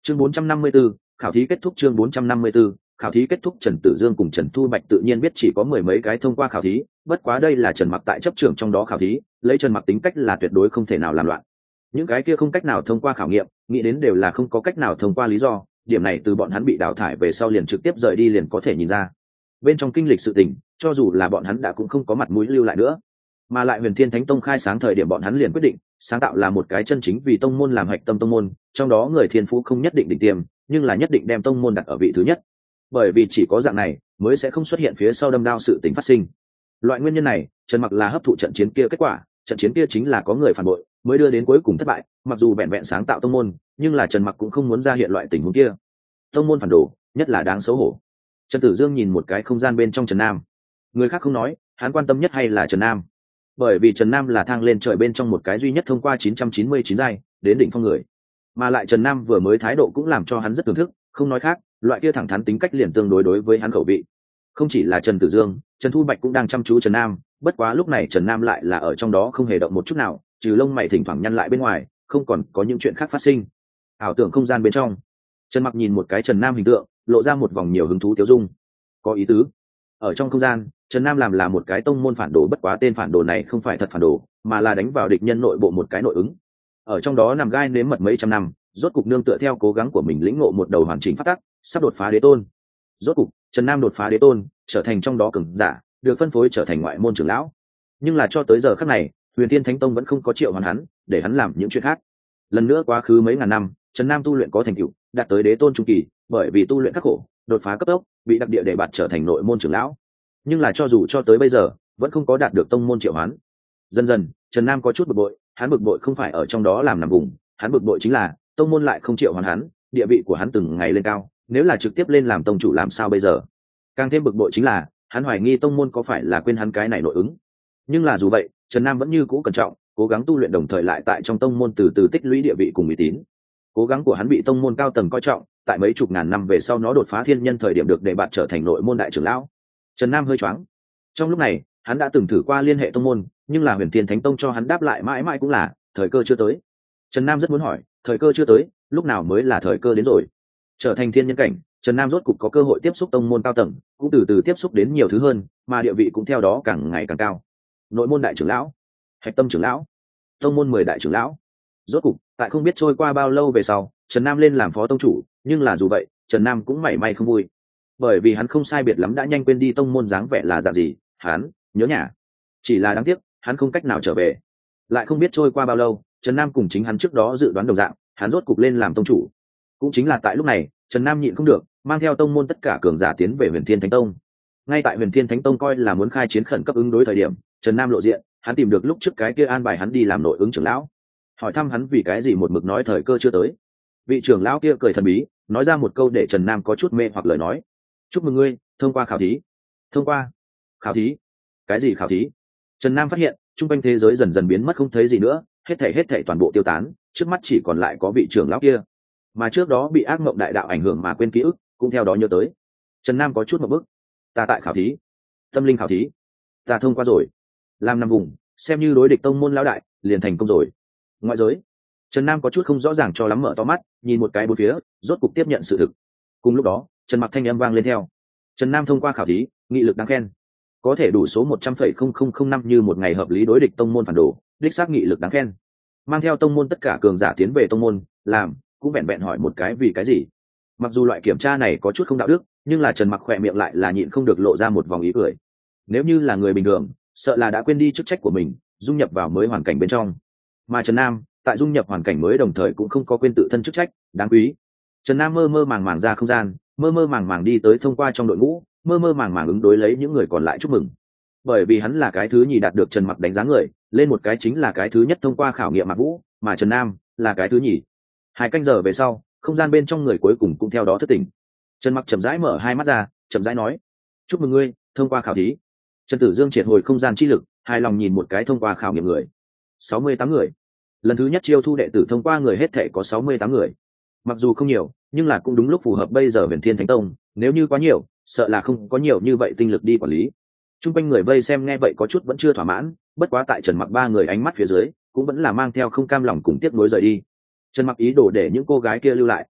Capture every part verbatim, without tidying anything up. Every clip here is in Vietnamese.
chương bốn trăm năm mươi 4, khảo thí kết thúc. Chương bốn trăm năm mươi 4, khảo thí kết thúc. Trần Tử Dương cùng Trần Thu Bạch tự nhiên biết chỉ có mười mấy cái thông qua khảo thí, bất quá đây là Trần Mặc tại chấp trưởng trong đó khảo thí, lấy Trần Mặc tính cách là tuyệt đối không thể nào làm loạn. Những cái kia không cách nào thông qua khảo nghiệm, nghĩ đến đều là không có cách nào thông qua lý do, điểm này từ bọn hắn bị đào thải về sau liền trực tiếp rời đi liền có thể nhìn ra. Bên trong kinh lịch sự tình, cho dù là bọn hắn đã cũng không có mặt mũi lưu lại nữa. Mà lại Huyền Thiên Thánh Tông khai sáng thời điểm bọn hắn liền quyết định, sáng tạo là một cái chân chính vì tông môn làm hạch tâm tông môn, trong đó người thiên phú không nhất định đỉnh tiêm, nhưng là nhất định đem tông môn đặt ở vị thứ nhất. Bởi vì chỉ có dạng này, mới sẽ không xuất hiện phía sau đâm đao sự tình phát sinh. Loại nguyên nhân này, Trần Mặc là hấp thụ trận chiến kia kết quả, trận chiến kia chính là có người phản bội, mới đưa đến cuối cùng thất bại, mặc dù vẹn vẹn sáng tạo tông môn, nhưng là Trần Mặc cũng không muốn ra hiện loại tình huống kia. Tông môn phản đồ, nhất là đáng xấu hổ. Trần Tử Dương nhìn một cái không gian bên trong Trần Nam. Người khác không nói, hắn quan tâm nhất hay là Trần Nam. Bởi vì Trần Nam là thang lên trời bên trong một cái duy nhất thông qua chín trăm chín mươi chín giai đến đỉnh phong người. Mà lại Trần Nam vừa mới thái độ cũng làm cho hắn rất thưởng thức, không nói khác, loại kia thẳng thắn tính cách liền tương đối đối với hắn khẩu vị. Không chỉ là Trần Tử Dương, Trần Thu Bạch cũng đang chăm chú Trần Nam, bất quá lúc này Trần Nam lại là ở trong đó không hề động một chút nào, trừ lông mày thỉnh thoảng nhăn lại bên ngoài, không còn có những chuyện khác phát sinh. Ảo tưởng không gian bên trong, Trần Mặc nhìn một cái Trần Nam hình tượng, lộ ra một vòng nhiều hứng thú tiêu dung. Có ý tứ. Ở trong không gian, Trần Nam làm là một cái tông môn phản đồ, bất quá tên phản đồ này không phải thật phản đồ, mà là đánh vào địch nhân nội bộ một cái nội ứng. Ở trong đó nằm gai nếm mật mấy trăm năm, rốt cục nương tựa theo cố gắng của mình lĩnh ngộ một đầu hoàn chỉnh phát tắc, sắp đột phá đế tôn. Rốt cục, Trần Nam đột phá đế tôn, trở thành trong đó cường giả, được phân phối trở thành ngoại môn trưởng lão. Nhưng là cho tới giờ khắc này, Huyền Thiên Thánh Tông vẫn không có triệu hoán hắn, để hắn làm những chuyện khác. Lần nữa quá khứ mấy ngàn năm, Trần Nam tu luyện có thành tựu, đạt tới đế tôn trung kỳ, bởi vì tu luyện khắc khổ, đột phá cấp tốc, bị đặc địa để bạt trở thành nội môn trưởng lão. Nhưng là cho dù cho tới bây giờ, vẫn không có đạt được tông môn triệu hoán. Dần dần, Trần Nam có chút bực bội, hắn bực bội không phải ở trong đó làm nằm vùng, hắn bực bội chính là tông môn lại không triệu hoán hắn, địa vị của hắn từng ngày lên cao, nếu là trực tiếp lên làm tông chủ làm sao bây giờ? Càng thêm bực bội chính là, hắn hoài nghi tông môn có phải là quên hắn cái này nội ứng. Nhưng là dù vậy, Trần Nam vẫn như cũ cẩn trọng, cố gắng tu luyện đồng thời lại tại trong tông môn từ từ tích lũy địa vị cùng uy tín. Cố gắng của hắn bị tông môn cao tầng coi trọng, tại mấy chục ngàn năm về sau nó đột phá thiên nhân thời điểm được đề bạt trở thành nội môn đại trưởng lão. Trần Nam hơi choáng. Trong lúc này, hắn đã từng thử qua liên hệ tông môn, nhưng là Huyền Thiên Thánh Tông cho hắn đáp lại mãi mãi cũng là thời cơ chưa tới. Trần Nam rất muốn hỏi, thời cơ chưa tới, lúc nào mới là thời cơ đến rồi? Trở thành thiên nhân cảnh, Trần Nam rốt cục có cơ hội tiếp xúc tông môn cao tầng, cũng từ từ tiếp xúc đến nhiều thứ hơn, mà địa vị cũng theo đó càng ngày càng cao. Nội môn đại trưởng lão, hạch tâm trưởng lão, tông môn mười đại trưởng lão. Rốt cục, tại không biết trôi qua bao lâu về sau, Trần Nam lên làm phó tông chủ, nhưng là dù vậy, Trần Nam cũng mảy may không vui. Bởi vì hắn không sai biệt lắm đã nhanh quên đi tông môn dáng vẻ là dạng gì, hắn nhớ nhà. Chỉ là đáng tiếc, hắn không cách nào trở về. Lại không biết trôi qua bao lâu, Trần Nam cùng chính hắn trước đó dự đoán đồng dạng, hắn rốt cục lên làm tông chủ. Cũng chính là tại lúc này, Trần Nam nhịn không được, mang theo tông môn tất cả cường giả tiến về Huyền Thiên Thánh Tông. Ngay tại Huyền Thiên Thánh Tông coi là muốn khai chiến khẩn cấp ứng đối thời điểm, Trần Nam lộ diện, hắn tìm được lúc trước cái kia an bài hắn đi làm nội ứng trưởng lão, hỏi thăm hắn vì cái gì một mực nói thời cơ chưa tới. Vị trưởng lão kia cười thần bí, nói ra một câu để Trần Nam có chút mê hoặc lời nói: chúc mừng ngươi thông qua khảo thí. Thông qua khảo thí? Cái gì khảo thí? Trần Nam phát hiện trung quanh thế giới dần dần biến mất không thấy gì nữa, hết thảy hết thảy toàn bộ tiêu tán, trước mắt chỉ còn lại có vị trưởng lão kia, mà trước đó bị ác mộng đại đạo ảnh hưởng mà quên ký ức cũng theo đó nhớ tới. Trần Nam có chút một bức. Ta tại khảo thí? Tâm linh khảo thí? Ta thông qua rồi. Làm năm vùng, xem như đối địch tông môn lão đại, liền thành công rồi. Ngoại giới, Trần Nam có chút không rõ ràng cho lắm, mở to mắt nhìn một cái bốn phía, rốt cục tiếp nhận sự thực. Cùng lúc đó, Trần Mặc thanh âm vang lên theo: Trần Nam thông qua khảo thí, nghị lực đáng khen, có thể đủ số một trăm phẩy không không không năm như một ngày hợp lý đối địch tông môn phản đồ, đích xác nghị lực đáng khen. Mang theo tông môn tất cả cường giả tiến về tông môn, làm cũng vẹn vẹn hỏi một cái vì cái gì. Mặc dù loại kiểm tra này có chút không đạo đức, nhưng là Trần Mặc khỏe miệng lại là nhịn không được lộ ra một vòng ý cười. Nếu như là người bình thường, sợ là đã quên đi chức trách của mình, dung nhập vào mới hoàn cảnh bên trong. Mà Trần Nam, tại dung nhập hoàn cảnh mới đồng thời cũng không có quên tự thân chức trách, đáng quý. Trần Nam mơ mơ màng màng ra không gian, mơ mơ màng màng đi tới thông qua trong đội ngũ, mơ mơ màng màng ứng đối lấy những người còn lại chúc mừng. Bởi vì hắn là cái thứ nhì đạt được Trần Mặc đánh giá người, lên một cái chính là cái thứ nhất thông qua khảo nghiệm Mạc Vũ, mà Trần Nam là cái thứ nhì. Hai canh giờ về sau, không gian bên trong người cuối cùng cũng theo đó thức tỉnh. Trần Mặc chậm rãi mở hai mắt ra, chậm rãi nói: chúc mừng ngươi thông qua khảo thí. Trần Tử Dương triệt hồi không gian chi lực, hài lòng nhìn một cái thông qua khảo nghiệm người. sáu mươi tám người. Lần thứ nhất chiêu thu đệ tử thông qua người hết thể có sáu mươi tám người. Mặc dù không nhiều, nhưng là cũng đúng lúc phù hợp bây giờ Huyền Thiên Thánh Tông, nếu như quá nhiều, sợ là không có nhiều như vậy tinh lực đi quản lý. Trung quanh người vây xem nghe vậy có chút vẫn chưa thỏa mãn, bất quá tại Trần Mặc ba người ánh mắt phía dưới, cũng vẫn là mang theo không cam lòng cùng tiếc nuối rời đi. Trần Mặc ý đồ để những cô gái kia lưu lại,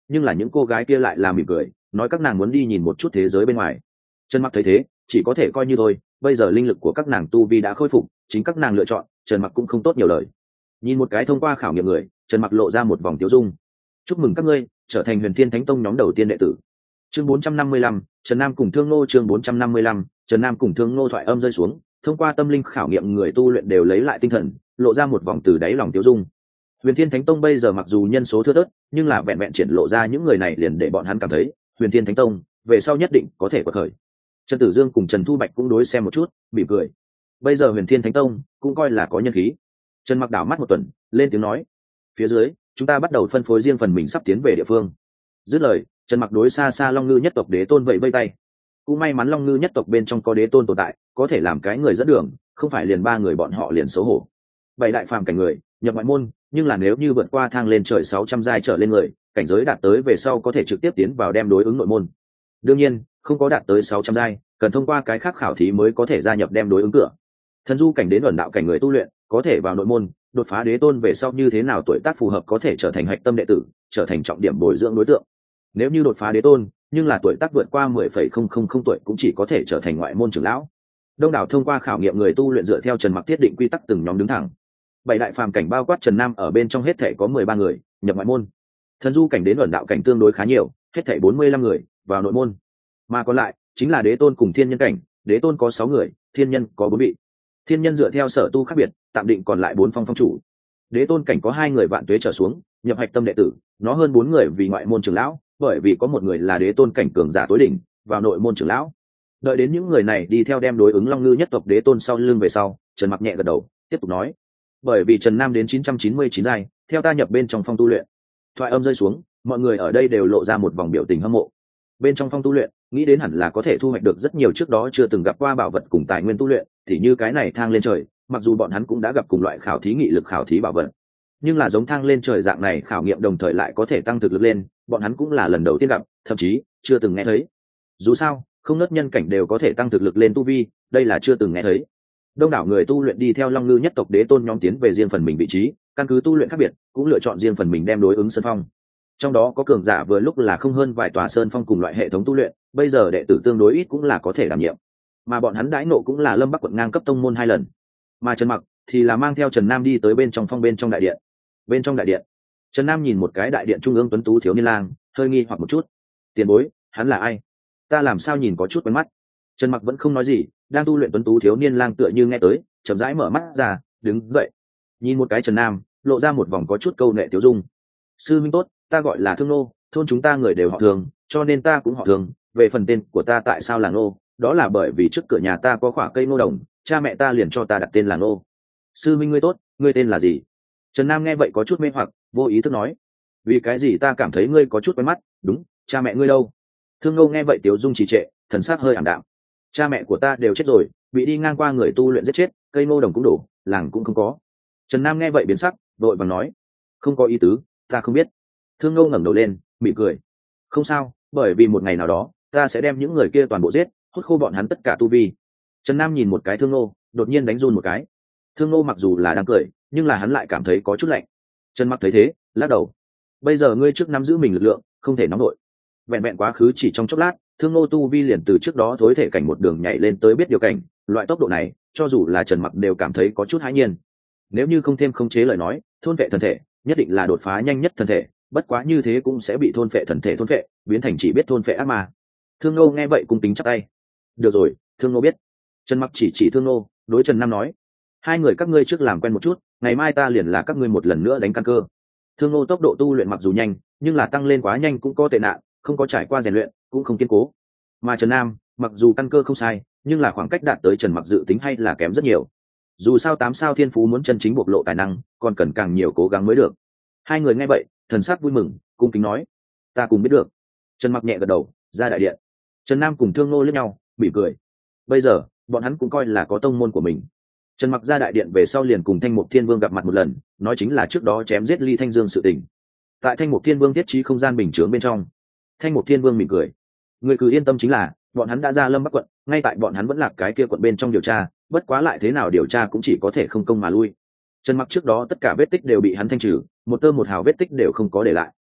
nhưng là những cô gái kia lại là mỉm cười nói các nàng muốn đi nhìn một chút thế giới bên ngoài. Trần Mặc thấy thế chỉ có thể coi như thôi, bây giờ linh lực của các nàng tu vi đã khôi phục, chính các nàng lựa chọn, Trần Mặc cũng không tốt nhiều lời. Nhìn một cái thông qua khảo nghiệm người, Trần Mặc lộ ra một vòng tiêu dung. Chúc mừng các ngươi trở thành Huyền Thiên Thánh Tông nhóm đầu tiên đệ tử. Chương bốn trăm năm mươi lăm, Trần Nam cùng Thương Nô. Chương bốn trăm năm mươi lăm, Trần Nam cùng Thương Nô thoại âm rơi xuống, thông qua tâm linh khảo nghiệm người tu luyện đều lấy lại tinh thần, lộ ra một vòng từ đáy lòng tiêu dung. Huyền Thiên Thánh Tông bây giờ mặc dù nhân số thưa thớt, nhưng là vẹn vẹn triển lộ ra những người này liền để bọn hắn cảm thấy, Huyền Thiên Thánh Tông về sau nhất định có thể quật khởi. Trần Tử Dương cùng Trần Thu Bạch cũng đối xem một chút, mỉm cười. Bây giờ Huyền Thiên Thánh Tông cũng coi là có nhân khí. Trần Mặc đảo mắt một tuần, lên tiếng nói: "Phía dưới, chúng ta bắt đầu phân phối riêng phần mình sắp tiến về địa phương." Dứt lời, Trần Mặc đối xa xa Long Ngư nhất tộc đế tôn vậy vây tay. Cũng may mắn Long Ngư nhất tộc bên trong có đế tôn tồn tại, có thể làm cái người dẫn đường, không phải liền ba người bọn họ liền xấu hổ. Bảy đại phàm cảnh người, nhập ngoại môn, nhưng là nếu như vượt qua thang lên trời sáu trăm giai trở lên người, cảnh giới đạt tới về sau có thể trực tiếp tiến vào đem đối ứng nội môn. Đương nhiên, không có đạt tới sáu trăm giai, cần thông qua cái khác khảo thí mới có thể gia nhập đem đối ứng cửa. Thần du cảnh đến ẩn đạo cảnh người tu luyện, có thể vào nội môn, đột phá đế tôn về sau như thế nào tuổi tác phù hợp có thể trở thành hạch tâm đệ tử, trở thành trọng điểm bồi dưỡng đối tượng. Nếu như đột phá đế tôn, nhưng là tuổi tác vượt qua mười phẩy không không không tuổi cũng chỉ có thể trở thành ngoại môn trưởng lão. Đông đảo thông qua khảo nghiệm người tu luyện dựa theo Trần Mặc thiết định quy tắc từng nhóm đứng thẳng. Bảy đại phàm cảnh bao quát Trần Nam ở bên trong hết thể có mười ba người nhập ngoại môn. Thần du cảnh đến ẩn đạo cảnh tương đối khá nhiều, hết thể bốn mươi lăm người vào nội môn. Mà còn lại chính là đế tôn cùng thiên nhân cảnh, đế tôn có sáu người, thiên nhân có bốn vị. Thiên nhân dựa theo sở tu khác biệt, tạm định còn lại bốn phong phong chủ. Đế tôn cảnh có hai người vạn tuế trở xuống, nhập hạch tâm đệ tử, nó hơn bốn người vì ngoại môn trưởng lão, bởi vì có một người là đế tôn cảnh cường giả tối đỉnh, vào nội môn trưởng lão. Đợi đến những người này đi theo đem đối ứng Long Ngư nhất tộc đế tôn sau lưng về sau, Trần Mặc nhẹ gật đầu, tiếp tục nói: "Bởi vì Trần Nam đến chín trăm chín mươi chín giai, theo ta nhập bên trong phong tu luyện." Thoại âm rơi xuống, mọi người ở đây đều lộ ra một vòng biểu tình hâm mộ. Bên trong phong tu luyện, nghĩ đến hẳn là có thể thu hoạch được rất nhiều trước đó chưa từng gặp qua bảo vật cùng tài nguyên tu luyện, thì như cái này thang lên trời, mặc dù bọn hắn cũng đã gặp cùng loại khảo thí nghị lực khảo thí bảo vật, nhưng là giống thang lên trời dạng này khảo nghiệm đồng thời lại có thể tăng thực lực lên, bọn hắn cũng là lần đầu tiên gặp, thậm chí chưa từng nghe thấy. Dù sao, không nớt nhân cảnh đều có thể tăng thực lực lên tu vi, đây là chưa từng nghe thấy. Đông đảo người tu luyện đi theo Long Ngư nhất tộc đế tôn nhóm tiến về riêng phần mình vị trí, căn cứ tu luyện khác biệt, cũng lựa chọn riêng phần mình đem đối ứng sơn phong. Trong đó có cường giả vừa lúc là không hơn vài tòa sơn phong cùng loại hệ thống tu luyện, bây giờ đệ tử tương đối ít cũng là có thể đảm nhiệm. Mà bọn hắn đãi nộ cũng là Lâm Bắc quận ngang cấp tông môn hai lần. Mà Trần Mặc thì là mang theo Trần Nam đi tới bên trong phong bên trong đại điện. Bên trong đại điện, Trần Nam nhìn một cái đại điện trung ương tuấn tú thiếu niên lang, hơi nghi hoặc một chút. Tiền bối, hắn là ai? Ta làm sao nhìn có chút quen mắt. Trần Mặc vẫn không nói gì, đang tu luyện tuấn tú thiếu niên lang tựa như nghe tới, chậm rãi mở mắt ra, đứng dậy, nhìn một cái Trần Nam, lộ ra một vòng có chút câu nệ tiểu dung. Sư minh tốt, ta gọi là Thương Nô, thôn chúng ta người đều họ Thương, cho nên ta cũng họ Thương. Về phần tên của ta tại sao là Nô, đó là bởi vì trước cửa nhà ta có quả cây nô đồng, cha mẹ ta liền cho ta đặt tên là Nô. Sư minh ngươi tốt, ngươi tên là gì? Trần Nam nghe vậy có chút mê hoặc, vô ý thức nói: vì cái gì ta cảm thấy ngươi có chút quen mắt? Đúng, cha mẹ ngươi đâu? Thương Nô nghe vậy tiểu dung trì trệ, thần sắc hơi ảm đạm. Cha mẹ của ta đều chết rồi, bị đi ngang qua người tu luyện giết chết, cây nô đồng cũng đổ, làng cũng không có. Trần Nam nghe vậy biến sắc, vội vàng nói: không có ý tứ, ta không biết. Thương Nô ngẩng đầu lên, mỉm cười: không sao, bởi vì một ngày nào đó ta sẽ đem những người kia toàn bộ giết, hút khô bọn hắn tất cả tu vi. Trần Nam nhìn một cái Thương Nô, đột nhiên đánh run một cái. Thương Nô mặc dù là đang cười, nhưng là hắn lại cảm thấy có chút lạnh. Trần Mặc thấy thế, lắc đầu: bây giờ ngươi trước nắm giữ mình lực lượng, không thể nóng nổi. Vẹn vẹn quá khứ chỉ trong chốc lát, Thương Nô tu vi liền từ trước đó thối thể cảnh một đường nhảy lên tới biết điều cảnh, loại tốc độ này, cho dù là Trần Mặc đều cảm thấy có chút hãi nhiên. Nếu như không thêm khống chế lời nói, thôn vệ thân thể, nhất định là đột phá nhanh nhất thân thể, bất quá như thế cũng sẽ bị thôn vệ thân thể thôn vệ, biến thành chỉ biết thôn vệ ác ma. Thương Nô nghe vậy cung kính chắp tay: được rồi, Thương Nô biết. Trần Mặc chỉ chỉ Thương Nô, đối Trần Nam nói: hai người các ngươi trước làm quen một chút, ngày mai ta liền là các ngươi một lần nữa đánh căn cơ. Thương Nô tốc độ tu luyện mặc dù nhanh, nhưng là tăng lên quá nhanh cũng có tệ nạn, không có trải qua rèn luyện, cũng không kiên cố. Mà Trần Nam, mặc dù căn cơ không sai, nhưng là khoảng cách đạt tới Trần Mặc dự tính hay là kém rất nhiều. Dù sao tám sao thiên phú muốn chân chính bộc lộ tài năng, còn cần càng nhiều cố gắng mới được. Hai người nghe vậy, thần sắc vui mừng, cung kính nói: ta cùng biết được. Trần Mặc nhẹ gật đầu, ra đại điện. Trần Nam cùng Thương Nô liếc nhau, mỉm cười. Bây giờ, bọn hắn cũng coi là có tông môn của mình. Trần Mặc ra đại điện về sau liền cùng Thanh Mục Thiên Vương gặp mặt một lần, nói chính là trước đó chém giết Ly Thanh Dương sự tình. Tại Thanh Mục Thiên Vương thiết trí không gian bình chướng bên trong, Thanh Mục Thiên Vương mỉm cười: người cứ yên tâm, chính là bọn hắn đã ra Lâm Bắc quận, ngay tại bọn hắn vẫn là cái kia quận bên trong điều tra, bất quá lại thế nào điều tra cũng chỉ có thể không công mà lui. Trần Mặc trước đó tất cả vết tích đều bị hắn thanh trừ, một tơ một hào vết tích đều không có để lại.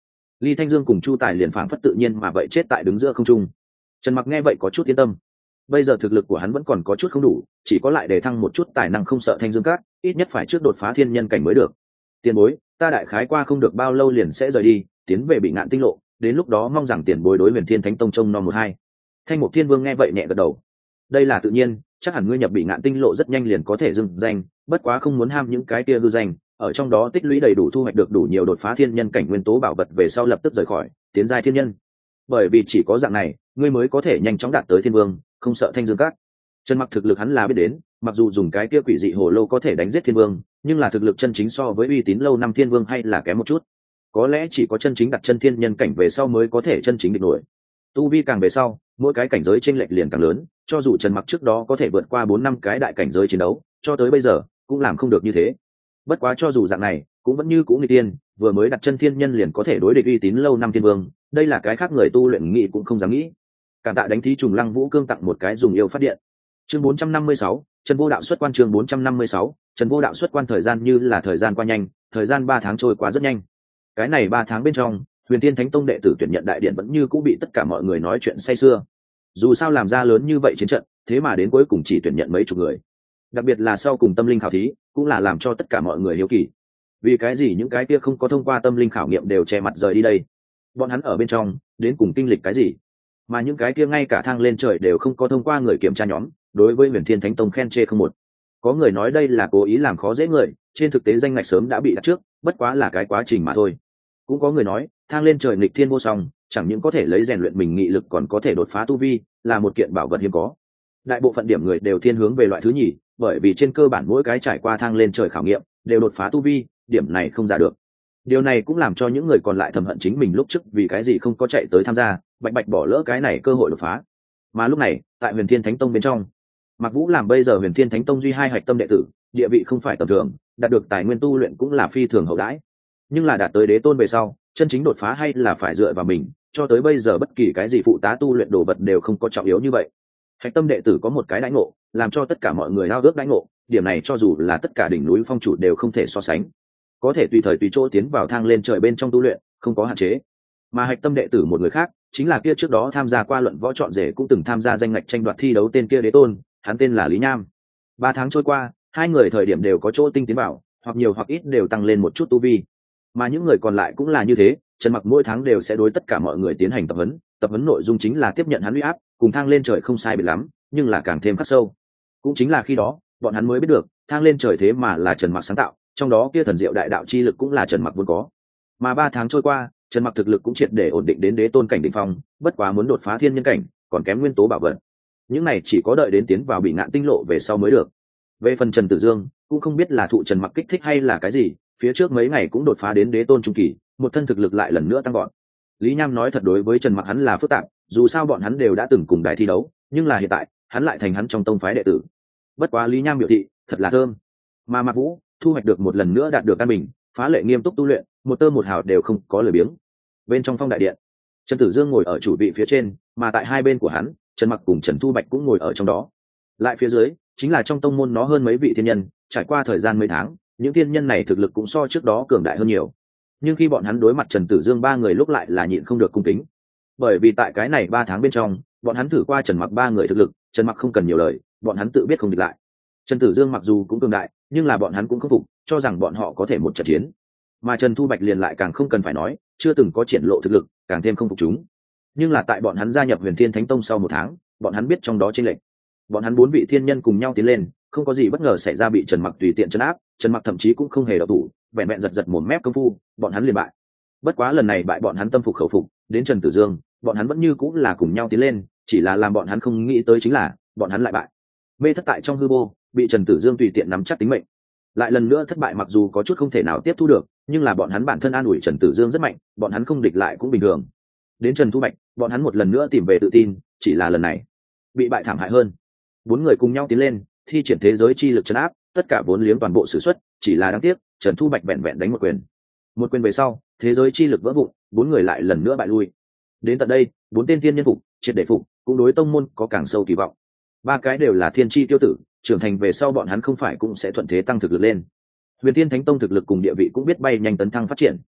Ly Thanh Dương cùng Chu Tài liền phảng phất tự nhiên mà vậy chết tại đứng giữa không trung. Trần Mặc nghe vậy có chút yên tâm. Bây giờ thực lực của hắn vẫn còn có chút không đủ, chỉ có lại để thăng một chút tài năng không sợ Thanh Dương Các, ít nhất phải trước đột phá thiên nhân cảnh mới được. Tiền bối, ta đại khái qua không được bao lâu liền sẽ rời đi, tiến về Bị Ngạn Tinh Lộ, đến lúc đó mong rằng tiền bối đối Huyền Thiên Thánh Tông trông nom một hai. Thanh Mục Thiên Vương nghe vậy nhẹ gật đầu. Đây là tự nhiên, chắc hẳn ngươi nhập Bị Ngạn Tinh Lộ rất nhanh liền có thể dừng danh, bất quá không muốn ham những cái kia hư danh, ở trong đó tích lũy đầy đủ thu hoạch được đủ nhiều đột phá thiên nhân cảnh nguyên tố bảo vật về sau lập tức rời khỏi, tiến giai thiên nhân. Bởi vì chỉ có dạng này, ngươi mới có thể nhanh chóng đạt tới Thiên Vương, không sợ Thanh Dương Các. Trần Mặc thực lực hắn là biết đến, mặc dù dùng cái kia quỷ dị hồ lô có thể đánh giết Thiên Vương, nhưng là thực lực chân chính so với uy tín lâu năm Thiên Vương hay là kém một chút. Có lẽ chỉ có chân chính đặt chân thiên nhân cảnh về sau mới có thể chân chính địch nổi. Tu vi càng về sau, mỗi cái cảnh giới chênh lệch liền càng lớn, cho dù Trần Mặc trước đó có thể vượt qua bốn năm cái đại cảnh giới chiến đấu, cho tới bây giờ cũng làm không được như thế. Bất quá cho dù dạng này, cũng vẫn như cũ nghịch tiên, vừa mới đặt chân thiên nhân liền có thể đối địch uy tín lâu năm Thiên Vương, đây là cái khác người tu luyện nghĩ cũng không dám nghĩ. Cảm tạ đánh thí trùng Lăng Vũ Cương tặng một cái dùng yêu phát điện. Chương bốn trăm năm mươi sáu, Trần Vô Đạo xuất quan. Chương bốn trăm năm mươi sáu, Trần Vô Đạo xuất quan. Thời gian như là thời gian qua nhanh, thời gian ba tháng trôi qua rất nhanh. Cái này ba tháng bên trong, Huyền Thiên Thánh Tông đệ tử tuyển nhận đại điện vẫn như cũ bị tất cả mọi người nói chuyện say sưa. Dù sao làm ra lớn như vậy chiến trận, thế mà đến cuối cùng chỉ tuyển nhận mấy chục người. Đặc biệt là sau cùng tâm linh khảo thí, cũng là làm cho tất cả mọi người hiếu kỳ. Vì cái gì những cái kia không có thông qua tâm linh khảo nghiệm đều che mặt rời đi đây? Bọn hắn ở bên trong, đến cùng kinh lịch cái gì? Mà những cái kia ngay cả thang lên trời đều không có thông qua người kiểm tra nhóm, đối với Huyền Thiên Thánh Tông khen chê không một. Có người nói đây là cố ý làm khó dễ người, trên thực tế danh ngạch sớm đã bị đặt trước, bất quá là cái quá trình mà thôi. Cũng có người nói, thang lên trời nghịch thiên vô song, chẳng những có thể lấy rèn luyện mình nghị lực còn có thể đột phá tu vi, là một kiện bảo vật hiếm có. Đại bộ phận điểm người đều thiên hướng về loại thứ nhì, bởi vì trên cơ bản mỗi cái trải qua thang lên trời khảo nghiệm, đều đột phá tu vi, điểm này không giả được. Điều này cũng làm cho những người còn lại thầm hận chính mình lúc trước vì cái gì không có chạy tới tham gia, bạch bạch bỏ lỡ cái này cơ hội đột phá. Mà lúc này, tại Huyền Thiên Thánh Tông bên trong, Mạc Vũ làm bây giờ Huyền Thiên Thánh Tông duy hai hạch tâm đệ tử, địa vị không phải tầm thường, đạt được tài nguyên tu luyện cũng là phi thường hậu đãi. Nhưng là đạt tới đế tôn về sau, chân chính đột phá hay là phải dựa vào mình, cho tới bây giờ bất kỳ cái gì phụ tá tu luyện đồ vật đều không có trọng yếu như vậy. Hạch tâm đệ tử có một cái đãi ngộ, làm cho tất cả mọi người ao ước đãi ngộ, điểm này cho dù là tất cả đỉnh núi phong chủ đều không thể so sánh. Có thể tùy thời tùy chỗ tiến vào thang lên trời bên trong tu luyện, không có hạn chế. Mà hạch tâm đệ tử một người khác, chính là kia trước đó tham gia qua luận võ chọn rể cũng từng tham gia danh ngạch tranh đoạt thi đấu tên kia đế tôn, hắn tên là Lý Nham. Ba tháng trôi qua, hai người thời điểm đều có chỗ tinh tiến bảo, hoặc nhiều hoặc ít đều tăng lên một chút tu vi. Mà những người còn lại cũng là như thế, Trần Mặc mỗi tháng đều sẽ đối tất cả mọi người tiến hành tập huấn, tập huấn nội dung chính là tiếp nhận hắn uy áp, cùng thang lên trời không sai biệt lắm, nhưng là càng thêm khắc sâu. Cũng chính là khi đó, bọn hắn mới biết được, thang lên trời thế mà là Trần Mặc sáng tạo, trong đó kia thần diệu đại đạo chi lực cũng là Trần Mặc vốn có. Mà ba tháng trôi qua, Trần Mặc thực lực cũng triệt để ổn định đến đế tôn cảnh đỉnh phong, bất quá muốn đột phá thiên nhân cảnh, còn kém nguyên tố bảo vật. Những này chỉ có đợi đến tiến vào Bị Ngạn Tinh Lộ về sau mới được. Về phần Trần Tử Dương, cũng không biết là thụ Trần Mặc kích thích hay là cái gì, phía trước mấy ngày cũng đột phá đến đế tôn trung kỳ, một thân thực lực lại lần nữa tăng gọn. Lý Nham nói thật đối với Trần Mặc hắn là phức tạp, dù sao bọn hắn đều đã từng cùng đại thi đấu, nhưng là hiện tại, hắn lại thành hắn trong tông phái đệ tử. Bất quá Lý Nham biểu thị, thật là thơm. Mà Mạc Vũ, thu hoạch được một lần nữa đạt được an bình, phá lệ nghiêm túc tu luyện, một tơ một hào đều không có lười biếng. Bên trong phong đại điện, Trần Tử Dương ngồi ở chủ vị phía trên, mà tại hai bên của hắn, Trần Mặc cùng Trần Thu Bạch cũng ngồi ở trong đó. Lại phía dưới, chính là trong tông môn nó hơn mấy vị thiên nhân, trải qua thời gian mấy tháng, những thiên nhân này thực lực cũng so trước đó cường đại hơn nhiều. Nhưng khi bọn hắn đối mặt Trần Tử Dương ba người lúc lại là nhịn không được cung kính. Bởi vì tại cái này ba tháng bên trong, bọn hắn thử qua Trần Mặc ba người thực lực, Trần Mặc không cần nhiều lời, bọn hắn tự biết không địch lại. Trần Tử Dương mặc dù cũng cường đại, nhưng là bọn hắn cũng không phục, cho rằng bọn họ có thể một trận chiến. Mà Trần Thu Bạch liền lại càng không cần phải nói, chưa từng có triển lộ thực lực, càng thêm không phục chúng. Nhưng là tại bọn hắn gia nhập Huyền Thiên Thánh Tông sau một tháng, bọn hắn biết trong đó chênh lệch. Bọn hắn bốn vị thiên nhân cùng nhau tiến lên, không có gì bất ngờ xảy ra bị Trần Mặc tùy tiện trấn áp, Trần Mặc thậm chí cũng không hề động thủ, vẹn vẹn giật giật một mép công phu, bọn hắn liền bại. Bất quá lần này bại bọn hắn tâm phục khẩu phục, đến Trần Tử Dương, bọn hắn vẫn như cũng là cùng nhau tiến lên, chỉ là làm bọn hắn không nghĩ tới chính là, bọn hắn lại bại. Mê thất tại trong hư vô, bị Trần Tử Dương tùy tiện nắm chắc tính mệnh. Lại lần nữa thất bại mặc dù có chút không thể nào tiếp thu được, nhưng là bọn hắn bản thân an ủi Trần Tử Dương rất mạnh, bọn hắn không địch lại cũng bình thường. Đến Trần Thu Bạch, bọn hắn một lần nữa tìm về tự tin, chỉ là lần này bị bại thảm hại hơn. Bốn người cùng nhau tiến lên, thi triển thế giới chi lực trấn áp, tất cả vốn liếng toàn bộ sử xuất, chỉ là đáng tiếc, Trần Thu Bạch vẹn vẹn đánh một quyền. Một quyền về sau, thế giới chi lực vỡ vụn, bốn người lại lần nữa bại lui. Đến tận đây, bốn tên thiên nhân phục, triệt để phục, cũng đối tông môn có càng sâu kỳ vọng. Ba cái đều là thiên chi tiêu tử, trưởng thành về sau bọn hắn không phải cũng sẽ thuận thế tăng thực lực lên. Huyền Thiên Thánh Tông thực lực cùng địa vị cũng biết bay nhanh tấn thăng phát triển.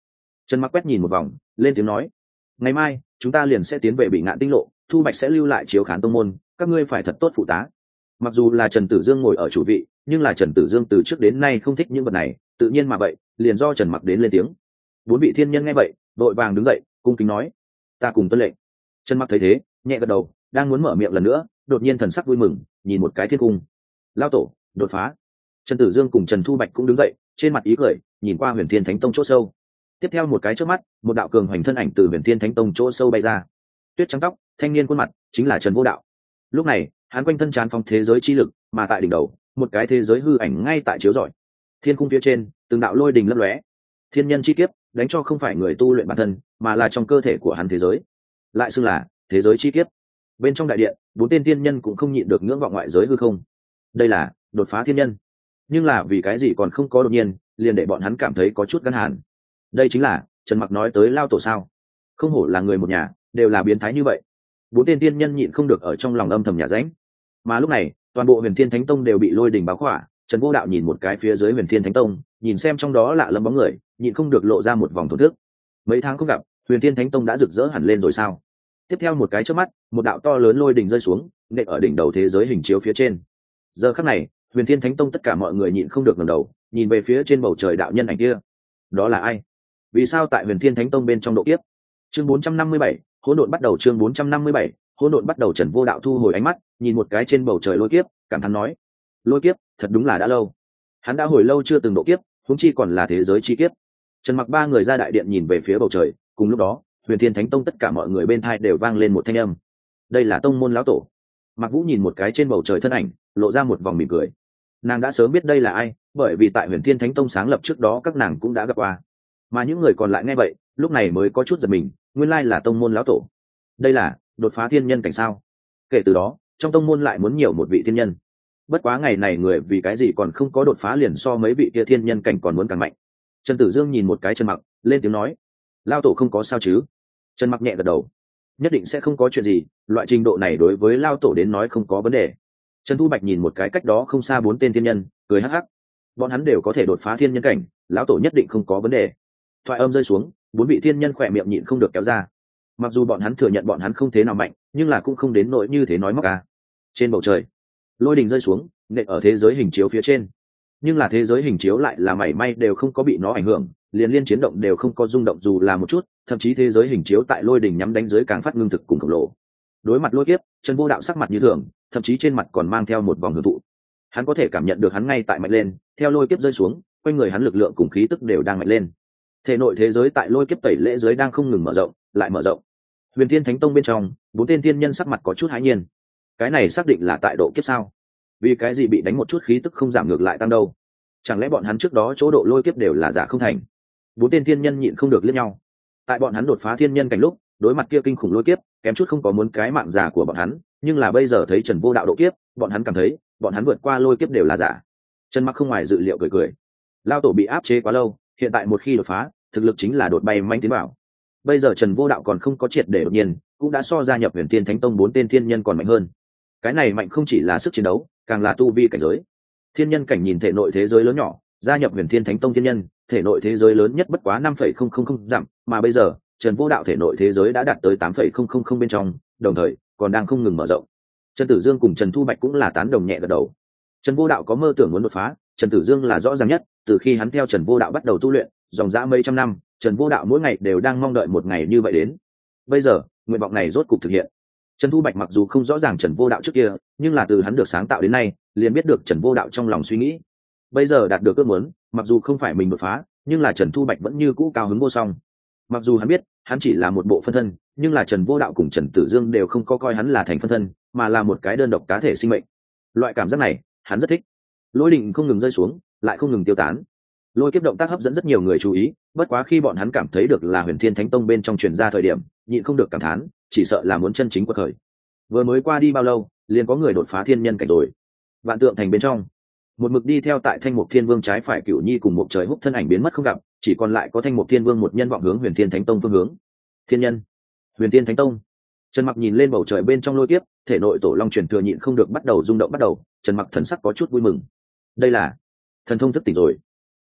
Trần Mặc quét nhìn một vòng, lên tiếng nói: ngày mai chúng ta liền sẽ tiến về Bị Ngạn Tinh Lộ, Thu Bạch sẽ lưu lại chiếu khán tông môn, các ngươi phải thật tốt phụ tá. Mặc dù là Trần Tử Dương ngồi ở chủ vị, nhưng là Trần Tử Dương từ trước đến nay không thích những vật này, tự nhiên mà vậy liền do Trần Mặc đến lên tiếng. Bốn vị thiên nhân nghe vậy đội vàng đứng dậy cung kính nói: ta cùng tuân lệnh. Trần Mặc thấy thế nhẹ gật đầu, đang muốn mở miệng lần nữa, đột nhiên thần sắc vui mừng, nhìn một cái thiên cung. Lao tổ đột phá. Trần Tử Dương cùng Trần Thu Bạch cũng đứng dậy, trên mặt ý cười, nhìn qua Huyền Thiên Thánh Tông chỗ sâu. Tiếp theo một cái chớp mắt, một đạo cường hoành thân ảnh từ Huyền Thiên Thánh Tông chỗ sâu bay ra. Tuyết trắng tóc, thanh niên khuôn mặt, chính là Trần Vô Đạo. Lúc này, hắn quanh thân tràn phong thế giới chi lực, mà tại đỉnh đầu, một cái thế giới hư ảnh ngay tại chiếu rọi. Thiên cung phía trên, từng đạo lôi đình lấp lóe. Thiên nhân chi kiếp, đánh cho không phải người tu luyện bản thân, mà là trong cơ thể của hắn thế giới. Lại xưng là thế giới chi kiếp. Bên trong đại điện, bốn tên thiên nhân cũng không nhịn được ngưỡng vọng ngoại giới hư không. Đây là đột phá thiên nhân. Nhưng là vì cái gì còn không có đột nhiên, liền để bọn hắn cảm thấy có chút gân hàn. Đây chính là Trần Mặc nói tới lao tổ sao? Không hổ là người một nhà, đều là biến thái như vậy. Bốn tên tiên nhân nhịn không được ở trong lòng âm thầm nhà ránh. Mà lúc này, toàn bộ Huyền Thiên Thánh Tông đều bị lôi đình bao khỏa. Trần Vô Đạo nhìn một cái phía dưới Huyền Thiên Thánh Tông, nhìn xem trong đó lạ lẫm bóng người, nhịn không được lộ ra một vòng thổn thức. Mấy tháng không gặp, Huyền Thiên Thánh Tông đã rực rỡ hẳn lên rồi sao? Tiếp theo một cái chớp mắt, một đạo to lớn lôi đình rơi xuống, nện ở đỉnh đầu thế giới hình chiếu phía trên. Giờ khắc này, Huyền Thiên Thánh Tông tất cả mọi người nhịn không được ngẩng đầu, nhìn về phía trên bầu trời đạo nhân ảnh kia. Đó là ai? Vì sao tại Huyền Thiên Thánh Tông bên trong độ kiếp? Chương bốn trăm năm mươi bảy, hỗn độn bắt đầu. Chương bốn trăm năm mươi bảy, hỗn độn bắt đầu. Trần Vô Đạo thu hồi ánh mắt, nhìn một cái trên bầu trời lôi kiếp, cảm thán nói: lôi kiếp, thật đúng là đã lâu. Hắn đã hồi lâu chưa từng độ kiếp, huống chi còn là thế giới chi kiếp. Trần Mặc ba người ra đại điện nhìn về phía bầu trời, cùng lúc đó, Huyền Thiên Thánh Tông tất cả mọi người bên tai đều vang lên một thanh âm. Đây là tông môn lão tổ. Mạc Vũ nhìn một cái trên bầu trời thân ảnh, lộ ra một vòng mỉm cười. Nàng đã sớm biết đây là ai, bởi vì tại Huyền Thiên Thánh Tông sáng lập trước đó các nàng cũng đã gặp qua. Mà những người còn lại nghe vậy, lúc này mới có chút giật mình, nguyên lai là tông môn lão tổ. Đây là đột phá thiên nhân cảnh sao? Kể từ đó, trong tông môn lại muốn nhiều một vị thiên nhân. Bất quá ngày này người vì cái gì còn không có đột phá liền so mấy vị kia thiên nhân cảnh còn muốn càng mạnh. Trần Tử Dương nhìn một cái Trần Mặc, lên tiếng nói: lão tổ không có sao chứ? Trần Mặc nhẹ gật đầu: nhất định sẽ không có chuyện gì, loại trình độ này đối với lão tổ đến nói không có vấn đề. Trần Thu Bạch nhìn một cái cách đó không xa bốn tên thiên nhân, cười hắc hắc: bọn hắn đều có thể đột phá thiên nhân cảnh, lão tổ nhất định không có vấn đề. Thoại âm rơi xuống, bốn vị thiên nhân khỏe miệng nhịn không được kéo ra. Mặc dù bọn hắn thừa nhận bọn hắn không thế nào mạnh, nhưng là cũng không đến nỗi như thế nói móc à. Trên bầu trời, lôi đình rơi xuống, nện ở thế giới hình chiếu phía trên. Nhưng là thế giới hình chiếu lại là mảy may đều không có bị nó ảnh hưởng, liền liên chiến động đều không có rung động dù là một chút, thậm chí thế giới hình chiếu tại lôi đình nhắm đánh dưới càng phát ngưng thực cùng khổng lồ. Đối mặt lôi kiếp, Trần Vô Đạo sắc mặt như thường, thậm chí trên mặt còn mang theo một vòng hưởng thụ. Hắn có thể cảm nhận được hắn ngay tại mạnh lên, theo lôi kiếp rơi xuống, quanh người hắn lực lượng cùng khí tức đều đang mạnh lên. Thể nội thế giới tại lôi kiếp tẩy lễ giới đang không ngừng mở rộng, lại mở rộng. Huyền Thiên Thánh Tông bên trong, bốn tên thiên nhân sắc mặt có chút hãi nhiên. Cái này xác định là tại độ kiếp sao? Vì cái gì bị đánh một chút khí tức không giảm ngược lại tăng đâu? Chẳng lẽ bọn hắn trước đó chỗ độ lôi kiếp đều là giả không thành? Bốn tên thiên nhân nhịn không được liếc nhau. Tại bọn hắn đột phá thiên nhân cảnh lúc, đối mặt kia kinh khủng lôi kiếp, kém chút không có muốn cái mạng giả của bọn hắn, nhưng là bây giờ thấy Trần Vô Đạo độ kiếp, bọn hắn cảm thấy, bọn hắn vượt qua lôi kiếp đều là giả. Trần Mặc không ngoài dự liệu cười cười. Lao tổ bị áp chế quá lâu, hiện tại một khi đột phá, thực lực chính là đột bay manh tiến bảo. Bây giờ Trần Vô Đạo còn không có triệt để đột nhiên, cũng đã so gia nhập Huyền Thiên Thánh Tông bốn tên thiên nhân còn mạnh hơn. Cái này mạnh không chỉ là sức chiến đấu, càng là tu vi cảnh giới. Thiên nhân cảnh nhìn thể nội thế giới lớn nhỏ, gia nhập Huyền Thiên Thánh Tông thiên nhân, thể nội thế giới lớn nhất bất quá năm phẩy không không không dặm, mà bây giờ, Trần Vô Đạo thể nội thế giới đã đạt tới tám phẩy không không không bên trong, đồng thời còn đang không ngừng mở rộng. Trần Tử Dương cùng Trần Thu Bạch cũng là tán đồng nhẹ gật đầu. Trần Vô Đạo có mơ tưởng muốn đột phá, Trần Tử Dương là rõ ràng nhất, từ khi hắn theo Trần Vô Đạo bắt đầu tu luyện, dòng dã mấy trăm năm, Trần Vô Đạo mỗi ngày đều đang mong đợi một ngày như vậy đến. Bây giờ, nguyện vọng này rốt cục thực hiện. Trần Thu Bạch mặc dù không rõ ràng Trần Vô Đạo trước kia, nhưng là từ hắn được sáng tạo đến nay, liền biết được Trần Vô Đạo trong lòng suy nghĩ. Bây giờ đạt được ước muốn, mặc dù không phải mình đột phá, nhưng là Trần Thu Bạch vẫn như cũ cao hứng vô song. Mặc dù hắn biết, hắn chỉ là một bộ phân thân, nhưng là Trần Vô Đạo cùng Trần Tử Dương đều không có coi hắn là thành phân thân, mà là một cái đơn độc cá thể sinh mệnh. Loại cảm giác này, hắn rất thích. Lôi đình không ngừng rơi xuống, lại không ngừng tiêu tán. Lôi kiếp động tác hấp dẫn rất nhiều người chú ý, bất quá khi bọn hắn cảm thấy được là Huyền Thiên Thánh Tông bên trong truyền ra thời điểm, nhịn không được cảm thán, chỉ sợ là muốn chân chính quật khởi. Vừa mới qua đi bao lâu, liền có người đột phá thiên nhân cảnh rồi. Vạn Tượng Thành bên trong, một mực đi theo tại Thanh Mục Thiên Vương trái phải Cửu Nhi cùng một trời húc thân ảnh biến mất không gặp, chỉ còn lại có Thanh Mục Thiên Vương một nhân vọng hướng Huyền Thiên Thánh Tông phương hướng. Thiên nhân, Huyền Thiên Thánh Tông. Trần Mặc nhìn lên bầu trời bên trong lôi kiếp, thể nội tổ long truyền thừa nhịn không được bắt đầu rung động bắt đầu, Trần Mặc thần sắc có chút vui mừng. Đây là thần thông thức tỉnh rồi.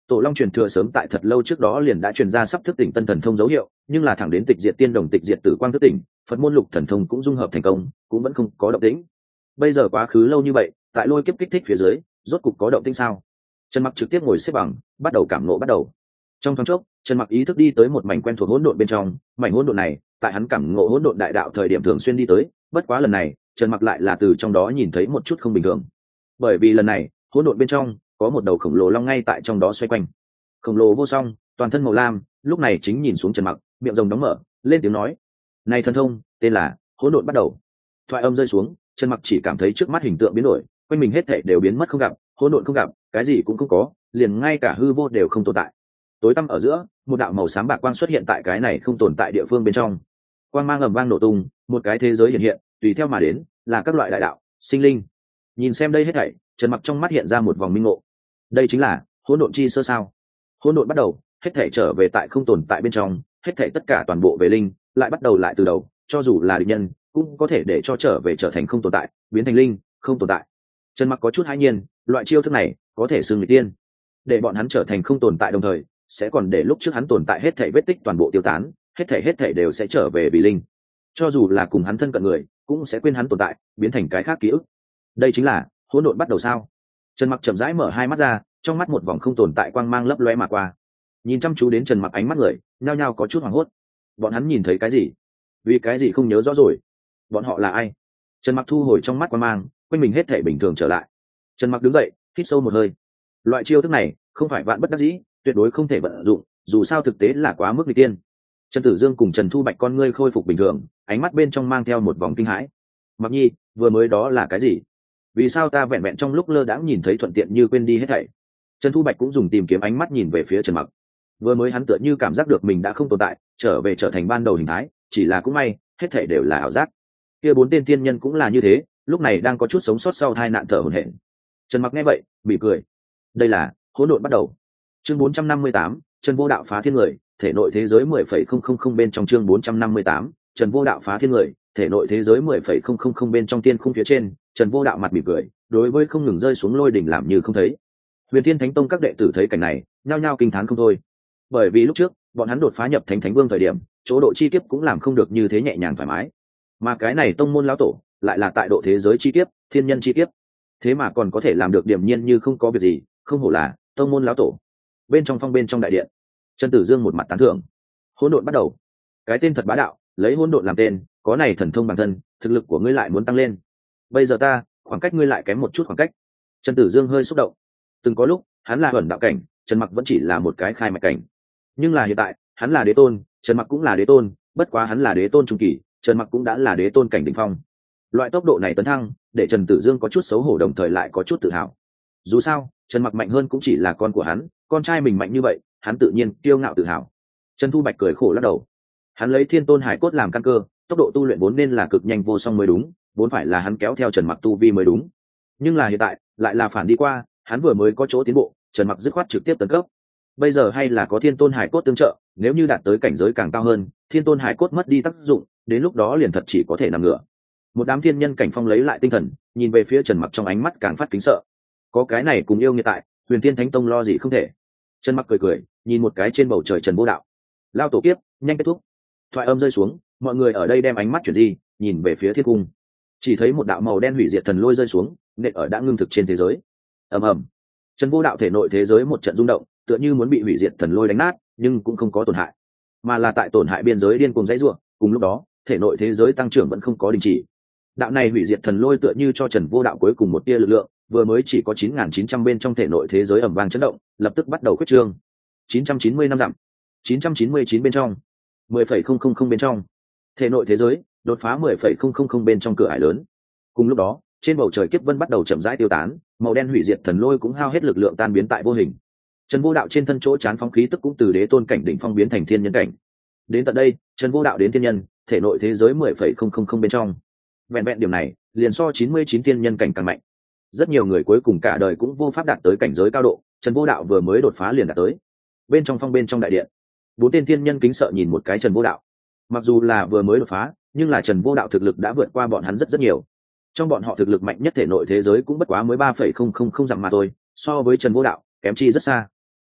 Tổ Long truyền thừa sớm tại thật lâu trước đó liền đã truyền ra sắp thức tỉnh tân thần thông dấu hiệu, nhưng là thẳng đến tịch diệt tiên đồng tịch diệt tử quang thức tỉnh, Phật môn lục thần thông cũng dung hợp thành công, cũng vẫn không có động tĩnh. Bây giờ quá khứ lâu như vậy, tại lôi kiếp kích thích phía dưới, rốt cục có động tĩnh sao? Trần Mặc trực tiếp ngồi xếp bằng, bắt đầu cảm ngộ bắt đầu. Trong thoáng chốc, Trần Mặc ý thức đi tới một mảnh quen thuộc hỗn độn bên trong, mảnh hỗn độn này, tại hắn cảm ngộ hỗn độn đại đạo thời điểm thường xuyên đi tới, bất quá lần này, Trần Mặc lại là từ trong đó nhìn thấy một chút không bình thường. Bởi vì lần này, hỗn độn bên trong có một đầu khổng lồ long ngay tại trong đó xoay quanh. Khổng lồ vô song, toàn thân màu lam, lúc này chính nhìn xuống Trần Mặc, miệng rồng đóng mở, lên tiếng nói: "Này thần thông, tên là Hỗn độn bắt đầu." Thoại âm rơi xuống, Trần Mặc chỉ cảm thấy trước mắt hình tượng biến đổi, quanh mình hết thảy đều biến mất không gặp, hỗn độn không gặp, cái gì cũng không có, liền ngay cả hư vô đều không tồn tại. Tối tăm ở giữa, một đạo màu xám bạc quang xuất hiện tại cái này không tồn tại địa phương bên trong. Quang mang ầm vang nổ tung, một cái thế giới hiện hiện, tùy theo mà đến là các loại đại đạo, sinh linh. Nhìn xem đây hết thảy, Trần Mặc trong mắt hiện ra một vòng minh ngộ. Đây chính là hỗn độn chi sơ sao? Hỗn độn bắt đầu, hết thảy trở về tại không tồn tại bên trong, hết thảy tất cả toàn bộ về linh, lại bắt đầu lại từ đầu, cho dù là địch nhân, cũng có thể để cho trở về trở thành không tồn tại, biến thành linh, không tồn tại. Trần Mặc có chút hãi nhiên, loại chiêu thức này có thể xưng người tiên, để bọn hắn trở thành không tồn tại đồng thời, sẽ còn để lúc trước hắn tồn tại hết thảy vết tích toàn bộ tiêu tán, hết thảy hết thảy đều sẽ trở về vì linh. Cho dù là cùng hắn thân cận người, cũng sẽ quên hắn tồn tại, biến thành cái khác ký ức. Đây chính là hỗn độn bắt đầu sao? Trần Mặc chậm rãi mở hai mắt ra, trong mắt một vòng không tồn tại quang mang lấp lóe mà qua. Nhìn chăm chú đến Trần Mặc ánh mắt người, nhao nhao có chút hoảng hốt. Bọn hắn nhìn thấy cái gì? Vì cái gì không nhớ rõ rồi? Bọn họ là ai? Trần Mặc thu hồi trong mắt quang mang, quanh mình hết thảy bình thường trở lại. Trần Mặc đứng dậy, hít sâu một hơi. Loại chiêu thức này không phải vạn bất đắc dĩ, tuyệt đối không thể vận dụng, dù sao thực tế là quá mức nghịch tiên. Trần Tử Dương cùng Trần Thu Bạch con ngươi khôi phục bình thường, ánh mắt bên trong mang theo một vòng kinh hãi. Mặc Nhi, vừa mới đó là cái gì? Vì sao ta vẹn vẹn trong lúc lơ đãng nhìn thấy thuận tiện như quên đi hết thảy? Trần Thu Bạch cũng dùng tìm kiếm ánh mắt nhìn về phía Trần Mặc. Vừa mới hắn tựa như cảm giác được mình đã không tồn tại, trở về trở thành ban đầu hình thái, chỉ là cũng may, hết thảy đều là ảo giác. Kia bốn tên tiên nhân cũng là như thế, lúc này đang có chút sống sót sau tai nạn thở hổn hển. Trần Mặc nghe vậy, bị cười. Đây là hỗn độn bắt đầu. Chương bốn trăm năm mươi tám, Trần Vô Đạo phá thiên người, thể nội thế giới mười phẩy không không không bên trong chương bốn trăm năm mươi tám, Trần Vô Đạo phá thiên người, thể nội thế giới mười phẩy không không không bên trong tiên khung phía trên, Trần Vô Đạo mặt mỉm cười, đối với không ngừng rơi xuống lôi đỉnh làm như không thấy. Huyền Thiên Thánh Tông các đệ tử thấy cảnh này, nhao nhao kinh thán không thôi. Bởi vì lúc trước, bọn hắn đột phá nhập Thánh Thánh Vương thời điểm, chỗ độ chi kiếp cũng làm không được như thế nhẹ nhàng thoải mái. Mà cái này tông môn lão tổ, lại là tại độ thế giới chi kiếp, thiên nhân chi kiếp. Thế mà còn có thể làm được điểm nhiên như không có việc gì, không hổ là tông môn lão tổ. Bên trong phong bên trong đại điện, Trần Tử Dương một mặt tán thưởng. Hỗn độn bắt đầu. Cái tên thật bá đạo, lấy hỗn độn làm tên, có này thần thông bản thân, thực lực của ngươi lại muốn tăng lên. Bây giờ ta, khoảng cách ngươi lại kém một chút khoảng cách. Trần Tử Dương hơi xúc động. Từng có lúc, hắn là ẩn đạo cảnh, Trần Mặc vẫn chỉ là một cái khai mạch cảnh. Nhưng là hiện tại, hắn là đế tôn, Trần Mặc cũng là đế tôn, bất quá hắn là đế tôn trung kỳ, Trần Mặc cũng đã là đế tôn cảnh đỉnh phong. Loại tốc độ này tấn thăng, để Trần Tử Dương có chút xấu hổ đồng thời lại có chút tự hào. Dù sao, Trần Mặc mạnh hơn cũng chỉ là con của hắn, con trai mình mạnh như vậy, hắn tự nhiên kiêu ngạo tự hào. Trần Thu Bạch cười khổ lắc đầu. Hắn lấy Thiên Tôn Hải cốt làm căn cơ, tốc độ tu luyện vốn nên là cực nhanh vô song mới đúng, vốn phải là hắn kéo theo Trần Mặc tu vi mới đúng. Nhưng là hiện tại, lại là phản đi qua, hắn vừa mới có chỗ tiến bộ, Trần Mặc dứt khoát trực tiếp tấn cấp. Bây giờ hay là có Thiên Tôn Hải cốt tương trợ, nếu như đạt tới cảnh giới càng cao hơn, Thiên Tôn Hải cốt mất đi tác dụng, đến lúc đó liền thật chỉ có thể nằm ngửa. Một đám thiên nhân cảnh phong lấy lại tinh thần, nhìn về phía Trần Mặc trong ánh mắt càng phát kính sợ. Có cái này cùng yêu nghiệt tại, Huyền Thiên Thánh Tông lo gì không thể. Trần Mặc cười cười, nhìn một cái trên bầu trời Trần Vô Đạo. Lao tổ kiếp, nhanh kết thúc. Thoại âm rơi xuống, mọi người ở đây đem ánh mắt chuyển di, nhìn về phía thiên cung. Chỉ thấy một đạo màu đen hủy diệt thần lôi rơi xuống, nện ở đã ngưng thực trên thế giới. Ầm ầm. Trần Vô Đạo thể nội thế giới một trận rung động, tựa như muốn bị hủy diệt thần lôi đánh nát, nhưng cũng không có tổn hại, mà là tại tổn hại biên giới điên cuồng dãy rủa. Cùng lúc đó, thể nội thế giới tăng trưởng vẫn không có đình chỉ. Đạo này hủy diệt thần lôi tựa như cho Trần Vô Đạo cuối cùng một tia lực lượng, vừa mới chỉ có chín nghìn chín trăm bên trong thể nội thế giới ầm vang chấn động, lập tức bắt đầu khuyết trương. chín trăm chín mươi năm dặm, chín trăm chín mươi chín bên trong, mười phẩy không không không bên trong, thể nội thế giới đột phá mười phẩy không không không bên trong cửa ải lớn. Cùng lúc đó, trên bầu trời kiếp vân bắt đầu chậm rãi tiêu tán, màu đen hủy diệt thần lôi cũng hao hết lực lượng tan biến tại vô hình. Trần Vô Đạo trên thân chỗ chán phóng khí tức cũng từ đế tôn cảnh đỉnh phong biến thành thiên nhân cảnh. Đến tận đây, Trần Vô Đạo đến thiên nhân, thể nội thế giới mười phẩy không không không bên trong. Vẹn vẹn điểm này, liền so chín mươi chín thiên nhân cảnh càng mạnh. Rất nhiều người cuối cùng cả đời cũng vô pháp đạt tới cảnh giới cao độ, Trần Vô Đạo vừa mới đột phá liền đạt tới. Bên trong phong bên trong đại điện, bốn tên thiên nhân kính sợ nhìn một cái Trần Vô Đạo. Mặc dù là vừa mới đột phá, nhưng là Trần Vô Đạo thực lực đã vượt qua bọn hắn rất rất nhiều. Trong bọn họ thực lực mạnh nhất thể nội thế giới cũng bất quá mới ba phẩy không không không dặm mà thôi, so với Trần Vô Đạo, kém chi rất xa.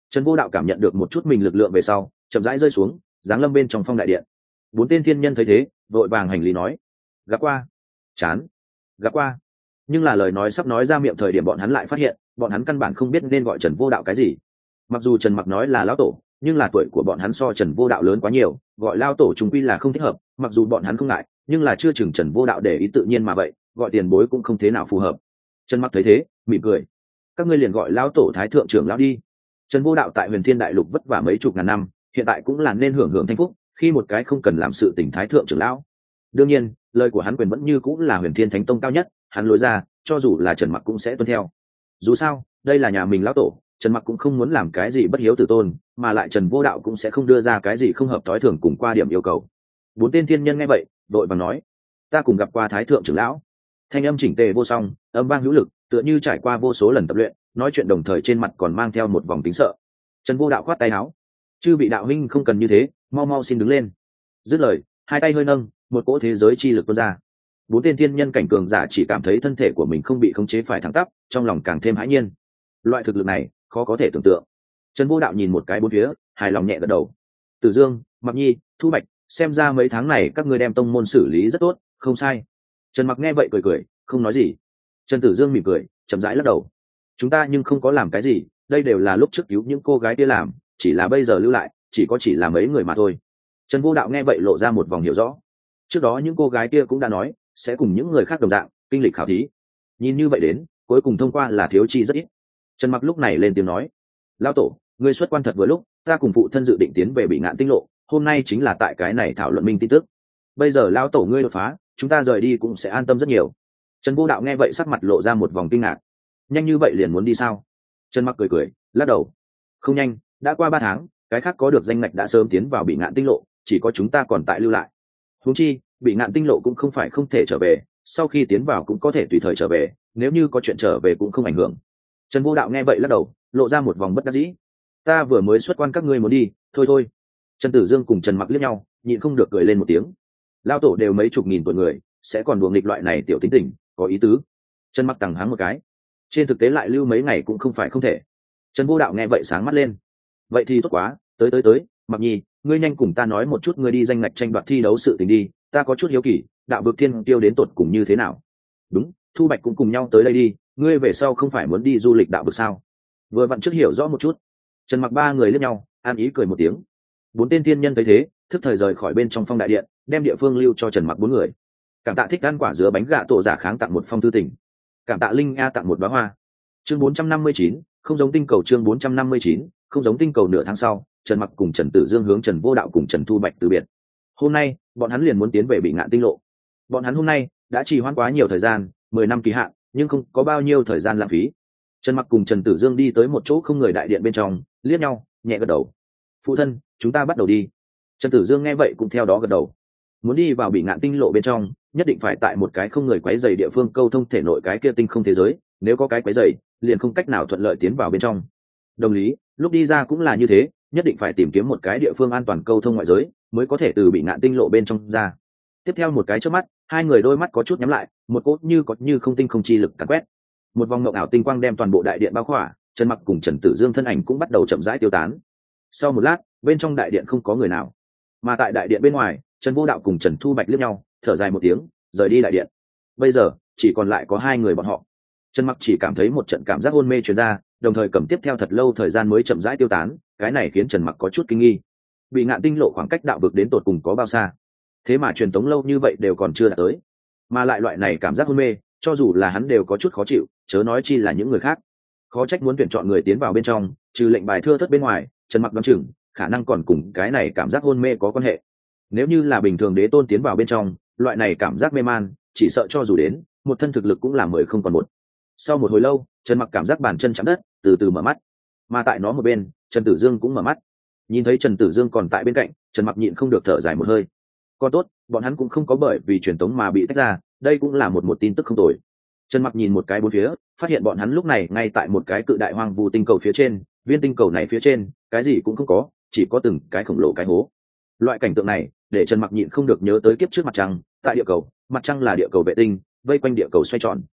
Trần Vô Đạo cảm nhận được một chút mình lực lượng về sau chậm rãi rơi xuống, giáng lâm bên trong phong đại điện. Bốn tên thiên nhân thấy thế vội vàng hành lý nói: gặp qua. Chán. Gặp qua. Nhưng là lời nói sắp nói ra miệng thời điểm bọn hắn lại phát hiện bọn hắn căn bản không biết nên gọi Trần Vô Đạo cái gì. Mặc dù Trần Mặc nói là lão tổ, nhưng là tuổi của bọn hắn so Trần Vô Đạo lớn quá nhiều, gọi lao tổ trùng quy là không thích hợp. Mặc dù bọn hắn không ngại, nhưng là chưa chừng Trần Vô Đạo để ý tự nhiên mà vậy, gọi tiền bối cũng không thế nào phù hợp. Trần Mặc thấy thế mỉm cười: các ngươi liền gọi lão tổ thái thượng trưởng lão đi. Trần Vô Đạo tại Huyền Thiên Đại Lục vất vả mấy chục ngàn năm, hiện tại cũng là nên hưởng hưởng thanh phúc, khi một cái không cần làm sự tình thái thượng trưởng lão. Đương nhiên, lời của hắn quyền vẫn như cũng là Huyền Thiên Thánh Tông cao nhất, hắn lối ra, cho dù là Trần Mặc cũng sẽ tuân theo. Dù sao, đây là nhà mình lão tổ, Trần Mặc cũng không muốn làm cái gì bất hiếu tử tôn, mà lại Trần Vô Đạo cũng sẽ không đưa ra cái gì không hợp tối thường cùng qua điểm yêu cầu. Bốn tên thiên nhân nghe vậy, đội vàng nói: ta cùng gặp qua thái thượng trưởng lão. Thanh âm chỉnh tề vô song, âm vang hữu lực, tựa như trải qua vô số lần tập luyện, nói chuyện đồng thời trên mặt còn mang theo một vòng tính sợ. Trần Vô Đạo khoát tay áo: chư vị đạo huynh không cần như thế, mau mau xin đứng lên. Dứt lời, hai tay hơi nâng, một cỗ thế giới chi lực tuôn ra. Bốn tên thiên nhân cảnh cường giả chỉ cảm thấy thân thể của mình không bị khống chế phải thẳng tắp, trong lòng càng thêm hãi nhiên. Loại thực lực này khó có thể tưởng tượng. Trần Vô Đạo nhìn một cái bốn phía, hài lòng nhẹ gật đầu: Tử Dương, Mặc Nhi, Thu Bạch, xem ra mấy tháng này các ngươi đem tông môn xử lý rất tốt, không sai. Trần Mặc nghe vậy cười cười, không nói gì. Trần Tử Dương mỉm cười, chậm rãi lắc đầu: chúng ta nhưng không có làm cái gì, đây đều là lúc trước cứu những cô gái kia làm, chỉ là bây giờ lưu lại chỉ có chỉ là mấy người mà thôi. Trần Vô Đạo nghe vậy lộ ra một vòng hiểu rõ. Trước đó những cô gái kia cũng đã nói sẽ cùng những người khác đồng dạng kinh lịch khảo thí, nhìn như vậy đến cuối cùng thông qua là thiếu chi rất ít. Trần Mặc lúc này lên tiếng nói: lão tổ, ngươi xuất quan thật vừa lúc, ta cùng phụ thân dự định tiến về Bị Ngạn Tinh Lộ, hôm nay chính là tại cái này thảo luận minh tin tức. Bây giờ lão tổ ngươi đột phá, chúng ta rời đi cũng sẽ an tâm rất nhiều. Trần Vô Đạo nghe vậy sắc mặt lộ ra một vòng kinh ngạc: nhanh như vậy liền muốn đi sao? Trần Mặc cười cười lắc đầu: không nhanh, đã qua ba tháng, cái khác có được danh ngạch đã sớm tiến vào Bị Ngạn Tinh Lộ, chỉ có chúng ta còn tại lưu lại. Huống chi Bị Ngạn Tinh Lộ cũng không phải không thể trở về, sau khi tiến vào cũng có thể tùy thời trở về, nếu như có chuyện trở về cũng không ảnh hưởng. Trần Vô Đạo nghe vậy lắc đầu, lộ ra một vòng bất đắc dĩ: ta vừa mới xuất quan các ngươi muốn đi, thôi thôi. Trần Tử Dương cùng Trần Mặc liếc nhau, nhịn không được cười lên một tiếng. Lao tổ đều mấy chục nghìn tuổi người, sẽ còn đùa nghịch loại này tiểu tính tình, có ý tứ. Trần Mặc tằng háng một cái, trên thực tế lại lưu mấy ngày cũng không phải không thể. Trần Vô Đạo nghe vậy sáng mắt lên: vậy thì tốt quá, tới tới tới, Mặc Nhi, ngươi nhanh cùng ta nói một chút ngươi đi danh ngạch tranh đoạt thi đấu sự tình đi, ta có chút hiếu kỳ, đạo vực thiên tiêu đến tột cùng như thế nào. Đúng, Thu Bạch cũng cùng nhau tới đây đi, ngươi về sau không phải muốn đi du lịch đạo vực sao? Vừa vặn trước hiểu rõ một chút. Trần Mặc ba người liếc nhau, an ý cười một tiếng. Bốn tên thiên nhân thấy thế, thức thời rời khỏi bên trong phong đại điện, đem địa phương lưu cho Trần Mặc bốn người. Cảm tạ thích ăn quả dứa bánh gạ tổ giả kháng tặng một phong thư tình. Cảm tạ Linh A tặng một bá hoa. Chương bốn trăm năm mươi chín, không giống tinh cầu. Chương bốn trăm năm mươi chín, không giống tinh cầu. Nửa tháng sau, Trần Mặc cùng Trần Tử Dương hướng Trần Vô Đạo cùng Trần Thu Bạch từ biệt. Hôm nay, bọn hắn liền muốn tiến về Bị Ngạn Tinh Lộ. Bọn hắn hôm nay đã trì hoãn quá nhiều thời gian, mười năm kỳ hạn, nhưng không có bao nhiêu thời gian lãng phí. Trần Mặc cùng Trần Tử Dương đi tới một chỗ không người đại điện bên trong, liếc nhau, nhẹ gật đầu: phụ thân, chúng ta bắt đầu đi. Trần Tử Dương nghe vậy cũng theo đó gật đầu. Muốn đi vào Bị Ngạn Tinh Lộ bên trong, nhất định phải tại một cái không người quấy rầy địa phương câu thông thể nội cái kia tinh không thế giới, nếu có cái quấy rầy, liền không cách nào thuận lợi tiến vào bên trong. Đồng lý, lúc đi ra cũng là như thế, nhất định phải tìm kiếm một cái địa phương an toàn câu thông ngoại giới, mới có thể từ Bị Ngạn Tinh Lộ bên trong ra. Tiếp theo một cái chớp mắt, hai người đôi mắt có chút nhắm lại, một cốt như có như không tinh không chi lực càn quét. Một vòng ngọc ảo tinh quang đem toàn bộ đại điện bao khỏa, Trần Mặc cùng Trần Tử Dương thân ảnh cũng bắt đầu chậm rãi tiêu tán. Sau một lát, bên trong đại điện không có người nào, mà tại đại điện bên ngoài, Trần Vô Đạo cùng Trần Thu Bạch liếc nhau, thở dài một tiếng, rời đi đại điện. Bây giờ chỉ còn lại có hai người bọn họ. Trần Mặc chỉ cảm thấy một trận cảm giác hôn mê truyền ra, đồng thời cầm tiếp theo thật lâu thời gian mới chậm rãi tiêu tán, cái này khiến Trần Mặc có chút kinh nghi. Bị Ngạn Tinh Lộ khoảng cách đạo vực đến tột cùng có bao xa? Thế mà truyền tống lâu như vậy đều còn chưa đạt tới, mà lại loại này cảm giác hôn mê, cho dù là hắn đều có chút khó chịu, chớ nói chi là những người khác. Khó trách muốn tuyển chọn người tiến vào bên trong, trừ lệnh bài thưa thớt bên ngoài, Trần Mặc đoán chừng khả năng còn cùng cái này cảm giác hôn mê có quan hệ. Nếu như là bình thường đế tôn tiến vào bên trong, loại này cảm giác mê man, chỉ sợ cho dù đến một thân thực lực cũng là mười không còn một. Sau một hồi lâu, Trần Mặc cảm giác bàn chân chạm đất, từ từ mở mắt. Mà tại nó một bên, Trần Tử Dương cũng mở mắt. Nhìn thấy Trần Tử Dương còn tại bên cạnh, Trần Mặc nhịn không được thở dài một hơi. Còn tốt, bọn hắn cũng không có bởi vì truyền tống mà bị tách ra, đây cũng là một một tin tức không tồi. Trần Mặc nhìn một cái bốn phía, phát hiện bọn hắn lúc này ngay tại một cái cự đại hoang vu tinh cầu phía trên, viên tinh cầu này phía trên, cái gì cũng không có, chỉ có từng cái khổng lồ cái hố. Loại cảnh tượng này, để Trần Mặc nhịn không được nhớ tới kiếp trước mặt trăng, tại địa cầu, mặt trăng là địa cầu vệ tinh, vây quanh địa cầu xoay tròn.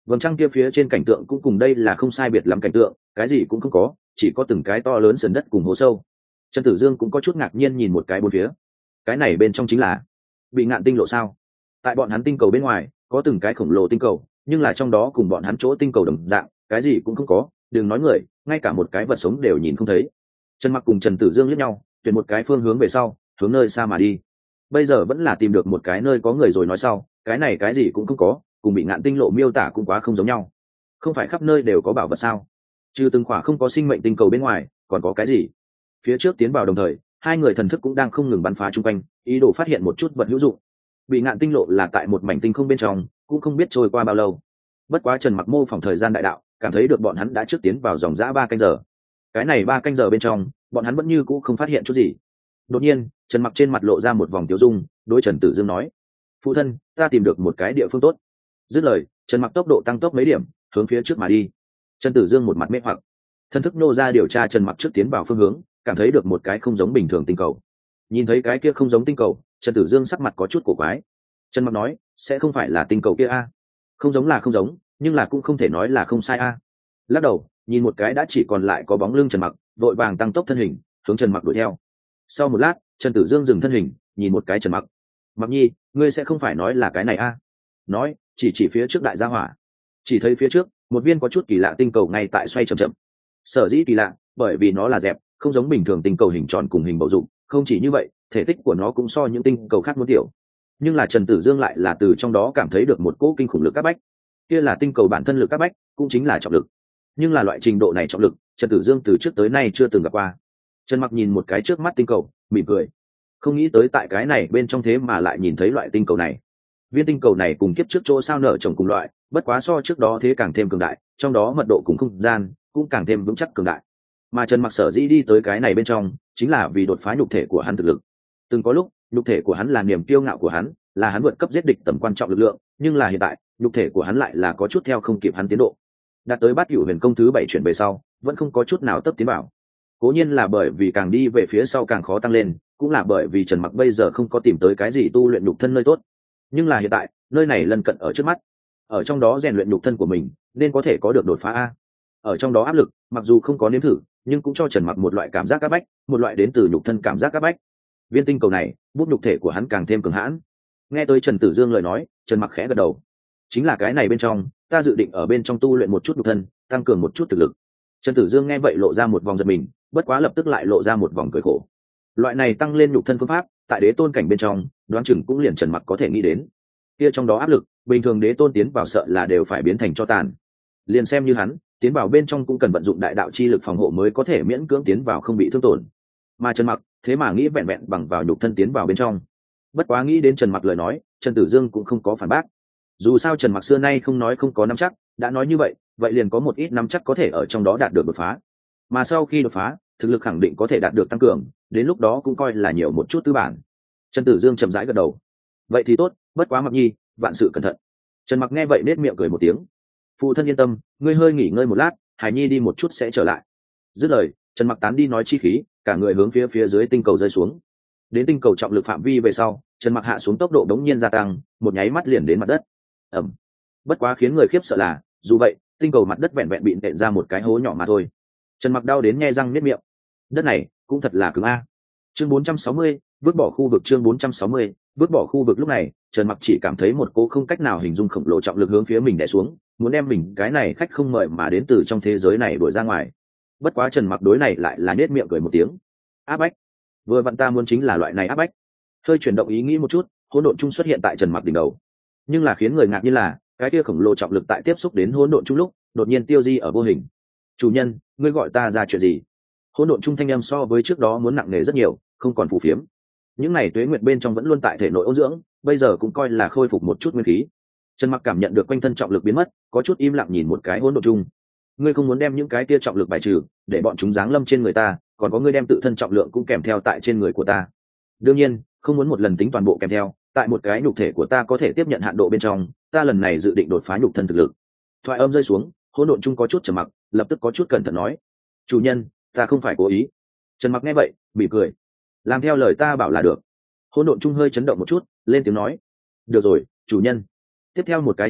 vầng trăng kia phía trên cảnh tượng cũng cùng đây là không sai biệt lắm cảnh tượng, cái gì cũng không có, chỉ có từng cái to lớn sườn đất cùng hố sâu. Trần Tử Dương cũng có chút ngạc nhiên nhìn một cái bốn phía. Cái này bên trong chính là bị ngạn tinh lộ sao? Tại bọn hắn tinh cầu bên ngoài có từng cái khổng lồ tinh cầu, nhưng là trong đó cùng bọn hắn chỗ tinh cầu đồng dạng, cái gì cũng không có, đừng nói người, ngay cả một cái vật sống đều nhìn không thấy. Trần Mặc cùng Trần Tử Dương liếc nhau, tuyển một cái phương hướng về sau, hướng nơi xa mà đi. Bây giờ vẫn là tìm được một cái nơi có người rồi nói sau, cái này cái gì cũng không có, cùng bị ngạn tinh lộ miêu tả cũng quá không giống nhau. Không phải khắp nơi đều có bảo vật sao? Trừ từng khỏa không có sinh mệnh tinh cầu bên ngoài, còn có cái gì? Phía trước tiến vào đồng thời, hai người thần thức cũng đang không ngừng bắn phá chung quanh, ý đồ phát hiện một chút vật hữu dụng. Bị ngạn tinh lộ là tại một mảnh tinh không bên trong, cũng không biết trôi qua bao lâu. Bất quá Trần Mặc mô phỏng thời gian đại đạo, cảm thấy được bọn hắn đã trước tiến vào dòng dã ba canh giờ. Cái này ba canh giờ bên trong, bọn hắn vẫn như cũ không phát hiện chút gì. Đột nhiên, Trần Mặc trên mặt lộ ra một vòng tiêu dung, đối Trần Tử Dương nói: "Phụ thân, ta tìm được một cái địa phương tốt." Dứt lời, Trần Mặc tốc độ tăng tốc mấy điểm, hướng phía trước mà đi. Trần Tử Dương một mặt mê hoặc, thân thức nô ra điều tra Trần Mặc trước tiến vào phương hướng, cảm thấy được một cái không giống bình thường tinh cầu. Nhìn thấy cái kia không giống tinh cầu, Trần Tử Dương sắc mặt có chút cổ quái. Trần Mặc nói: "Sẽ không phải là tinh cầu kia a?" Không giống là không giống, nhưng là cũng không thể nói là không sai a. Lắc đầu, nhìn một cái đã chỉ còn lại có bóng lưng Trần Mặc, vội vàng tăng tốc thân hình, hướng Trần Mặc đuổi theo. Sau một lát, Trần Tử Dương dừng thân hình, nhìn một cái Trần Mặc. "Mặc Nhi, ngươi sẽ không phải nói là cái này a?" Nói, chỉ chỉ phía trước đại gia hỏa. Chỉ thấy phía trước, một viên có chút kỳ lạ tinh cầu ngay tại xoay chậm chậm. Sở dĩ kỳ lạ, bởi vì nó là dẹp, không giống bình thường tinh cầu hình tròn cùng hình bầu dục, không chỉ như vậy, thể tích của nó cũng so những tinh cầu khác muốn tiểu. Nhưng là Trần Tử Dương lại là từ trong đó cảm thấy được một cỗ kinh khủng lực các bách. Kia là tinh cầu bản thân lực các bách, cũng chính là trọng lực. Nhưng là loại trình độ này trọng lực, Trần Tử Dương từ trước tới nay chưa từng gặp qua. Trần Mặc nhìn một cái trước mắt tinh cầu, mỉm cười. Không nghĩ tới tại cái này bên trong thế mà lại nhìn thấy loại tinh cầu này. Viên tinh cầu này cùng kiếp trước chỗ sao nở trồng cùng loại, bất quá so trước đó thế càng thêm cường đại, trong đó mật độ cùng không gian cũng càng thêm vững chắc cường đại. Mà Trần Mặc sở dĩ đi tới cái này bên trong, chính là vì đột phá nhục thể của hắn thực lực. Từng có lúc, nhục thể của hắn là niềm kiêu ngạo của hắn, là hắn vượt cấp giết địch tầm quan trọng lực lượng, nhưng là hiện tại, nhục thể của hắn lại là có chút theo không kịp hắn tiến độ. Đạt tới Bát Cửu Huyền Công thứ bảy chuyển về sau, vẫn không có chút nào tấp tiến vào. Cố nhiên là bởi vì càng đi về phía sau càng khó tăng lên, cũng là bởi vì Trần Mặc bây giờ không có tìm tới cái gì tu luyện nhục thân nơi tốt. Nhưng là hiện tại, nơi này lần cận ở trước mắt, ở trong đó rèn luyện nhục thân của mình, nên có thể có được đột phá a. Ở trong đó áp lực, mặc dù không có nếm thử, nhưng cũng cho Trần Mặc một loại cảm giác áp bách, một loại đến từ nhục thân cảm giác áp bách. Viên tinh cầu này, bút nhục thể của hắn càng thêm cường hãn. Nghe tới Trần Tử Dương lời nói, Trần Mặc khẽ gật đầu. Chính là cái này bên trong, ta dự định ở bên trong tu luyện một chút nhục thân, tăng cường một chút thực lực. Trần Tử Dương nghe vậy lộ ra một vòng giật mình, bất quá lập tức lại lộ ra một vòng cười khổ. Loại này tăng lên nhục thân phương pháp, tại đế tôn cảnh bên trong, đoán chừng cũng liền Trần Mặc có thể nghĩ đến. Kia trong đó áp lực, bình thường đế tôn tiến vào sợ là đều phải biến thành cho tàn. Liền xem như hắn, tiến vào bên trong cũng cần vận dụng đại đạo chi lực phòng hộ mới có thể miễn cưỡng tiến vào không bị thương tổn. Mà Trần Mặc, thế mà nghĩ vẹn vẹn bằng vào nhục thân tiến vào bên trong. Bất quá nghĩ đến Trần Mặc lời nói, Trần Tử Dương cũng không có phản bác. Dù sao Trần Mặc xưa nay không nói không có nắm chắc, đã nói như vậy, vậy liền có một ít nắm chắc có thể ở trong đó đạt được đột phá. Mà sau khi đột phá, thực lực khẳng định có thể đạt được tăng cường, đến lúc đó cũng coi là nhiều một chút tư bản. Trần Tử Dương chậm rãi gật đầu. Vậy thì tốt, bất quá Mặc Nhi, vạn sự cẩn thận. Trần Mặc nghe vậy nết miệng cười một tiếng. Phụ thân yên tâm, ngươi hơi nghỉ ngơi một lát, Hải Nhi đi một chút sẽ trở lại. Dứt lời, Trần Mặc tán đi nói chi khí, cả người hướng phía phía dưới tinh cầu rơi xuống. Đến tinh cầu trọng lực phạm vi về sau, Trần Mặc hạ xuống tốc độ đống nhiên gia tăng, một nháy mắt liền đến mặt đất. Ầm. Bất quá khiến người khiếp sợ là, dù vậy, tinh cầu mặt đất vẹn vẹn bị nện ra một cái hố nhỏ mà thôi. Trần Mặc đau đến nhe răng niết miệng. Đất này cũng thật là cứng a. Chương bốn trăm sáu mươi, vứt bỏ khu vực chương bốn trăm sáu mươi, vứt bỏ khu vực lúc này, Trần Mặc chỉ cảm thấy một cỗ không cách nào hình dung khổng lồ trọng lực hướng phía mình đè xuống, muốn đem mình cái này khách không mời mà đến từ trong thế giới này đuổi ra ngoài. Bất quá Trần Mặc đối này lại là nhếch miệng cười một tiếng. Áp bách. Vừa vặn ta muốn chính là loại này áp bách. Hơi chuyển động ý nghĩ một chút, hỗn độn chung xuất hiện tại Trần Mặc đỉnh đầu. Nhưng là khiến người ngạc nhiên là, cái kia khổng lồ trọng lực tại tiếp xúc đến hỗn độn chung lúc, đột nhiên tiêu di ở vô hình. Chủ nhân, ngươi gọi ta ra chuyện gì? Hỗn độn chung thanh âm so với trước đó muốn nặng nề rất nhiều, không còn phù phiếm. Những này tuế nguyệt bên trong vẫn luôn tại thể nội ôn dưỡng, bây giờ cũng coi là khôi phục một chút nguyên khí. Trần Mặc cảm nhận được quanh thân trọng lực biến mất, có chút im lặng nhìn một cái hỗn độn chung. Ngươi không muốn đem những cái kia trọng lực bài trừ, để bọn chúng giáng lâm trên người ta, còn có ngươi đem tự thân trọng lượng cũng kèm theo tại trên người của ta. Đương nhiên, không muốn một lần tính toàn bộ kèm theo, tại một cái nhục thể của ta có thể tiếp nhận hạn độ bên trong, ta lần này dự định đột phá nhục thân thực lực. Thoại âm rơi xuống, hỗn độn chung có chút trầm mặc, lập tức có chút cẩn thận nói: "Chủ nhân, ta không phải cố ý." Trần Mặc nghe vậy, bị cười. "Làm theo lời ta bảo là được." Hỗn độn chung hơi chấn động một chút, lên tiếng nói: "Được rồi, chủ nhân." Tiếp theo một cái chớp mắt,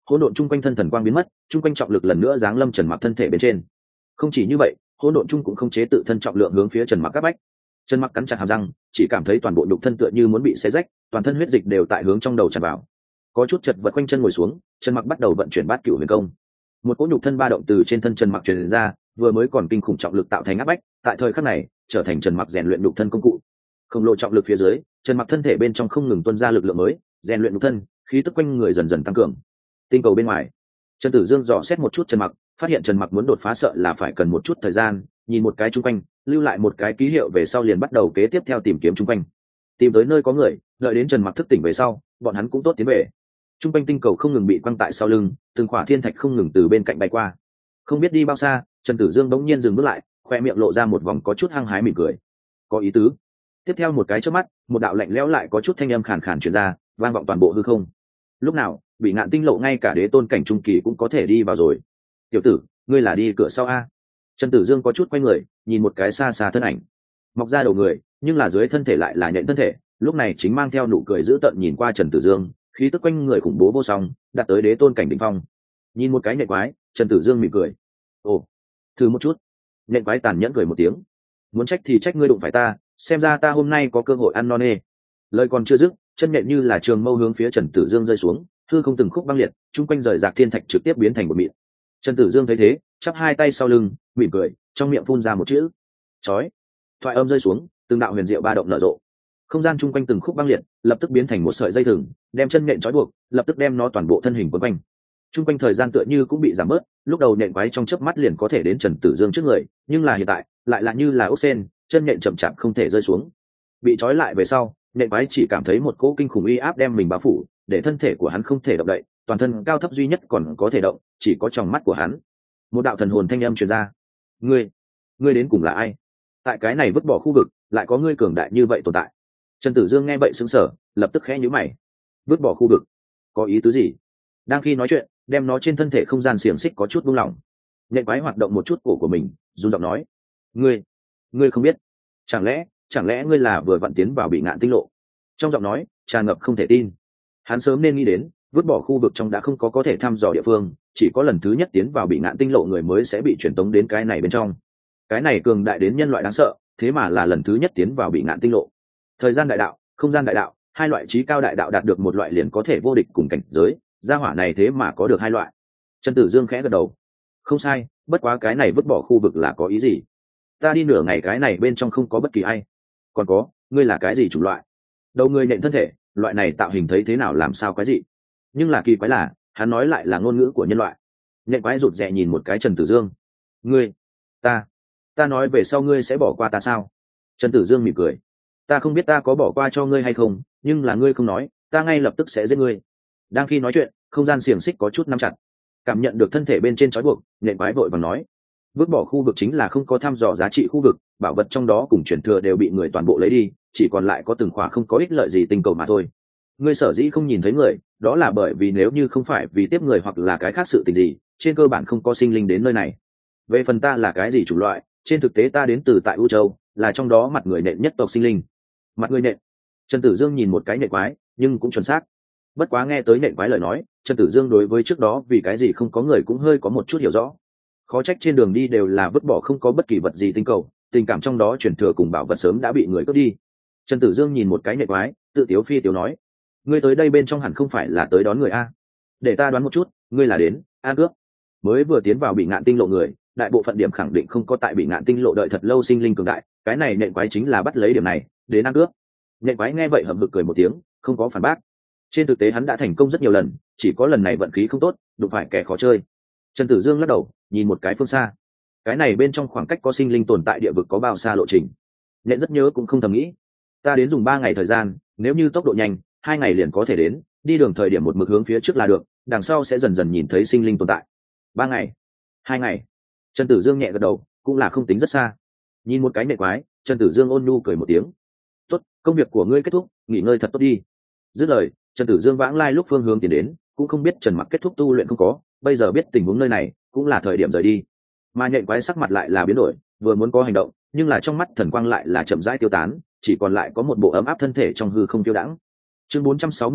hỗn độn chung quanh thân thần quang biến mất, chung quanh trọng lực lần nữa giáng lâm Trần Mặc thân thể bên trên. Không chỉ như vậy, hỗn độn chung cũng không chế tự thân trọng lượng hướng phía Trần Mặc áp bách. Trần Mặc cắn chặt hàm răng, chỉ cảm thấy toàn bộ nhục thân tựa như muốn bị xé rách, toàn thân huyết dịch đều tại hướng trong đầu tràn vào. Có chút chật vật quanh chân ngồi xuống, Trần Mặc bắt đầu vận chuyển bát cửu huyền công. Một cỗ nhục thân ba động từ trên thân Trần Mặc truyền ra, vừa mới còn kinh khủng trọng lực tạo thành áp bách, tại thời khắc này trở thành Trần Mặc rèn luyện nhục thân công cụ. Không lộ trọng lực phía dưới, Trần Mặc thân thể bên trong không ngừng tuôn ra lực lượng mới, rèn luyện nhục thân, khí tức quanh người dần dần tăng cường. Tinh cầu bên ngoài, Trần Tử Dương dò xét một chút Trần Mặc, phát hiện Trần Mặc muốn đột phá sợ là phải cần một chút thời gian, nhìn một cái chung quanh, lưu lại một cái ký hiệu về sau liền bắt đầu kế tiếp theo tìm kiếm chung quanh. Tìm tới nơi có người, đợi đến Trần Mặc thức tỉnh về sau, bọn hắn cũng tốt tiến về. Chung quanh tinh cầu không ngừng bị quăng tại sau lưng, từng khỏa thiên thạch không ngừng từ bên cạnh bay qua. Không biết đi bao xa, Trần Tử Dương bỗng nhiên dừng bước lại, khoe miệng lộ ra một vòng có chút hăng hái mỉm cười. Có ý tứ. Tiếp theo một cái chớp mắt, một đạo lạnh lẽo lại có chút thanh âm khàn khàn truyền ra, vang vọng toàn bộ hư không. Lúc nào, bị ngạn tinh lộ ngay cả đế tôn cảnh trung kỳ cũng có thể đi vào rồi. Tiểu tử, ngươi là đi cửa sau a? Trần Tử Dương có chút quay người, nhìn một cái xa xa thân ảnh, mọc ra đầu người, nhưng là dưới thân thể lại là nhện thân thể, lúc này chính mang theo nụ cười dữ tợn nhìn qua Trần Tử Dương, khí tức quanh người khủng bố vô song, đạt tới đế tôn cảnh đỉnh phong. Nhìn một cái nhện quái, Trần Tử Dương mỉm cười. Ồ, thử một chút. Nhện quái tàn nhẫn cười một tiếng. Muốn trách thì trách ngươi đụng phải ta, xem ra ta hôm nay có cơ hội ăn no nê. Lời còn chưa dứt, chân nhện như là trường mâu hướng phía Trần Tử Dương rơi xuống, hư không từng khúc băng liệt, chung quanh rời rạc thiên thạch trực tiếp biến thành một mịn. Trần Tử Dương thấy thế, chắp hai tay sau lưng, mỉm cười, trong miệng phun ra một chữ: chói. Thoại âm rơi xuống, từng đạo huyền diệu ba động nở rộ, không gian chung quanh từng khúc băng liệt, lập tức biến thành một sợi dây thừng, đem chân nhện trói buộc, lập tức đem nó toàn bộ thân hình quấn quanh. Chung quanh thời gian tựa như cũng bị giảm bớt, lúc đầu nhện quái trong chớp mắt liền có thể đến Trần Tử Dương trước người, nhưng là hiện tại, lại là như là ốc sên, chân nhện chậm chạp không thể rơi xuống. Bị trói lại về sau, nhện quái chỉ cảm thấy một cỗ kinh khủng uy áp đem mình bao phủ, để thân thể của hắn không thể động đậy, toàn thân cao thấp duy nhất còn có thể động, chỉ có trong mắt của hắn. Một đạo thần hồn thanh âm truyền ra: "Ngươi, ngươi đến cùng là ai? Tại cái này vứt bỏ khu vực, lại có ngươi cường đại như vậy tồn tại?" Trần Tử Dương nghe vậy sững sờ, lập tức khẽ nhíu mày. Vứt bỏ khu vực? Có ý tứ gì? Đang khi nói chuyện, đem nó trên thân thể không gian xiềng xích có chút buông lỏng. Nhện quái hoạt động một chút cổ của mình, run giọng nói: "Ngươi, ngươi không biết? Chẳng lẽ, chẳng lẽ ngươi là vừa vặn tiến vào bị ngạn tinh lộ?" Trong giọng nói tràn ngập không thể tin. Hắn sớm nên nghĩ đến, vứt bỏ khu vực trong đã không có có thể thăm dò địa phương, chỉ có lần thứ nhất tiến vào bị ngạn tinh lộ người mới sẽ bị truyền tống đến cái này bên trong. Cái này cường đại đến nhân loại đáng sợ, thế mà là lần thứ nhất tiến vào bị ngạn tinh lộ. Thời gian đại đạo, không gian đại đạo, hai loại trí cao đại đạo đạt được một loại liền có thể vô địch cùng cảnh giới, gia hỏa này thế mà có được hai loại. Trần Tử Dương khẽ gật đầu. Không sai, bất quá cái này vứt bỏ khu vực là có ý gì? Ta đi nửa ngày cái này bên trong không có bất kỳ ai. Còn có, ngươi là cái gì chủng loại? Đầu ngươi nện thân thể, loại này tạo hình thấy thế nào làm sao cái gì? Nhưng là kỳ quái là, hắn nói lại là ngôn ngữ của nhân loại. Nện quái rụt rè nhìn một cái Trần Tử Dương. Ngươi, ta, ta nói về sau ngươi sẽ bỏ qua ta sao? Trần Tử Dương mỉm cười. Ta không biết ta có bỏ qua cho ngươi hay không, nhưng là ngươi không nói, ta ngay lập tức sẽ giết ngươi. Đang khi nói chuyện, không gian xiềng xích có chút nắm chặt. Cảm nhận được thân thể bên trên trói buộc, nện quái vội vàng nói: vứt bỏ khu vực chính là không có thăm dò giá trị khu vực, bảo vật trong đó cùng truyền thừa đều bị người toàn bộ lấy đi, chỉ còn lại có từng khỏa không có ích lợi gì tinh cầu mà thôi. Ngươi sở dĩ không nhìn thấy người, đó là bởi vì nếu như không phải vì tiếp người hoặc là cái khác sự tình gì, trên cơ bản không có sinh linh đến nơi này. Về phần ta là cái gì chủng loại, trên thực tế ta đến từ tại U Châu, là trong đó mặt người nện nhất tộc sinh linh. Mặt người nện? Trần Tử Dương nhìn một cái nện quái, nhưng cũng chuẩn xác. Bất quá nghe tới nện quái lời nói, Trần Tử Dương đối với trước đó vì cái gì không có người cũng hơi có một chút hiểu rõ. Khó trách trên đường đi đều là vứt bỏ không có bất kỳ vật gì tinh cầu, tình cảm trong đó truyền thừa cùng bảo vật sớm đã bị người cướp đi. Trần Tử Dương nhìn một cái nện quái, tự tiếu phi tiếu nói: ngươi tới đây bên trong hẳn không phải là tới đón người a? Để ta đoán một chút, ngươi là đến an cướp. Mới vừa tiến vào bị ngạn tinh lộ người, đại bộ phận điểm khẳng định không có tại bị ngạn tinh lộ đợi thật lâu sinh linh cường đại, cái này nện quái chính là bắt lấy điểm này đến an cướp. Nện quái nghe vậy hậm hực cười một tiếng, không có phản bác. Trên thực tế hắn đã thành công rất nhiều lần, chỉ có lần này vận khí không tốt, đụng phải kẻ khó chơi. Trần Tử Dương lắc đầu, nhìn một cái phương xa. Cái này bên trong khoảng cách có sinh linh tồn tại địa vực có bao xa lộ trình? Nện rất nhớ cũng không thầm nghĩ. Ta đến dùng ba ngày thời gian, nếu như tốc độ nhanh, hai ngày liền có thể đến, đi đường thời điểm một mực hướng phía trước là được, đằng sau sẽ dần dần nhìn thấy sinh linh tồn tại. Ba ngày, hai ngày. Trần Tử Dương nhẹ gật đầu, cũng là không tính rất xa. Nhìn một cái nện quái, Trần Tử Dương ôn nhu cười một tiếng. Tốt, công việc của ngươi kết thúc, nghỉ ngơi thật tốt đi. Dứt lời, Trần Tử Dương vãng lai lúc phương hướng tiến đến, cũng không biết Trần Mặc kết thúc tu luyện không có, bây giờ biết tình huống nơi này, cũng là thời điểm rời đi. Mà nhện quái sắc mặt lại là biến đổi, vừa muốn có hành động, nhưng là trong mắt thần quang lại là chậm rãi tiêu tán, chỉ còn lại có một bộ ấm áp thân thể trong hư không phiêu đãng. Chương bốn trăm sáu mươi mốt,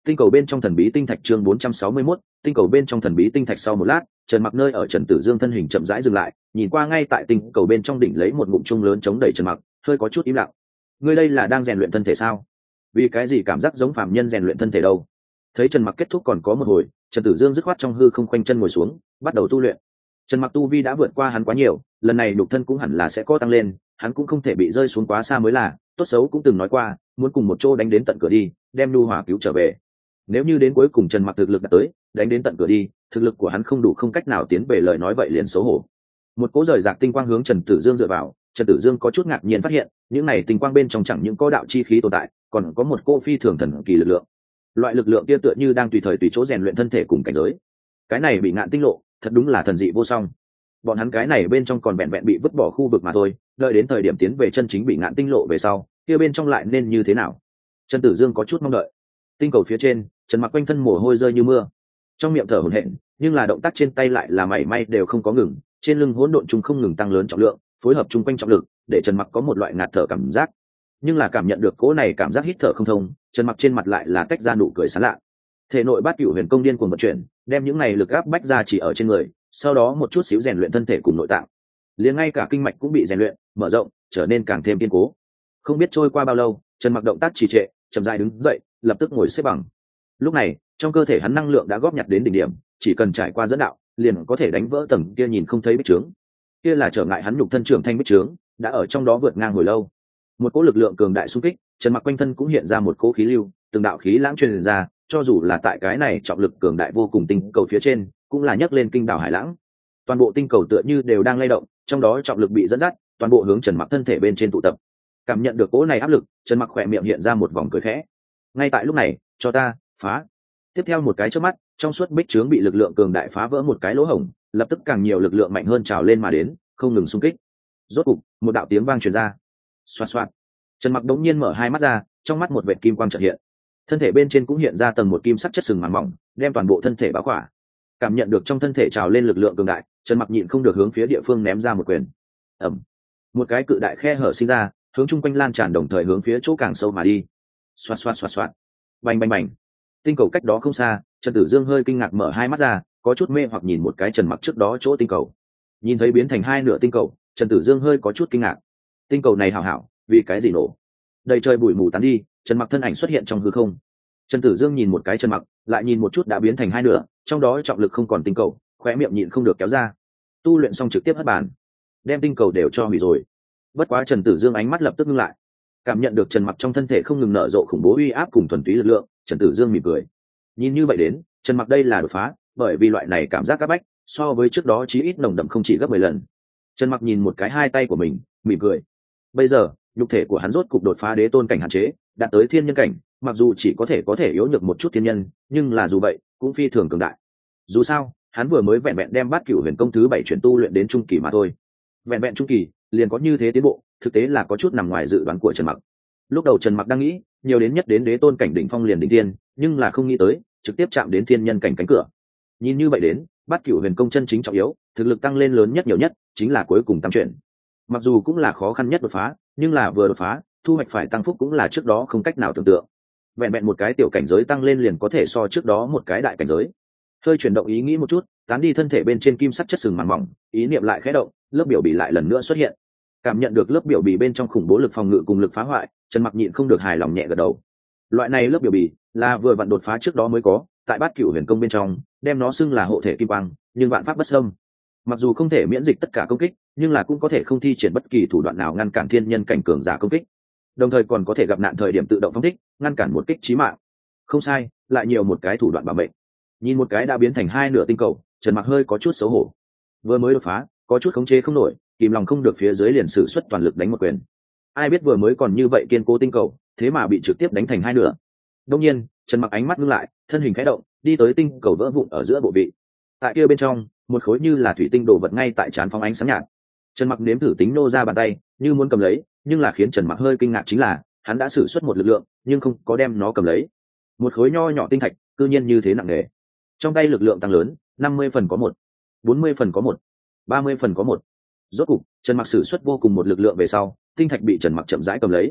tinh cầu bên trong thần bí tinh thạch chương bốn trăm sáu mươi mốt, tinh cầu bên trong thần bí tinh thạch. Sau một lát, Trần Mặc nơi ở Trần Tử Dương thân hình chậm rãi dừng lại, nhìn qua ngay tại tinh cầu bên trong đỉnh lấy một ngụm chung lớn chống đẩy Trần Mặc, hơi có chút im lặng. Ngươi đây là đang rèn luyện thân thể sao? Vì cái gì cảm giác giống phàm nhân rèn luyện thân thể đâu? Thấy Trần Mặc kết thúc còn có một hồi, Trần Tử Dương dứt khoát trong hư không khoanh chân ngồi xuống, bắt đầu tu luyện. Trần Mặc tu vi đã vượt qua hắn quá nhiều, lần này nhục thân cũng hẳn là sẽ có tăng lên, hắn cũng không thể bị rơi xuống quá xa mới là. Tốt xấu cũng từng nói qua, muốn cùng một chỗ đánh đến tận cửa đi, đem Nu Hỏa cứu trở về. Nếu như đến cuối cùng Trần Mặc thực lực đạt tới, đánh đến tận cửa đi, thực lực của hắn không đủ không cách nào tiến về lời nói vậy liền xấu hổ. Một cỗ rời rạc tinh quang hướng Trần Tử Dương dựa vào, Trần Tử Dương có chút ngạc nhiên phát hiện, những này tinh quang bên trong chẳng những có đạo chi khí tồn tại, còn có một cô phi thường thần kỳ lực lượng. Loại lực lượng kia tựa như đang tùy thời tùy chỗ rèn luyện thân thể cùng cảnh giới. Cái này bị ngạn tinh lộ, thật đúng là thần dị vô song. Bọn hắn cái này bên trong còn vẹn vẹn bị vứt bỏ khu vực mà thôi, đợi đến thời điểm tiến về chân chính bị ngạn tinh lộ về sau, kia bên trong lại nên như thế nào? Trần Tử Dương có chút mong đợi. Tinh cầu phía trên, Trần Mặc quanh thân mồ hôi rơi như mưa, trong miệng thở hổn hển, nhưng là động tác trên tay lại là mảy may đều không có ngừng, trên lưng hỗn độn trùng không ngừng tăng lớn trọng lượng, phối hợp chung quanh trọng lực, để Trần Mặc có một loại ngạt thở cảm giác. Nhưng là cảm nhận được cỗ này cảm giác hít thở không thông, Trần Mặc trên mặt lại là tách ra nụ cười sảng lạ. Thể nội Bát Cửu Huyền Công điên cuồng vận chuyển, đem những này lực áp bách ra chỉ ở trên người, sau đó một chút xíu rèn luyện thân thể cùng nội tạng. Liền ngay cả kinh mạch cũng bị rèn luyện, mở rộng, trở nên càng thêm kiên cố. Không biết trôi qua bao lâu, Trần Mặc động tác trì trệ, chậm rãi đứng dậy, lập tức ngồi xếp bằng. Lúc này, trong cơ thể hắn năng lượng đã góp nhặt đến đỉnh điểm, chỉ cần trải qua dẫn đạo, liền có thể đánh vỡ tầng kia nhìn không thấy bích trướng. Kia là trở ngại hắn nhục thân trưởng thanh bích trướng, đã ở trong đó vượt ngang hồi lâu. Một cỗ lực lượng cường đại xung kích, Trần Mặc quanh thân cũng hiện ra một cỗ khí lưu, từng đạo khí lãng truyền ra, cho dù là tại cái này trọng lực cường đại vô cùng tinh cầu phía trên, cũng là nhấc lên kinh đảo hải lãng. Toàn bộ tinh cầu tựa như đều đang lay động, trong đó trọng lực bị dẫn dắt, toàn bộ hướng Trần Mặc thân thể bên trên tụ tập. Cảm nhận được cỗ này áp lực, Trần Mặc khỏe miệng hiện ra một vòng cười khẽ. Ngay tại lúc này, cho ta phá. Tiếp theo một cái chớp mắt, trong suốt bích trướng bị lực lượng cường đại phá vỡ một cái lỗ hổng, lập tức càng nhiều lực lượng mạnh hơn trào lên mà đến, không ngừng xung kích. Rốt cục, một đạo tiếng vang truyền ra. Xoạt xoạt. Trần Mặc đống nhiên mở hai mắt ra, trong mắt một vệt kim quang chợt hiện. Thân thể bên trên cũng hiện ra tầng một kim sắc chất sừng màng mỏng, đem toàn bộ thân thể bao khỏa. Cảm nhận được trong thân thể trào lên lực lượng cường đại, Trần Mặc nhịn không được hướng phía địa phương ném ra một quyền. Ầm. Một cái cự đại khe hở sinh ra, hướng chung quanh lan tràn đồng thời hướng phía chỗ càng sâu mà đi. Xoạt xoạt xoạt xoạt. Bành bành bành. Tinh cầu cách đó không xa, Trần Tử Dương hơi kinh ngạc mở hai mắt ra, có chút mê hoặc nhìn một cái Trần Mặc trước đó chỗ tinh cầu. Nhìn thấy biến thành hai nửa tinh cầu, Trần Tử Dương hơi có chút kinh ngạc. Tinh cầu này hảo hảo, vì cái gì nổ? Đầy trời bụi mù tán đi, Trần Mặc thân ảnh xuất hiện trong hư không. Trần Tử Dương nhìn một cái Trần Mặc, lại nhìn một chút đã biến thành hai nửa, trong đó trọng lực không còn tinh cầu, khóe miệng nhịn không được kéo ra. Tu luyện xong trực tiếp hất bàn, đem tinh cầu đều cho hủy rồi. Bất quá Trần Tử Dương ánh mắt lập tức ngưng lại, cảm nhận được Trần Mặc trong thân thể không ngừng nở rộ khủng bố uy áp cùng thuần túy lực lượng, Trần Tử Dương mỉm cười. Nhìn như vậy đến, Trần Mặc đây là đột phá, bởi vì loại này cảm giác áp bách, so với trước đó chí ít nồng đậm không chỉ gấp mười lần. Trần Mặc nhìn một cái hai tay của mình, mỉm cười. Bây giờ, nhục thể của hắn rốt cục đột phá đế tôn cảnh hạn chế, đạt tới thiên nhân cảnh, mặc dù chỉ có thể có thể yếu nhược một chút thiên nhân, nhưng là dù vậy, cũng phi thường cường đại. Dù sao, hắn vừa mới vẹn vẹn đem Bát Cửu Huyền Công thứ bảy chuyển tu luyện đến trung kỳ mà thôi. Vẹn vẹn trung kỳ, liền có như thế tiến bộ, thực tế là có chút nằm ngoài dự đoán của Trần Mặc. Lúc đầu Trần Mặc đang nghĩ, nhiều đến nhất đến đế tôn cảnh đỉnh phong liền đỉnh thiên, nhưng là không nghĩ tới, trực tiếp chạm đến thiên nhân cảnh cánh cửa. Nhìn như vậy đến, Bát Cửu Huyền Công chân chính trọng yếu, thực lực tăng lên lớn nhất nhiều nhất, chính là cuối cùng tam chuyển. Mặc dù cũng là khó khăn nhất đột phá, nhưng là vừa đột phá, thu hoạch phải tăng phúc cũng là trước đó không cách nào tưởng tượng. Vẹn vẹn một cái tiểu cảnh giới tăng lên liền có thể so trước đó một cái đại cảnh giới. Hơi chuyển động ý nghĩ một chút, tán đi thân thể bên trên kim sắc chất sừng màng mỏng, ý niệm lại khẽ động, lớp biểu bì lại lần nữa xuất hiện. Cảm nhận được lớp biểu bì bên trong khủng bố lực phòng ngự cùng lực phá hoại, Trần Mặc nhịn không được hài lòng nhẹ gật đầu. Loại này lớp biểu bì là vừa vặn đột phá trước đó mới có, tại Bát Cửu Huyền Công bên trong, đem nó xưng là hộ thể kim quang, nhưng vạn pháp bất xâm. Mặc dù không thể miễn dịch tất cả công kích, nhưng là cũng có thể không thi triển bất kỳ thủ đoạn nào ngăn cản thiên nhân cảnh cường giả công kích, đồng thời còn có thể gặp nạn thời điểm tự động phóng thích, ngăn cản một kích chí mạng. Không sai, lại nhiều một cái thủ đoạn bảo mệnh. Nhìn một cái đã biến thành hai nửa tinh cầu, Trần Mặc hơi có chút xấu hổ. Vừa mới đột phá, có chút khống chế không nổi, kìm lòng không được phía dưới liền sử xuất toàn lực đánh một quyền. Ai biết vừa mới còn như vậy kiên cố tinh cầu, thế mà bị trực tiếp đánh thành hai nửa. Đương nhiên, Trần Mặc ánh mắt ngưng lại, thân hình khẽ động, đi tới tinh cầu vỡ vụn ở giữa bộ vị. Tại kia bên trong, một khối như là thủy tinh đồ vật ngay tại trán phóng ánh sáng nhạt. Trần Mặc nếm thử tính nô ra bàn tay, như muốn cầm lấy, nhưng là khiến Trần Mặc hơi kinh ngạc chính là, hắn đã sử xuất một lực lượng, nhưng không có đem nó cầm lấy. Một khối nho nhỏ tinh thạch, cư nhiên như thế nặng nề. Trong tay lực lượng tăng lớn, năm mươi phần có một, bốn mươi phần có một, ba mươi phần có một. Rốt cục, Trần Mặc sử xuất vô cùng một lực lượng về sau, tinh thạch bị Trần Mặc chậm rãi cầm lấy.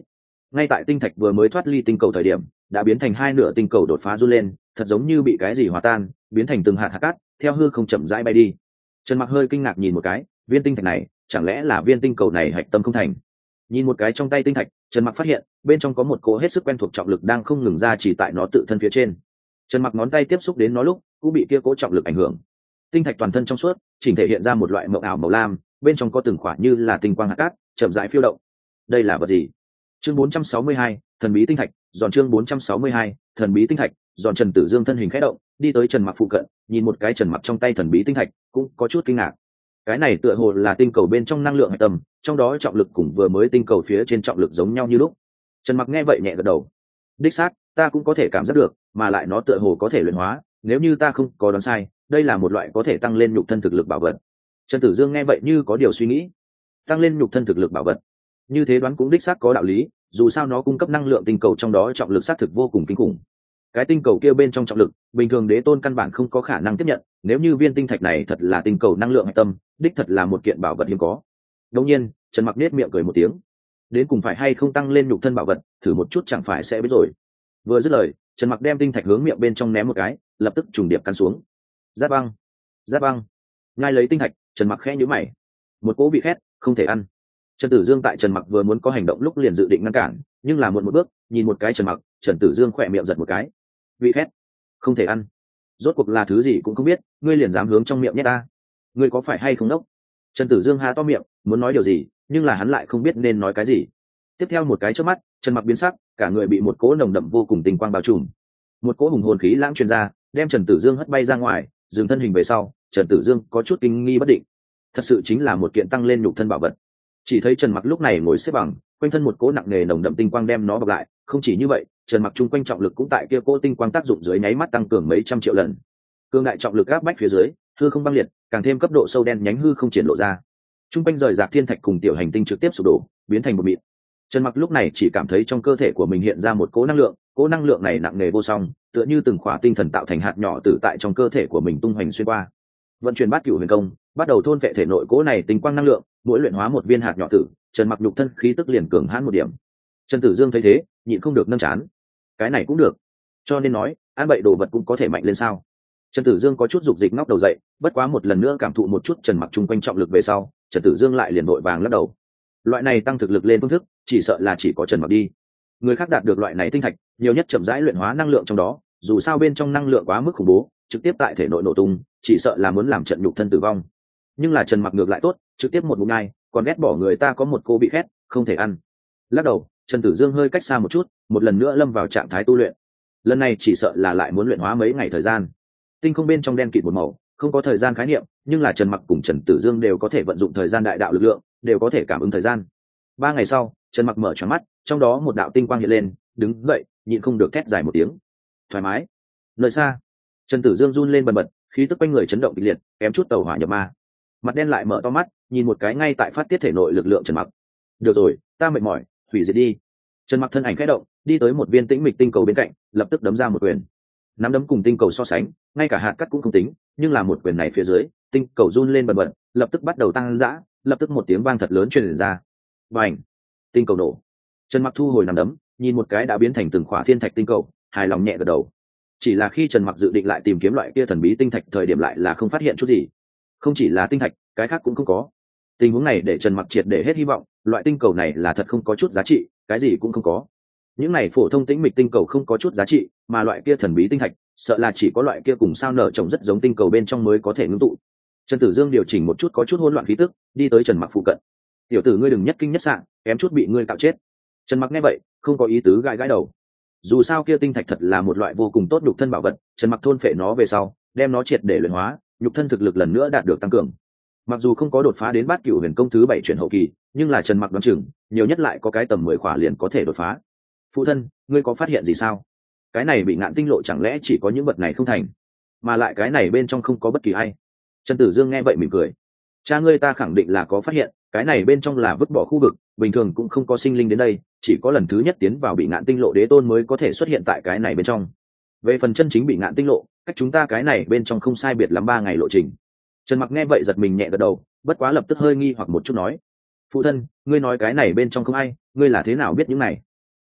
ngay tại tinh thạch vừa mới thoát ly tinh cầu thời điểm đã biến thành hai nửa tinh cầu đột phá run lên, thật giống như bị cái gì hòa tan, biến thành từng hạt hạt cát theo hư không chậm rãi bay đi. Trần Mặc hơi kinh ngạc nhìn một cái, viên tinh thạch này chẳng lẽ là viên tinh cầu này hạch tâm không thành? Nhìn một cái trong tay tinh thạch, Trần Mặc phát hiện bên trong có một cỗ hết sức quen thuộc trọng lực đang không ngừng ra chỉ tại nó tự thân phía trên. Trần Mặc ngón tay tiếp xúc đến nó lúc cũng bị kia cỗ trọng lực ảnh hưởng. Tinh thạch toàn thân trong suốt, chỉnh thể hiện ra một loại mộng ảo màu lam, bên trong có từng khỏa như là tinh quang hạt cát chậm rãi phiêu động. Đây là vật gì? Chương bốn trăm sáu mươi hai, thần bí tinh thạch. Giòn chương bốn trăm sáu mươi hai, thần bí tinh thạch. Giòn. Trần Tử Dương thân hình khẽ động, đi tới Trần Mặc phụ cận, nhìn một cái Trần Mặc trong tay thần bí tinh thạch, cũng có chút kinh ngạc. Cái này tựa hồ là tinh cầu bên trong năng lượng hạch tâm, trong đó trọng lực cùng vừa mới tinh cầu phía trên trọng lực giống nhau như lúc. Trần Mặc nghe vậy nhẹ gật đầu. Đích xác, ta cũng có thể cảm giác được, mà lại nó tựa hồ có thể luyện hóa, nếu như ta không có đoán sai, đây là một loại có thể tăng lên nhục thân thực lực bảo vật. Trần Tử Dương nghe vậy như có điều suy nghĩ. Tăng lên nhục thân thực lực bảo vật, như thế đoán cũng đích xác có đạo lý, dù sao nó cung cấp năng lượng tinh cầu trong đó trọng lực xác thực vô cùng kinh khủng. Cái tinh cầu kia bên trong trọng lực, bình thường đế tôn căn bản không có khả năng tiếp nhận, nếu như viên tinh thạch này thật là tinh cầu năng lượng hạch tâm, đích thật là một kiện bảo vật hiếm có. Đương nhiên, Trần Mặc nét miệng cười một tiếng. Đến cùng phải hay không tăng lên nhục thân bảo vật, thử một chút chẳng phải sẽ biết rồi. Vừa dứt lời, Trần Mặc đem tinh thạch hướng miệng bên trong ném một cái, lập tức trùng điệp cắn xuống. Giáp băng, giáp băng. Ngay lấy tinh thạch, Trần Mặc khẽ nhíu mày. Một cỗ bị khét, không thể ăn. Trần Tử Dương tại Trần Mặc vừa muốn có hành động lúc liền dự định ngăn cản, nhưng là muộn một bước, nhìn một cái Trần Mặc, Trần Tử Dương khỏe miệng giật một cái. Vị khét, không thể ăn. Rốt cuộc là thứ gì cũng không biết, ngươi liền dám hướng trong miệng nhét ta. Ngươi có phải hay không đốc? Trần Tử Dương há to miệng, muốn nói điều gì, nhưng là hắn lại không biết nên nói cái gì. Tiếp theo một cái chớp mắt, Trần Mặc biến sắc, cả người bị một cỗ nồng đậm vô cùng tinh quang bao trùm. Một cỗ hùng hồn khí lãng truyền ra, đem Trần Tử Dương hất bay ra ngoài, dừng thân hình về sau, Trần Tử Dương có chút kinh nghi bất định. Thật sự chính là một kiện tăng lên nhục thân bảo vật. Chỉ thấy Trần Mặc lúc này ngồi xếp bằng, quanh thân một cỗ nặng nề nồng đậm tinh quang đem nó bọc lại, không chỉ như vậy, Trần Mặc chung quanh trọng lực cũng tại kia cỗ tinh quang tác dụng dưới nháy mắt tăng cường mấy trăm triệu lần. Cương đại trọng lực áp bách phía dưới, hư không băng liệt, càng thêm cấp độ sâu đen nhánh hư không triển lộ ra. Trung quanh rời rạc thiên thạch cùng tiểu hành tinh trực tiếp sụp đổ, biến thành một mịn. Trần Mặc lúc này chỉ cảm thấy trong cơ thể của mình hiện ra một cỗ năng lượng, cỗ năng lượng này nặng nề vô song, tựa như từng khỏa tinh thần tạo thành hạt nhỏ tự tại trong cơ thể của mình tung hoành xuyên qua. Vận chuyển bát cửu huyền công, bắt đầu thôn vệ thể nội cỗ này tinh quang năng lượng, mỗi luyện hóa một viên hạt nhỏ tử, Trần Mặc nhục thân khí tức liền cường hãn một điểm. Trần Tử Dương thấy thế, nhịn không được nâng chán. Cái này cũng được, cho nên nói, ăn bậy đồ vật cũng có thể mạnh lên sao? Trần Tử Dương có chút dục dịch ngóc đầu dậy, bất quá một lần nữa cảm thụ một chút Trần Mặc chung quanh trọng lực về sau, Trần Tử Dương lại liền vội vàng lắc đầu. Loại này tăng thực lực lên phương thức, chỉ sợ là chỉ có Trần Mặc đi. Người khác đạt được loại này tinh thạch, nhiều nhất chậm rãi luyện hóa năng lượng trong đó, dù sao bên trong năng lượng quá mức khủng bố, trực tiếp tại thể nội nổ tung, chỉ sợ là muốn làm trận nhục thân tử vong. Nhưng là Trần Mặc ngược lại tốt, trực tiếp một ngụm nhai, còn ghét bỏ người ta có một cô bị khét, không thể ăn. Lắc đầu, Trần Tử Dương hơi cách xa một chút, một lần nữa lâm vào trạng thái tu luyện. Lần này chỉ sợ là lại muốn luyện hóa mấy ngày thời gian. Tinh không bên trong đen kịt một màu, không có thời gian khái niệm, nhưng là Trần Mặc cùng Trần Tử Dương đều có thể vận dụng thời gian đại đạo lực lượng, đều có thể cảm ứng thời gian. Ba ngày sau, Trần Mặc mở tròn mắt, trong đó một đạo tinh quang hiện lên, đứng dậy, nhịn không được thét dài một tiếng. Thoải mái. Nơi xa, Trần Tử Dương run lên bần bật, khí tức quanh người chấn động kịch liệt, kém chút tàu hỏa nhập ma. Mặt đen lại mở to mắt, nhìn một cái ngay tại phát tiết thể nội lực lượng Trần Mặc. Được rồi, ta mệt mỏi, hủy diệt đi. Trần Mặc thân ảnh khẽ động, đi tới một viên tĩnh mịch tinh cầu bên cạnh, lập tức đấm ra một quyền. Nắm đấm cùng tinh cầu so sánh, ngay cả hạt cát cũng không tính, nhưng là một quyền này phía dưới, tinh cầu run lên bần bật, lập tức bắt đầu tăng dã, lập tức một tiếng vang thật lớn truyền ra. Bành! Tinh cầu nổ. Trần Mặc thu hồi nắm đấm, nhìn một cái đã biến thành từng khỏa thiên thạch tinh cầu, hài lòng nhẹ gật đầu. Chỉ là khi Trần Mặc dự định lại tìm kiếm loại kia thần bí tinh thạch thời điểm lại là không phát hiện chút gì. Không chỉ là tinh thạch, cái khác cũng không có. Tình huống này để Trần Mặc triệt để hết hy vọng, loại tinh cầu này là thật không có chút giá trị, cái gì cũng không có. Những này phổ thông tĩnh mịch tinh cầu không có chút giá trị, mà loại kia thần bí tinh thạch, sợ là chỉ có loại kia cùng sao nở trồng rất giống tinh cầu bên trong mới có thể ngưng tụ. Trần Tử Dương điều chỉnh một chút có chút hỗn loạn khí tức, đi tới Trần Mặc phụ cận. Tiểu tử ngươi đừng nhất kinh nhất sạn, kém chút bị ngươi cạo chết. Trần Mặc nghe vậy, không có ý tứ gãi gãi đầu. Dù sao kia tinh thạch thật là một loại vô cùng tốt nhục thân bảo vật, Trần Mặc thôn phệ nó về sau, đem nó triệt để luyện hóa, nhục thân thực lực lần nữa đạt được tăng cường. Mặc dù không có đột phá đến bát cửu huyền công thứ bảy chuyển hậu kỳ, nhưng là Trần Mặc đoán chừng, nhiều nhất lại có cái tầm mười khỏa liền có thể đột phá. Phụ thân, ngươi có phát hiện gì sao? Cái này bị ngạn tinh lộ chẳng lẽ chỉ có những vật này không thành, mà lại cái này bên trong không có bất kỳ ai? Trần Tử Dương nghe vậy mỉm cười. Cha ngươi ta khẳng định là có phát hiện, cái này bên trong là vứt bỏ khu vực, bình thường cũng không có sinh linh đến đây, chỉ có lần thứ nhất tiến vào bị ngạn tinh lộ đế tôn mới có thể xuất hiện tại cái này bên trong. Về phần chân chính bị ngạn tinh lộ, cách chúng ta cái này bên trong không sai biệt lắm ba ngày lộ trình. Trần Mặc nghe vậy giật mình nhẹ gật đầu, bất quá lập tức hơi nghi hoặc một chút nói: phụ thân, ngươi nói cái này bên trong không ai, ngươi là thế nào biết những này?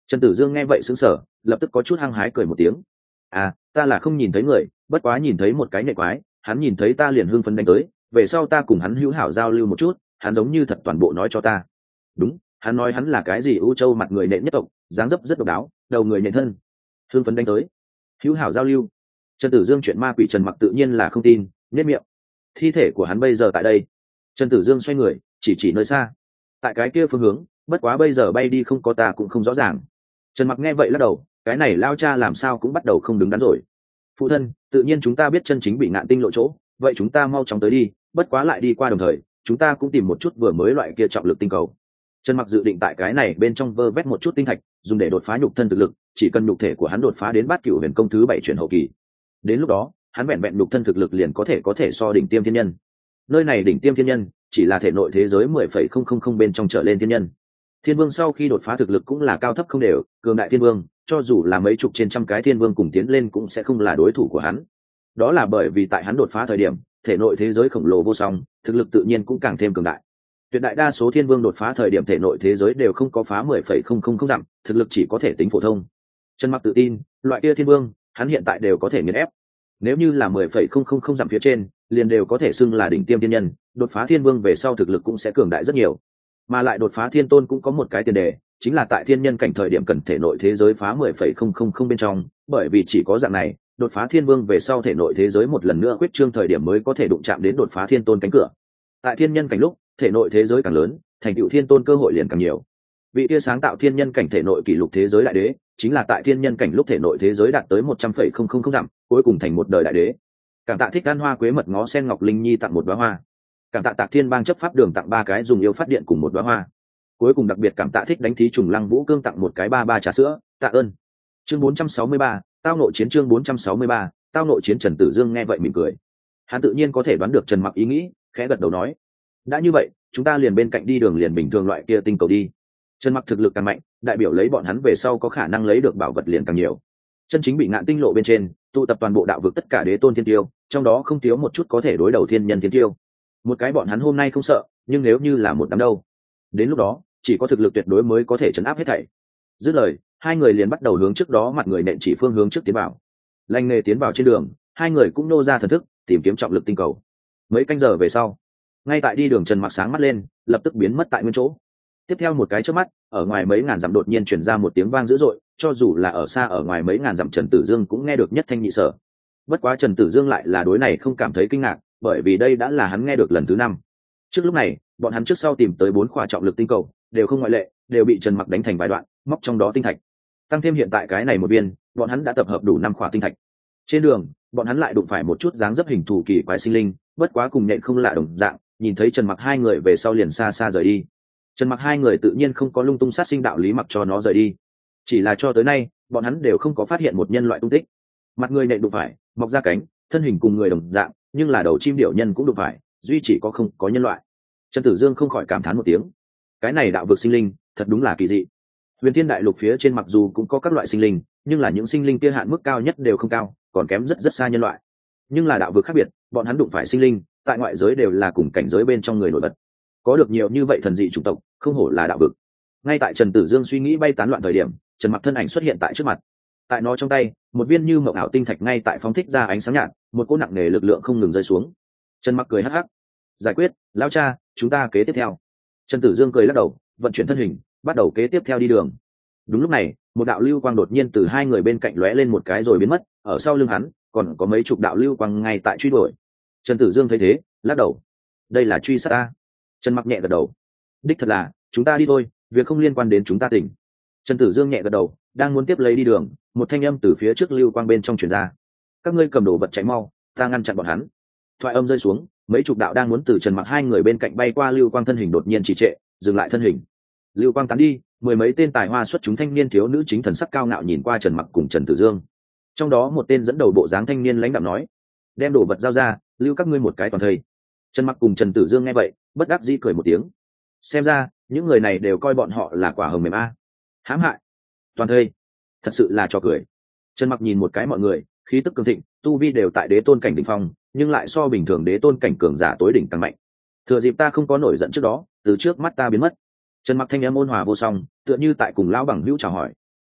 Trần Tử Dương nghe vậy sững sờ, lập tức có chút hăng hái cười một tiếng. À, ta là không nhìn thấy người, bất quá nhìn thấy một cái nhện quái, hắn nhìn thấy ta liền hưng phấn đánh tới, về sau ta cùng hắn hữu hảo giao lưu một chút, hắn giống như thật toàn bộ nói cho ta. Đúng, hắn nói hắn là cái gì U Châu mặt người nện nhất tộc, dáng dấp rất độc đáo, đầu người nện thân. Hưng phấn đánh tới, hữu hảo giao lưu. Trần Tử Dương chuyện ma quỷ Trần Mặc tự nhiên là không tin, nhếch miệng. Thi thể của hắn bây giờ tại đây. Trần Tử Dương xoay người, chỉ chỉ nơi xa. Tại cái kia phương hướng, bất quá bây giờ bay đi không có ta cũng không rõ ràng. Trần Mặc nghe vậy lắc đầu, cái này lao cha làm sao cũng bắt đầu không đứng đắn rồi. Phụ thân, tự nhiên chúng ta biết chân chính bị ngạn tinh lộ chỗ, vậy chúng ta mau chóng tới đi, bất quá lại đi qua đồng thời, chúng ta cũng tìm một chút vừa mới loại kia trọng lực tinh cầu. Trần Mặc dự định tại cái này bên trong vơ vét một chút tinh thạch, dùng để đột phá nhục thân thực lực, chỉ cần nhục thể của hắn đột phá đến bát cửu huyền công thứ bảy chuyển hậu kỳ. Đến lúc đó, hắn vẹn vẹn nhục thân thực lực liền có thể có thể so đỉnh tiêm thiên nhân. Nơi này đỉnh tiêm thiên nhân, chỉ là thể nội thế giới mười phẩy không không không bên trong trở lên thiên nhân. Thiên vương sau khi đột phá thực lực cũng là cao thấp không đều, cường đại thiên vương, cho dù là mấy chục trên trăm cái thiên vương cùng tiến lên cũng sẽ không là đối thủ của hắn. Đó là bởi vì tại hắn đột phá thời điểm, thể nội thế giới khổng lồ vô song, thực lực tự nhiên cũng càng thêm cường đại. Tuyệt đại đa số thiên vương đột phá thời điểm thể nội thế giới đều không có phá mười phẩy không không không dặm, thực lực chỉ có thể tính phổ thông. Trần Mặc tự tin, loại kia thiên vương, hắn hiện tại đều có thể nghiền ép. Nếu như là mười phẩy không không không dặm phía trên, liền đều có thể xưng là đỉnh tiêm thiên nhân, đột phá thiên vương về sau thực lực cũng sẽ cường đại rất nhiều. Mà lại đột phá thiên tôn cũng có một cái tiền đề, chính là tại thiên nhân cảnh thời điểm cần thể nội thế giới phá mười phẩy không không không bên trong, bởi vì chỉ có dạng này, đột phá thiên vương về sau thể nội thế giới một lần nữa khuyết trương thời điểm mới có thể đụng chạm đến đột phá thiên tôn cánh cửa. Tại thiên nhân cảnh lúc, thể nội thế giới càng lớn, thành tựu thiên tôn cơ hội liền càng nhiều. Vị kia sáng tạo thiên nhân cảnh thể nội kỷ lục thế giới đại đế, chính là tại thiên nhân cảnh lúc thể nội thế giới đạt tới một trăm phẩy không không không dặm, cuối cùng thành một đời đại đế. Cảm tạ thích đan hoa quế mật ngó sen ngọc linh nhi tặng một đóa hoa. Cảm tạ Tạc Thiên Bang chấp pháp đường tặng ba cái dùng yêu phát điện cùng một đóa hoa. Cuối cùng đặc biệt cảm tạ thích đánh thí trùng lăng vũ cương tặng một cái ba ba trà sữa, tạ ơn. Chương bốn trăm sáu mươi ba, tao nội chiến chương bốn trăm sáu mươi ba, tao nội chiến. Trần Tử Dương nghe vậy mỉm cười. Hắn tự nhiên có thể đoán được Trần Mặc ý nghĩ, khẽ gật đầu nói: đã như vậy, chúng ta liền bên cạnh đi đường liền bình thường loại kia tinh cầu đi. Trần Mặc thực lực càng mạnh, đại biểu lấy bọn hắn về sau có khả năng lấy được bảo vật liền càng nhiều. Chân chính bị ngạn tinh lộ bên trên, tụ tập toàn bộ đạo vực tất cả đế tôn thiên tiêu, trong đó không thiếu một chút có thể đối đầu thiên nhân thiên tiêu. Một cái bọn hắn hôm nay không sợ, nhưng nếu như là một đám đâu, đến lúc đó chỉ có thực lực tuyệt đối mới có thể chấn áp hết thảy. Dứt lời, hai người liền bắt đầu hướng trước đó mặt người nện chỉ phương hướng trước tiến vào. Lanh nghề tiến vào trên đường, hai người cũng nô ra thần thức tìm kiếm trọng lực tinh cầu. Mấy canh giờ về sau, ngay tại đi đường Trần Mặc sáng mắt lên, lập tức biến mất tại nguyên chỗ. Tiếp theo một cái chớp mắt, ở ngoài mấy ngàn dặm đột nhiên truyền ra một tiếng vang dữ dội, cho dù là ở xa ở ngoài mấy ngàn dặm Trần Tử Dương cũng nghe được nhất thanh nhị sở. Bất quá Trần Tử Dương lại là đối này không cảm thấy kinh ngạc, bởi vì đây đã là hắn nghe được lần thứ năm. Trước lúc này, bọn hắn trước sau tìm tới bốn khỏa trọng lực tinh cầu, đều không ngoại lệ, đều bị Trần Mặc đánh thành vài đoạn, móc trong đó tinh thạch. Tăng thêm hiện tại cái này một viên, bọn hắn đã tập hợp đủ năm khỏa tinh thạch. Trên đường, bọn hắn lại đụng phải một chút dáng dấp hình thù kỳ quái sinh linh, bất quá cùng nhện không lạ đồng dạng, nhìn thấy Trần Mặc hai người về sau liền xa xa rời đi. Trần Mặc hai người tự nhiên không có lung tung sát sinh đạo lý mặc cho nó rời đi. Chỉ là cho tới nay, bọn hắn đều không có phát hiện một nhân loại tung tích. Mặt người nhện đụng phải, mọc ra cánh, thân hình cùng người đồng dạng, nhưng là đầu chim điểu nhân cũng đụng phải, duy chỉ có không có nhân loại. Trần Tử Dương không khỏi cảm thán một tiếng. Cái này đạo vực sinh linh, thật đúng là kỳ dị. Huyền Thiên Đại Lục phía trên mặc dù cũng có các loại sinh linh, nhưng là những sinh linh kia hạn mức cao nhất đều không cao, còn kém rất rất xa nhân loại. Nhưng là đạo vực khác biệt, bọn hắn đụng phải sinh linh, tại ngoại giới đều là cùng cảnh giới bên trong người nổi bật. Có được nhiều như vậy thần dị chủng tộc, không hổ là đạo vực. Ngay tại Trần Tử Dương suy nghĩ bay tán loạn thời điểm, Trần Mặc thân ảnh xuất hiện tại trước mặt. Tại nó trong tay, một viên như mộng ảo tinh thạch ngay tại phóng thích ra ánh sáng nhạt, một cỗ nặng nề lực lượng không ngừng rơi xuống. Trần Mặc cười hắc hắc, giải quyết, lão cha, chúng ta kế tiếp theo. Trần Tử Dương cười lắc đầu, vận chuyển thân hình, bắt đầu kế tiếp theo đi đường. Đúng lúc này, một đạo lưu quang đột nhiên từ hai người bên cạnh lóe lên một cái rồi biến mất, ở sau lưng hắn còn có mấy chục đạo lưu quang ngay tại truy đuổi. Trần Tử Dương thấy thế, lắc đầu, đây là truy sát ta. Trần Mặc nhẹ gật đầu, đích thật là, chúng ta đi thôi, việc không liên quan đến chúng ta tỉnh. Trần Tử Dương nhẹ gật đầu, đang muốn tiếp lấy đi đường, một thanh âm từ phía trước lưu quang bên trong truyền ra: các ngươi cầm đồ vật chạy mau, ta ngăn chặn bọn hắn. Thoại âm rơi xuống, mấy chục đạo đang muốn từ Trần Mặc hai người bên cạnh bay qua lưu quang thân hình đột nhiên trì trệ, dừng lại thân hình. Lưu quang tán đi, mười mấy tên tài hoa xuất chúng thanh niên thiếu nữ chính thần sắc cao ngạo nhìn qua Trần Mặc cùng Trần Tử Dương. Trong đó một tên dẫn đầu bộ dáng thanh niên lãnh đạm nói: đem đồ vật giao ra, lưu các ngươi một cái toàn thây. Trần Mặc cùng Trần Tử Dương nghe vậy, bất đắc dĩ cười một tiếng. Xem ra, những người này đều coi bọn họ là quả hồng mềm a. Hãm hại, toàn thây, thật sự là trò cười. Trần Mặc nhìn một cái mọi người, khí tức cường thịnh, tu vi đều tại đế tôn cảnh đỉnh phong, nhưng lại so bình thường đế tôn cảnh cường giả tối đỉnh càng mạnh. Thừa dịp ta không có nổi giận trước đó, từ trước mắt ta biến mất. Trần Mặc thanh âm ôn hòa vô song, tựa như tại cùng lão bằng hữu chào hỏi.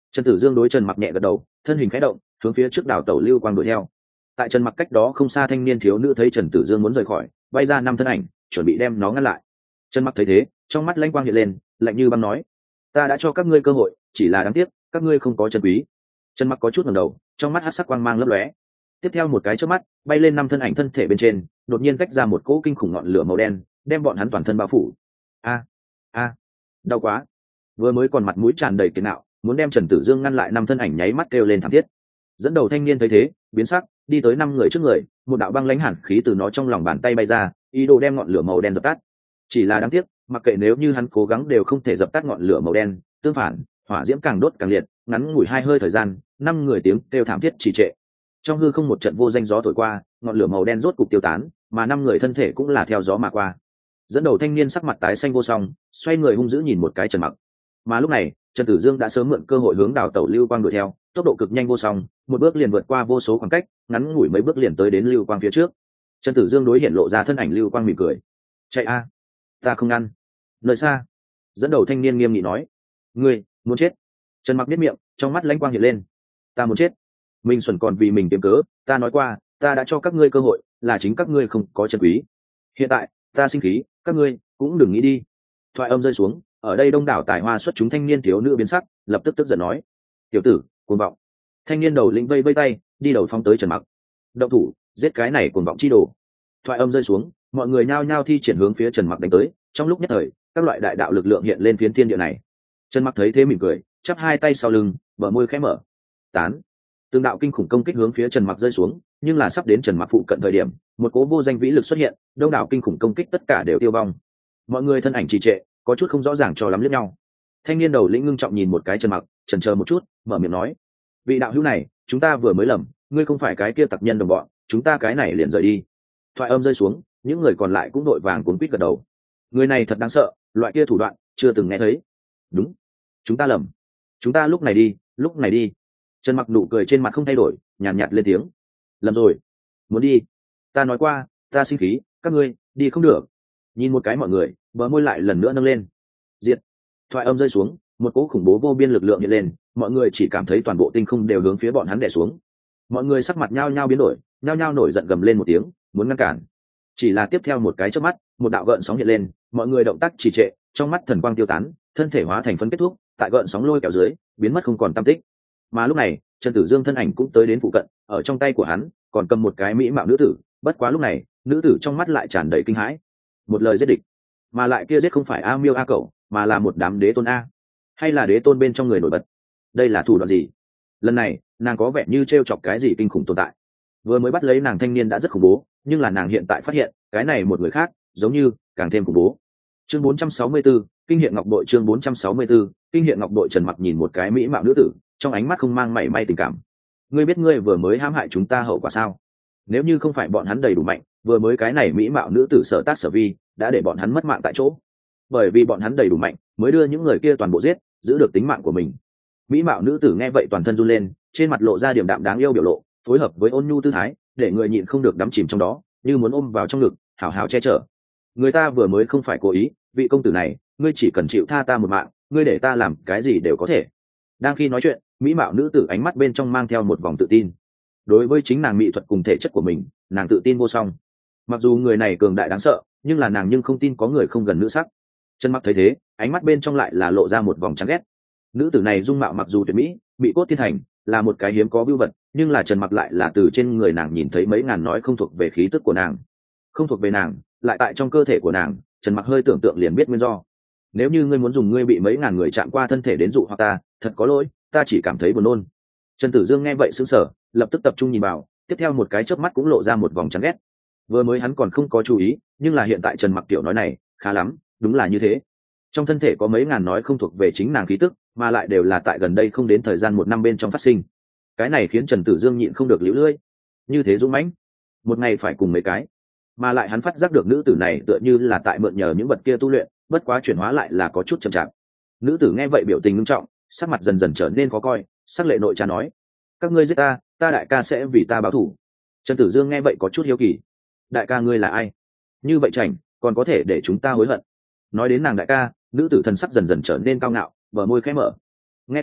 Trần Tử Dương đối Trần Mặc nhẹ gật đầu, thân hình khẽ động, hướng phía trước đảo tàu lưu quang đuổi theo. Tại Trần Mặc cách đó không xa thanh niên thiếu nữ thấy Trần Tử Dương muốn rời khỏi, bay ra năm thân ảnh, chuẩn bị đem nó ngăn lại. Trần Mặc thấy thế, trong mắt lanh quang hiện lên, lạnh như băng nói: "Ta đã cho các ngươi cơ hội, chỉ là đáng tiếc, các ngươi không có chân quý." Trần Mặc có chút ngẩng đầu, trong mắt hắc sắc quang mang lấp lóe. Tiếp theo một cái chớp mắt, bay lên năm thân ảnh thân thể bên trên, đột nhiên cách ra một cỗ kinh khủng ngọn lửa màu đen, đem bọn hắn toàn thân bao phủ. A, a, đau quá! Vừa mới còn mặt mũi tràn đầy kiệt ngạo, muốn đem Trần Tử Dương ngăn lại năm thân ảnh nháy mắt kêu lên thảm thiết. Dẫn đầu thanh niên thấy thế, biến sắc, đi tới năm người trước người, một đạo băng lãnh hàn khí từ nó trong lòng bàn tay bay ra, ý đồ đem ngọn lửa màu đen dập tắt. Chỉ là đáng tiếc, mặc kệ nếu như hắn cố gắng đều không thể dập tắt ngọn lửa màu đen, tương phản, hỏa diễm càng đốt càng liệt, ngắn ngủi hai hơi thời gian, năm người tiếng kêu thảm thiết trì trệ. Trong hư không một trận vô danh gió thổi qua, ngọn lửa màu đen rốt cục tiêu tán, mà năm người thân thể cũng là theo gió mà qua. Dẫn đầu thanh niên sắc mặt tái xanh vô song, xoay người hung dữ nhìn một cái Trần Mặc. Mà lúc này, Trần Tử Dương đã sớm mượn cơ hội hướng đảo tàu lưu quang đuổi theo, tốc độ cực nhanh vô song, một bước liền vượt qua vô số khoảng cách, ngắn ngủi mấy bước liền tới đến lưu quang phía trước. Trần Tử Dương đối hiện lộ ra thân ảnh lưu quang mỉm cười: "Chạy a, ta không ngăn." Nơi xa, dẫn đầu thanh niên nghiêm nghị nói: "Ngươi muốn chết?" Trần Mặc biết miệng, trong mắt lãnh quang hiện lên: "Ta muốn chết? Minh xuẩn còn vì mình kiếm cớ, ta nói qua, ta đã cho các ngươi cơ hội, là chính các ngươi không có chân quý. Hiện tại, ta sinh khí, các ngươi cũng đừng nghĩ đi." Thoại âm rơi xuống, ở đây đông đảo tài hoa xuất chúng thanh niên thiếu nữ biến sắc, lập tức tức giận nói: "Tiểu tử, cuồng vọng!" Thanh niên đầu lĩnh vây vây tay, đi đầu phóng tới Trần Mặc. "Động thủ, giết cái này cuồng vọng chi đồ!" Thoại âm rơi xuống, mọi người nhao nhao thi triển hướng phía Trần Mặc đánh tới, trong lúc nhất thời, các loại đại đạo lực lượng hiện lên phiến thiên địa này. Trần Mặc thấy thế mỉm cười, chắp hai tay sau lưng, bờ môi khẽ mở. Tán. Từng đạo kinh khủng công kích hướng phía Trần Mặc rơi xuống, nhưng là sắp đến Trần Mặc phụ cận thời điểm, một cỗ vô danh vĩ lực xuất hiện, đông đảo kinh khủng công kích tất cả đều tiêu vong. Mọi người thân ảnh trì trệ, có chút không rõ ràng cho lắm liếc nhau. Thanh niên đầu lĩnh ngưng trọng nhìn một cái Trần Mặc, chần chờ một chút, mở miệng nói: "Vị đạo hữu này, chúng ta vừa mới lầm, ngươi không phải cái kia tặc nhân đồng bọn, chúng ta cái này liền rời đi." Thoại âm rơi xuống, những người còn lại cũng đội vàng cuốn quýt gật đầu. Người này thật đáng sợ, loại kia thủ đoạn chưa từng nghe thấy. "Đúng, chúng ta lầm, chúng ta lúc này đi, lúc này đi." Trần Mặc nụ cười trên mặt không thay đổi, nhàn nhạt, nhạt lên tiếng: "Lầm rồi, muốn đi. Ta nói qua, ta sinh khí, các ngươi đi không được." Nhìn một cái mọi người, bờ môi lại lần nữa nâng lên. Diệt. Thoại âm rơi xuống, một cỗ khủng bố vô biên lực lượng hiện lên, mọi người chỉ cảm thấy toàn bộ tinh không đều hướng phía bọn hắn đè xuống. Mọi người sắc mặt nhao nhao biến đổi, nhao nhao nổi giận gầm lên một tiếng, muốn ngăn cản. Chỉ là tiếp theo một cái chớp mắt, một đạo gợn sóng hiện lên, mọi người động tác trì trệ, trong mắt thần quang tiêu tán, thân thể hóa thành phấn kết thúc, tại gợn sóng lôi kéo dưới, biến mất không còn tăm tích. Mà lúc này, Trần Tử Dương thân ảnh cũng tới đến phụ cận, ở trong tay của hắn còn cầm một cái mỹ mạo nữ tử, bất quá lúc này, nữ tử trong mắt lại tràn đầy kinh hãi. Một lời giết địch, mà lại kia giết không phải A Miêu A Cẩu, mà là một đám đế tôn A, hay là đế tôn bên trong người nổi bật. Đây là thủ đoạn gì? Lần này, nàng có vẻ như trêu chọc cái gì kinh khủng tồn tại. Vừa mới bắt lấy nàng thanh niên đã rất khủng bố, nhưng là nàng hiện tại phát hiện, cái này một người khác, giống như càng thêm khủng bố. Chương bốn trăm sáu mươi tư, kinh hiện ngọc bội. Chương bốn trăm sáu mươi tư, kinh hiện ngọc bội. Trần Mặc nhìn một cái mỹ mạo nữ tử, trong ánh mắt không mang mảy may tình cảm. Ngươi biết ngươi vừa mới hãm hại chúng ta hậu quả sao? Nếu như không phải bọn hắn đầy đủ mạnh, vừa mới cái này mỹ mạo nữ tử sở tác sở vi đã để bọn hắn mất mạng tại chỗ. Bởi vì bọn hắn đầy đủ mạnh, mới đưa những người kia toàn bộ giết, giữ được tính mạng của mình. Mỹ mạo nữ tử nghe vậy toàn thân run lên, trên mặt lộ ra điểm đạm đáng yêu biểu lộ, phối hợp với ôn nhu tư thái, để người nhịn không được đắm chìm trong đó, như muốn ôm vào trong ngực, hào hào che chở. Người ta vừa mới không phải cố ý, vị công tử này, ngươi chỉ cần chịu tha ta một mạng, ngươi để ta làm cái gì đều có thể. Đang khi nói chuyện, mỹ mạo nữ tử ánh mắt bên trong mang theo một vòng tự tin. Đối với chính nàng mỹ thuật cùng thể chất của mình, nàng tự tin vô song. Mặc dù người này cường đại đáng sợ, nhưng là nàng nhưng không tin có người không gần nữ sắc. Trần Mặc thấy thế, ánh mắt bên trong lại là lộ ra một vòng chán ghét. Nữ tử này dung mạo mặc dù tuyệt mỹ, bị cốt thiên thành, là một cái hiếm có vưu vật, nhưng là Trần Mặc lại là từ trên người nàng nhìn thấy mấy ngàn nói không thuộc về khí tức của nàng, không thuộc về nàng, lại tại trong cơ thể của nàng. Trần Mặc hơi tưởng tượng liền biết nguyên do. Nếu như ngươi muốn dùng ngươi bị mấy ngàn người chạm qua thân thể đến dụ hoặc ta, thật có lỗi, ta chỉ cảm thấy buồn nôn. Trần Tử Dương nghe vậy sững sờ, lập tức tập trung nhìn vào, tiếp theo một cái chớp mắt cũng lộ ra một vòng chán ghét. Vừa mới hắn còn không có chú ý, nhưng là hiện tại Trần Mặc tiểu nói này, khá lắm, đúng là như thế. Trong thân thể có mấy ngàn nói không thuộc về chính nàng khí tức, mà lại đều là tại gần đây không đến thời gian một năm bên trong phát sinh. Cái này khiến Trần Tử Dương nhịn không được liễu lưỡi. Như thế dũng mãnh, một ngày phải cùng mấy cái. Mà lại hắn phát giác được nữ tử này tựa như là tại mượn nhờ những vật kia tu luyện, bất quá chuyển hóa lại là có chút chậm chạp. Nữ tử nghe vậy biểu tình nghiêm trọng, sắc mặt dần dần trở nên khó coi, sắc lệ nội trà nói: "Các ngươi giết ta, ta đại ca sẽ vì ta báo thù." Trần Tử Dương nghe vậy có chút hiếu kỳ: "Đại ca ngươi là ai? Như vậy chảnh, còn có thể để chúng ta hối hận?" Nói đến nàng đại ca, nữ tử thần sắc dần dần trở nên cao ngạo, bờ môi khẽ mở: "Nghe kỹ,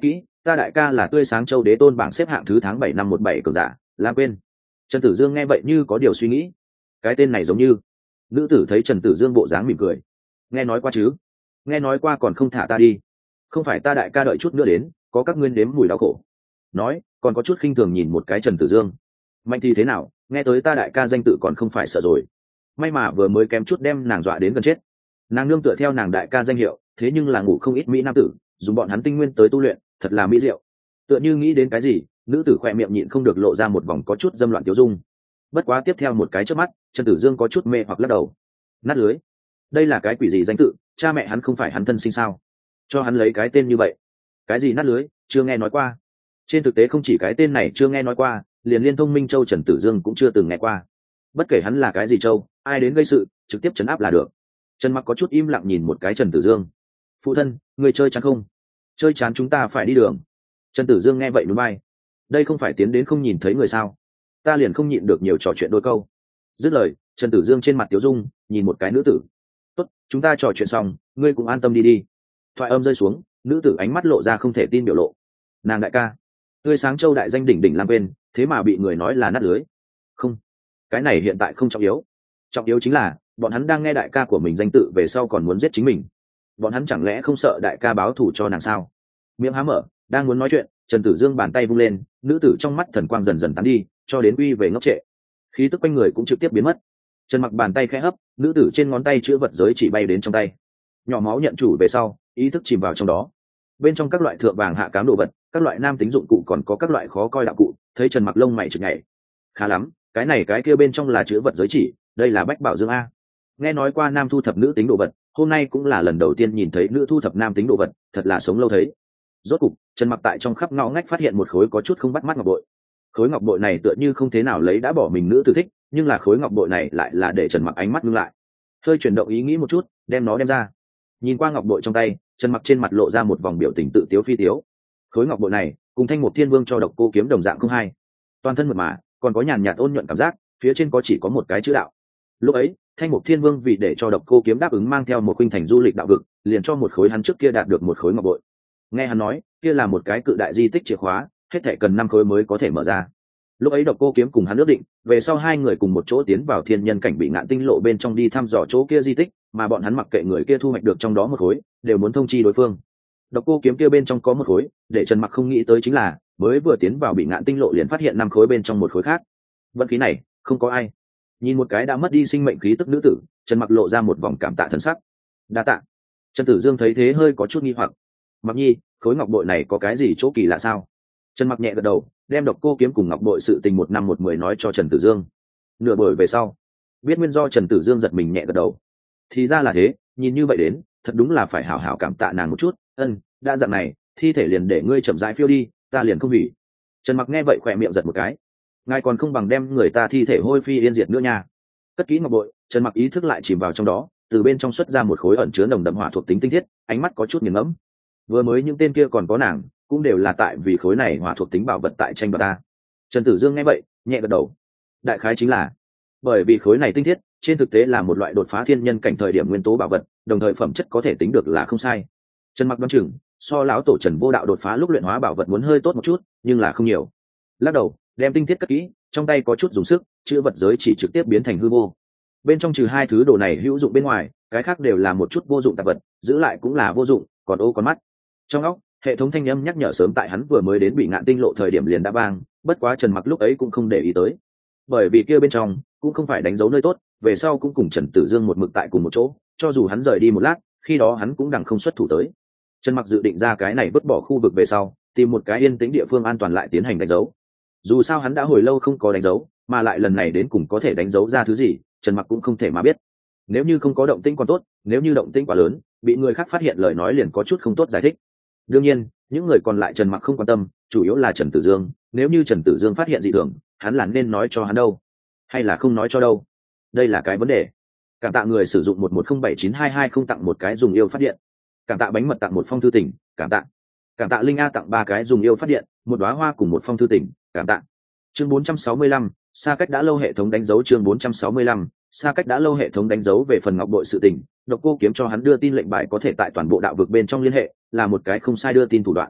ta đại ca là tươi sáng châu đế tôn bảng xếp hạng thứ tháng bảy năm một bảy cường giả la quên. Trần Tử Dương nghe vậy như có điều suy nghĩ, cái tên này giống như. Nữ tử thấy Trần Tử Dương bộ dáng mỉm cười, nghe nói qua chứ? Nghe nói qua còn không thả ta đi? Không phải ta đại ca đợi chút nữa đến, có các ngươi nếm mùi đau khổ. Nói còn có chút khinh thường nhìn một cái Trần Tử Dương. Mạnh thì thế nào, nghe tới ta đại ca danh tự còn không phải sợ rồi. May mà vừa mới kém chút đem nàng dọa đến gần chết. Nàng nương tựa theo nàng đại ca danh hiệu, thế nhưng là ngủ không ít mỹ nam tử, dùng bọn hắn tinh nguyên tới tu luyện, thật là mỹ diệu. Tựa như nghĩ đến cái gì, nữ tử khoe miệng nhịn không được lộ ra một vòng có chút dâm loạn tiêu dung. Bất quá tiếp theo một cái chớp mắt, Trần Tử Dương có chút mê hoặc lắc đầu. Nát lưới, đây là cái quỷ gì danh tự, cha mẹ hắn không phải hắn thân sinh sao? Cho hắn lấy cái tên như vậy. Cái gì nát lưới, chưa nghe nói qua. Trên thực tế không chỉ cái tên này chưa nghe nói qua, liền Liên Thông Minh Châu Trần Tử Dương cũng chưa từng nghe qua. Bất kể hắn là cái gì châu, ai đến gây sự, trực tiếp trấn áp là được. Trần Mặc có chút im lặng nhìn một cái Trần Tử Dương. Phụ thân, người chơi chán không? Chơi chán chúng ta phải đi đường. Trần Tử Dương nghe vậy núi bay. Đây không phải tiến đến không nhìn thấy người sao? Ta liền không nhịn được nhiều trò chuyện đôi câu. Dứt lời, Trần Tử Dương trên mặt tiếu dung, nhìn một cái nữ tử. Tốt, chúng ta trò chuyện xong, ngươi cũng an tâm đi đi. Thoại âm rơi xuống, nữ tử ánh mắt lộ ra không thể tin biểu lộ. Nàng đại ca, tươi sáng châu đại danh đỉnh đỉnh lang quên, thế mà bị người nói là nát lưới. Không, cái này hiện tại không trọng yếu. Trọng yếu chính là bọn hắn đang nghe đại ca của mình danh tự về sau còn muốn giết chính mình. Bọn hắn chẳng lẽ không sợ đại ca báo thù cho nàng sao? Miệng há mở, đang muốn nói chuyện, Trần Tử Dương bàn tay vung lên, nữ tử trong mắt thần quang dần dần tán đi, cho đến uy về ngốc trệ. Khí tức quanh người cũng trực tiếp biến mất. Trần Mặc bàn tay khẽ hấp, nữ tử trên ngón tay chữ vật giới chỉ bay đến trong tay. Nhỏ máu nhận chủ về sau, ý thức chìm vào trong đó. Bên trong các loại thượng vàng hạ cám đồ vật, các loại nam tính dụng cụ còn có các loại khó coi đạo cụ, thấy Trần Mặc lông mày chực nhảy. Khá lắm, cái này cái kia bên trong là chữ vật giới chỉ, đây là Bách Bảo Dương a. Nghe nói qua nam thu thập nữ tính đồ vật, hôm nay cũng là lần đầu tiên nhìn thấy nữ thu thập nam tính đồ vật, thật là sống lâu thấy. Rốt cục, Trần Mặc tại trong khắp ngõ ngách phát hiện một khối có chút không bắt mắt ngọc bội. Khối ngọc bội này tựa như không thế nào lấy đã bỏ mình nữ tử thích, nhưng là khối ngọc bội này lại là để Trần Mặc ánh mắt ngưng lại. Hơi chuyển động ý nghĩ một chút, đem nó đem ra. Nhìn qua ngọc bội trong tay, Trần Mặc trên mặt lộ ra một vòng biểu tình tự tiếu phi tiếu. Khối ngọc bội này, cùng Thanh Mục Thiên Vương cho Độc Cô kiếm đồng dạng không hai. Toàn thân mượt mà, còn có nhàn nhạt ôn nhuận cảm giác, phía trên có chỉ có một cái chữ đạo. Lúc ấy, Thanh Mục Thiên Vương vì để cho Độc Cô kiếm đáp ứng mang theo một khuynh thành du lịch đạo vực, liền cho một khối hắn trước kia đạt được một khối ngọc bội. Nghe hắn nói, kia là một cái cự đại di tích chìa khóa, hết thảy cần năm khối mới có thể mở ra. Lúc ấy Độc Cô kiếm cùng hắn ước định, về sau hai người cùng một chỗ tiến vào thiên nhân cảnh bị ngạn tinh lộ bên trong đi thăm dò chỗ kia di tích, mà bọn hắn mặc kệ người kia thu hoạch được trong đó một khối, đều muốn thông chi đối phương. Độc Cô kiếm kia bên trong có một khối, để Trần Mặc không nghĩ tới chính là, mới vừa tiến vào bị ngạn tinh lộ liền phát hiện năm khối bên trong một khối khác. Vận khí này, không có ai. Nhìn một cái đã mất đi sinh mệnh khí tức nữ tử, Trần Mặc lộ ra một vòng cảm tạ thần sắc. Đa tạ. Trần Tử Dương thấy thế hơi có chút nghi hoặc. Mặc Nhi, khối ngọc bội này có cái gì chỗ kỳ lạ sao? Trần Mặc nhẹ gật đầu, đem Độc Cô kiếm cùng ngọc bội sự tình một năm một mười nói cho Trần Tử Dương. Nửa buổi về sau, biết nguyên do Trần Tử Dương giật mình nhẹ gật đầu. Thì ra là thế, nhìn như vậy đến, thật đúng là phải hảo hảo cảm tạ nàng một chút. Ân, đã dặn này, thi thể liền để ngươi chậm rãi phiêu đi, ta liền không hủy. Trần Mặc nghe vậy khỏe miệng giật một cái. Ngài còn không bằng đem người ta thi thể hôi phi yên diệt nữa nha. Cất kỹ ngọc bội, Trần Mặc ý thức lại chìm vào trong đó, từ bên trong xuất ra một khối ẩn chứa nồng đậm hỏa thuộc tính tinh thiết, ánh mắt có chút nghiền ngẫm. Vừa mới những tên kia còn có nàng, cũng đều là tại vì khối này hỏa thuộc tính bảo vật tại tranh đoạt ta. Trần Tử Dương nghe vậy, nhẹ gật đầu. Đại khái chính là, bởi vì khối này tinh thiết, trên thực tế là một loại đột phá thiên nhân cảnh thời điểm nguyên tố bảo vật, đồng thời phẩm chất có thể tính được là không sai. Trần Mặc đoán chừng, so lão tổ Trần Vô Đạo đột phá lúc luyện hóa bảo vật muốn hơi tốt một chút, nhưng là không nhiều. Lắc đầu, đem tinh thiết cất kỹ, trong tay có chút dùng sức, chữ vật giới chỉ trực tiếp biến thành hư vô. Bên trong trừ hai thứ đồ này hữu dụng bên ngoài, cái khác đều là một chút vô dụng tạp vật, giữ lại cũng là vô dụng, còn ô con mắt. Trong óc, hệ thống thanh âm nhắc nhở sớm tại hắn vừa mới đến bị ngạn tinh lộ thời điểm liền đã vang, bất quá Trần Mặc lúc ấy cũng không để ý tới, bởi vì kia bên trong cũng không phải đánh dấu nơi tốt, về sau cũng cùng Trần Tử Dương một mực tại cùng một chỗ, cho dù hắn rời đi một lát, khi đó hắn cũng đằng không xuất thủ tới. Trần Mặc dự định ra cái này vứt bỏ khu vực về sau, tìm một cái yên tĩnh địa phương an toàn lại tiến hành đánh dấu. Dù sao hắn đã hồi lâu không có đánh dấu, mà lại lần này đến cùng có thể đánh dấu ra thứ gì, Trần Mặc cũng không thể mà biết. Nếu như không có động tĩnh còn tốt, nếu như động tĩnh quá lớn, bị người khác phát hiện lời nói liền có chút không tốt giải thích. Đương nhiên, những người còn lại Trần Mặc không quan tâm, chủ yếu là Trần Tử Dương, nếu như Trần Tử Dương phát hiện dị thường, hắn là nên nói cho hắn đâu, hay là không nói cho đâu? Đây là cái vấn đề. Cảm tạ người sử dụng một một không bảy chín hai hai không tặng một cái dùng yêu phát điện. Cảm tạ bánh mật tặng một phong thư tình, cảm tạ. Cảm tạ Linh A tặng ba cái dùng yêu phát điện, một đóa hoa cùng một phong thư tình, cảm tạ. Chương bốn trăm sáu mươi lăm, xa cách đã lâu hệ thống đánh dấu chương bốn trăm sáu mươi lăm, xa cách đã lâu hệ thống đánh dấu về phần ngọc bội sự tình, Độc Cô kiếm cho hắn đưa tin lệnh bài có thể tại toàn bộ đạo vực bên trong liên hệ, là một cái không sai đưa tin thủ đoạn.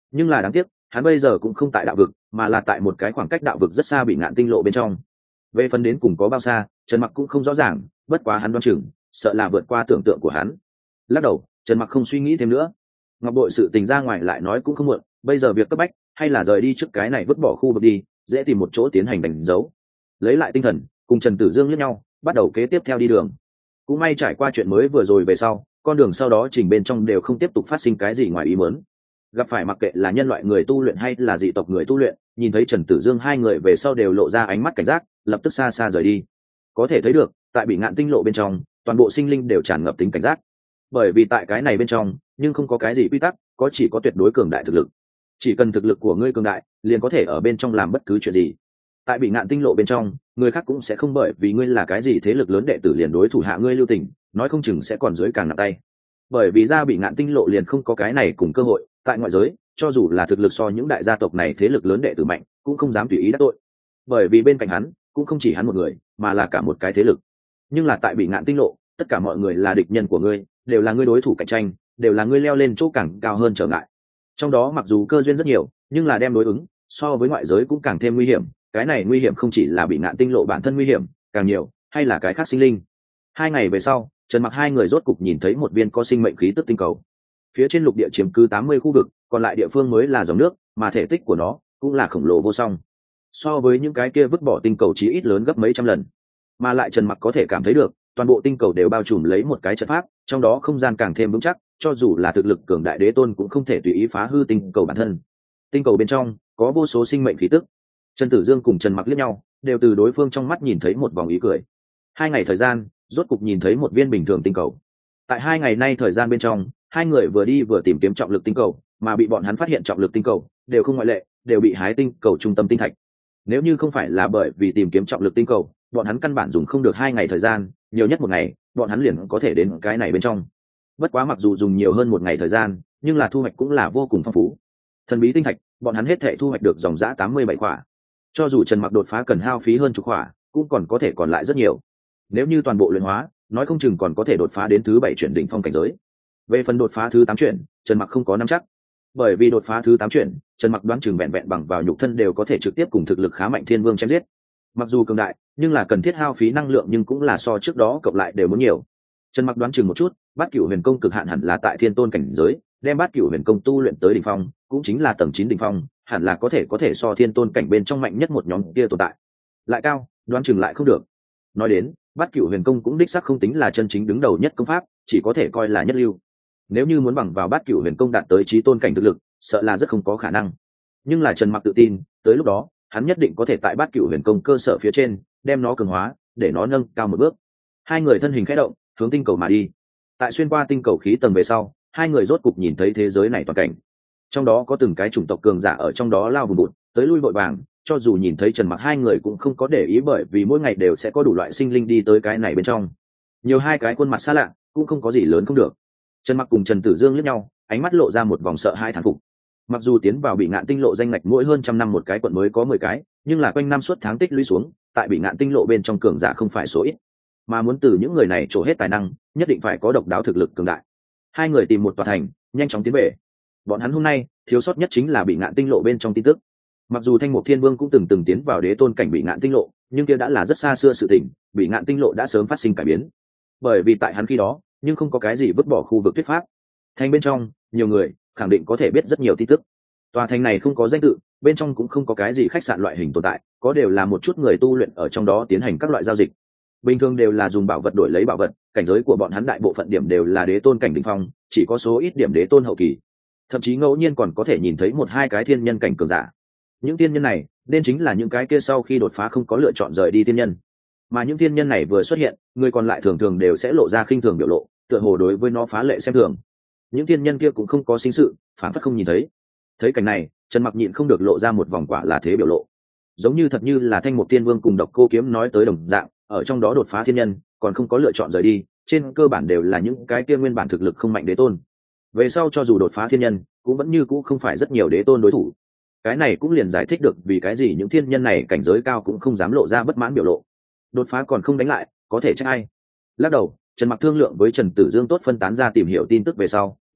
Nhưng là đáng tiếc hắn bây giờ cũng không tại đạo vực, mà là tại một cái khoảng cách đạo vực rất xa bị ngạn tinh lộ bên trong. Về phần đến cùng có bao xa, Trần Mặc cũng không rõ ràng, bất quá hắn đoán chừng sợ là vượt qua tưởng tượng của hắn. Lắc đầu, Trần Mặc không suy nghĩ thêm nữa. Ngọc bội sự tình ra ngoài lại nói cũng không muộn, bây giờ việc cấp bách hay là rời đi trước cái này, vứt bỏ khu vực đi, dễ tìm một chỗ tiến hành đánh dấu. Lấy lại tinh thần, cùng Trần Tử Dương liếc nhau, bắt đầu kế tiếp theo đi đường. Cũng may trải qua chuyện mới vừa rồi về sau, con đường sau đó trình bên trong đều không tiếp tục phát sinh cái gì ngoài ý muốn. Gặp phải mặc kệ là nhân loại người tu luyện hay là dị tộc người tu luyện, nhìn thấy Trần Tử Dương hai người về sau đều lộ ra ánh mắt cảnh giác, lập tức xa xa rời đi. Có thể thấy được, tại bị ngạn tinh lộ bên trong, toàn bộ sinh linh đều tràn ngập tính cảnh giác. Bởi vì tại cái này bên trong, nhưng không có cái gì quy tắc, có chỉ có tuyệt đối cường đại thực lực. Chỉ cần thực lực của ngươi cường đại, liền có thể ở bên trong làm bất cứ chuyện gì. Tại bị ngạn tinh lộ bên trong, người khác cũng sẽ không bởi vì ngươi là cái gì thế lực lớn đệ tử liền đối thủ hạ ngươi lưu tình, nói không chừng sẽ còn dưới càng nặng tay. Bởi vì ra bị ngạn tinh lộ liền không có cái này cùng cơ hội, tại ngoại giới, cho dù là thực lực so những đại gia tộc này thế lực lớn đệ tử mạnh, cũng không dám tùy ý đắc tội. Bởi vì bên cạnh hắn, cũng không chỉ hắn một người, mà là cả một cái thế lực. Nhưng là tại bị ngạn tinh lộ, tất cả mọi người là địch nhân của ngươi, đều là ngươi đối thủ cạnh tranh, đều là ngươi leo lên chỗ càng cao hơn trở ngại. Trong đó mặc dù cơ duyên rất nhiều, nhưng là đem đối ứng, so với ngoại giới cũng càng thêm nguy hiểm. Cái này nguy hiểm không chỉ là bị ngạn tinh lộ bản thân nguy hiểm, càng nhiều, hay là cái khác sinh linh. Hai ngày về sau, Trần Mặc hai người rốt cục nhìn thấy một viên có sinh mệnh khí tức tinh cầu. Phía trên lục địa chiếm cứ tám mươi khu vực, còn lại địa phương mới là dòng nước, mà thể tích của nó cũng là khổng lồ vô song. So với những cái kia vứt bỏ tinh cầu chí ít lớn gấp mấy trăm lần. Mà lại Trần Mặc có thể cảm thấy được, toàn bộ tinh cầu đều bao trùm lấy một cái trận pháp, trong đó không gian càng thêm vững chắc, cho dù là thực lực cường đại đế tôn cũng không thể tùy ý phá hư tinh cầu bản thân. Tinh cầu bên trong có vô số sinh mệnh khí tức. Trần Tử Dương cùng Trần Mặc liếc nhau, đều từ đối phương trong mắt nhìn thấy một vòng ý cười. Hai ngày thời gian, rốt cục nhìn thấy một viên bình thường tinh cầu. Tại hai ngày nay thời gian bên trong, hai người vừa đi vừa tìm kiếm trọng lực tinh cầu, mà bị bọn hắn phát hiện trọng lực tinh cầu đều không ngoại lệ, đều bị hái tinh cầu trung tâm tinh thạch. Nếu như không phải là bởi vì tìm kiếm trọng lực tinh cầu, bọn hắn căn bản dùng không được hai ngày thời gian, nhiều nhất một ngày, bọn hắn liền có thể đến cái này bên trong. Bất quá mặc dù dùng nhiều hơn một ngày thời gian, nhưng là thu hoạch cũng là vô cùng phong phú. Thần bí tinh thạch, bọn hắn hết thảy thu hoạch được dòng dã tám mươi bảy quả. Cho dù Trần Mặc đột phá cần hao phí hơn chục quả, cũng còn có thể còn lại rất nhiều. Nếu như toàn bộ luyện hóa, nói không chừng còn có thể đột phá đến thứ bảy chuyển đỉnh phong cảnh giới. Về phần đột phá thứ tám chuyển, Trần Mặc không có nắm chắc. Bởi vì đột phá thứ tám chuyển, Trần Mặc đoán chừng vẹn vẹn bằng vào nhục thân đều có thể trực tiếp cùng thực lực khá mạnh Thiên Vương chém giết. Mặc dù cường đại, nhưng là cần thiết hao phí năng lượng nhưng cũng là so trước đó cộng lại đều muốn nhiều. Trần Mặc đoán chừng một chút, Bát Cửu Huyền Công cực hạn hẳn là tại Thiên Tôn cảnh giới, đem Bát Cửu Huyền Công tu luyện tới đỉnh phong, cũng chính là tầng chín đỉnh phong, hẳn là có thể có thể so Thiên Tôn cảnh bên trong mạnh nhất một nhóm kia tồn tại. Lại cao, đoán chừng lại không được. Nói đến, Bát Cửu Huyền Công cũng đích xác không tính là chân chính đứng đầu nhất công pháp, chỉ có thể coi là nhất lưu. Nếu như muốn bằng vào Bát Cửu Huyền Công đạt tới chí tôn cảnh thực lực, sợ là rất không có khả năng. Nhưng là Trần Mặc tự tin, tới lúc đó, hắn nhất định có thể tại Bát Cửu Huyền Công cơ sở phía trên, đem nó cường hóa, để nó nâng cao một bước. Hai người thân hình khẽ động, hướng tinh cầu mà đi. Tại xuyên qua tinh cầu khí tầng về sau, hai người rốt cục nhìn thấy thế giới này toàn cảnh. Trong đó có từng cái chủng tộc cường giả ở trong đó lao vùng bụt, tới lui vội vàng, cho dù nhìn thấy Trần Mặc hai người cũng không có để ý, bởi vì mỗi ngày đều sẽ có đủ loại sinh linh đi tới cái này bên trong. Nhiều hai cái khuôn mặt xa lạ, cũng không có gì lớn không được. Trần Mặc cùng Trần Tử Dương liếc nhau, ánh mắt lộ ra một vòng sợ hai thán phục. Mặc dù tiến vào bị ngạn tinh lộ danh ngạch mỗi hơn trăm năm một cái quận mới có mười cái, nhưng là quanh năm suốt tháng tích lũy xuống, tại bị ngạn tinh lộ bên trong cường giả không phải số ít, mà muốn từ những người này trổ hết tài năng, nhất định phải có độc đáo thực lực cường đại. Hai người tìm một tòa thành, nhanh chóng tiến về. Bọn hắn hôm nay thiếu sót nhất chính là bị ngạn tinh lộ bên trong tin tức. Mặc dù Thanh Mục Thiên Vương cũng từng từng tiến vào đế tôn cảnh bị ngạn tinh lộ, nhưng kia đã là rất xa xưa sự tình, bị ngạn tinh lộ đã sớm phát sinh cải biến. Bởi vì tại hắn khi đó, nhưng không có cái gì vứt bỏ khu vực thuyết pháp. Thành bên trong, nhiều người khẳng định có thể biết rất nhiều tin tức. Tòa thành này không có danh tự, bên trong cũng không có cái gì khách sạn loại hình tồn tại, có đều là một chút người tu luyện ở trong đó tiến hành các loại giao dịch. Bình thường đều là dùng bảo vật đổi lấy bảo vật, cảnh giới của bọn hắn đại bộ phận điểm đều là đế tôn cảnh đỉnh phong, chỉ có số ít điểm đế tôn hậu kỳ. Thậm chí ngẫu nhiên còn có thể nhìn thấy một hai cái thiên nhân cảnh cường giả. Những thiên nhân này, nên chính là những cái kia sau khi đột phá không có lựa chọn rời đi thiên nhân. Mà những thiên nhân này vừa xuất hiện, người còn lại thường thường đều sẽ lộ ra khinh thường biểu lộ, tựa hồ đối với nó phá lệ xem thường. Những thiên nhân kia cũng không có sinh sự, phản phất không nhìn thấy. Thấy cảnh này, Trần Mặc nhịn không được lộ ra một vòng quả là thế biểu lộ. Giống như thật như là Thanh Mục Tiên Vương cùng Độc Cô Kiếm nói tới đồng dạng, ở trong đó đột phá thiên nhân, còn không có lựa chọn rời đi, trên cơ bản đều là những cái kia nguyên bản thực lực không mạnh đế tôn. Về sau cho dù đột phá thiên nhân, cũng vẫn như cũ không phải rất nhiều đế tôn đối thủ. Cái này cũng liền giải thích được vì cái gì những thiên nhân này cảnh giới cao cũng không dám lộ ra bất mãn biểu lộ. Đột phá còn không đánh lại, có thể trách ai? Lắc đầu, Trần Mặc thương lượng với Trần Tử Dương tốt phân tán ra tìm hiểu tin tức về sau,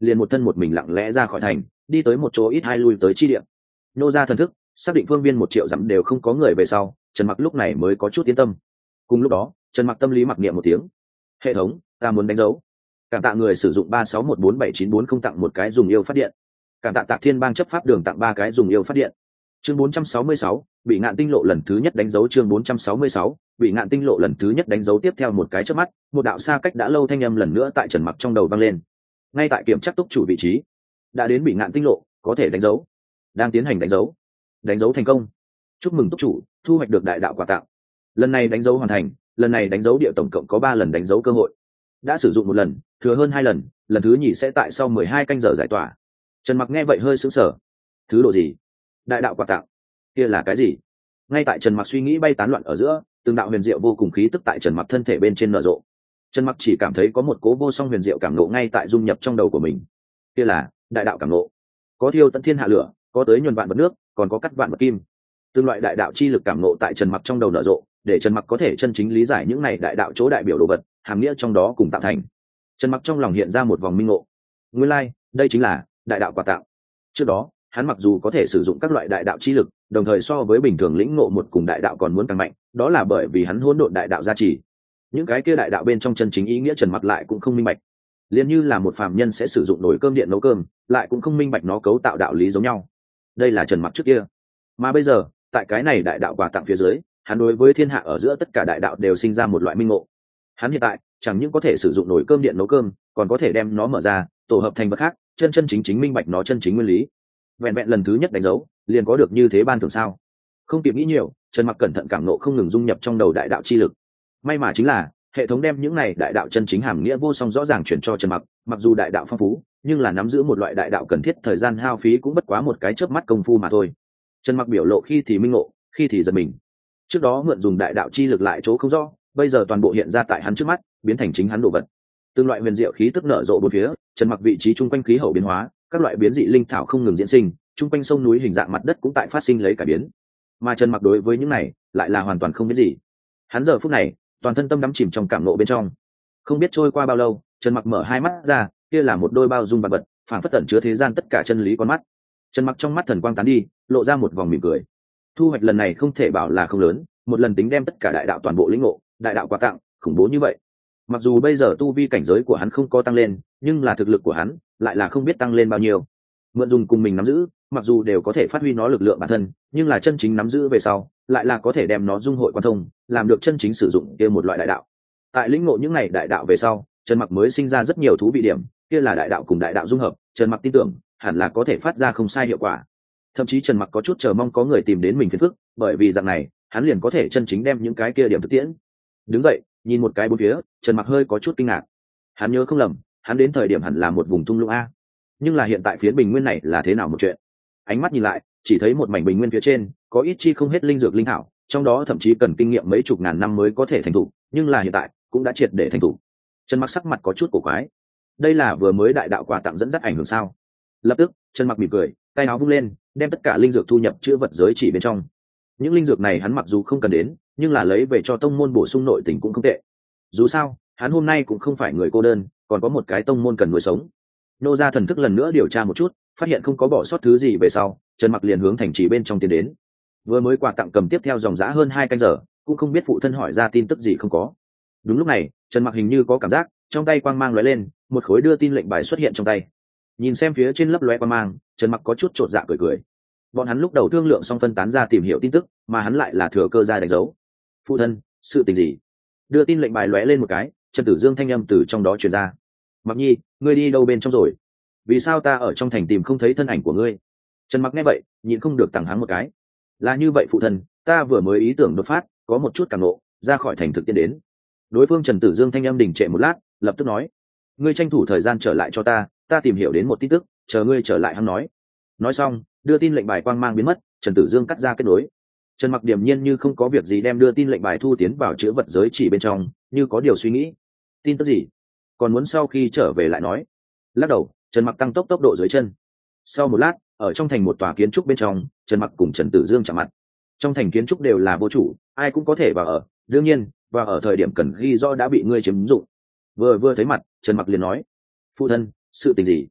liền một thân một mình lặng lẽ ra khỏi thành, đi tới một chỗ ít hai lui tới chi địa. Nô ra thần thức xác định phương viên một triệu dặm đều không có người về sau, Trần Mặc lúc này mới có chút yên tâm. Cùng lúc đó, Trần Mặc tâm lý mặc niệm một tiếng: hệ thống, ta muốn đánh dấu. Cảm tạ người sử dụng ba sáu một bốn bảy chín bốn không tặng một cái dùng yêu phát điện. Cảm tạ Tạc Thiên Bang chấp pháp đường tặng ba cái dùng yêu phát điện. Chương bốn trăm sáu mươi sáu, bị ngạn tinh lộ lần thứ nhất đánh dấu. Chương bốn trăm sáu mươi sáu, bị ngạn tinh lộ lần thứ nhất đánh dấu. Tiếp theo một cái chớp mắt, một đạo xa cách đã lâu thanh âm lần nữa tại Trần Mặc trong đầu vang lên. Ngay tại kiểm tra túc chủ vị trí, đã đến bị ngạn tinh lộ, có thể đánh dấu. Đang tiến hành đánh dấu. Đánh dấu thành công. Chúc mừng túc chủ, thu hoạch được đại đạo quà tặng. Lần này đánh dấu hoàn thành, lần này đánh dấu địa tổng cộng có ba lần đánh dấu cơ hội. Đã sử dụng một lần, thừa hơn hai lần, lần thứ nhì sẽ tại sau mười hai canh giờ giải tỏa. Trần Mặc nghe vậy hơi sững sờ. Thứ độ gì? Đại đạo quà tặng? Kia là cái gì? Ngay tại Trần Mặc suy nghĩ bay tán loạn ở giữa, từng đạo huyền diệu vô cùng khí tức tại Trần Mặc thân thể bên trên nở rộ. Trần Mặc chỉ cảm thấy có một cố vô song huyền diệu cảm ngộ ngay tại dung nhập trong đầu của mình. Kia là đại đạo cảm ngộ. Có thiêu tận thiên hạ lửa, có tới nhuần vạn vật nước, còn có cắt vạn vật kim. Từng loại đại đạo chi lực cảm ngộ tại Trần Mặc trong đầu nở rộ, để Trần Mặc có thể chân chính lý giải những này đại đạo chỗ đại biểu đồ vật, hàm nghĩa trong đó cùng tạo thành. Trần Mặc trong lòng hiện ra một vòng minh ngộ. Nguyên lai, like, đây chính là đại đạo quà tặng. Trước đó, hắn mặc dù có thể sử dụng các loại đại đạo chi lực, đồng thời so với bình thường lĩnh ngộ một cùng đại đạo còn muốn càng mạnh, đó là bởi vì hắn hỗn độn đại đạo gia trì. Những cái kia đại đạo bên trong chân chính ý nghĩa Trần Mặc lại cũng không minh bạch. Liên như là một phàm nhân sẽ sử dụng nồi cơm điện nấu cơm, lại cũng không minh bạch nó cấu tạo đạo lý giống nhau. Đây là Trần Mặc trước kia. Mà bây giờ, tại cái này đại đạo quà tặng phía dưới, hắn đối với thiên hạ ở giữa tất cả đại đạo đều sinh ra một loại minh ngộ. Hắn hiện tại chẳng những có thể sử dụng nồi cơm điện nấu cơm, còn có thể đem nó mở ra, tổ hợp thành vật khác, chân chân chính chính minh bạch nó chân chính nguyên lý. Vẹn vẹn lần thứ nhất đánh dấu, liền có được như thế ban thưởng sao? Không kịp nghĩ nhiều, Trần Mặc cẩn thận cảm nộ không ngừng dung nhập trong đầu đại đạo chi lực. May mà chính là hệ thống đem những này đại đạo chân chính hàm nghĩa vô song rõ ràng chuyển cho Trần Mặc, mặc dù đại đạo phong phú, nhưng là nắm giữ một loại đại đạo cần thiết thời gian hao phí cũng bất quá một cái chớp mắt công phu mà thôi. Trần Mặc biểu lộ khi thì minh ngộ, khi thì giật mình. Trước đó mượn dùng đại đạo chi lực lại chỗ không rõ, bây giờ toàn bộ hiện ra tại hắn trước mắt, biến thành chính hắn đồ vật. Từng loại huyền diệu khí tức nở rộ bốn phía, Trần Mặc vị trí trung quanh khí hậu biến hóa, các loại biến dị linh thảo không ngừng diễn sinh, trung quanh sông núi hình dạng mặt đất cũng tại phát sinh lấy cải biến. Mà Trần Mặc đối với những này lại là hoàn toàn không biết gì. Hắn giờ phút này, toàn thân tâm đắm chìm trong cảm ngộ bên trong. Không biết trôi qua bao lâu, Trần Mặc mở hai mắt ra, kia là một đôi bao dung vạn vật, phảng phất tẩn chứa thế gian tất cả chân lý con mắt. Trần Mặc trong mắt thần quang tán đi, lộ ra một vòng mỉm cười. Thu hoạch lần này không thể bảo là không lớn, một lần tính đem tất cả đại đạo toàn bộ lĩnh ngộ, đại đạo quà tặng, khủng bố như vậy. Mặc dù bây giờ tu vi cảnh giới của hắn không có tăng lên, nhưng là thực lực của hắn lại là không biết tăng lên bao nhiêu. Mượn dùng cùng mình nắm giữ, mặc dù đều có thể phát huy nó lực lượng bản thân, nhưng là chân chính nắm giữ về sau, lại là có thể đem nó dung hội quan thông, làm được chân chính sử dụng kia một loại đại đạo. Tại lĩnh ngộ những này đại đạo về sau, Trần Mặc mới sinh ra rất nhiều thú vị điểm, kia là đại đạo cùng đại đạo dung hợp, Trần Mặc tin tưởng, hẳn là có thể phát ra không sai hiệu quả. Thậm chí Trần Mặc có chút chờ mong có người tìm đến mình phiền phức, bởi vì dạng này, hắn liền có thể chân chính đem những cái kia điểm thực tiễn. Đứng dậy, nhìn một cái bốn phía, Trần Mặc hơi có chút kinh ngạc. Hắn nhớ không lầm, hắn đến thời điểm hẳn là một vùng thung lũng a. Nhưng là hiện tại phiến bình nguyên này là thế nào một chuyện? Ánh mắt nhìn lại, chỉ thấy một mảnh bình nguyên phía trên, có ít chi không hết linh dược linh thảo, trong đó thậm chí cần kinh nghiệm mấy chục ngàn năm mới có thể thành thủ, nhưng là hiện tại cũng đã triệt để thành thủ. Trần Mặc sắc mặt có chút cổ quái. Đây là vừa mới đại đạo quà tặng dẫn dắt ảnh hưởng sao? Lập tức, Trần Mặc mỉm cười, tay áo vung lên, đem tất cả linh dược thu nhập chứa vật giới chỉ bên trong. Những linh dược này hắn mặc dù không cần đến, nhưng là lấy về cho tông môn bổ sung nội tình cũng không tệ. Dù sao, hắn hôm nay cũng không phải người cô đơn, còn có một cái tông môn cần nuôi sống. Nô ra thần thức lần nữa điều tra một chút, phát hiện không có bỏ sót thứ gì về sau, Trần Mặc liền hướng thành trì bên trong tiến đến. Vừa mới quà tặng cầm tiếp theo dòng giá hơn hai canh giờ, cũng không biết phụ thân hỏi ra tin tức gì không có. Đúng lúc này, Trần Mặc hình như có cảm giác, trong tay quang mang lóe lên, một khối đưa tin lệnh bài xuất hiện trong tay. Nhìn xem phía trên lấp lóe quang mang, Trần Mặc có chút chột dạ cười cười. Bọn hắn lúc đầu thương lượng xong phân tán ra tìm hiểu tin tức, mà hắn lại là thừa cơ ra đánh dấu. Phụ thân, sự tình gì? Đưa tin lệnh bài lóe lên một cái, Trần Tử Dương thanh âm từ trong đó truyền ra. Mặc Nhi, ngươi đi đâu bên trong rồi? Vì sao ta ở trong thành tìm không thấy thân ảnh của ngươi? Trần Mặc nghe vậy, nhịn không được tằng hắng một cái. Là như vậy phụ thân, ta vừa mới ý tưởng đột phát, có một chút cảm nộ, ra khỏi thành thực tiến đến. Đối phương Trần Tử Dương thanh âm đình trệ một lát, lập tức nói: ngươi tranh thủ thời gian trở lại cho ta, ta tìm hiểu đến một tin tức, chờ ngươi trở lại hắn nói. Nói xong, đưa tin lệnh bài quang mang biến mất, Trần Tử Dương cắt ra kết nối. Trần Mặc điềm nhiên như không có việc gì đem đưa tin lệnh bài thu tiến vào chứa vật giới chỉ bên trong, như có điều suy nghĩ. Tin tức gì? Còn muốn sau khi trở về lại nói. Lắc đầu, Trần Mặc tăng tốc tốc độ dưới chân. Sau một lát, ở trong thành một tòa kiến trúc bên trong, Trần Mặc cùng Trần Tử Dương chạm mặt. Trong thành kiến trúc đều là vô chủ, ai cũng có thể vào ở, đương nhiên, và ở thời điểm cần ghi rõ đã bị ngươi chiếm dụng. Vừa vừa thấy mặt, Trần Mặc liền nói: phụ thân, sự tình gì?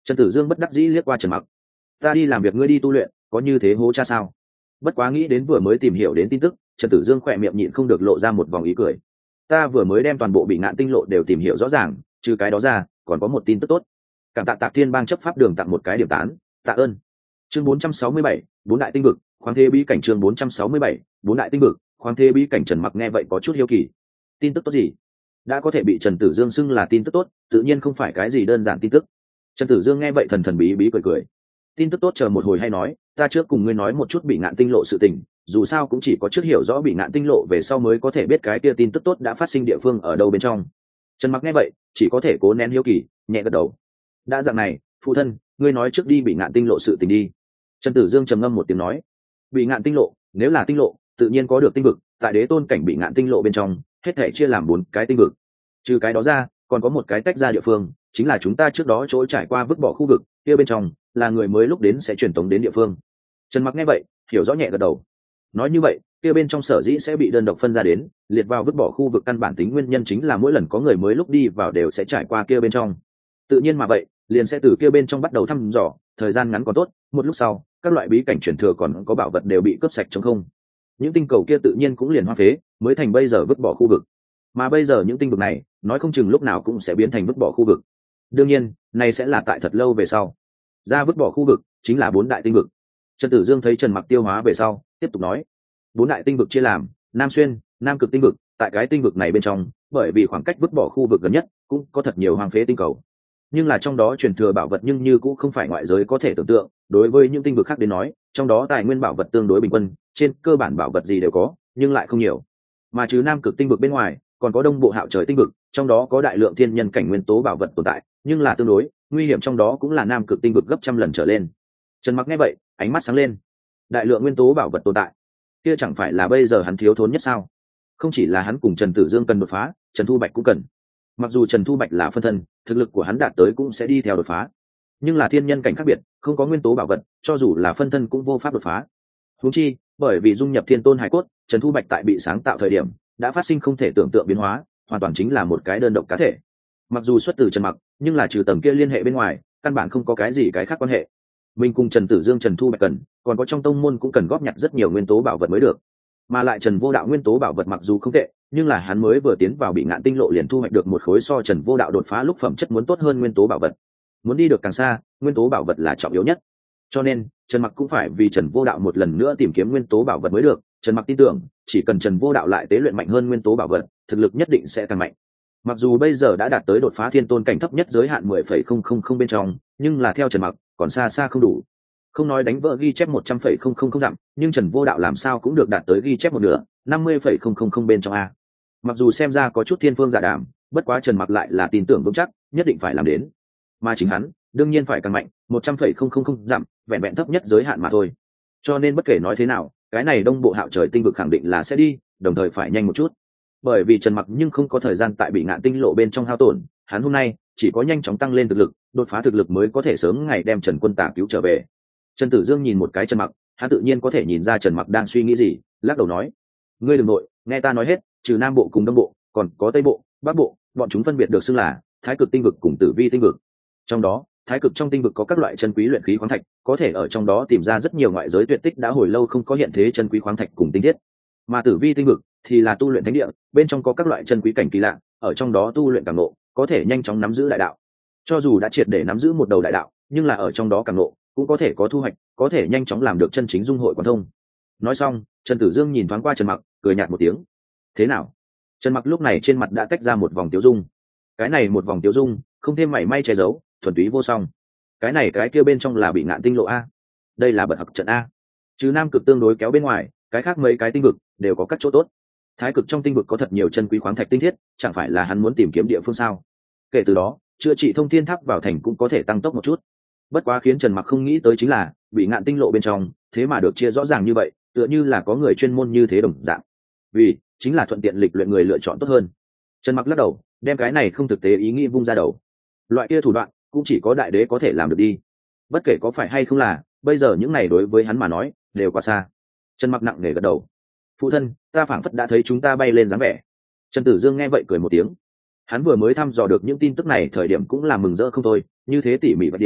Trần Tử Dương bất đắc dĩ liếc qua Trần Mặc. Ta đi làm việc, ngươi đi tu luyện, có như thế hố cha sao? Bất quá nghĩ đến vừa mới tìm hiểu đến tin tức, Trần Tử Dương khỏe miệng nhịn không được lộ ra một vòng ý cười. Ta vừa mới đem toàn bộ Bị Ngạn Tinh Lộ đều tìm hiểu rõ ràng, trừ cái đó ra còn có một tin tức tốt. Cảm tạ Tạc Thiên Bang chấp pháp đường tặng một cái điểm tán, tạ ơn. Chương bốn trăm sáu mươi bảy, bốn đại tinh vực, khoáng thế bí cảnh. Chương bốn trăm sáu mươi bảy, bốn đại tinh vực, khoáng thế bí cảnh. Trần Mặc nghe vậy có chút hiếu kỳ. Tin tức tốt gì? Đã có thể bị Trần Tử Dương xưng là tin tức tốt, tự nhiên không phải cái gì đơn giản tin tức. Trần Tử Dương nghe vậy thần thần bí bí cười cười. Tin tức tốt chờ một hồi hay nói, ta trước cùng ngươi nói một chút Bị Ngạn Tinh Lộ sự tình, dù sao cũng chỉ có trước hiểu rõ Bị Ngạn Tinh Lộ về sau mới có thể biết cái kia tin tức tốt đã phát sinh địa phương ở đâu bên trong. Trần Mặc nghe vậy chỉ có thể cố nén hiếu kỳ, nhẹ gật đầu. Đã dạng này, phụ thân, ngươi nói trước đi Bị Ngạn Tinh Lộ sự tình đi. Trần Tử Dương trầm ngâm một tiếng nói. Bị Ngạn Tinh Lộ, nếu là tinh lộ, tự nhiên có được tinh vực, tại đế tôn cảnh Bị Ngạn Tinh Lộ bên trong, hết thảy chia làm bốn cái tinh vực. Trừ cái đó ra, còn có một cái tách ra địa phương, chính là chúng ta trước đó chỗ trải qua vứt bỏ khu vực, kia bên trong là người mới lúc đến sẽ truyền tống đến địa phương. Trần Mặc nghe vậy, hiểu rõ nhẹ gật đầu. Nói như vậy, kia bên trong sở dĩ sẽ bị đơn độc phân ra đến, liệt vào vứt bỏ khu vực, căn bản tính nguyên nhân chính là mỗi lần có người mới lúc đi vào đều sẽ trải qua kia bên trong. Tự nhiên mà vậy, liền sẽ từ kia bên trong bắt đầu thăm dò, thời gian ngắn còn tốt, một lúc sau, các loại bí cảnh truyền thừa còn có bảo vật đều bị cướp sạch trống không. Những tinh cầu kia tự nhiên cũng liền hoang phế, mới thành bây giờ vứt bỏ khu vực. Mà bây giờ những tinh vực này, nói không chừng lúc nào cũng sẽ biến thành vứt bỏ khu vực. Đương nhiên, này sẽ là tại thật lâu về sau. Ra vứt bỏ khu vực chính là bốn đại tinh vực. Trần Tử Dương thấy Trần Mặc tiêu hóa về sau, tiếp tục nói: bốn đại tinh vực chia làm Nam Xuyên, Nam Cực tinh vực, tại cái tinh vực này bên trong, bởi vì khoảng cách vứt bỏ khu vực gần nhất, cũng có thật nhiều hoang phế tinh cầu. Nhưng là trong đó truyền thừa bảo vật nhưng như cũng không phải ngoại giới có thể tưởng tượng, đối với những tinh vực khác đến nói, trong đó tài nguyên bảo vật tương đối bình quân, trên cơ bản bảo vật gì đều có, nhưng lại không nhiều. Mà trừ Nam Cực tinh vực bên ngoài, còn có Đông Bộ Hạo Trời tinh vực, trong đó có đại lượng thiên nhân cảnh nguyên tố bảo vật tồn tại, nhưng là tương đối nguy hiểm, trong đó cũng là Nam Cực tinh vực gấp trăm lần trở lên. Trần Mặc nghe vậy, ánh mắt sáng lên. Đại lượng nguyên tố bảo vật tồn tại, kia chẳng phải là bây giờ hắn thiếu thốn nhất sao? Không chỉ là hắn cùng Trần Tử Dương cần đột phá, Trần Thu Bạch cũng cần. Mặc dù Trần Thu Bạch là phân thân, thực lực của hắn đạt tới cũng sẽ đi theo đột phá, nhưng là thiên nhân cảnh khác biệt, không có nguyên tố bảo vật, cho dù là phân thân cũng vô pháp đột phá. Huống chi, bởi vì dung nhập thiên tôn hải cốt, Trần Thu Bạch tại bị sáng tạo thời điểm đã phát sinh không thể tưởng tượng biến hóa, hoàn toàn chính là một cái đơn độc cá thể. Mặc dù xuất từ Trần Mặc, nhưng là trừ tầng kia liên hệ bên ngoài, căn bản không có cái gì cái khác quan hệ. Mình cùng Trần Tử Dương, Trần Thu Bạch cần, còn có trong tông môn cũng cần góp nhặt rất nhiều nguyên tố bảo vật mới được. Mà lại Trần Vô Đạo nguyên tố bảo vật mặc dù không tệ, nhưng là hắn mới vừa tiến vào Bị Ngạn Tinh Lộ liền thu hoạch được một khối so Trần Vô Đạo đột phá lúc phẩm chất muốn tốt hơn nguyên tố bảo vật. Muốn đi được càng xa, nguyên tố bảo vật là trọng yếu nhất. Cho nên, Trần Mặc cũng phải vì Trần Vô Đạo một lần nữa tìm kiếm nguyên tố bảo vật mới được. Trần Mặc tin tưởng, chỉ cần Trần Vô Đạo lại tế luyện mạnh hơn nguyên tố bảo vật, thực lực nhất định sẽ càng mạnh. Mặc dù bây giờ đã đạt tới đột phá thiên tôn cảnh thấp nhất giới hạn mười phẩy không không không bên trong, nhưng là theo Trần Mặc, còn xa xa không đủ. Không nói đánh vỡ ghi chép một trăm phẩy không không không dặm, nhưng Trần Vô Đạo làm sao cũng được đạt tới ghi chép một nửa, năm mươi phẩy không không không bên trong a. Mặc dù xem ra có chút thiên phương dạ đàm, bất quá Trần Mặc lại là tin tưởng vững chắc, nhất định phải làm đến. Mà chính hắn, đương nhiên phải càng mạnh, một trăm phẩy không không không dặm, vẹn vẹn thấp nhất giới hạn mà thôi. Cho nên bất kể nói thế nào, cái này Đông Bộ Hạo Trời tinh vực khẳng định là sẽ đi, đồng thời phải nhanh một chút. Bởi vì Trần Mặc nhưng không có thời gian tại Bị Ngạn Tinh Lộ bên trong hao tổn, hắn hôm nay chỉ có nhanh chóng tăng lên thực lực, đột phá thực lực mới có thể sớm ngày đem Trần Quân Tả cứu trở về. Trần Tử Dương nhìn một cái Trần Mặc, hắn tự nhiên có thể nhìn ra Trần Mặc đang suy nghĩ gì, lắc đầu nói: ngươi đừng nội, nghe ta nói hết, trừ Nam Bộ cùng Đông Bộ, còn có Tây Bộ, Bắc Bộ, bọn chúng phân biệt được xưng là Thái Cực tinh vực cùng Tử Vi tinh vực. Trong đó, Thái Cực trong tinh vực có các loại chân quý luyện khí khoáng thạch, có thể ở trong đó tìm ra rất nhiều ngoại giới tuyệt tích đã hồi lâu không có hiện thế chân quý khoáng thạch cùng tinh thiết. Mà Tử Vi tinh vực thì là tu luyện thánh địa, bên trong có các loại chân quý cảnh kỳ lạ, ở trong đó tu luyện càng ngộ, có thể nhanh chóng nắm giữ đại đạo. Cho dù đã triệt để nắm giữ một đầu đại đạo, nhưng là ở trong đó càng ngộ, cũng có thể có thu hoạch, có thể nhanh chóng làm được chân chính dung hội quán thông. Nói xong, Trần Tử Dương nhìn thoáng qua Trần Mặc, cười nhạt một tiếng. Thế nào? Trần Mặc lúc này trên mặt đã tách ra một vòng tiêu dung. Cái này một vòng tiêu dung, không thêm mảy may che giấu, thuần túy vô song. Cái này cái kia bên trong là Bị Ngạn Tinh Lộ a. Đây là bật học trận a. Chứ Nam Cực tương đối kéo bên ngoài, cái khác mấy cái tinh vực đều có các chỗ tốt. Thái Cực trong tinh vực có thật nhiều chân quý khoáng thạch tinh thiết, chẳng phải là hắn muốn tìm kiếm địa phương sao? Kể từ đó, chữa trị thông thiên tháp vào thành cũng có thể tăng tốc một chút. Bất quá khiến Trần Mặc không nghĩ tới chính là, Bị Ngạn Tinh Lộ bên trong, thế mà được chia rõ ràng như vậy, tựa như là có người chuyên môn như thế đồng dạng. Vì chính là thuận tiện lịch luyện người lựa chọn tốt hơn. Trần Mặc lắc đầu, đem cái này không thực tế ý nghĩ vung ra đầu. Loại kia thủ đoạn, cũng chỉ có đại đế có thể làm được đi. Bất kể có phải hay không là, bây giờ những này đối với hắn mà nói, đều quá xa. Trần Mặc nặng nề gật đầu. Phụ thân, ta phảng phất đã thấy chúng ta bay lên dáng vẻ. Trần Tử Dương nghe vậy cười một tiếng. Hắn vừa mới thăm dò được những tin tức này thời điểm cũng là mừng rỡ không thôi, như thế tỉ mỉ vật điểm,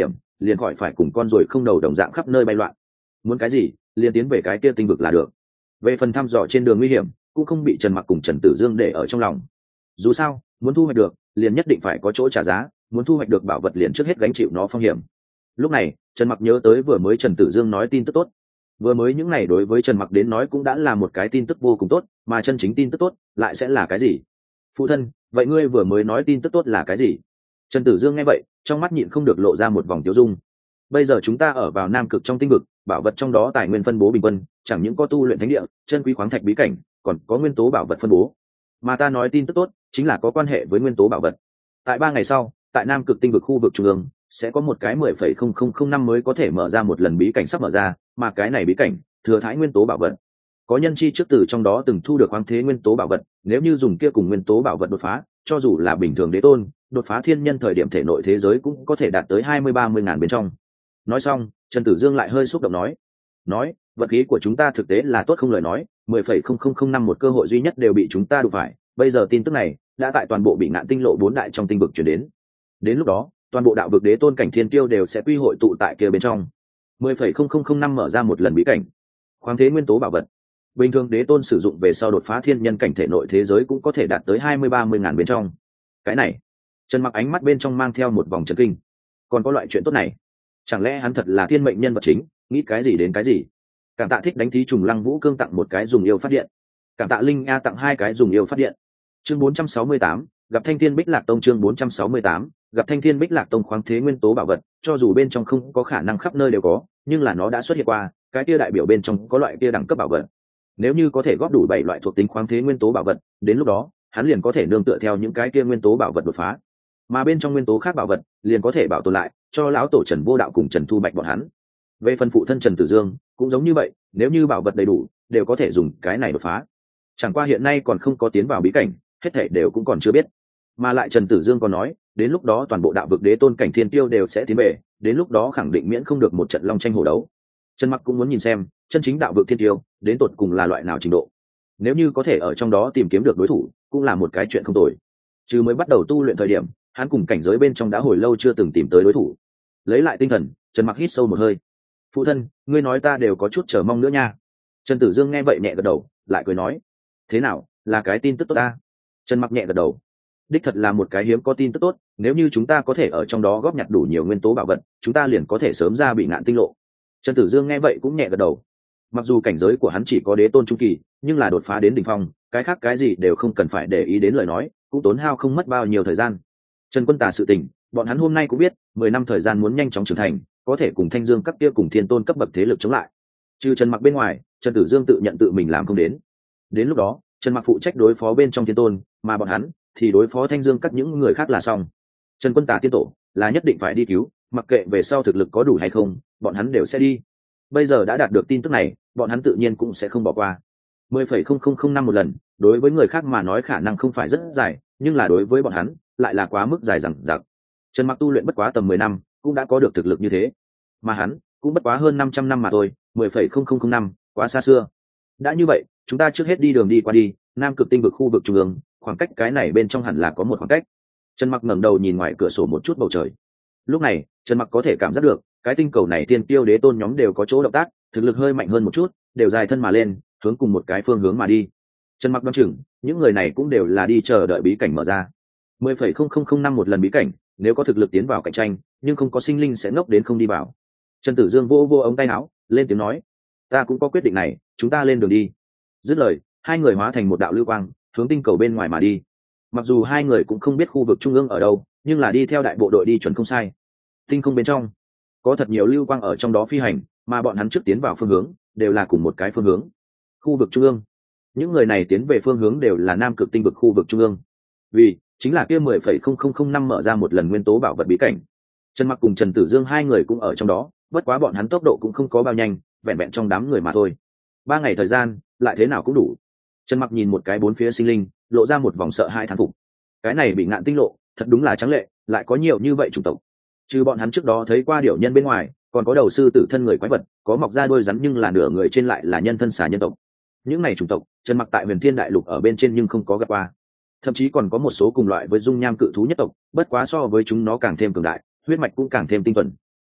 liền khỏi phải cùng con ruồi không đầu đồng dạng khắp nơi bay loạn. Muốn cái gì liền tiến về cái kia tinh vực là được. Về phần thăm dò trên đường nguy hiểm cũng không bị Trần Mặc cùng Trần Tử Dương để ở trong lòng. Dù sao muốn thu hoạch được liền nhất định phải có chỗ trả giá, muốn thu hoạch được bảo vật liền trước hết gánh chịu nó phong hiểm. Lúc này Trần Mặc nhớ tới vừa mới Trần Tử Dương nói tin tức tốt. Vừa mới những này đối với Trần Mặc đến nói cũng đã là một cái tin tức vô cùng tốt, mà chân chính tin tức tốt lại sẽ là cái gì? Phụ thân, vậy ngươi vừa mới nói tin tức tốt là cái gì? Trần Tử Dương nghe vậy trong mắt nhịn không được lộ ra một vòng tiêu dung. Bây giờ chúng ta ở vào Nam Cực trong tinh vực, bảo vật trong đó tài nguyên phân bố bình quân, chẳng những có tu luyện thánh địa, chân quý khoáng thạch bí cảnh, còn có nguyên tố bảo vật phân bố. Mà ta nói tin tức tốt chính là có quan hệ với nguyên tố bảo vật. Tại ba ngày sau, tại Nam Cực tinh vực khu vực trung ương sẽ có một cái mười phẩy không không không năm mới có thể mở ra một lần bí cảnh sắp mở ra, mà cái này bí cảnh thừa thãi nguyên tố bảo vật. Có nhân chi trước từ trong đó từng thu được khoáng thế nguyên tố bảo vật, nếu như dùng kia cùng nguyên tố bảo vật đột phá, cho dù là bình thường đế tôn, đột phá thiên nhân thời điểm thể nội thế giới cũng có thể đạt tới hai mươi ba mươi ngàn bên trong. Nói xong, Trần Tử Dương lại hơi xúc động nói: "Nói, vật khí của chúng ta thực tế là tốt không lời nói, mười phẩy không không không năm một cơ hội duy nhất đều bị chúng ta đụng phải, bây giờ tin tức này đã tại toàn bộ Bị Ngạn tinh lộ bốn đại trong tinh vực truyền đến. Đến lúc đó, toàn bộ đạo vực đế tôn cảnh thiên tiêu đều sẽ quy hội tụ tại kia bên trong. mười phẩy không không không năm mở ra một lần bí cảnh. Khoáng thế nguyên tố bảo vật. Bình thường đế tôn sử dụng về sau đột phá thiên nhân cảnh thể nội thế giới cũng có thể đạt tới hai mươi ba mươi ngàn bên trong. Cái này, Trần Mặc ánh mắt bên trong mang theo một vòng chấn kinh. Còn có loại chuyện tốt này? Chẳng lẽ hắn thật là thiên mệnh nhân vật chính, nghĩ cái gì đến cái gì? Cảm tạ thích đánh thí trùng Lăng Vũ Cương tặng một cái dùng yêu phát điện. Cảm tạ Linh A tặng hai cái dùng yêu phát điện. Chương bốn trăm sáu mươi tám, gặp Thanh Thiên Bích Lạc Tông. Chương bốn trăm sáu mươi tám, gặp Thanh Thiên Bích Lạc Tông. Khoáng thế nguyên tố bảo vật, cho dù bên trong không có khả năng khắp nơi đều có, nhưng là nó đã xuất hiện qua, cái kia đại biểu bên trong có loại kia đẳng cấp bảo vật. Nếu như có thể góp đủ bảy loại thuộc tính khoáng thế nguyên tố bảo vật, đến lúc đó, hắn liền có thể nương tựa theo những cái kia nguyên tố bảo vật đột phá. Mà bên trong nguyên tố khác bảo vật, liền có thể bảo tồn lại cho lão tổ Trần Vô Đạo cùng Trần Thu Bạch bọn hắn. Về phần phụ thân Trần Tử Dương, cũng giống như vậy, nếu như bảo vật đầy đủ, đều có thể dùng cái này đột phá. Chẳng qua hiện nay còn không có tiến vào bí cảnh, hết thảy đều cũng còn chưa biết. Mà lại Trần Tử Dương còn nói, đến lúc đó toàn bộ đạo vực đế tôn cảnh thiên tiêu đều sẽ tiến về, đến lúc đó khẳng định miễn không được một trận long tranh hổ đấu. Trần Mặc cũng muốn nhìn xem, chân chính đạo vực thiên tiêu, đến tột cùng là loại nào trình độ. Nếu như có thể ở trong đó tìm kiếm được đối thủ, cũng là một cái chuyện không tồi. Chứ mới bắt đầu tu luyện thời điểm, hắn cùng cảnh giới bên trong đã hồi lâu chưa từng tìm tới đối thủ. Lấy lại tinh thần, Trần Mặc hít sâu một hơi. Phụ thân, ngươi nói ta đều có chút chờ mong nữa nha. Trần Tử Dương nghe vậy nhẹ gật đầu, lại cười nói: thế nào, là cái tin tức tốt ta? Trần Mặc nhẹ gật đầu. Đích thật là một cái hiếm có tin tức tốt, nếu như chúng ta có thể ở trong đó góp nhặt đủ nhiều nguyên tố bảo vật, chúng ta liền có thể sớm ra Bị Ngạn tinh lộ. Trần Tử Dương nghe vậy cũng nhẹ gật đầu. Mặc dù cảnh giới của hắn chỉ có đế tôn trung kỳ, nhưng là đột phá đến đỉnh phong, cái khác cái gì đều không cần phải để ý đến lời nói, cũng tốn hao không mất bao nhiêu thời gian. Trần Quân Tà sự tình, bọn hắn hôm nay cũng biết, mười năm thời gian muốn nhanh chóng trưởng thành, có thể cùng Thanh Dương cấp kia cùng thiên tôn cấp bậc thế lực chống lại. Trừ Trần Mặc bên ngoài, Trần Tử Dương tự nhận tự mình làm không đến. Đến lúc đó, Trần Mặc phụ trách đối phó bên trong thiên tôn, mà bọn hắn thì đối phó Thanh Dương các những người khác là xong. Trần Quân Tà tiên tổ là nhất định phải đi cứu, mặc kệ về sau thực lực có đủ hay không, bọn hắn đều sẽ đi. Bây giờ đã đạt được tin tức này, bọn hắn tự nhiên cũng sẽ không bỏ qua. mười phẩy không không không năm một lần, đối với người khác mà nói khả năng không phải rất dài, nhưng là đối với bọn hắn, lại là quá mức dài dằng dặc. Trần Mặc tu luyện bất quá tầm mười năm, cũng đã có được thực lực như thế. Mà hắn, cũng bất quá hơn năm trăm năm mà thôi, mười phẩy không không không năm, quá xa xưa. Đã như vậy, chúng ta trước hết đi đường đi qua đi, Nam Cực tinh vực khu vực trung ương, khoảng cách cái này bên trong hẳn là có một khoảng cách. Trần Mặc ngẩng đầu nhìn ngoài cửa sổ một chút bầu trời. Lúc này, Trần Mặc có thể cảm giác được, cái tinh cầu này thiên tiêu đế tôn nhóm đều có chỗ động tác, thực lực hơi mạnh hơn một chút, đều dài thân mà lên, hướng cùng một cái phương hướng mà đi. Trần Mặc đoán chừng, những người này cũng đều là đi chờ đợi bí cảnh mở ra. mười phẩy không không không năm một lần bí cảnh, nếu có thực lực tiến vào cạnh tranh, nhưng không có sinh linh sẽ ngốc đến không đi vào. Trần Tử Dương vô vô ống tay áo, lên tiếng nói: ta cũng có quyết định này, chúng ta lên đường đi. Dứt lời, hai người hóa thành một đạo lưu quang, hướng tinh cầu bên ngoài mà đi. Mặc dù hai người cũng không biết khu vực trung ương ở đâu, nhưng là đi theo đại bộ đội đi chuẩn không sai. Tinh không bên trong có thật nhiều lưu quang ở trong đó phi hành, mà bọn hắn trước tiến vào phương hướng đều là cùng một cái phương hướng. Khu vực trung ương, những người này tiến về phương hướng đều là Nam Cực tinh vực khu vực trung ương, vì chính là kia mười phẩy không không không năm mở ra một lần nguyên tố bảo vật bí cảnh. Trần Mặc cùng Trần Tử Dương hai người cũng ở trong đó, bất quá bọn hắn tốc độ cũng không có bao nhanh, vẹn vẹn trong đám người mà thôi. Ba ngày thời gian, lại thế nào cũng đủ. Trần Mặc nhìn một cái bốn phía sinh linh, lộ ra một vòng sợ hãi thán phục. Cái này Bị Ngạn tinh lộ, thật đúng là trắng lệ, lại có nhiều như vậy chủng tộc. Trừ bọn hắn trước đó thấy qua điểu nhân bên ngoài, còn có đầu sư tử thân người quái vật, có mọc ra đôi rắn nhưng là nửa người trên lại là nhân thân xà nhân tộc. Những này chủng tộc, Trần Mặc tại Huyền Thiên Đại Lục ở bên trên nhưng không có gặp qua. Thậm chí còn có một số cùng loại với dung nham cự thú nhất tộc, bất quá so với chúng nó càng thêm cường đại, huyết mạch cũng càng thêm tinh thuần.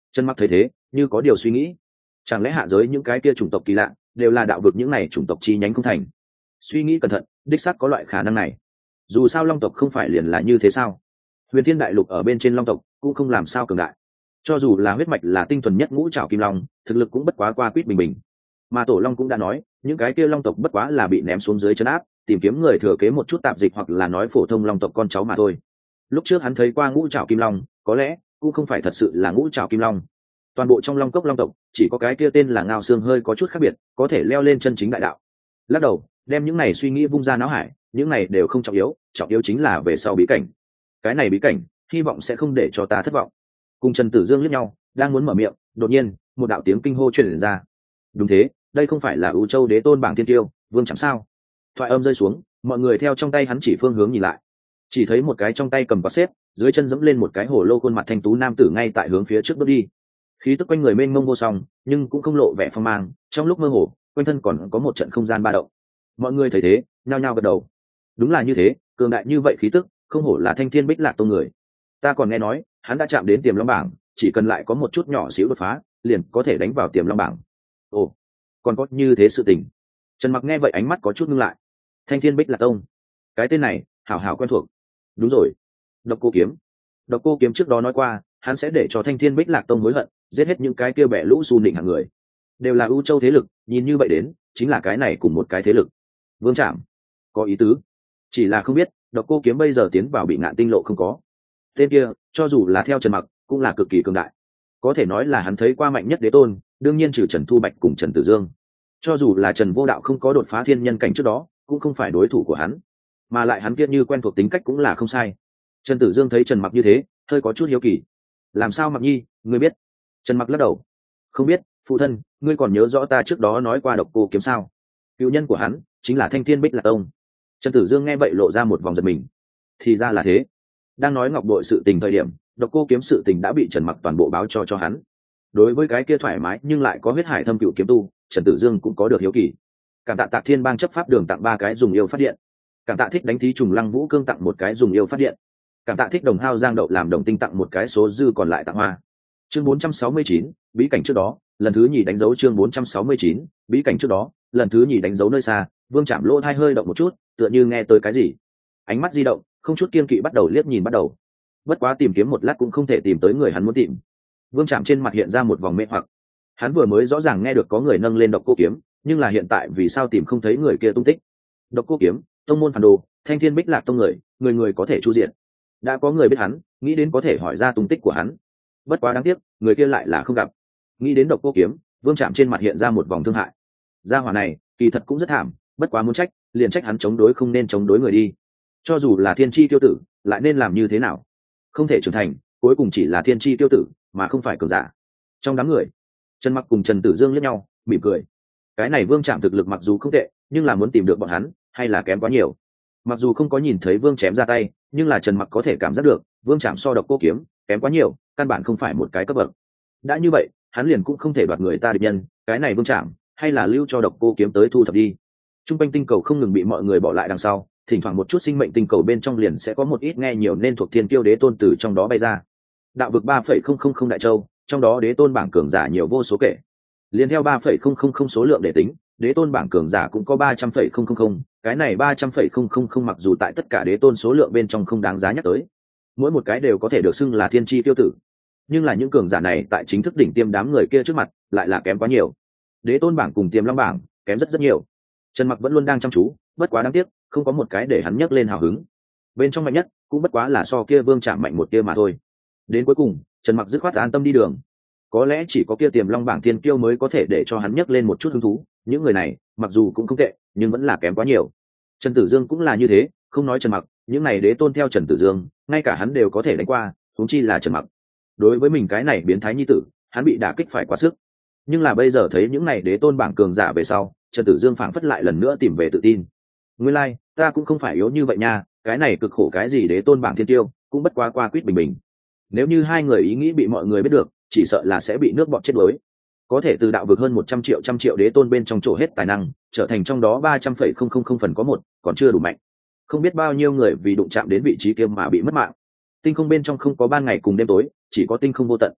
Trần Mặc thấy thế như có điều suy nghĩ, chẳng lẽ hạ giới những cái kia chủng tộc kỳ lạ đều là đạo vực những này chủng tộc chi nhánh không thành? Suy nghĩ cẩn thận, đích xác có loại khả năng này. Dù sao long tộc không phải liền là như thế sao? Huyền Thiên đại lục ở bên trên long tộc cũng không làm sao cường đại, cho dù là huyết mạch là tinh thuần nhất ngũ trảo kim long, thực lực cũng bất quá qua quýt bình bình. Mà tổ long cũng đã nói, những cái kia long tộc bất quá là bị ném xuống dưới chân áp, tìm kiếm người thừa kế một chút tạp dịch hoặc là nói phổ thông long tộc con cháu mà thôi. Lúc trước hắn thấy qua ngũ trảo kim long, có lẽ cũng không phải thật sự là ngũ trảo kim long. Toàn bộ trong long cốc long tộc chỉ có cái kia tên là ngao xương hơi có chút khác biệt, có thể leo lên chân chính đại đạo. Lắc đầu, đem những này suy nghĩ vung ra não hải, những này đều không trọng yếu, trọng yếu chính là về sau bí cảnh. Cái này bí cảnh, hy vọng sẽ không để cho ta thất vọng. Cùng Trần Tử Dương liếc nhau, đang muốn mở miệng, đột nhiên một đạo tiếng kinh hô truyền ra. Đúng thế, đây không phải là ưu châu đế tôn bảng thiên tiêu vương chẳng sao? Thoại âm rơi xuống, mọi người theo trong tay hắn chỉ phương hướng nhìn lại, chỉ thấy một cái trong tay cầm quạt xếp, dưới chân dẫm lên một cái hổ lô khuôn mặt thanh tú nam tử ngay tại hướng phía trước bước đi. Khí tức quanh người mênh mông vô song, nhưng cũng không lộ vẻ phong mang, trong lúc mơ hồ quanh thân còn có một trận không gian ba động. Mọi người thấy thế nhao nhao gật đầu. Đúng là như thế, cường đại như vậy khí tức, không hổ là Thanh Thiên Bích Lạc Tông người. Ta còn nghe nói hắn đã chạm đến tiềm long bảng, chỉ cần lại có một chút nhỏ xíu đột phá liền có thể đánh vào tiềm long bảng. Ồ, còn có như thế sự tình? Trần Mặc nghe vậy ánh mắt có chút ngưng lại. Thanh Thiên Bích Lạc Tông, cái tên này hảo hảo quen thuộc. Đúng rồi, Độc Cô Kiếm. Độc Cô Kiếm trước đó nói qua, hắn sẽ để cho Thanh Thiên Bích Lạc Tông hối hận, giết hết những cái kia bẻ lũ xu nịnh hạng người. Đều là ưu châu thế lực, nhìn như vậy đến chính là cái này cùng một cái thế lực. Vương Trạm, có ý tứ. Chỉ là không biết Độc Cô Kiếm bây giờ tiến vào Bị Ngạn Tinh lộ không có. Tên kia cho dù là theo Trần Mặc cũng là cực kỳ cường đại, có thể nói là hắn thấy qua mạnh nhất đế tôn, đương nhiên trừ Trần Thu Bạch cùng Trần Tử Dương. Cho dù là Trần Vô Đạo không có đột phá thiên nhân cảnh trước đó cũng không phải đối thủ của hắn, mà lại hắn kia như quen thuộc tính cách cũng là không sai. Trần Tử Dương thấy Trần Mặc như thế hơi có chút hiếu kỳ. Làm sao Mặc Nhi, ngươi biết? Trần Mặc lắc đầu. Không biết, phụ thân, ngươi còn nhớ rõ ta trước đó nói qua Độc Cô Kiếm sao? Cựu nhân của hắn chính là Thanh Thiên Bích Lạc Tông. Trần Tử Dương nghe vậy lộ ra một vòng giật mình. Thì ra là thế. Đang nói ngọc bội sự tình thời điểm, Độc Cô Kiếm sự tình đã bị Trần Mặc toàn bộ báo cho cho hắn. Đối với cái kia thoải mái nhưng lại có huyết hải thâm cựu kiếm tu, Trần Tử Dương cũng có được hiếu kỳ. Cảm tạ Tạc Thiên Bang chấp pháp đường tặng ba cái dùng yêu phát điện. Cảm tạ thích đánh thí trùng lăng vũ cương tặng một cái dùng yêu phát điện. Cảm tạ thích đồng hao giang đậu làm đồng tinh tặng một cái số dư còn lại tặng hoa. Chương bốn trăm sáu mươi chín, bí cảnh trước đó, lần thứ nhì đánh dấu chương bốn trăm sáu mươi chín, bí cảnh trước đó, lần thứ nhì đánh dấu nơi xa, Vương Trạm lỗ hai hơi động một chút, tựa như nghe tới cái gì. Ánh mắt di động, không chút kiên kỵ bắt đầu liếc nhìn bắt đầu. Bất quá tìm kiếm một lát cũng không thể tìm tới người hắn muốn tìm. Vương Trạm trên mặt hiện ra một vòng mê hoặc. Hắn vừa mới rõ ràng nghe được có người nâng lên Độc Cô Kiếm, nhưng là hiện tại vì sao tìm không thấy người kia tung tích? Độc Cô Kiếm, tông môn phản đồ, Thanh Thiên Bích Lạc Tông người, người người có thể chu diện. Đã có người biết hắn, nghĩ đến có thể hỏi ra tung tích của hắn. Bất quá đáng tiếc, người kia lại là không gặp. Nghĩ đến Độc Cô Kiếm, Vương Trạm trên mặt hiện ra một vòng thương hại. Gia hỏa này, kỳ thật cũng rất thảm, bất quá muốn trách, liền trách hắn chống đối không nên chống đối người đi. Cho dù là thiên chi tiêu tử, lại nên làm như thế nào? Không thể trưởng thành, cuối cùng chỉ là thiên chi tiêu tử, mà không phải cường giả. Trong đám người, Trần Mặc cùng Trần Tử Dương liếc nhau, mỉm cười. Cái này Vương Trạm thực lực mặc dù không tệ, nhưng là muốn tìm được bọn hắn, hay là kém quá nhiều. Mặc dù không có nhìn thấy Vương chém ra tay, nhưng là Trần Mặc có thể cảm giác được, Vương Trạm so Độc Cô Kiếm kém quá nhiều, căn bản không phải một cái cấp bậc. Đã như vậy, hắn liền cũng không thể đoạt người ta địch nhân, cái này Vương Trạm hay là lưu cho Độc Cô Kiếm tới thu thập đi. Trung quanh tinh cầu không ngừng bị mọi người bỏ lại đằng sau, thỉnh thoảng một chút sinh mệnh tinh cầu bên trong liền sẽ có một ít nghe nhiều nên thuộc thiên kiêu đế tôn từ trong đó bay ra. Đạo vực ba phẩy không không không đại châu, trong đó đế tôn bảng cường giả nhiều vô số kể. Liên theo ba phẩy không không không số lượng để tính, đế tôn bảng cường giả cũng có ba trăm phẩy không không không, cái này ba trăm phẩy không không không mặc dù tại tất cả đế tôn số lượng bên trong không đáng giá nhắc tới, mỗi một cái đều có thể được xưng là thiên chi tiêu tử, nhưng là những cường giả này tại chính thức đỉnh tiêm đám người kia trước mặt lại là kém quá nhiều. Đế tôn bảng cùng tiềm long bảng kém rất rất nhiều. Trần Mặc vẫn luôn đang chăm chú, bất quá đáng tiếc không có một cái để hắn nhấc lên hào hứng. Bên trong mạnh nhất cũng bất quá là so kia Vương Trạm mạnh một kia mà thôi. Đến cuối cùng, Trần Mặc dứt khoát an tâm đi đường. Có lẽ chỉ có kia tiềm long bảng thiên kiêu mới có thể để cho hắn nhấc lên một chút hứng thú, những người này mặc dù cũng không tệ nhưng vẫn là kém quá nhiều. Trần Tử Dương cũng là như thế, không nói Trần Mặc, những này đế tôn theo Trần Tử Dương ngay cả hắn đều có thể đánh qua, huống chi là Trần Mặc. Đối với mình cái này biến thái nhi tử, hắn bị đả kích phải quá sức. Nhưng là bây giờ thấy những này đế tôn bảng cường giả về sau, Trần Tử Dương phảng phất lại lần nữa tìm về tự tin. Nguyên lai, like, ta cũng không phải yếu như vậy nha, cái này cực khổ cái gì đế tôn bảng thiên tiêu, cũng bất quá qua quýt bình bình. Nếu như hai người ý nghĩ bị mọi người biết được, chỉ sợ là sẽ bị nước bọt chết đuối. Có thể từ đạo vực hơn một trăm triệu trăm triệu đế tôn bên trong chỗ hết tài năng, trở thành trong đó ba trăm phẩy không không không phần có một, còn chưa đủ mạnh. Không biết bao nhiêu người vì đụng chạm đến vị trí kia mà bị mất mạng. Tinh không bên trong không có ban ngày cùng đêm tối, chỉ có tinh không vô tận.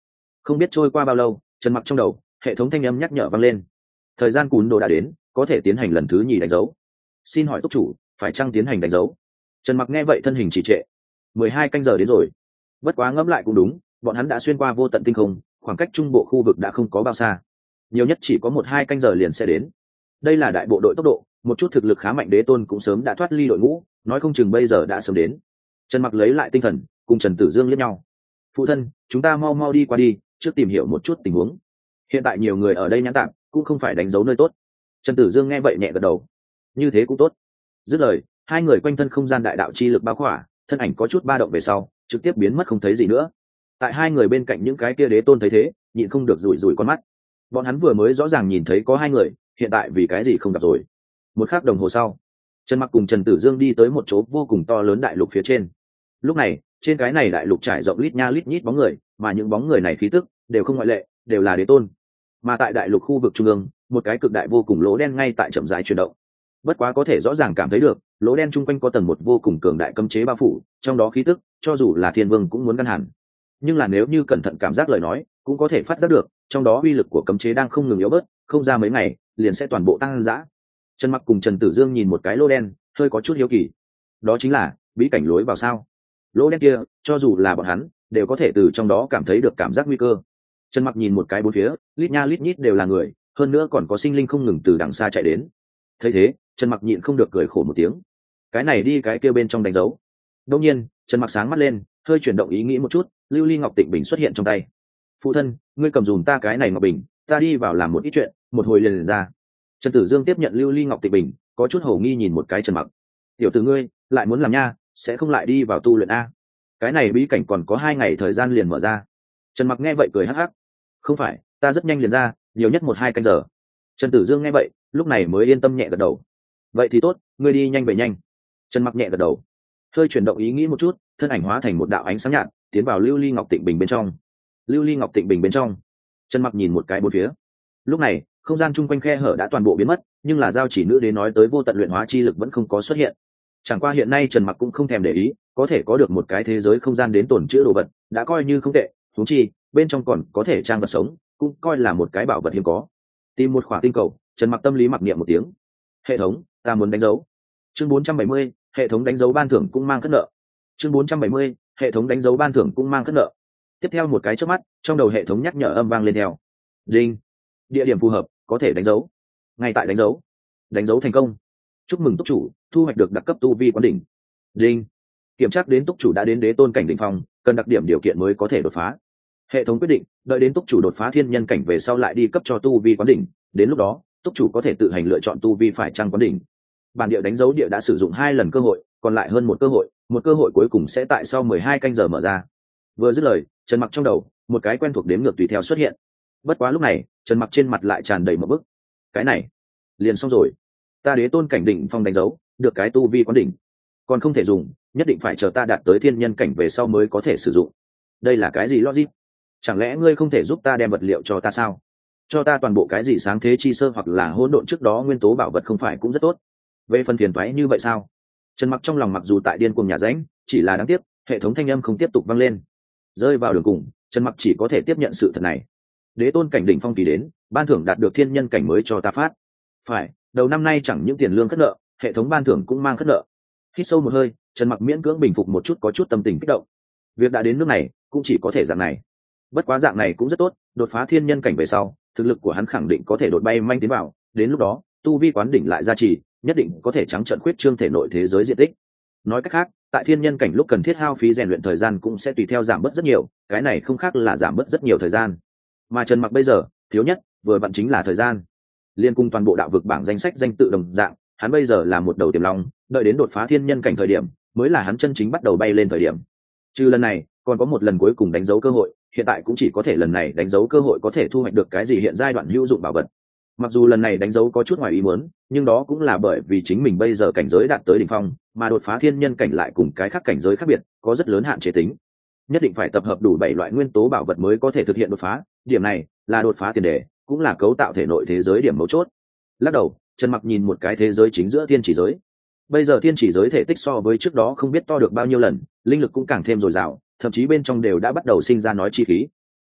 Không biết trôi qua bao lâu, Trần Mặc trong đầu hệ thống thanh âm nhắc nhở vang lên, thời gian cún đồ đã đến, có thể tiến hành lần thứ nhì đánh dấu. Xin hỏi túc chủ phải chăng tiến hành đánh dấu? Trần Mặc nghe vậy thân hình trì trệ. Mười hai canh giờ đến rồi. Bất quá ngẫm lại cũng đúng, bọn hắn đã xuyên qua vô tận tinh không, khoảng cách trung bộ khu vực đã không có bao xa, nhiều nhất chỉ có một hai canh giờ liền sẽ đến. Đây là đại bộ đội tốc độ, một chút thực lực khá mạnh đế tôn cũng sớm đã thoát ly đội ngũ, nói không chừng bây giờ đã sớm đến. Trần Mặc lấy lại tinh thần, cùng Trần Tử Dương liếc nhau. Phụ thân, chúng ta mau mau đi qua đi, trước tìm hiểu một chút tình huống. Hiện tại nhiều người ở đây nhãn tạm, cũng không phải đánh dấu nơi tốt. Trần Tử Dương nghe vậy nhẹ gật đầu. Như thế cũng tốt. Dứt lời, hai người quanh thân không gian đại đạo chi lực bao khỏa, thân ảnh có chút ba động về sau, trực tiếp biến mất không thấy gì nữa. Tại hai người bên cạnh những cái kia đế tôn thấy thế, nhịn không được rủi rủi con mắt. Bọn hắn vừa mới rõ ràng nhìn thấy có hai người, hiện tại vì cái gì không gặp rồi. Một khắc đồng hồ sau, Trần Mặc cùng Trần Tử Dương đi tới một chỗ vô cùng to lớn đại lục phía trên. Lúc này, trên cái này đại lục trải rộng lít nha lít nhít bóng người, mà những bóng người này khí tức đều không ngoại lệ, đều là đế tôn. Mà tại đại lục khu vực trung ương, một cái cực đại vô cùng lỗ đen ngay tại chậm rãi chuyển động. Bất quá có thể rõ ràng cảm thấy được, lỗ đen chung quanh có tầng một vô cùng cường đại cấm chế bao phủ, trong đó khí tức, cho dù là thiên vương cũng muốn ngăn hẳn. Nhưng là nếu như cẩn thận cảm giác lời nói, cũng có thể phát giác được, trong đó uy lực của cấm chế đang không ngừng yếu bớt, không ra mấy ngày, liền sẽ toàn bộ tăng dã. Trần Mặc cùng Trần Tử Dương nhìn một cái lỗ đen, hơi có chút hiếu kỳ. Đó chính là bí cảnh lối vào sao? Lỗ đen kia, cho dù là bọn hắn, đều có thể từ trong đó cảm thấy được cảm giác nguy cơ. Trần Mặc nhìn một cái bốn phía, lít nha lít nhít đều là người, hơn nữa còn có sinh linh không ngừng từ đằng xa chạy đến. Thấy thế, Trần Mặc nhịn không được cười khổ một tiếng. Cái này đi cái kia bên trong đánh dấu. Đương nhiên, Trần Mặc sáng mắt lên, hơi chuyển động ý nghĩ một chút, lưu ly ngọc tịnh bình xuất hiện trong tay. Phụ thân, ngươi cầm dùm ta cái này ngọc bình, ta đi vào làm một ít chuyện, một hồi liền, liền ra. Trần Tử Dương tiếp nhận lưu ly ngọc tịnh bình, có chút hổ nghi nhìn một cái Trần Mặc. Tiểu tử ngươi, lại muốn làm nha, sẽ không lại đi vào tu luyện a? Cái này bí cảnh còn có hai ngày thời gian liền mở ra. Trần Mặc nghe vậy cười hắc hắc. Không phải, ta rất nhanh liền ra, nhiều nhất một hai canh giờ. Trần Tử Dương nghe vậy, lúc này mới yên tâm nhẹ gật đầu. Vậy thì tốt, ngươi đi nhanh về nhanh. Trần Mặc nhẹ gật đầu, hơi chuyển động ý nghĩ một chút, thân ảnh hóa thành một đạo ánh sáng nhạt, tiến vào lưu ly ngọc tịnh bình bên trong. Lưu ly ngọc tịnh bình bên trong, Trần Mặc nhìn một cái bốn phía. Lúc này, không gian chung quanh khe hở đã toàn bộ biến mất, nhưng là giao chỉ nữ đến nói tới vô tận luyện hóa chi lực vẫn không có xuất hiện. Chẳng qua hiện nay Trần Mặc cũng không thèm để ý, có thể có được một cái thế giới không gian đến tổn chữa đồ vật, đã coi như không tệ. Huống chi, bên trong còn có thể trang vật sống, cũng coi là một cái bảo vật hiếm có. Tìm một khỏa tinh cầu, Trần Mặc tâm lý mặc niệm một tiếng. Hệ thống, ta muốn đánh dấu. Chương bốn trăm bảy mươi, hệ thống đánh dấu ban thưởng cũng mang khất nợ. Chương bốn trăm bảy mươi, hệ thống đánh dấu ban thưởng cũng mang khất nợ. Tiếp theo một cái chớp mắt, trong đầu hệ thống nhắc nhở âm vang lên theo. Đinh. Địa điểm phù hợp, có thể đánh dấu. Ngay tại đánh dấu. Đánh dấu thành công. Chúc mừng túc chủ, thu hoạch được đặc cấp tu vi quán đỉnh. Đinh. Kiểm tra đến túc chủ đã đến đế tôn cảnh đỉnh phong, cần đặc điểm điều kiện mới có thể đột phá. Hệ thống quyết định, đợi đến túc chủ đột phá thiên nhân cảnh về sau lại đi cấp cho tu vi quán đỉnh, đến lúc đó, túc chủ có thể tự hành lựa chọn tu vi phải chăng quán đỉnh. Bản địa đánh dấu địa đã sử dụng hai lần cơ hội, còn lại hơn một cơ hội, một cơ hội cuối cùng sẽ tại sau mười hai canh giờ mở ra. Vừa dứt lời, Trần Mặc trong đầu, một cái quen thuộc đếm ngược tùy theo xuất hiện. Bất quá lúc này, Trần Mặc trên mặt lại tràn đầy một bức. Cái này, liền xong rồi. Ta đế tôn cảnh đỉnh phong đánh dấu, được cái tu vi quán đỉnh, còn không thể dùng, nhất định phải chờ ta đạt tới thiên nhân cảnh về sau mới có thể sử dụng. Đây là cái gì logic? Chẳng lẽ ngươi không thể giúp ta đem vật liệu cho ta sao? Cho ta toàn bộ cái gì sáng thế chi sơ hoặc là hỗn độn trước đó nguyên tố bảo vật không phải cũng rất tốt. Về phần phiền toái như vậy sao? Trần Mặc trong lòng mặc dù tại điên cuồng nhà ránh, chỉ là đáng tiếc, hệ thống thanh âm không tiếp tục vang lên. Rơi vào đường cùng, Trần Mặc chỉ có thể tiếp nhận sự thật này. Đế tôn cảnh đỉnh phong kỳ đến, ban thưởng đạt được thiên nhân cảnh mới cho ta phát. Phải, đầu năm nay chẳng những tiền lương khất nợ, hệ thống ban thưởng cũng mang khất nợ. Hít sâu một hơi, Trần Mặc miễn cưỡng bình phục một chút có chút tâm tình kích động. Việc đã đến nước này, cũng chỉ có thể dạng này. Bất quá dạng này cũng rất tốt, đột phá thiên nhân cảnh về sau, thực lực của hắn khẳng định có thể đột bay manh tiến vào, đến lúc đó, tu vi quán đỉnh lại gia trì, nhất định có thể trắng trợn khuyết trương thể nội thế giới diện tích. Nói cách khác, tại thiên nhân cảnh lúc cần thiết hao phí rèn luyện thời gian cũng sẽ tùy theo giảm bớt rất nhiều, cái này không khác là giảm bớt rất nhiều thời gian. Mà Trần Mặc bây giờ, thiếu nhất, vừa vặn chính là thời gian. Liên cung toàn bộ đạo vực bảng danh sách danh tự đồng dạng, hắn bây giờ là một đầu tiềm long, đợi đến đột phá thiên nhân cảnh thời điểm, mới là hắn chân chính bắt đầu bay lên thời điểm. Trừ lần này, còn có một lần cuối cùng đánh dấu cơ hội, hiện tại cũng chỉ có thể lần này đánh dấu cơ hội có thể thu hoạch được cái gì hiện giai đoạn hữu dụng bảo vật. Mặc dù lần này đánh dấu có chút ngoài ý muốn, nhưng đó cũng là bởi vì chính mình bây giờ cảnh giới đạt tới đỉnh phong, mà đột phá thiên nhân cảnh lại cùng cái khác cảnh giới khác biệt, có rất lớn hạn chế tính. Nhất định phải tập hợp đủ bảy loại nguyên tố bảo vật mới có thể thực hiện đột phá, điểm này là đột phá tiền đề, cũng là cấu tạo thể nội thế giới điểm mấu chốt. Lắc đầu, Trần Mặc nhìn một cái thế giới chính giữa thiên chỉ giới. Bây giờ thiên chỉ giới thể tích so với trước đó không biết to được bao nhiêu lần, linh lực cũng càng thêm dồi dào, thậm chí bên trong đều đã bắt đầu sinh ra nói chi khí.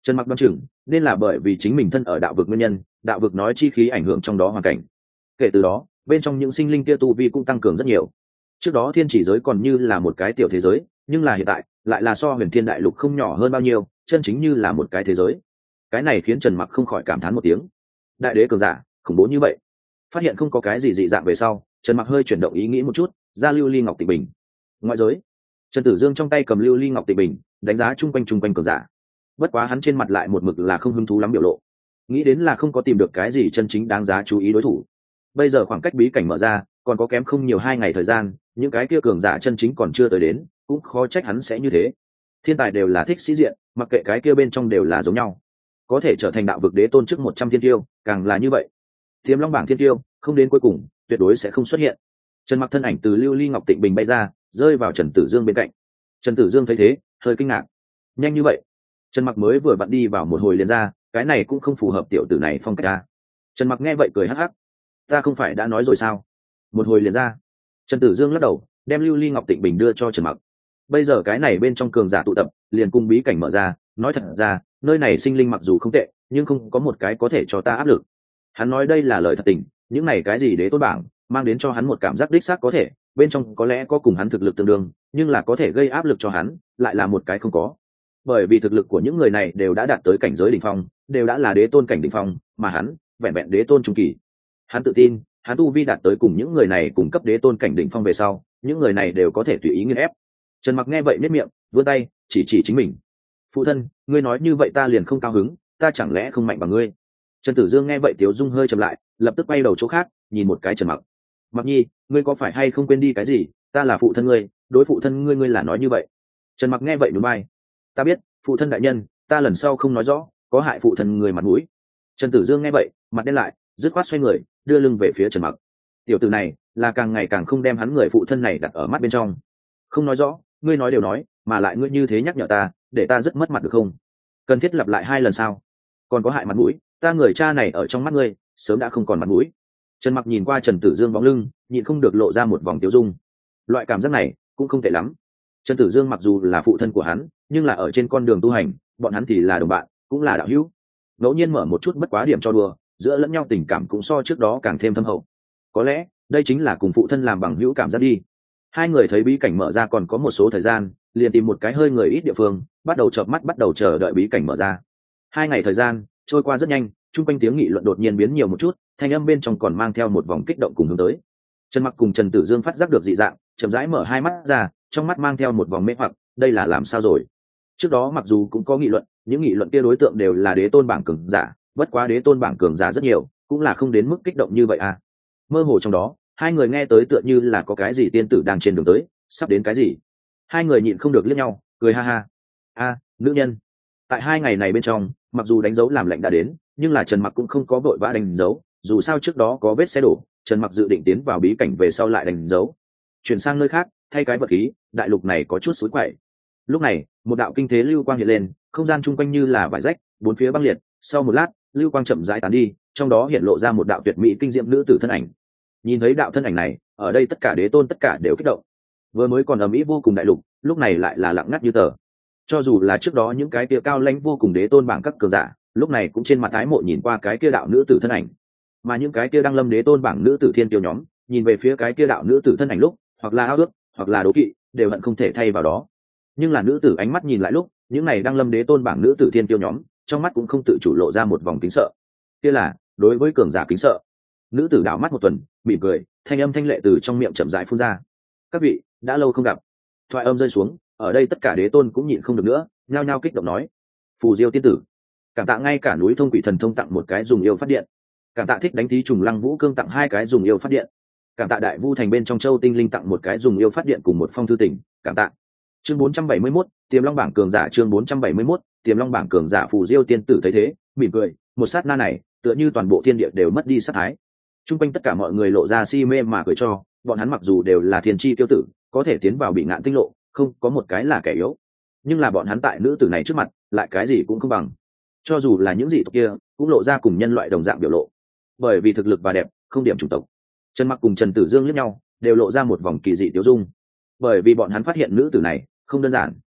Trần Mặc đoán chừng nên là bởi vì chính mình thân ở đạo vực nguyên nhân, đạo vực nói chi khí ảnh hưởng trong đó hoàn cảnh. Kể từ đó, bên trong những sinh linh kia tu vi cũng tăng cường rất nhiều. Trước đó thiên chỉ giới còn như là một cái tiểu thế giới, nhưng là hiện tại lại là so huyền thiên đại lục không nhỏ hơn bao nhiêu, chân chính như là một cái thế giới. Cái này khiến Trần Mặc không khỏi cảm thán một tiếng. Đại đế cường giả khủng bố như vậy. Phát hiện không có cái gì dị dạng về sau, Trần Mặc hơi chuyển động ý nghĩ một chút, ra lưu ly ngọc tịnh bình. Ngoại giới, Trần Tử Dương trong tay cầm lưu ly ngọc tịnh bình, đánh giá chung quanh chung quanh cường giả. Bất quá hắn trên mặt lại một mực là không hứng thú lắm biểu lộ, nghĩ đến là không có tìm được cái gì chân chính đáng giá chú ý đối thủ. Bây giờ khoảng cách bí cảnh mở ra còn có kém không nhiều hai ngày thời gian, những cái kia cường giả chân chính còn chưa tới đến, cũng khó trách hắn sẽ như thế. Thiên tài đều là thích sĩ diện, mặc kệ cái kia bên trong đều là giống nhau, có thể trở thành đạo vực đế tôn trước một trăm thiên tiêu, càng là như vậy. Tiềm long bảng thiên tiêu không đến cuối cùng tuyệt đối sẽ không xuất hiện. Trần Mặc thân ảnh từ lưu ly ngọc tịnh bình bay ra, rơi vào Trần Tử Dương bên cạnh. Trần Tử Dương thấy thế hơi kinh ngạc, nhanh như vậy. Trần Mặc mới vừa vặn đi vào một hồi liền ra, cái này cũng không phù hợp tiểu tử này phong cách ta. Trần Mặc nghe vậy cười hắc hắc, ta không phải đã nói rồi sao, một hồi liền ra. Trần Tử Dương lắc đầu, đem lưu ly ngọc tịnh bình đưa cho Trần Mặc. Bây giờ cái này bên trong cường giả tụ tập, liền cung bí cảnh mở ra, nói thật ra nơi này sinh linh mặc dù không tệ, nhưng không có một cái có thể cho ta áp lực. Hắn nói đây là lời thật tình, những này cái gì đế tôn bảng mang đến cho hắn một cảm giác đích xác có thể, bên trong có lẽ có cùng hắn thực lực tương đương, nhưng là có thể gây áp lực cho hắn lại là một cái không có. Bởi vì thực lực của những người này đều đã đạt tới cảnh giới đỉnh phong, đều đã là đế tôn cảnh đỉnh phong, mà hắn vẹn vẹn đế tôn trung kỳ. Hắn tự tin, hắn tu vi đạt tới cùng những người này cùng cấp đế tôn cảnh đỉnh phong về sau, những người này đều có thể tùy ý nghiền ép. Trần Mặc nghe vậy nhếch miệng, vươn tay chỉ chỉ chính mình. Phụ thân, ngươi nói như vậy ta liền không cao hứng, ta chẳng lẽ không mạnh bằng ngươi? Trần Tử Dương nghe vậy Tiếu Dung hơi chậm lại, lập tức quay đầu chỗ khác, nhìn một cái Trần Mặc. Mặc Nhi, ngươi có phải hay không quên đi cái gì? Ta là phụ thân ngươi, đối phụ thân ngươi ngươi là nói như vậy. Trần Mặc nghe vậy nhún vai. Ta biết, phụ thân đại nhân, ta lần sau không nói rõ, có hại phụ thân người mặt mũi. Trần Tử Dương nghe vậy, mặt đen lại, dứt khoát xoay người, đưa lưng về phía Trần Mặc. Tiểu tử này là càng ngày càng không đem hắn người phụ thân này đặt ở mắt bên trong. Không nói rõ, ngươi nói đều nói, mà lại ngươi như thế nhắc nhở ta, để ta rất mất mặt được không? Cần thiết lặp lại hai lần sao? Còn có hại mặt mũi, ta người cha này ở trong mắt ngươi sớm đã không còn mặt mũi. Trần Mặc nhìn qua Trần Tử Dương bóng lưng, nhịn không được lộ ra một vòng tiêu dung. Loại cảm giác này cũng không tệ lắm. Trần Tử Dương mặc dù là phụ thân của hắn, nhưng là ở trên con đường tu hành, bọn hắn thì là đồng bạn, cũng là đạo hữu. Ngẫu nhiên mở một chút bất quá điểm cho đùa, giữa lẫn nhau tình cảm cũng so trước đó càng thêm thâm hậu. Có lẽ đây chính là cùng phụ thân làm bằng hữu cảm giác đi. Hai người thấy bí cảnh mở ra còn có một số thời gian, liền tìm một cái hơi người ít địa phương, bắt đầu chợp mắt bắt đầu chờ đợi bí cảnh mở ra. Hai ngày thời gian trôi qua rất nhanh, chung quanh tiếng nghị luận đột nhiên biến nhiều một chút, thanh âm bên trong còn mang theo một vòng kích động cùng hướng tới. Trần Mặc cùng Trần Tử Dương phát giác được dị dạng, chậm rãi mở hai mắt ra, trong mắt mang theo một vòng mê hoặc, đây là làm sao rồi? Trước đó mặc dù cũng có nghị luận, những nghị luận kia đối tượng đều là đế tôn bảng cường giả, bất quá đế tôn bảng cường giả rất nhiều, cũng là không đến mức kích động như vậy à. Mơ hồ trong đó, hai người nghe tới tựa như là có cái gì tiên tử đang trên đường tới, sắp đến cái gì. Hai người nhịn không được liếc nhau, cười ha ha. A, nữ nhân. Tại hai ngày này bên trong, mặc dù đánh dấu làm lệnh đã đến, nhưng là Trần Mặc cũng không có vội vã đánh dấu, dù sao trước đó có vết xe đổ, Trần Mặc dự định tiến vào bí cảnh về sau lại đánh dấu, chuyển sang nơi khác, thay cái vật khí, đại lục này có chút suối quậy. Lúc này, một đạo kinh thế lưu quang hiện lên, không gian chung quanh như là vải rách, bốn phía băng liệt, sau một lát, lưu quang chậm rãi tán đi, trong đó hiện lộ ra một đạo tuyệt mỹ kinh diệm nữ tử thân ảnh. Nhìn thấy đạo thân ảnh này, ở đây tất cả đế tôn tất cả đều kích động. Vừa mới còn ầm ĩ vô cùng đại lục, lúc này lại là lặng ngắt như tờ. Cho dù là trước đó những cái kia cao lãnh vô cùng đế tôn bảng các cường giả, lúc này cũng trên mặt ái mộ nhìn qua cái kia đạo nữ tử thân ảnh. Mà những cái kia đang lâm đế tôn bảng nữ tử thiên tiêu nhóm, nhìn về phía cái kia đạo nữ tử thân ảnh lúc, hoặc là ao ước, hoặc là đố kỵ, đều hận không thể thay vào đó. Nhưng là nữ tử ánh mắt nhìn lại lúc, những này đang lâm đế tôn bảng nữ tử thiên tiêu nhóm, trong mắt cũng không tự chủ lộ ra một vòng kính sợ. Kia là đối với cường giả kính sợ. Nữ tử đảo mắt một tuần, mỉm cười, thanh âm thanh lệ từ trong miệng chậm rãi phun ra. Các vị, đã lâu không gặp. Thoại âm rơi xuống, ở đây tất cả đế tôn cũng nhịn không được nữa, nhao nhao kích động nói: Phù Diêu tiên tử, cảm tạ ngay cả núi thông quỷ thần thông tặng một cái dùng yêu phát điện, cảm tạ thích đánh thí trùng lăng vũ cương tặng hai cái dùng yêu phát điện, cảm tạ đại vu thành bên trong châu tinh linh tặng một cái dùng yêu phát điện cùng một phong thư tỉnh, cảm tạ. Chương bốn trăm bảy mươi mốt, Tiềm Long bảng cường giả. Chương bốn trăm bảy mươi mốt, Tiềm Long bảng cường giả. Phù Diêu tiên tử thấy thế, mỉm cười, một sát na này, tựa như toàn bộ thiên địa đều mất đi sát thái. Trung quanh tất cả mọi người lộ ra si mê mà cười cho, bọn hắn mặc dù đều là thiên chi tiêu tử, có thể tiến vào bị ngạn tinh lộ, không có một cái là kẻ yếu. Nhưng là bọn hắn tại nữ tử này trước mặt, lại cái gì cũng không bằng. Cho dù là những dị tộc kia, cũng lộ ra cùng nhân loại đồng dạng biểu lộ. Bởi vì thực lực và đẹp, không điểm chủng tộc. Trần Mặc cùng Trần Tử Dương liếc nhau, đều lộ ra một vòng kỳ dị tiêu dung. Bởi vì bọn hắn phát hiện nữ tử này không đơn giản.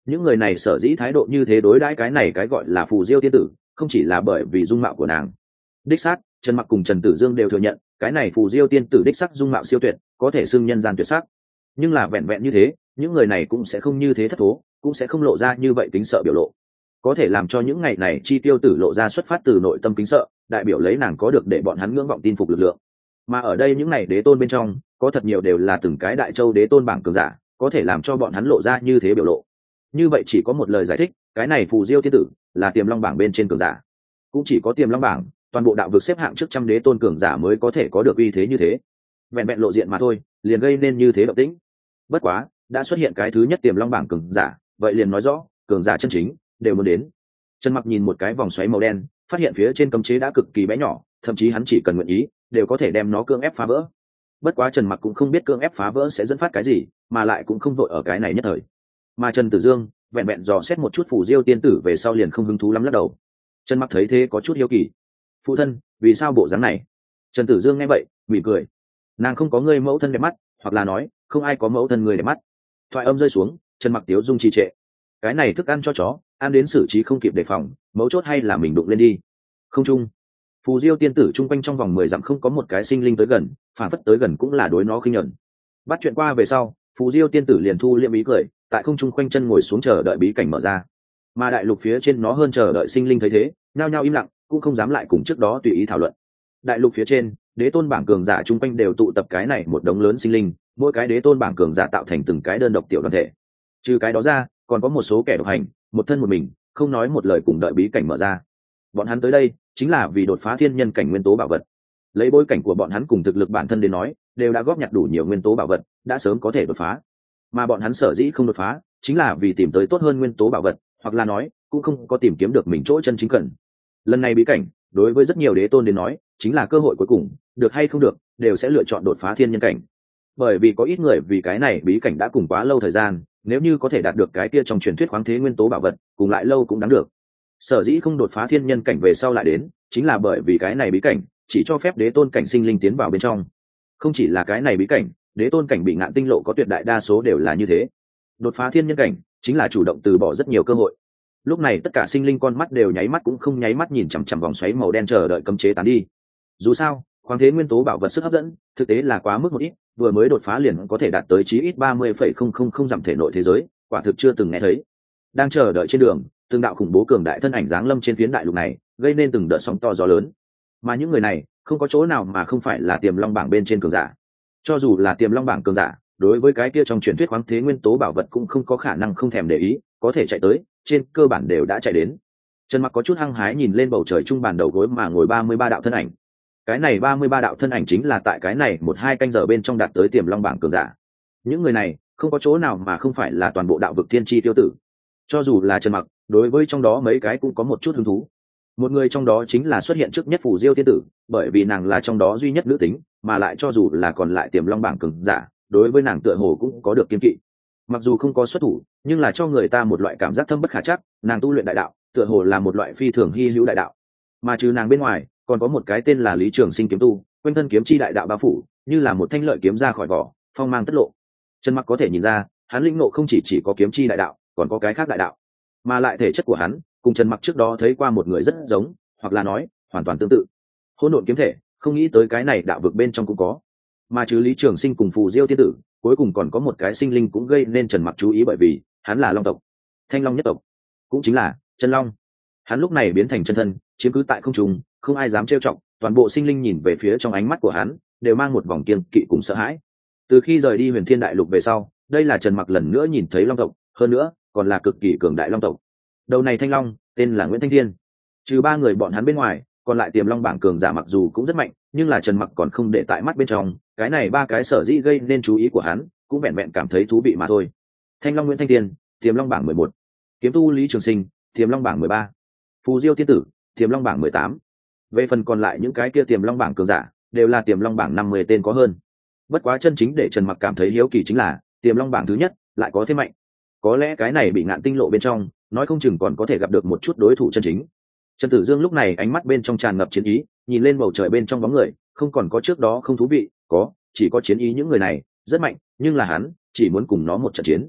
những người này sở dĩ thái độ như thế đối đãi cái này cái gọi là phù diêu tiên tử, không chỉ là bởi vì dung mạo của nàng. Đích xác, Trần Mặc cùng Trần Tử Dương đều thừa nhận cái này phù diêu tiên tử đích sắc dung mạo siêu tuyệt, có thể xưng nhân gian tuyệt sắc. Nhưng là vẹn vẹn như thế, những người này cũng sẽ không như thế thất thố, cũng sẽ không lộ ra như vậy tính sợ biểu lộ. Có thể làm cho những ngày này chi tiêu tử lộ ra xuất phát từ nội tâm kính sợ, đại biểu lấy nàng có được để bọn hắn ngưỡng vọng tin phục lực lượng. Mà ở đây những ngày đế tôn bên trong, có thật nhiều đều là từng cái đại châu đế tôn bảng cường giả, có thể làm cho bọn hắn lộ ra như thế biểu lộ. Như vậy chỉ có một lời giải thích, cái này phù diêu tiên tử là tiềm long bảng bên trên cường giả. Cũng chỉ có tiềm long bảng, toàn bộ đạo vực xếp hạng trước trăm đế tôn cường giả mới có thể có được uy thế như thế. Vẹn vẹn lộ diện mà thôi, liền gây nên như thế động tĩnh. Bất quá, đã xuất hiện cái thứ nhất tiềm long bảng cường giả, vậy liền nói rõ, cường giả chân chính đều muốn đến. Trần Mặc nhìn một cái vòng xoáy màu đen, phát hiện phía trên cấm chế đã cực kỳ bé nhỏ, thậm chí hắn chỉ cần nguyện ý, đều có thể đem nó cưỡng ép phá vỡ. Bất quá Trần Mặc cũng không biết cưỡng ép phá vỡ sẽ dẫn phát cái gì, mà lại cũng không vội ở cái này nhất thời. Mà Trần Tử Dương vẹn vẹn dò xét một chút phù diêu tiên tử về sau liền không hứng thú lắm lắc đầu. Trần Mặc thấy thế có chút hiếu kỳ. Phụ thân, vì sao bộ dáng này? Trần Tử Dương nghe vậy, mỉm cười. Nàng không có người mẫu thân đẹp mắt, hoặc là nói, không ai có mẫu thân người đẹp mắt. Thoại âm rơi xuống, Trần Mặc tiếu dung trì trệ. Cái này thức ăn cho chó, ăn đến xử trí không kịp đề phòng, mấu chốt hay là mình đụng lên đi. Không chung, phù diêu tiên tử chung quanh trong vòng mười dặm không có một cái sinh linh tới gần, phản phất tới gần cũng là đối nó khinh nhẫn. Bắt chuyện qua về sau, phù diêu tiên tử liền thu liệm ý cười, tại không trung khoanh chân ngồi xuống chờ đợi bí cảnh mở ra. Mà đại lục phía trên nó hơn chờ đợi sinh linh thấy thế, nhao nhao im lặng, cũng không dám lại cùng trước đó tùy ý thảo luận. Đại lục phía trên, đế tôn bảng cường giả chung quanh đều tụ tập cái này một đống lớn sinh linh, mỗi cái đế tôn bảng cường giả tạo thành từng cái đơn độc tiểu đoàn thể. Trừ cái đó ra, còn có một số kẻ độc hành, một thân một mình, không nói một lời cùng đợi bí cảnh mở ra. Bọn hắn tới đây chính là vì đột phá thiên nhân cảnh nguyên tố bảo vật. Lấy bối cảnh của bọn hắn cùng thực lực bản thân đến nói, đều đã góp nhặt đủ nhiều nguyên tố bảo vật, đã sớm có thể đột phá. Mà bọn hắn sở dĩ không đột phá, chính là vì tìm tới tốt hơn nguyên tố bảo vật, hoặc là nói, cũng không có tìm kiếm được mình chỗ chân chính cần. Lần này bí cảnh, đối với rất nhiều đế tôn đến nói, chính là cơ hội cuối cùng, được hay không được, đều sẽ lựa chọn đột phá thiên nhân cảnh. Bởi vì có ít người vì cái này bí cảnh đã cùng quá lâu thời gian, nếu như có thể đạt được cái kia trong truyền thuyết khoáng thế nguyên tố bảo vật, cùng lại lâu cũng đáng được. Sở dĩ không đột phá thiên nhân cảnh về sau lại đến, chính là bởi vì cái này bí cảnh chỉ cho phép đế tôn cảnh sinh linh tiến vào bên trong. Không chỉ là cái này bí cảnh, đế tôn cảnh bị ngạn tinh lộ có tuyệt đại đa số đều là như thế. Đột phá thiên nhân cảnh chính là chủ động từ bỏ rất nhiều cơ hội. Lúc này tất cả sinh linh con mắt đều nháy mắt cũng không nháy mắt nhìn chằm chằm vòng xoáy màu đen chờ đợi cấm chế tán đi. Dù sao, khoáng thế nguyên tố bảo vật sức hấp dẫn thực tế là quá mức một ít, vừa mới đột phá liền có thể đạt tới chí ít ba mươi phẩy không không không dặm thể nội thế giới, quả thực chưa từng nghe thấy. Đang chờ đợi trên đường, từng đạo khủng bố cường đại thân ảnh giáng lâm trên phiến đại lục này, gây nên từng đợt sóng to gió lớn. Mà những người này, không có chỗ nào mà không phải là tiềm long bảng bên trên cường giả. Cho dù là tiềm long bảng cường giả, đối với cái kia trong truyền thuyết khoáng thế nguyên tố bảo vật cũng không có khả năng không thèm để ý, có thể chạy tới, trên cơ bản đều đã chạy đến. Trần Mặc có chút hăng hái nhìn lên bầu trời trung bàn đầu gối mà ngồi ba mươi ba đạo thân ảnh. Cái này ba mươi ba đạo thân ảnh chính là tại cái này một hai canh giờ bên trong đạt tới tiềm long bảng cường giả. Những người này, không có chỗ nào mà không phải là toàn bộ đạo vực thiên chi tiêu tử. Cho dù là Trần Mặc, đối với trong đó mấy cái cũng có một chút hứng thú. Một người trong đó chính là xuất hiện trước nhất phù diêu tiên tử, bởi vì nàng là trong đó duy nhất nữ tính, mà lại cho dù là còn lại tiềm long bảng cường giả, đối với nàng tựa hồ cũng có được kiên kỵ. Mặc dù không có xuất thủ, nhưng là cho người ta một loại cảm giác thâm bất khả trắc, nàng tu luyện đại đạo, tựa hồ là một loại phi thường hy hữu đại đạo. Mà trừ nàng bên ngoài, còn có một cái tên là Lý Trường Sinh kiếm tu, quanh thân kiếm chi đại đạo bao phủ, như là một thanh lợi kiếm ra khỏi vỏ, phong mang tất lộ. Trần Mặc có thể nhìn ra, hắn lĩnh ngộ không chỉ chỉ có kiếm chi đại đạo, còn có cái khác đại đạo. Mà lại thể chất của hắn, cùng Trần Mặc trước đó thấy qua một người rất giống, hoặc là nói, hoàn toàn tương tự. Hỗn độn kiếm thể, không nghĩ tới cái này đạo vực bên trong cũng có. Mà trừ Lý Trường Sinh cùng phù diêu tiên tử, cuối cùng còn có một cái sinh linh cũng gây nên Trần Mặc chú ý bởi vì hắn là long tộc, Thanh Long nhất tộc, cũng chính là chân long. Hắn lúc này biến thành chân thân, chiếm cứ tại không trung, không ai dám trêu chọc, toàn bộ sinh linh nhìn về phía trong ánh mắt của hắn, đều mang một vòng kiêng kỵ cùng sợ hãi. Từ khi rời đi Huyền Thiên Đại Lục về sau, đây là Trần Mặc lần nữa nhìn thấy long tộc, hơn nữa, còn là cực kỳ cường đại long tộc. Đầu này Thanh Long, tên là Nguyễn Thanh Thiên. Trừ ba người bọn hắn bên ngoài, còn lại tiềm long bảng cường giả mặc dù cũng rất mạnh, nhưng là Trần Mặc còn không để tại mắt bên trong, cái này ba cái sở dĩ gây nên chú ý của hắn, cũng vẹn vẹn cảm thấy thú vị mà thôi. Thanh Long Nguyễn Thanh Thiên, tiềm long bảng mười một. Kiếm tu Lý Trường Sinh, tiềm long bảng mười ba. Phù Diêu tiên tử, tiềm long bảng mười tám. Về phần còn lại những cái kia tiềm long bảng cường giả, đều là tiềm long bảng năm mươi tên có hơn. Bất quá chân chính để Trần Mặc cảm thấy hiếu kỳ chính là, tiềm long bảng thứ nhất lại có thế mạnh. Có lẽ cái này bị ngạn tinh lộ bên trong, nói không chừng còn có thể gặp được một chút đối thủ chân chính. Trần Tử Dương lúc này ánh mắt bên trong tràn ngập chiến ý, nhìn lên bầu trời bên trong bóng người, không còn có trước đó không thú vị, có, chỉ có chiến ý những người này, rất mạnh, nhưng là hắn chỉ muốn cùng nó một trận chiến.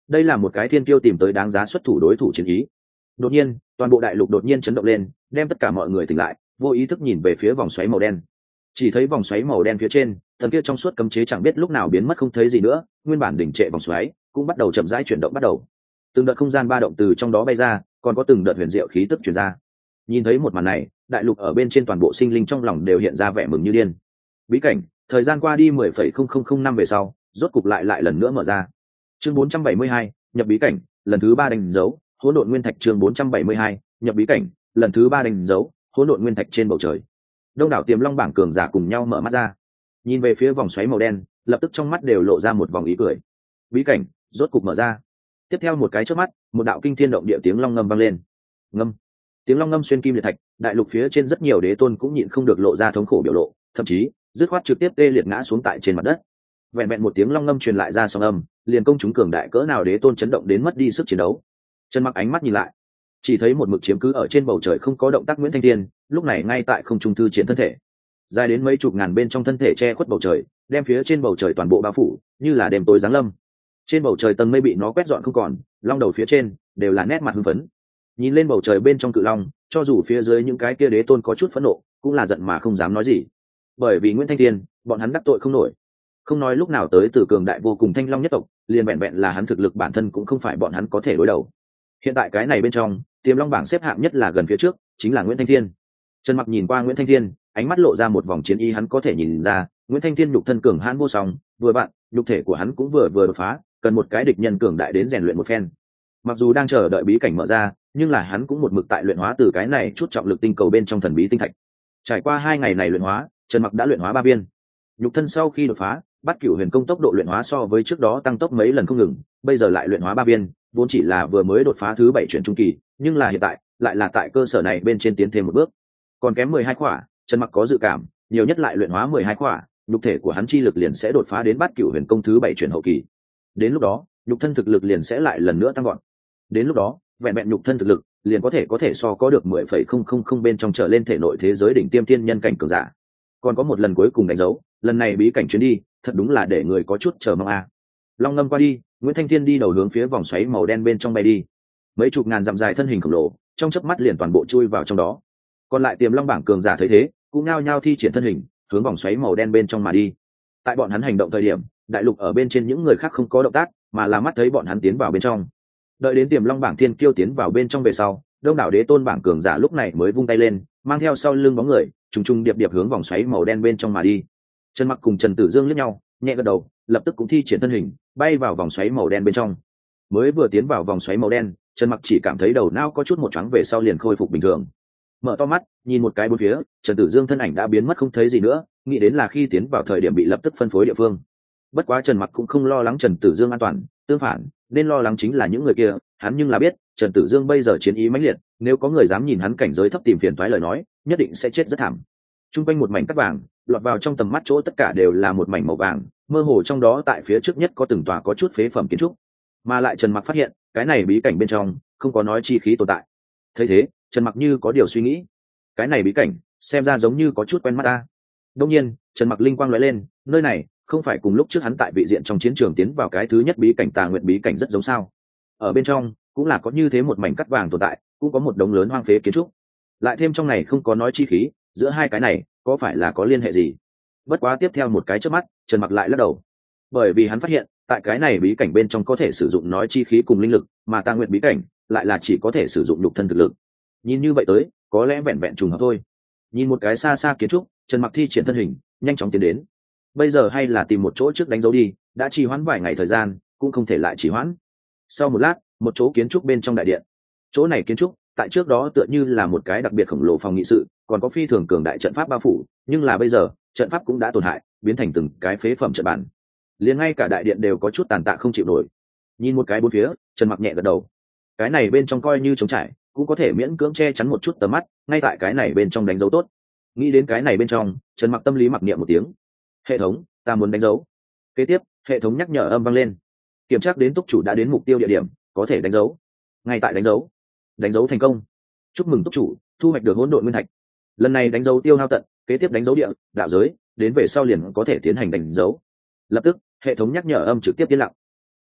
đây là một cái thiên kiêu tìm tới đáng giá xuất thủ đối thủ chiến ý. Đột nhiên toàn bộ đại lục đột nhiên chấn động lên, đem tất cả mọi người tỉnh lại, vô ý thức nhìn về phía vòng xoáy màu đen. Chỉ thấy vòng xoáy màu đen phía trên thần kia trong suốt cấm chế chẳng biết lúc nào biến mất không thấy gì nữa, nguyên bản đỉnh trệ vòng xoáy cũng bắt đầu chậm rãi chuyển động bắt đầu, từng đợt không gian ba động từ trong đó bay ra, còn có từng đợt huyền diệu khí tức truyền ra. Nhìn thấy một màn này, đại lục ở bên trên toàn bộ sinh linh trong lòng đều hiện ra vẻ mừng như điên. Bí cảnh thời gian qua đi mười phẩy không không không năm về sau, rốt cục lại lại lần nữa mở ra. Chương bốn trăm bảy mươi hai, nhập bí cảnh, lần thứ ba đánh dấu, hỗn độn nguyên thạch. Chương bốn trăm bảy mươi hai, nhập bí cảnh, lần thứ ba đánh dấu, hỗn độn nguyên thạch. Trên bầu trời, đông đảo Tiềm Long bảng cường giả cùng nhau mở mắt ra, nhìn về phía vòng xoáy màu đen, lập tức trong mắt đều lộ ra một vòng ý cười. Bí cảnh rốt cục mở ra. Tiếp theo một cái chớp mắt, một đạo kinh thiên động địa tiếng long ngâm vang lên. Ngâm. Tiếng long ngâm xuyên kim liệt thạch, đại lục phía trên rất nhiều đế tôn cũng nhịn không được lộ ra thống khổ biểu lộ, thậm chí dứt khoát trực tiếp tê liệt ngã xuống tại trên mặt đất. Vẹn vẹn một tiếng long ngâm truyền lại ra sóng âm, liền công chúng cường đại cỡ nào đế tôn chấn động đến mất đi sức chiến đấu. Trần Mặc ánh mắt nhìn lại, chỉ thấy một mực chiếm cứ ở trên bầu trời không có động tác Nguyễn Thanh Tiên, lúc này ngay tại không trung thư triển thân thể, dài đến mấy chục ngàn bên trong thân thể che khuất bầu trời, đem phía trên bầu trời toàn bộ bao phủ, như là đêm tối giáng lâm. Trên bầu trời tầng mây bị nó quét dọn không còn, long đầu phía trên đều là nét mặt hưng phấn. Nhìn lên bầu trời bên trong cự long, cho dù phía dưới những cái kia đế tôn có chút phẫn nộ, cũng là giận mà không dám nói gì. Bởi vì Nguyễn Thanh Tiên, bọn hắn đắc tội không nổi. Không nói lúc nào tới từ cường đại vô cùng thanh long nhất tộc, liền vẹn vẹn là hắn thực lực bản thân cũng không phải bọn hắn có thể đối đầu. Hiện tại cái này bên trong, Tiềm Long bảng xếp hạng nhất là gần phía trước, chính là Nguyễn Thanh Tiên. Trần Mặc nhìn qua Nguyễn Thanh Tiên, ánh mắt lộ ra một vòng chiến ý, hắn có thể nhìn ra, Nguyễn Thanh Tiên nhục thân cường hãn vô song, vừa bạn, nhục thể của hắn cũng vừa vừa đột phá, cần một cái địch nhân cường đại đến rèn luyện một phen. Mặc dù đang chờ đợi bí cảnh mở ra, nhưng là hắn cũng một mực tại luyện hóa từ cái này chút trọng lực tinh cầu bên trong thần bí tinh thạch. Trải qua hai ngày này luyện hóa, Trần Mặc đã luyện hóa ba viên. Nhục thân sau khi đột phá, Bát Cửu Huyền Công tốc độ luyện hóa so với trước đó tăng tốc mấy lần không ngừng, bây giờ lại luyện hóa ba viên, vốn chỉ là vừa mới đột phá thứ bảy chuyển trung kỳ, nhưng là hiện tại lại là tại cơ sở này bên trên tiến thêm một bước. Còn kém mười hai khỏa, Trần Mặc có dự cảm, nhiều nhất lại luyện hóa mười hai khỏa, nhục thể của hắn chi lực liền sẽ đột phá đến Bát Cửu Huyền Công thứ bảy chuyển hậu kỳ. Đến lúc đó, nhục thân thực lực liền sẽ lại lần nữa tăng vọt. Đến lúc đó, vẹn vẹn nhục thân thực lực liền có thể có thể so có được mười phẩy không không không bên trong trở lên thể nội thế giới đỉnh tiêm tiên nhân cảnh cường giả. Còn có một lần cuối cùng đánh dấu, lần này bí cảnh chuyến đi, thật đúng là để người có chút chờ mong a. À. Long ngâm qua đi, Nguyễn Thanh Thiên đi đầu hướng phía vòng xoáy màu đen bên trong bay đi. Mấy chục ngàn dặm dài thân hình khổng lồ, trong chớp mắt liền toàn bộ chui vào trong đó. Còn lại Tiềm Long bảng cường giả thấy thế, cũng nhao nhao thi triển thân hình, hướng vòng xoáy màu đen bên trong mà đi. Tại bọn hắn hành động thời điểm, đại lục ở bên trên những người khác không có động tác, mà là mắt thấy bọn hắn tiến vào bên trong. Đợi đến Tiềm Long bảng thiên kiêu tiến vào bên trong về sau, đông đảo đế tôn bảng cường giả lúc này mới vung tay lên, mang theo sau lưng bóng người, trùng trùng điệp điệp hướng vòng xoáy màu đen bên trong mà đi. Trần Mặc cùng Trần Tử Dương liếc nhau, nhẹ gật đầu, lập tức cũng thi triển thân hình, bay vào vòng xoáy màu đen bên trong. Mới vừa tiến vào vòng xoáy màu đen, Trần Mặc chỉ cảm thấy đầu não có chút một choáng, về sau liền khôi phục bình thường. Mở to mắt, nhìn một cái bốn phía, Trần Tử Dương thân ảnh đã biến mất không thấy gì nữa, nghĩ đến là khi tiến vào thời điểm bị lập tức phân phối địa phương. Bất quá Trần Mặc cũng không lo lắng Trần Tử Dương an toàn, tương phản, nên lo lắng chính là những người kia, hắn nhưng là biết, Trần Tử Dương bây giờ chiến ý mãnh liệt, nếu có người dám nhìn hắn cảnh giới thấp tìm phiền toái lời nói, nhất định sẽ chết rất thảm. Trung quanh một mảnh cát vàng, lọt vào trong tầm mắt chỗ tất cả đều là một mảnh màu vàng, mơ hồ trong đó tại phía trước nhất có từng tòa có chút phế phẩm kiến trúc. Mà lại Trần Mặc phát hiện, cái này bí cảnh bên trong không có nói chi khí tồn tại. Thấy thế, Trần Mặc như có điều suy nghĩ, cái này bí cảnh, xem ra giống như có chút quen mắt ta. Đương nhiên, Trần Mặc linh quang lóe lên, nơi này không phải cùng lúc trước hắn tại vị diện trong chiến trường tiến vào cái thứ nhất bí cảnh Tà Nguyện bí cảnh rất giống sao? Ở bên trong cũng là có như thế một mảnh cát vàng tồn tại, cũng có một đống lớn hoang phế kiến trúc. Lại thêm trong này không có nói chi khí, giữa hai cái này có phải là có liên hệ gì? Bất quá tiếp theo một cái chớp mắt, Trần Mặc lại lắc đầu, bởi vì hắn phát hiện, tại cái này bí cảnh bên trong có thể sử dụng nói chi khí cùng linh lực, mà Tà Nguyện bí cảnh lại là chỉ có thể sử dụng nhục thân thực lực. Nhìn như vậy tới, có lẽ vẹn vẹn trùng hợp thôi. Nhìn một cái xa xa kiến trúc, Trần Mặc thi triển thân hình, nhanh chóng tiến đến. Bây giờ hay là tìm một chỗ trước đánh dấu đi, đã trì hoãn vài ngày thời gian, cũng không thể lại trì hoãn. Sau một lát, một chỗ kiến trúc bên trong đại điện. Chỗ này kiến trúc, tại trước đó tựa như là một cái đặc biệt khổng lồ phòng nghị sự, còn có phi thường cường đại trận pháp bao phủ, nhưng là bây giờ, trận pháp cũng đã tổn hại, biến thành từng cái phế phẩm trận bản. Liền ngay cả đại điện đều có chút tàn tạ không chịu nổi. Nhìn một cái bốn phía, Trần Mặc nhẹ gật đầu. Cái này bên trong coi như trống trải, cũng có thể miễn cưỡng che chắn một chút tầm mắt, ngay tại cái này bên trong đánh dấu tốt. Nghĩ đến cái này bên trong, Trần Mặc tâm lý mặc niệm một tiếng. Hệ thống, ta muốn đánh dấu. Kế tiếp, hệ thống nhắc nhở âm vang lên. Kiểm tra đến túc chủ đã đến mục tiêu địa điểm, có thể đánh dấu. Ngay tại đánh dấu. Đánh dấu thành công. Chúc mừng túc chủ, thu hoạch được hỗn độn nguyên thạch. Lần này đánh dấu tiêu hao tận, kế tiếp đánh dấu địa, đạo giới, đến về sau liền có thể tiến hành đánh dấu. Lập tức, hệ thống nhắc nhở âm trực tiếp yên lặng.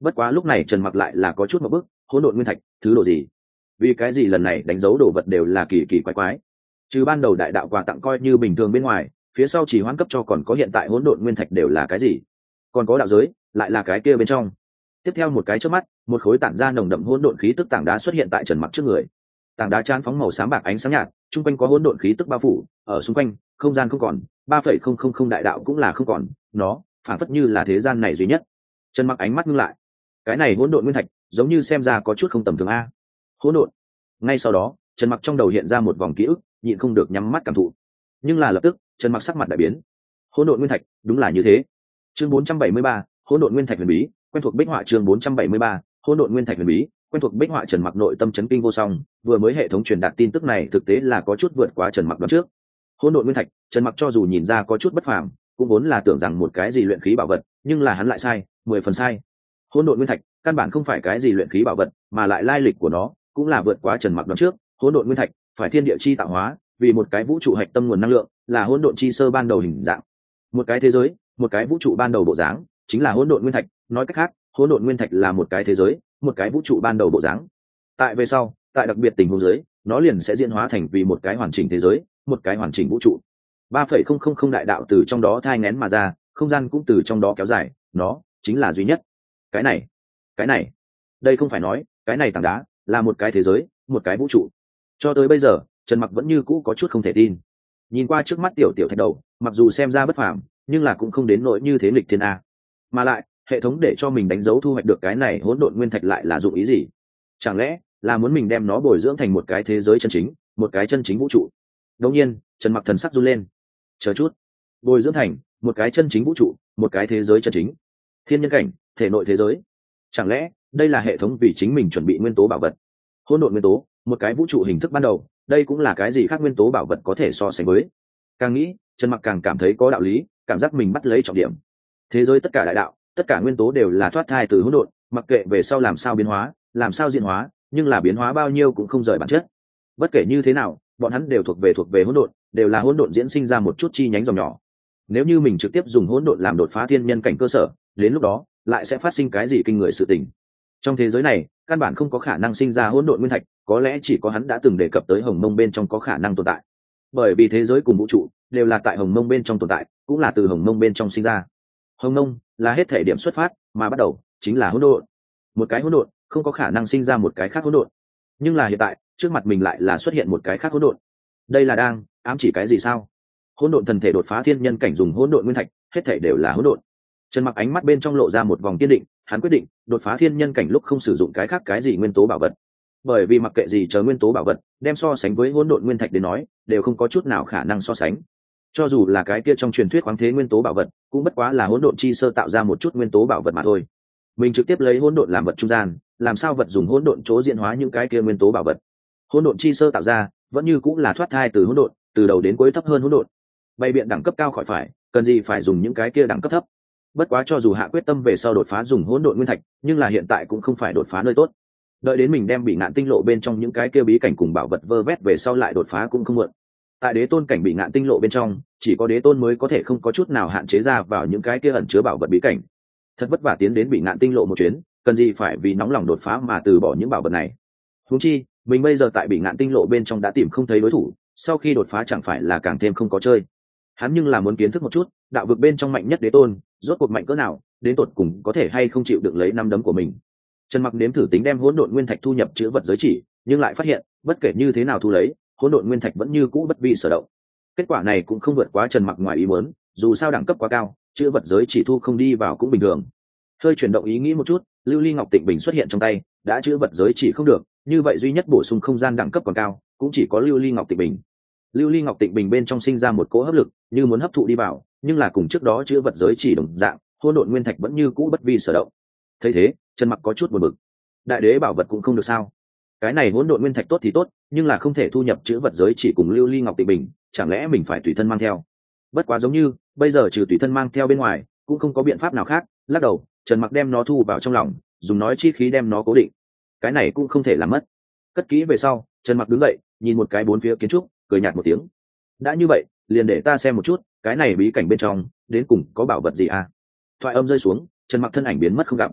Bất quá lúc này Trần Mặc lại là có chút một bức, hỗn độn nguyên thạch thứ độ gì, vì cái gì lần này đánh dấu đồ vật đều là kỳ kỳ quái quái, trừ ban đầu đại đạo quà tặng coi như bình thường bên ngoài, phía sau chỉ hoãn cấp cho còn có hiện tại hỗn độn nguyên thạch đều là cái gì, còn có đạo giới lại là cái kia bên trong. Tiếp theo một cái chớp mắt, một khối tản ra nồng đậm hỗn độn khí tức tảng đá xuất hiện tại Trần Mặc trước người. Tảng đá tràn phóng màu xám bạc ánh sáng nhạt, trung quanh có hỗn độn khí tức bao phủ, ở xung quanh không gian không còn, ba phẩy không không không đại đạo cũng là không còn, nó phản phất như là thế gian này duy nhất. Trần Mặc ánh mắt ngưng lại, cái này hỗn độn nguyên thạch giống như xem ra có chút không tầm thường a. Hỗn độn. Ngay sau đó, Trần Mặc trong đầu hiện ra một vòng ký ức, nhịn không được nhắm mắt cảm thụ. Nhưng là lập tức, Trần Mặc sắc mặt đại biến. Hỗn độn nguyên thạch, đúng là như thế. Chương bốn trăm bảy mươi ba, hỗn độn nguyên thạch huyền bí, quen thuộc bích họa. Chương bốn trăm bảy mươi ba, hỗn độn nguyên thạch huyền bí, quen thuộc bích họa. Trần Mặc nội tâm chấn kinh vô song, vừa mới hệ thống truyền đạt tin tức này thực tế là có chút vượt quá Trần Mặc đoán trước. Hỗn độn nguyên thạch, Trần Mặc cho dù nhìn ra có chút bất phàm, cũng vốn là tưởng rằng một cái gì luyện khí bảo vật, nhưng là hắn lại sai, mười phần sai. Hỗn độn nguyên thạch, căn bản không phải cái gì luyện khí bảo vật, mà lại lai lịch của nó cũng là vượt quá Trần Mặc đoán trước. Hỗn độn nguyên thạch, phải thiên địa chi tạo hóa, vì một cái vũ trụ hạch tâm nguồn năng lượng, là hỗn độn chi sơ ban đầu hình dạng. Một cái thế giới, một cái vũ trụ ban đầu bộ dáng, chính là hỗn độn nguyên thạch, nói cách khác, hỗn độn nguyên thạch là một cái thế giới, một cái vũ trụ ban đầu bộ dáng. Tại về sau, tại đặc biệt tình huống dưới, nó liền sẽ diễn hóa thành vì một cái hoàn chỉnh thế giới, một cái hoàn chỉnh vũ trụ. ba phẩy không không không đại đạo từ trong đó thai nghén mà ra, không gian cũng từ trong đó kéo dài, nó chính là duy nhất. Cái này, cái này, đây không phải nói, cái này tảng đá là một cái thế giới, một cái vũ trụ. Cho tới bây giờ, Trần Mặc vẫn như cũ có chút không thể tin. Nhìn qua trước mắt tiểu tiểu thạch đầu, mặc dù xem ra bất phàm, nhưng là cũng không đến nỗi như thế nghịch thiên a. Mà lại, hệ thống để cho mình đánh dấu thu hoạch được cái này hỗn độn nguyên thạch lại là dụng ý gì? Chẳng lẽ là muốn mình đem nó bồi dưỡng thành một cái thế giới chân chính, một cái chân chính vũ trụ? Đột nhiên, Trần Mặc thần sắc run lên. Chờ chút, bồi dưỡng thành một cái chân chính vũ trụ, một cái thế giới chân chính, thiên nhân cảnh, thể nội thế giới. Chẳng lẽ đây là hệ thống vì chính mình chuẩn bị nguyên tố bảo vật? Hỗn độn nguyên tố, một cái vũ trụ hình thức ban đầu, đây cũng là cái gì khác nguyên tố bảo vật có thể so sánh với? Càng nghĩ, Trần Mặc càng cảm thấy có đạo lý, cảm giác mình bắt lấy trọng điểm. Thế giới tất cả đại đạo, tất cả nguyên tố đều là thoát thai từ hỗn độn, mặc kệ về sau làm sao biến hóa, làm sao diễn hóa, nhưng là biến hóa bao nhiêu cũng không rời bản chất. Bất kể như thế nào, bọn hắn đều thuộc về thuộc về hỗn độn, đều là hỗn độn diễn sinh ra một chút chi nhánh dòng nhỏ. Nếu như mình trực tiếp dùng hỗn độn làm đột phá thiên nhân cảnh cơ sở, đến lúc đó lại sẽ phát sinh cái gì kinh người sự tình. Trong thế giới này, căn bản không có khả năng sinh ra hỗn độn nguyên thạch, có lẽ chỉ có hắn đã từng đề cập tới hồng mông bên trong có khả năng tồn tại. Bởi vì thế giới cùng vũ trụ đều là tại hồng mông bên trong tồn tại, cũng là từ hồng mông bên trong sinh ra. Hồng mông là hết thể điểm xuất phát, mà bắt đầu chính là hỗn độn. Một cái hỗn độn không có khả năng sinh ra một cái khác hỗn độn, nhưng là hiện tại trước mặt mình lại là xuất hiện một cái khác hỗn độn. Đây là đang ám chỉ cái gì sao? Hỗn độn thần thể đột phá thiên nhân cảnh dùng hỗn độn nguyên thạch, hết thể đều là hỗn độn. Trần Mặc ánh mắt bên trong lộ ra một vòng kiên định, hắn quyết định đột phá thiên nhân cảnh lúc không sử dụng cái khác cái gì nguyên tố bảo vật, bởi vì mặc kệ gì chờ nguyên tố bảo vật, đem so sánh với hỗn độn nguyên thạch đến nói, đều không có chút nào khả năng so sánh. Cho dù là cái kia trong truyền thuyết khoáng thế nguyên tố bảo vật, cũng bất quá là hỗn độn chi sơ tạo ra một chút nguyên tố bảo vật mà thôi. Mình trực tiếp lấy hỗn độn làm vật trung gian, làm sao vật dùng hỗn độn chỗ diễn hóa những cái kia nguyên tố bảo vật? Hỗn độn chi sơ tạo ra, vẫn như cũng là thoát thai từ hỗn độn, từ đầu đến cuối thấp hơn hỗn độn. Bày biện đẳng cấp cao khỏi phải, cần gì phải dùng những cái kia đẳng cấp thấp? Bất quá cho dù hạ quyết tâm về sau đột phá dùng hỗn độn nguyên thạch, nhưng là hiện tại cũng không phải đột phá nơi tốt. Đợi đến mình đem bị ngạn tinh lộ bên trong những cái kia bí cảnh cùng bảo vật vơ vét về sau lại đột phá cũng không muộn. Tại đế tôn cảnh bị ngạn tinh lộ bên trong, chỉ có đế tôn mới có thể không có chút nào hạn chế ra vào những cái kia ẩn chứa bảo vật bí cảnh. Thật vất vả tiến đến bị ngạn tinh lộ một chuyến, cần gì phải vì nóng lòng đột phá mà từ bỏ những bảo vật này? Huống chi, mình bây giờ tại bị ngạn tinh lộ bên trong đã tìm không thấy đối thủ, sau khi đột phá chẳng phải là càng thêm không có chơi. Hắn nhưng là muốn kiến thức một chút, đạo vực bên trong mạnh nhất đế tôn, rốt cuộc mạnh cỡ nào, đến tột cùng có thể hay không chịu được lấy năm đấm của mình. Trần Mặc nếm thử tính đem hỗn độn nguyên thạch thu nhập chữ vật giới chỉ, nhưng lại phát hiện, bất kể như thế nào thu lấy, hỗn độn nguyên thạch vẫn như cũ bất vi sở động. Kết quả này cũng không vượt quá Trần Mặc ngoài ý muốn, dù sao đẳng cấp quá cao, chữ vật giới chỉ thu không đi vào cũng bình thường. Hơi chuyển động ý nghĩ một chút, lưu ly ngọc tịnh bình xuất hiện trong tay, đã chữ vật giới chỉ không được, như vậy duy nhất bổ sung không gian đẳng cấp còn cao, cũng chỉ có lưu ly ngọc tịnh bình. Lưu ly ngọc tịnh bình bên trong sinh ra một cỗ hấp lực, như muốn hấp thụ đi vào, nhưng là cùng trước đó chữ vật giới chỉ đồng dạng, hỗn độn nguyên thạch vẫn như cũ bất vi sở động. Thấy thế, Trần Mặc có chút buồn bực. Đại đế bảo vật cũng không được sao? Cái này hỗn độn nguyên thạch tốt thì tốt, nhưng là không thể thu nhập chữ vật giới chỉ cùng lưu ly ngọc tịnh bình, chẳng lẽ mình phải tùy thân mang theo? Bất quá giống như bây giờ trừ tùy thân mang theo bên ngoài, cũng không có biện pháp nào khác. Lắc đầu, Trần Mặc đem nó thu vào trong lòng, dùng nói chi khí đem nó cố định. Cái này cũng không thể làm mất. Cất kỹ về sau, Trần Mặc đứng dậy, nhìn một cái bốn phía kiến trúc, cười nhạt một tiếng. Đã như vậy, liền để ta xem một chút, cái này bí cảnh bên trong đến cùng có bảo vật gì à? Thoại âm rơi xuống, Trần Mặc thân ảnh biến mất không gặp.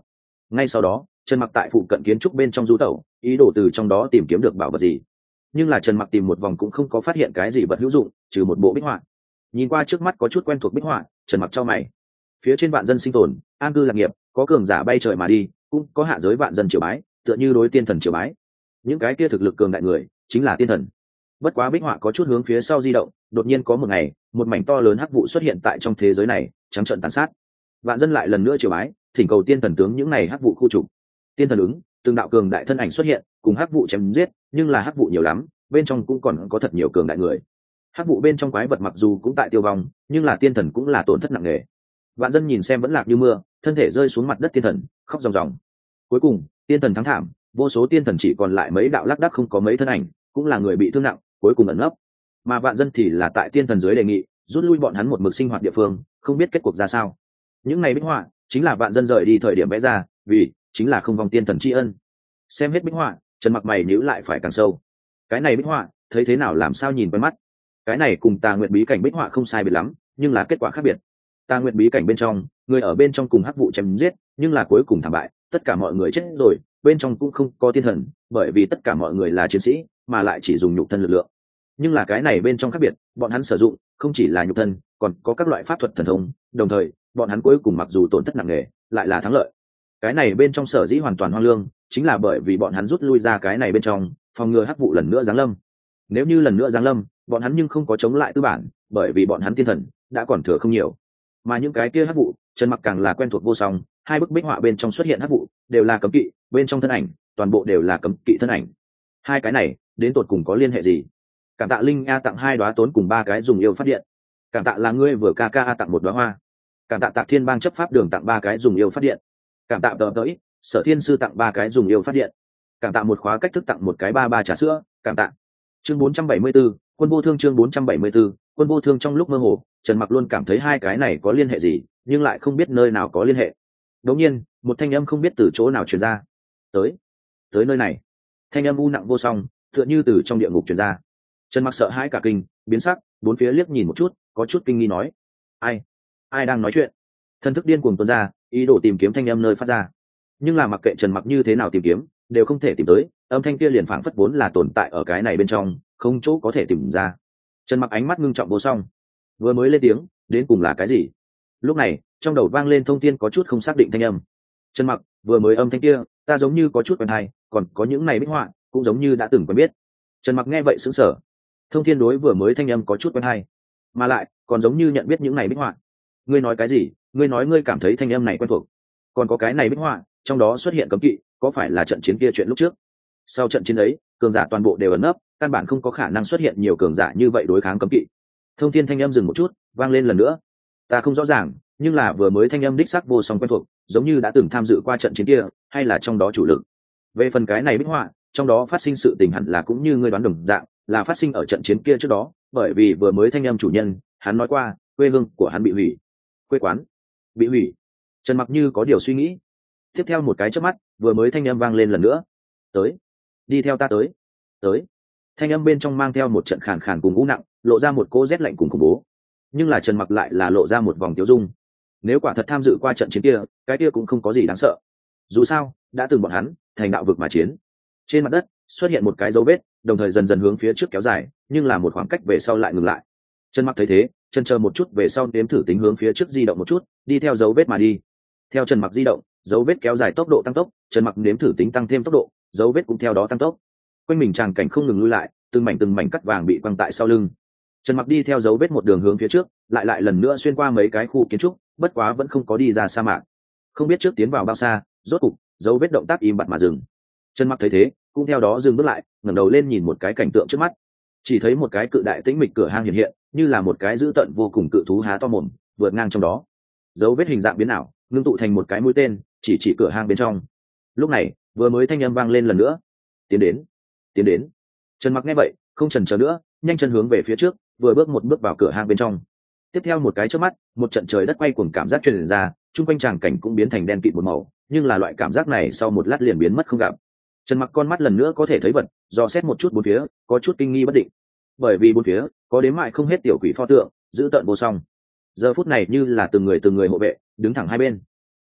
Ngay sau đó Trần Mặc tại phụ cận kiến trúc bên trong du tẩu, ý đồ từ trong đó tìm kiếm được bảo vật gì. Nhưng là Trần Mặc tìm một vòng cũng không có phát hiện cái gì vật hữu dụng, trừ một bộ bích họa. Nhìn qua trước mắt có chút quen thuộc bích họa, Trần Mặc chau mày. Phía trên vạn dân sinh tồn, an cư lạc nghiệp, có cường giả bay trời mà đi, cũng có hạ giới vạn dân triều bái, tựa như đối tiên thần triều bái. Những cái kia thực lực cường đại người, chính là tiên thần. Bất quá bích họa có chút hướng phía sau di động, đột nhiên có một ngày, một mảnh to lớn hắc vụ xuất hiện tại trong thế giới này, trắng trợn tàn sát. Vạn dân lại lần nữa triều bái, thỉnh cầu tiên thần tướng những này hắc vụ khu trục. Tiên thần ứng, từng đạo cường đại thân ảnh xuất hiện, cùng hắc vụ chém giết, nhưng là hắc vụ nhiều lắm, bên trong cũng còn có thật nhiều cường đại người. Hắc vụ bên trong quái vật mặc dù cũng tại tiêu vong, nhưng là tiên thần cũng là tổn thất nặng nề. Vạn dân nhìn xem vẫn lạc như mưa, thân thể rơi xuống mặt đất tiên thần, khóc ròng ròng. Cuối cùng, tiên thần thắng thảm, vô số tiên thần chỉ còn lại mấy đạo lác đác không có mấy thân ảnh, cũng là người bị thương nặng, cuối cùng ẩn nấp. Mà vạn dân thì là tại tiên thần dưới đề nghị, rút lui bọn hắn một mực sinh hoạt địa phương, không biết kết cuộc ra sao. Những ngày bích họa chính là vạn dân rời đi thời điểm vẽ ra, vì chính là không vong tiên thần tri ân. Xem hết bích họa, Trần Mặc mày nhíu lại phải càng sâu. Cái này bích họa, thấy thế nào làm sao nhìn quen mắt. Cái này cùng Tà Nguyệt bí cảnh bích họa không sai biệt lắm, nhưng là kết quả khác biệt. Tà Nguyệt bí cảnh bên trong, người ở bên trong cùng hắc vụ chém giết, nhưng là cuối cùng thảm bại, tất cả mọi người chết rồi, bên trong cũng không có tiên thần, bởi vì tất cả mọi người là chiến sĩ, mà lại chỉ dùng nhục thân lực lượng. Nhưng là cái này bên trong khác biệt, bọn hắn sử dụng không chỉ là nhục thân, còn có các loại pháp thuật thần thông, đồng thời, bọn hắn cuối cùng mặc dù tổn thất nặng nề, lại là thắng lợi. Cái này bên trong sở dĩ hoàn toàn hoang lương, chính là bởi vì bọn hắn rút lui ra cái này bên trong, phòng ngừa hắc vụ lần nữa giáng lâm. Nếu như lần nữa giáng lâm, bọn hắn nhưng không có chống lại tư bản, bởi vì bọn hắn tiên thần đã còn thừa không nhiều. Mà những cái kia hắc vụ, Trần Mặc càng là quen thuộc vô song, hai bức bích họa bên trong xuất hiện hắc vụ, đều là cấm kỵ, bên trong thân ảnh, toàn bộ đều là cấm kỵ thân ảnh. Hai cái này, đến tột cùng có liên hệ gì? Cảm tạ Linh A tặng hai đóa tốn cùng ba cái dùng yêu phát điện. Cảm tạ là ngươi vừa ca ca A tặng một đóa hoa. Cảm tạ Tạc Thiên Bang chấp pháp đường tặng ba cái dùng yêu phát điện. Cảm tạ Tờ Tới, Sở Thiên sư tặng ba cái dùng yêu phát điện. Cảm tạ một khóa cách thức tặng một cái ba ba trà sữa, cảm tạ. Chương bốn trăm bảy mươi 4, Quân vô thương chương bốn trăm bảy mươi 4, Quân vô thương trong lúc mơ hồ, Trần Mặc luôn cảm thấy hai cái này có liên hệ gì, nhưng lại không biết nơi nào có liên hệ. Đột nhiên, một thanh âm không biết từ chỗ nào truyền ra. Tới, tới nơi này. Thanh âm u nặng vô song, tựa như từ trong địa ngục truyền ra. Trần Mặc sợ hãi cả kinh, biến sắc, bốn phía liếc nhìn một chút, có chút kinh nghi nói: "Ai? Ai đang nói chuyện?" Thân thức điên cuồng tuôn ra, ý đồ tìm kiếm thanh âm nơi phát ra. Nhưng là mặc kệ Trần Mặc như thế nào tìm kiếm, đều không thể tìm tới, âm thanh kia liền phảng phất vốn là tồn tại ở cái này bên trong, không chỗ có thể tìm ra. Trần Mặc ánh mắt ngưng trọng vô song, vừa mới lên tiếng, đến cùng là cái gì? Lúc này, trong đầu vang lên thông tin có chút không xác định thanh âm. Trần Mặc, vừa mới âm thanh kia, ta giống như có chút quen tai, còn có những này bích họa, cũng giống như đã từng quen biết. Trần Mặc nghe vậy sững sờ. Thông thiên đối vừa mới thanh âm có chút quen tai, mà lại còn giống như nhận biết những này bích họa. Ngươi nói cái gì? Ngươi nói ngươi cảm thấy thanh âm này quen thuộc. Còn có cái này bích họa, trong đó xuất hiện cấm kỵ, có phải là trận chiến kia chuyện lúc trước? Sau trận chiến ấy, cường giả toàn bộ đều ẩn nấp, căn bản không có khả năng xuất hiện nhiều cường giả như vậy đối kháng cấm kỵ. Thông thiên thanh âm dừng một chút, vang lên lần nữa. Ta không rõ ràng, nhưng là vừa mới thanh âm đích xác vô song quen thuộc, giống như đã từng tham dự qua trận chiến kia, hay là trong đó chủ lực. Về phần cái này bích họa, trong đó phát sinh sự tình hẳn là cũng như ngươi đoán đồng dạng, là phát sinh ở trận chiến kia trước đó, bởi vì vừa mới thanh âm chủ nhân, hắn nói qua, quê hương của hắn bị hủy. Quê quán bị hủy. Trần Mặc như có điều suy nghĩ. Tiếp theo một cái chớp mắt, vừa mới thanh âm vang lên lần nữa. Tới, đi theo ta tới. Tới. Thanh âm bên trong mang theo một trận khàn khàn cùng u nặng, lộ ra một cô rét lạnh cùng khủng bố. Nhưng là Trần Mặc lại là lộ ra một vòng tiêu dung. Nếu quả thật tham dự qua trận chiến kia, cái kia cũng không có gì đáng sợ. Dù sao, đã từng bọn hắn thành đạo vực mà chiến. Trên mặt đất xuất hiện một cái dấu vết, đồng thời dần dần hướng phía trước kéo dài, nhưng là một khoảng cách về sau lại ngừng lại. Trần Mặc thấy thế, chân chờ một chút về sau nếm thử tính hướng phía trước di động một chút, đi theo dấu vết mà đi. Theo Trần Mặc di động, dấu vết kéo dài tốc độ tăng tốc, Trần Mặc nếm thử tính tăng thêm tốc độ, dấu vết cũng theo đó tăng tốc. Quanh mình tràng cảnh không ngừng lui lại, từng mảnh từng mảnh cắt vàng bị quăng tại sau lưng. Trần Mặc đi theo dấu vết một đường hướng phía trước, lại lại lần nữa xuyên qua mấy cái khu kiến trúc, bất quá vẫn không có đi ra sa mạc. Không biết trước tiến vào bao xa, rốt cục, dấu vết động tác im bặt mà dừng. Trần Mặc thấy thế, cũng theo đó dừng bước lại, ngẩng đầu lên nhìn một cái cảnh tượng trước mắt. Chỉ thấy một cái cự đại tĩnh mịch cửa hang hiện hiện, như là một cái dữ tợn vô cùng cự thú há to mồm, vượt ngang trong đó. Dấu vết hình dạng biến ảo, ngưng tụ thành một cái mũi tên, chỉ chỉ cửa hang bên trong. Lúc này, vừa mới thanh âm vang lên lần nữa. Tiến đến, tiến đến. Trần Mặc nghe vậy, không chần chờ nữa, nhanh chân hướng về phía trước, vừa bước một bước vào cửa hang bên trong. Tiếp theo một cái chớp mắt, một trận trời đất quay cuồng cảm giác truyền ra, chung quanh tràng cảnh cũng biến thành đen kịt một màu, nhưng là loại cảm giác này sau một lát liền biến mất không gặp. Trần Mặc con mắt lần nữa có thể thấy vật, dò xét một chút bốn phía, có chút kinh nghi bất định. Bởi vì bốn phía có đếm mãi không hết tiểu quỷ pho tượng, giữ tợn vô song. Giờ phút này như là từng người từng người hộ vệ, đứng thẳng hai bên.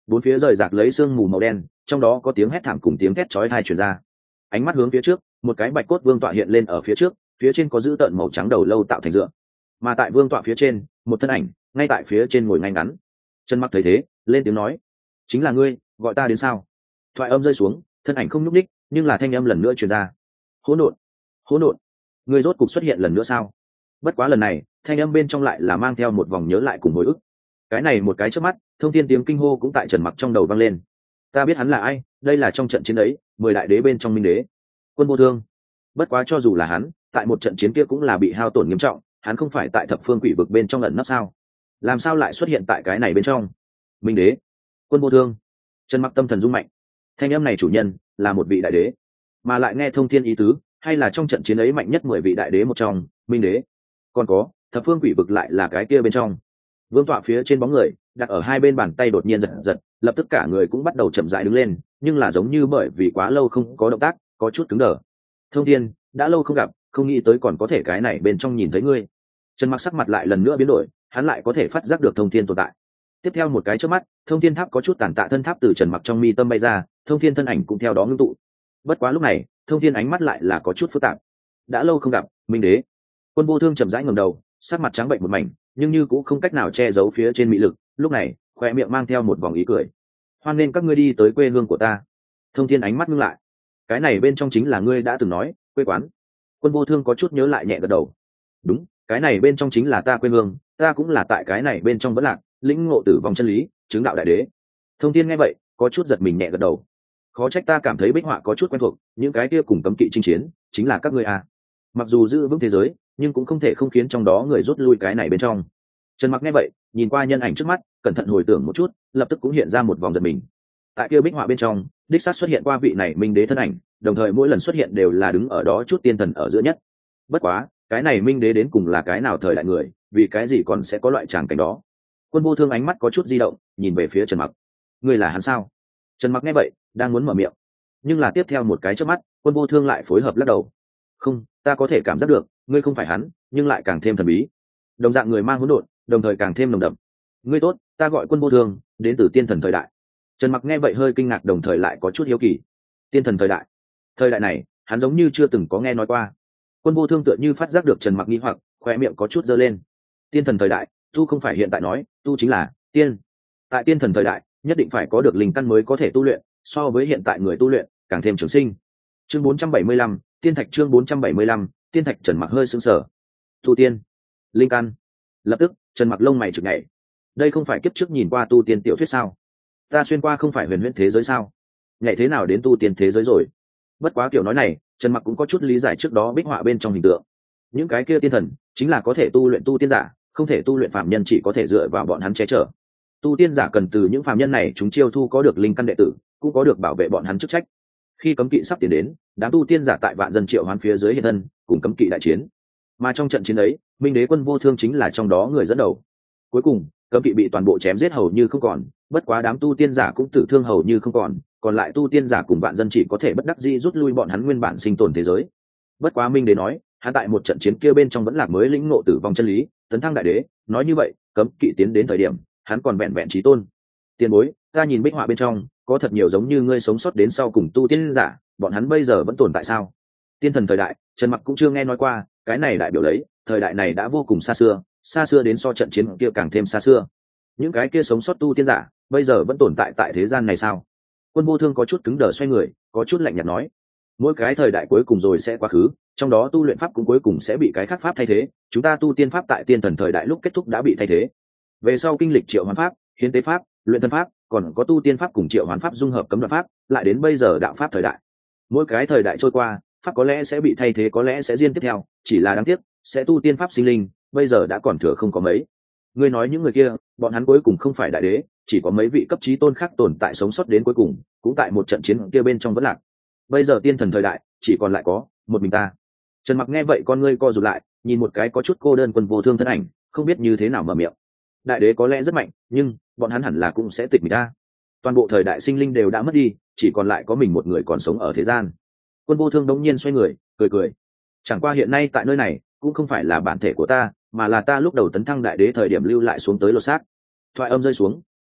bốn phía rời rạc lấy sương mù màu đen, trong đó có tiếng hét thảm cùng tiếng thét chói tai truyền ra. Ánh mắt hướng phía trước, một cái bạch cốt vương tọa hiện lên ở phía trước, phía trên có dữ tợn màu trắng đầu lâu tạo thành dựa, mà tại vương tọa phía trên, một thân ảnh ngay tại phía trên ngồi ngay ngắn. Trần Mặc thấy thế, lên tiếng nói: chính là ngươi, gọi ta đến sao? Thoại âm rơi xuống, thân ảnh không nhúc nhích, nhưng là thanh âm lần nữa truyền ra: hỗn độn, hỗn độn, ngươi rốt cục xuất hiện lần nữa sao? Bất quá lần này, thanh âm bên trong lại là mang theo một vòng nhớ lại cùng hồi ức. Cái này một cái chớp mắt, thông thiên tiếng kinh hô cũng tại Trần Mặc trong đầu vang lên. Ta biết hắn là ai, đây là trong trận chiến ấy, mười đại đế bên trong minh đế, Quân Vô Thương. Bất quá cho dù là hắn, tại một trận chiến kia cũng là bị hao tổn nghiêm trọng, hắn không phải tại thập phương quỷ vực bên trong ẩn nấp sao? Làm sao lại xuất hiện tại cái này bên trong? Minh đế, Quân Vô Thương. Trần Mặc tâm thần rung mạnh. Thanh âm này chủ nhân là một vị đại đế, mà lại nghe thông thiên ý tứ, hay là trong trận chiến ấy mạnh nhất mười vị đại đế một trong, minh đế. Còn có, thập phương quỷ vực lại là cái kia bên trong. Vương tọa phía trên bóng người đặt ở hai bên bàn tay đột nhiên giật giật, lập tức cả người cũng bắt đầu chậm rãi đứng lên, nhưng là giống như bởi vì quá lâu không có động tác, có chút cứng đờ. Thông thiên, đã lâu không gặp, không nghĩ tới còn có thể cái này bên trong nhìn thấy ngươi. Trần Mặc sắc mặt lại lần nữa biến đổi, hắn lại có thể phát giác được thông thiên tồn tại. Tiếp theo một cái chớp mắt, thông thiên tháp có chút tàn tạ thân tháp từ Trần Mặc trong mi tâm bay ra, thông thiên thân ảnh cũng theo đó ngưng tụ. Bất quá lúc này, thông thiên ánh mắt lại là có chút phức tạp. Đã lâu không gặp, minh đế. Quân Vô Thương chậm rãi ngẩng đầu, sắc mặt trắng bệnh một mảnh, nhưng như cũng không cách nào che giấu phía trên mỹ lực. Lúc này, khoe miệng mang theo một vòng ý cười. Hoan nên các ngươi đi tới quê hương của ta. Thông thiên ánh mắt ngưng lại. Cái này bên trong chính là ngươi đã từng nói quê quán. Quân Vô Thương có chút nhớ lại, nhẹ gật đầu. Đúng, cái này bên trong chính là ta quê hương, ta cũng là tại cái này bên trong vẫn lạc, lĩnh ngộ tử vong chân lý, chứng đạo đại đế. Thông thiên nghe vậy, có chút giật mình, nhẹ gật đầu. Khó trách ta cảm thấy bích họa có chút quen thuộc, những cái kia cùng cấm kỵ chinh chiến, chính là các ngươi à? Mặc dù giữ vững thế giới, nhưng cũng không thể không khiến trong đó người rút lui cái này bên trong. Trần Mặc nghe vậy, nhìn qua nhân ảnh trước mắt, cẩn thận hồi tưởng một chút, lập tức cũng hiện ra một vòng giật mình. Tại kia bích họa bên trong, đích xác xuất hiện qua vị này minh đế thân ảnh, đồng thời mỗi lần xuất hiện đều là đứng ở đó chút tiên thần ở giữa nhất. Bất quá, cái này minh đế đến cùng là cái nào thời đại người, vì cái gì còn sẽ có loại tràng cảnh đó? Quân Vô Thương ánh mắt có chút di động, nhìn về phía Trần Mặc. Ngươi là hắn sao? Trần Mặc nghe vậy, đang muốn mở miệng, nhưng là tiếp theo một cái chớp mắt, Quân Vô Thương lại phối hợp lắc đầu. Không, ta có thể cảm giác được, ngươi không phải hắn, nhưng lại càng thêm thần bí. Đồng dạng người mang hỗn độn, đồng thời càng thêm nồng đậm. Ngươi tốt, ta gọi Quân Vô Thương, đến từ tiên thần thời đại. Trần Mặc nghe vậy hơi kinh ngạc, đồng thời lại có chút hiếu kỳ. Tiên thần thời đại? Thời đại này, hắn giống như chưa từng có nghe nói qua. Quân Vô Thương tựa như phát giác được Trần Mặc nghi hoặc, khoe miệng có chút giơ lên. Tiên thần thời đại, tu không phải hiện tại nói, tu chính là tiên. Tại tiên thần thời đại, nhất định phải có được linh căn mới có thể tu luyện, so với hiện tại người tu luyện càng thêm trường sinh. Chương bốn trăm bảy mươi lăm, tiên thạch. Chương bốn trăm bảy mươi lăm, tiên thạch. Trần Mặc hơi sững sờ. Tu tiên, linh căn. Lập tức, Trần Mặc lông mày chực nhảy. Đây không phải kiếp trước nhìn qua tu tiên tiểu thuyết sao? Ta xuyên qua không phải huyền huyễn thế giới sao? Nhảy thế nào đến tu tiên thế giới rồi? Bất quá kiểu nói này, Trần Mặc cũng có chút lý giải trước đó bích họa bên trong hình tượng. Những cái kia tiên thần chính là có thể tu luyện tu tiên giả, không thể tu luyện phạm nhân chỉ có thể dựa vào bọn hắn che chở. Tu tiên giả cần từ những phạm nhân này chúng chiêu thu có được linh căn đệ tử, cũng có được bảo vệ bọn hắn chức trách. Khi cấm kỵ sắp tiến đến, đám tu tiên giả tại vạn dân triệu hoán phía dưới hiện thân, cùng cấm kỵ đại chiến. Mà trong trận chiến ấy, minh đế Quân Vô Thương chính là trong đó người dẫn đầu. Cuối cùng, cấm kỵ bị toàn bộ chém giết hầu như không còn, bất quá đám tu tiên giả cũng tử thương hầu như không còn, còn lại tu tiên giả cùng vạn dân chỉ có thể bất đắc dĩ rút lui bọn hắn nguyên bản sinh tồn thế giới. Bất quá minh đế nói, hắn tại một trận chiến kia bên trong vẫn lạc mới lĩnh ngộ tử vong chân lý, tấn thăng đại đế. Nói như vậy, cấm kỵ tiến đến thời điểm, hắn còn vẹn vẹn chí tôn. Tiền bối, ta nhìn bích họa bên trong có thật nhiều giống như ngươi sống sót đến sau cùng tu tiên giả, bọn hắn bây giờ vẫn tồn tại sao? Tiên thần thời đại, Trần Mặc cũng chưa nghe nói qua, cái này đại biểu lấy thời đại này đã vô cùng xa xưa, xa xưa đến so trận chiến kia càng thêm xa xưa. Những cái kia sống sót tu tiên giả bây giờ vẫn tồn tại tại thế gian này sao? Quân Vô Thương có chút cứng đờ xoay người, có chút lạnh nhạt nói. Mỗi cái thời đại cuối cùng rồi sẽ quá khứ, trong đó tu luyện pháp cũng cuối cùng sẽ bị cái khác pháp thay thế. Chúng ta tu tiên pháp tại tiên thần thời đại lúc kết thúc đã bị thay thế. Về sau kinh lịch triệu hoán pháp, hiến tế pháp, luyện thân pháp, còn có tu tiên pháp cùng triệu hoán pháp dung hợp cấm đoạn pháp, lại đến bây giờ đạo pháp thời đại. Mỗi cái thời đại trôi qua, pháp có lẽ sẽ bị thay thế, có lẽ sẽ diên tiếp theo, chỉ là đáng tiếc, sẽ tu tiên pháp sinh linh, bây giờ đã còn thừa không có mấy. Ngươi nói những người kia, bọn hắn cuối cùng không phải đại đế, chỉ có mấy vị cấp chí tôn khác tồn tại sống sót đến cuối cùng, cũng tại một trận chiến kia bên trong vẫn lạc. Bây giờ tiên thần thời đại, chỉ còn lại có một mình ta. Trần Mặc nghe vậy con ngươi co rụt lại, nhìn một cái có chút cô đơn Quân Vô Thương thân ảnh, không biết như thế nào mở miệng. Đại đế có lẽ rất mạnh, nhưng bọn hắn hẳn là cũng sẽ tịch mình ta. Toàn bộ thời đại sinh linh đều đã mất đi, chỉ còn lại có mình một người còn sống ở thế gian. Quân Vô Thương đống nhiên xoay người, cười cười. Chẳng qua hiện nay tại nơi này, cũng không phải là bản thể của ta, mà là ta lúc đầu tấn thăng đại đế thời điểm lưu lại xuống tới lột xác. Thoại âm rơi xuống,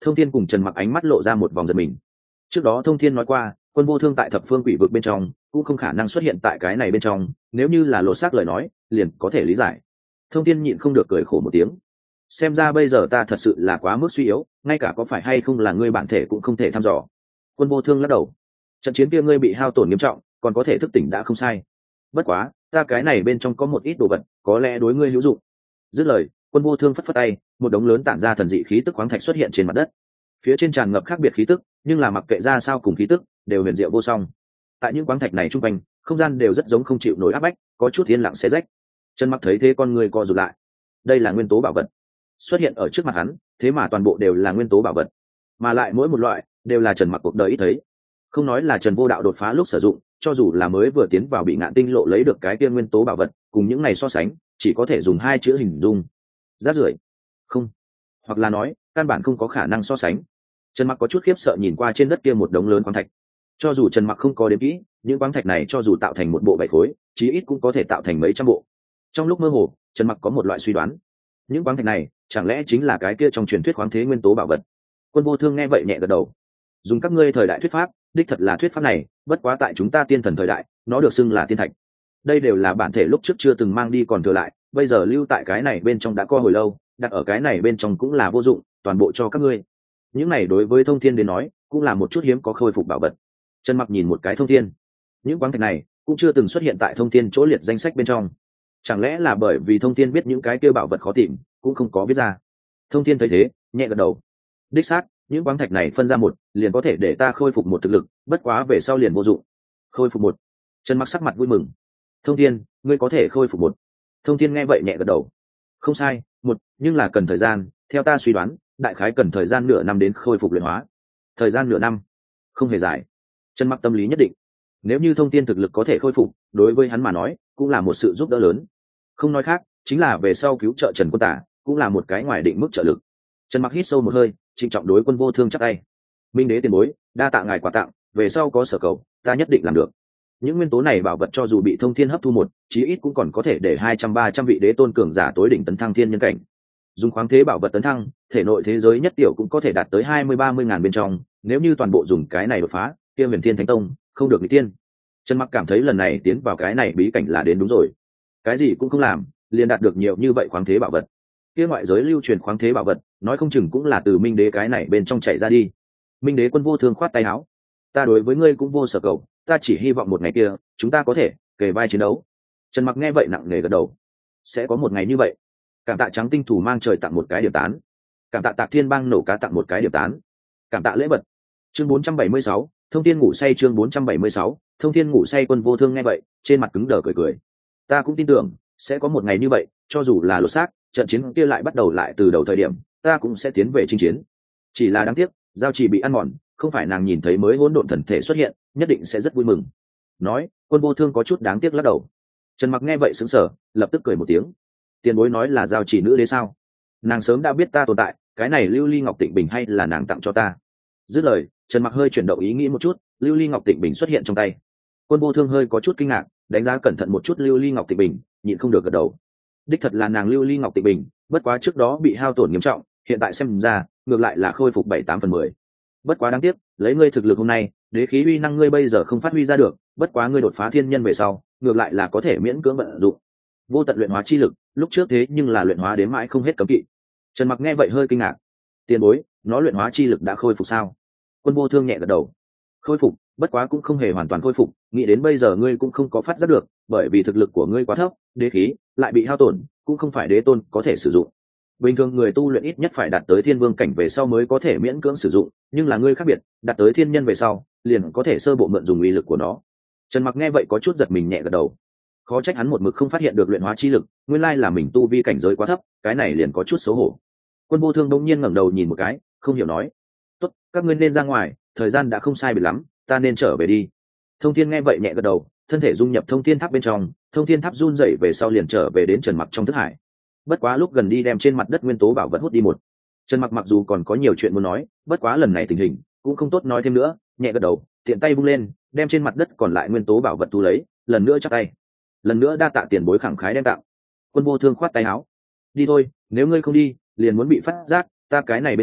Thông Thiên cùng Trần Mặc ánh mắt lộ ra một vòng giật mình. Trước đó Thông Thiên nói qua, Quân Vô Thương tại thập phương quỷ vực bên trong cũng không khả năng xuất hiện tại cái này bên trong, nếu như là lộ xác lời nói liền có thể lý giải. Thông Thiên nhịn không được cười khổ một tiếng, xem ra bây giờ ta thật sự là quá mức suy yếu, ngay cả có phải hay không là ngươi bản thể cũng không thể thăm dò. Quân Vô Thương lắc đầu, trận chiến kia ngươi bị hao tổn nghiêm trọng, còn có thể thức tỉnh đã không sai. Bất quá ta cái này bên trong có một ít đồ vật có lẽ đối ngươi hữu dụng. Dứt lời, Quân Vô Thương phất phất tay, một đống lớn tản ra thần dị khí tức khoáng thạch xuất hiện trên mặt đất, phía trên tràn ngập khác biệt khí tức, nhưng là mặc kệ ra sao cùng khí tức đều huyền diệu vô song. Tại những khoáng thạch này trung quanh, không gian đều rất giống không chịu nổi áp bách, có chút yên lặng xé rách. Trần Mặc thấy thế con người co rụt lại, đây là nguyên tố bảo vật xuất hiện ở trước mặt hắn, thế mà toàn bộ đều là nguyên tố bảo vật, mà lại mỗi một loại đều là Trần Mặc cuộc đời ít thấy. Không nói là Trần Vô Đạo đột phá lúc sử dụng, cho dù là mới vừa tiến vào Bị Ngạn Tinh lộ lấy được cái kia nguyên tố bảo vật, cùng những này so sánh chỉ có thể dùng hai chữ hình dung: rác rưởi. Không, hoặc là nói căn bản không có khả năng so sánh. Trần Mặc có chút khiếp sợ nhìn qua trên đất kia một đống lớn khoáng thạch. Cho dù Trần Mặc không có đếm kỹ, những khoáng thạch này cho dù tạo thành một bộ bảy khối, chí ít cũng có thể tạo thành mấy trăm bộ. Trong lúc mơ hồ, Trần Mặc có một loại suy đoán, những khoáng thạch này chẳng lẽ chính là cái kia trong truyền thuyết khoáng thế nguyên tố bảo vật. Quân Vô Thương nghe vậy nhẹ gật đầu, dùng các ngươi thời đại thuyết pháp, đích thật là thuyết pháp này, bất quá tại chúng ta tiên thần thời đại, nó được xưng là tiên thạch. Đây đều là bản thể lúc trước chưa từng mang đi còn thừa lại, bây giờ lưu tại cái này bên trong đã co hồi lâu, đặt ở cái này bên trong cũng là vô dụng, toàn bộ cho các ngươi. Những này đối với Thông Thiên đến nói cũng là một chút hiếm có khôi phục bảo vật. Trần Mặc nhìn một cái Thông Thiên, những khoáng thạch này cũng chưa từng xuất hiện tại Thông Thiên chỗ liệt danh sách bên trong, chẳng lẽ là bởi vì Thông Thiên biết những cái kia bảo vật khó tìm cũng không có viết ra. Thông Thiên thấy thế nhẹ gật đầu, đích xác, những khoáng thạch này phân ra một liền có thể để ta khôi phục một thực lực, bất quá về sau liền vô dụng. Khôi phục một? Trần Mặc sắc mặt vui mừng, Thông Thiên, ngươi có thể khôi phục một? Thông Thiên nghe vậy nhẹ gật đầu, không sai, một, nhưng là cần thời gian, theo ta suy đoán đại khái cần thời gian nửa năm đến khôi phục luyện hóa. Thời gian nửa năm không hề dài. Trần Mặc tâm lý nhất định, nếu như Thông Thiên thực lực có thể khôi phục, đối với hắn mà nói cũng là một sự giúp đỡ lớn. Không nói khác, chính là về sau cứu trợ Trần Quân Tả cũng là một cái ngoài định mức trợ lực. Trần Mặc hít sâu một hơi, trịnh trọng đối Quân Vô Thương chắp tay, minh đế tiền bối, đa tạ ngài quà tặng, về sau có sở cầu ta nhất định làm được. Những nguyên tố này bảo vật cho dù bị Thông Thiên hấp thu một, chí ít cũng còn có thể để hai trăm ba trăm vị đế tôn cường giả tối đỉnh tấn thăng thiên nhân cảnh. Dùng khoáng thế bảo vật tấn thăng, thể nội thế giới nhất tiểu cũng có thể đạt tới hai mươi ba mươi ngàn bên trong, nếu như toàn bộ dùng cái này đột phá, kia Huyền Thiên Thánh Tông không được nghịch tiên. Trần Mặc cảm thấy lần này tiến vào cái này bí cảnh là đến đúng rồi. Cái gì cũng không làm, liền đạt được nhiều như vậy khoáng thế bảo vật. Kia ngoại giới lưu truyền khoáng thế bảo vật, nói không chừng cũng là từ Minh Đế cái này bên trong chạy ra đi. Minh Đế Quân Vô Thương khoát tay áo, ta đối với ngươi cũng vô sở cầu, ta chỉ hy vọng một ngày kia chúng ta có thể kề vai chiến đấu. Trần Mặc nghe vậy nặng nề gật đầu, sẽ có một ngày như vậy. Cảm tạ Trắng Tinh Thủ mang trời tặng một cái điểm tán, cảm tạ Tạc Thiên Bang nổ cá tặng một cái điểm tán, cảm tạ lễ vật. Chương bốn trăm bảy mươi sáu, Thông Thiên ngủ say. Chương bốn trăm bảy mươi sáu, Thông Thiên ngủ say. Quân Vô Thương nghe vậy trên mặt cứng đờ cười cười, ta cũng tin tưởng sẽ có một ngày như vậy, cho dù là lột xác, trận chiến kia lại bắt đầu lại từ đầu thời điểm, ta cũng sẽ tiến về chinh chiến. Chỉ là đáng tiếc giao chỉ bị ăn mòn, không phải nàng nhìn thấy mới hỗn độn thần thể xuất hiện nhất định sẽ rất vui mừng. Nói, Quân Vô Thương có chút đáng tiếc lắc đầu. Trần Mặc nghe vậy sững sờ, lập tức cười một tiếng, tiền bối nói là giao chỉ nữ đế sao? Nàng sớm đã biết ta tồn tại, cái này lưu ly ngọc tịnh bình hay là nàng tặng cho ta? Dứt lời, Trần Mặc hơi chuyển động ý nghĩ một chút, lưu ly ngọc tịnh bình xuất hiện trong tay. Quân Vô Thương hơi có chút kinh ngạc, đánh giá cẩn thận một chút lưu ly ngọc tịnh bình, nhịn không được gật đầu. Đích thật là nàng lưu ly ngọc tịnh bình, bất quá trước đó bị hao tổn nghiêm trọng, hiện tại xem ra ngược lại là khôi phục bảy tám phần mười. Bất quá đáng tiếc, lấy ngươi thực lực hôm nay, đế khí uy năng ngươi bây giờ không phát huy ra được, bất quá ngươi đột phá thiên nhân về sau, ngược lại là có thể miễn cưỡng vận dụng. Vô tận luyện hóa chi lực, lúc trước thế nhưng là luyện hóa đến mãi không hết cấm kỵ. Trần Mặc nghe vậy hơi kinh ngạc, tiền bối, nó luyện hóa chi lực đã khôi phục sao? Quân Vô Thương nhẹ gật đầu, khôi phục, bất quá cũng không hề hoàn toàn khôi phục, nghĩ đến bây giờ ngươi cũng không có phát giác được, bởi vì thực lực của ngươi quá thấp, đế khí lại bị hao tổn, cũng không phải đế tôn có thể sử dụng. Bình thường người tu luyện ít nhất phải đạt tới thiên vương cảnh về sau mới có thể miễn cưỡng sử dụng, nhưng là ngươi khác biệt, đạt tới thiên nhân về sau, liền có thể sơ bộ mượn dùng uy lực của nó. Trần Mặc nghe vậy có chút giật mình nhẹ gật đầu, khó trách hắn một mực không phát hiện được luyện hóa chi lực, nguyên lai là mình tu vi cảnh giới quá thấp, cái này liền có chút xấu hổ. Quân Vô Thương đống nhiên ngẩng đầu nhìn một cái, không hiểu nói, tốt, các ngươi nên ra ngoài, thời gian đã không sai biệt lắm, ta nên trở về đi. Thông Thiên nghe vậy nhẹ gật đầu, thân thể dung nhập Thông Thiên Tháp bên trong, Thông Thiên Tháp run rẩy về sau liền trở về đến Trần Mặc trong thức hải. Bất quá lúc gần đi đem trên mặt đất nguyên tố bảo vật hút đi một. Trần Mặc mặc dù còn có nhiều chuyện muốn nói, bất quá lần này tình hình cũng không tốt nói thêm nữa, nhẹ gật đầu, tiện tay vung lên, đem trên mặt đất còn lại nguyên tố bảo vật thu lấy, lần nữa chắp tay, lần nữa đa tạ tiền bối khẳng khái đem tặng. Quân Vô Thương khoát tay áo, đi thôi, nếu ngươi không đi liền muốn bị phát giác, ta cái này bên trong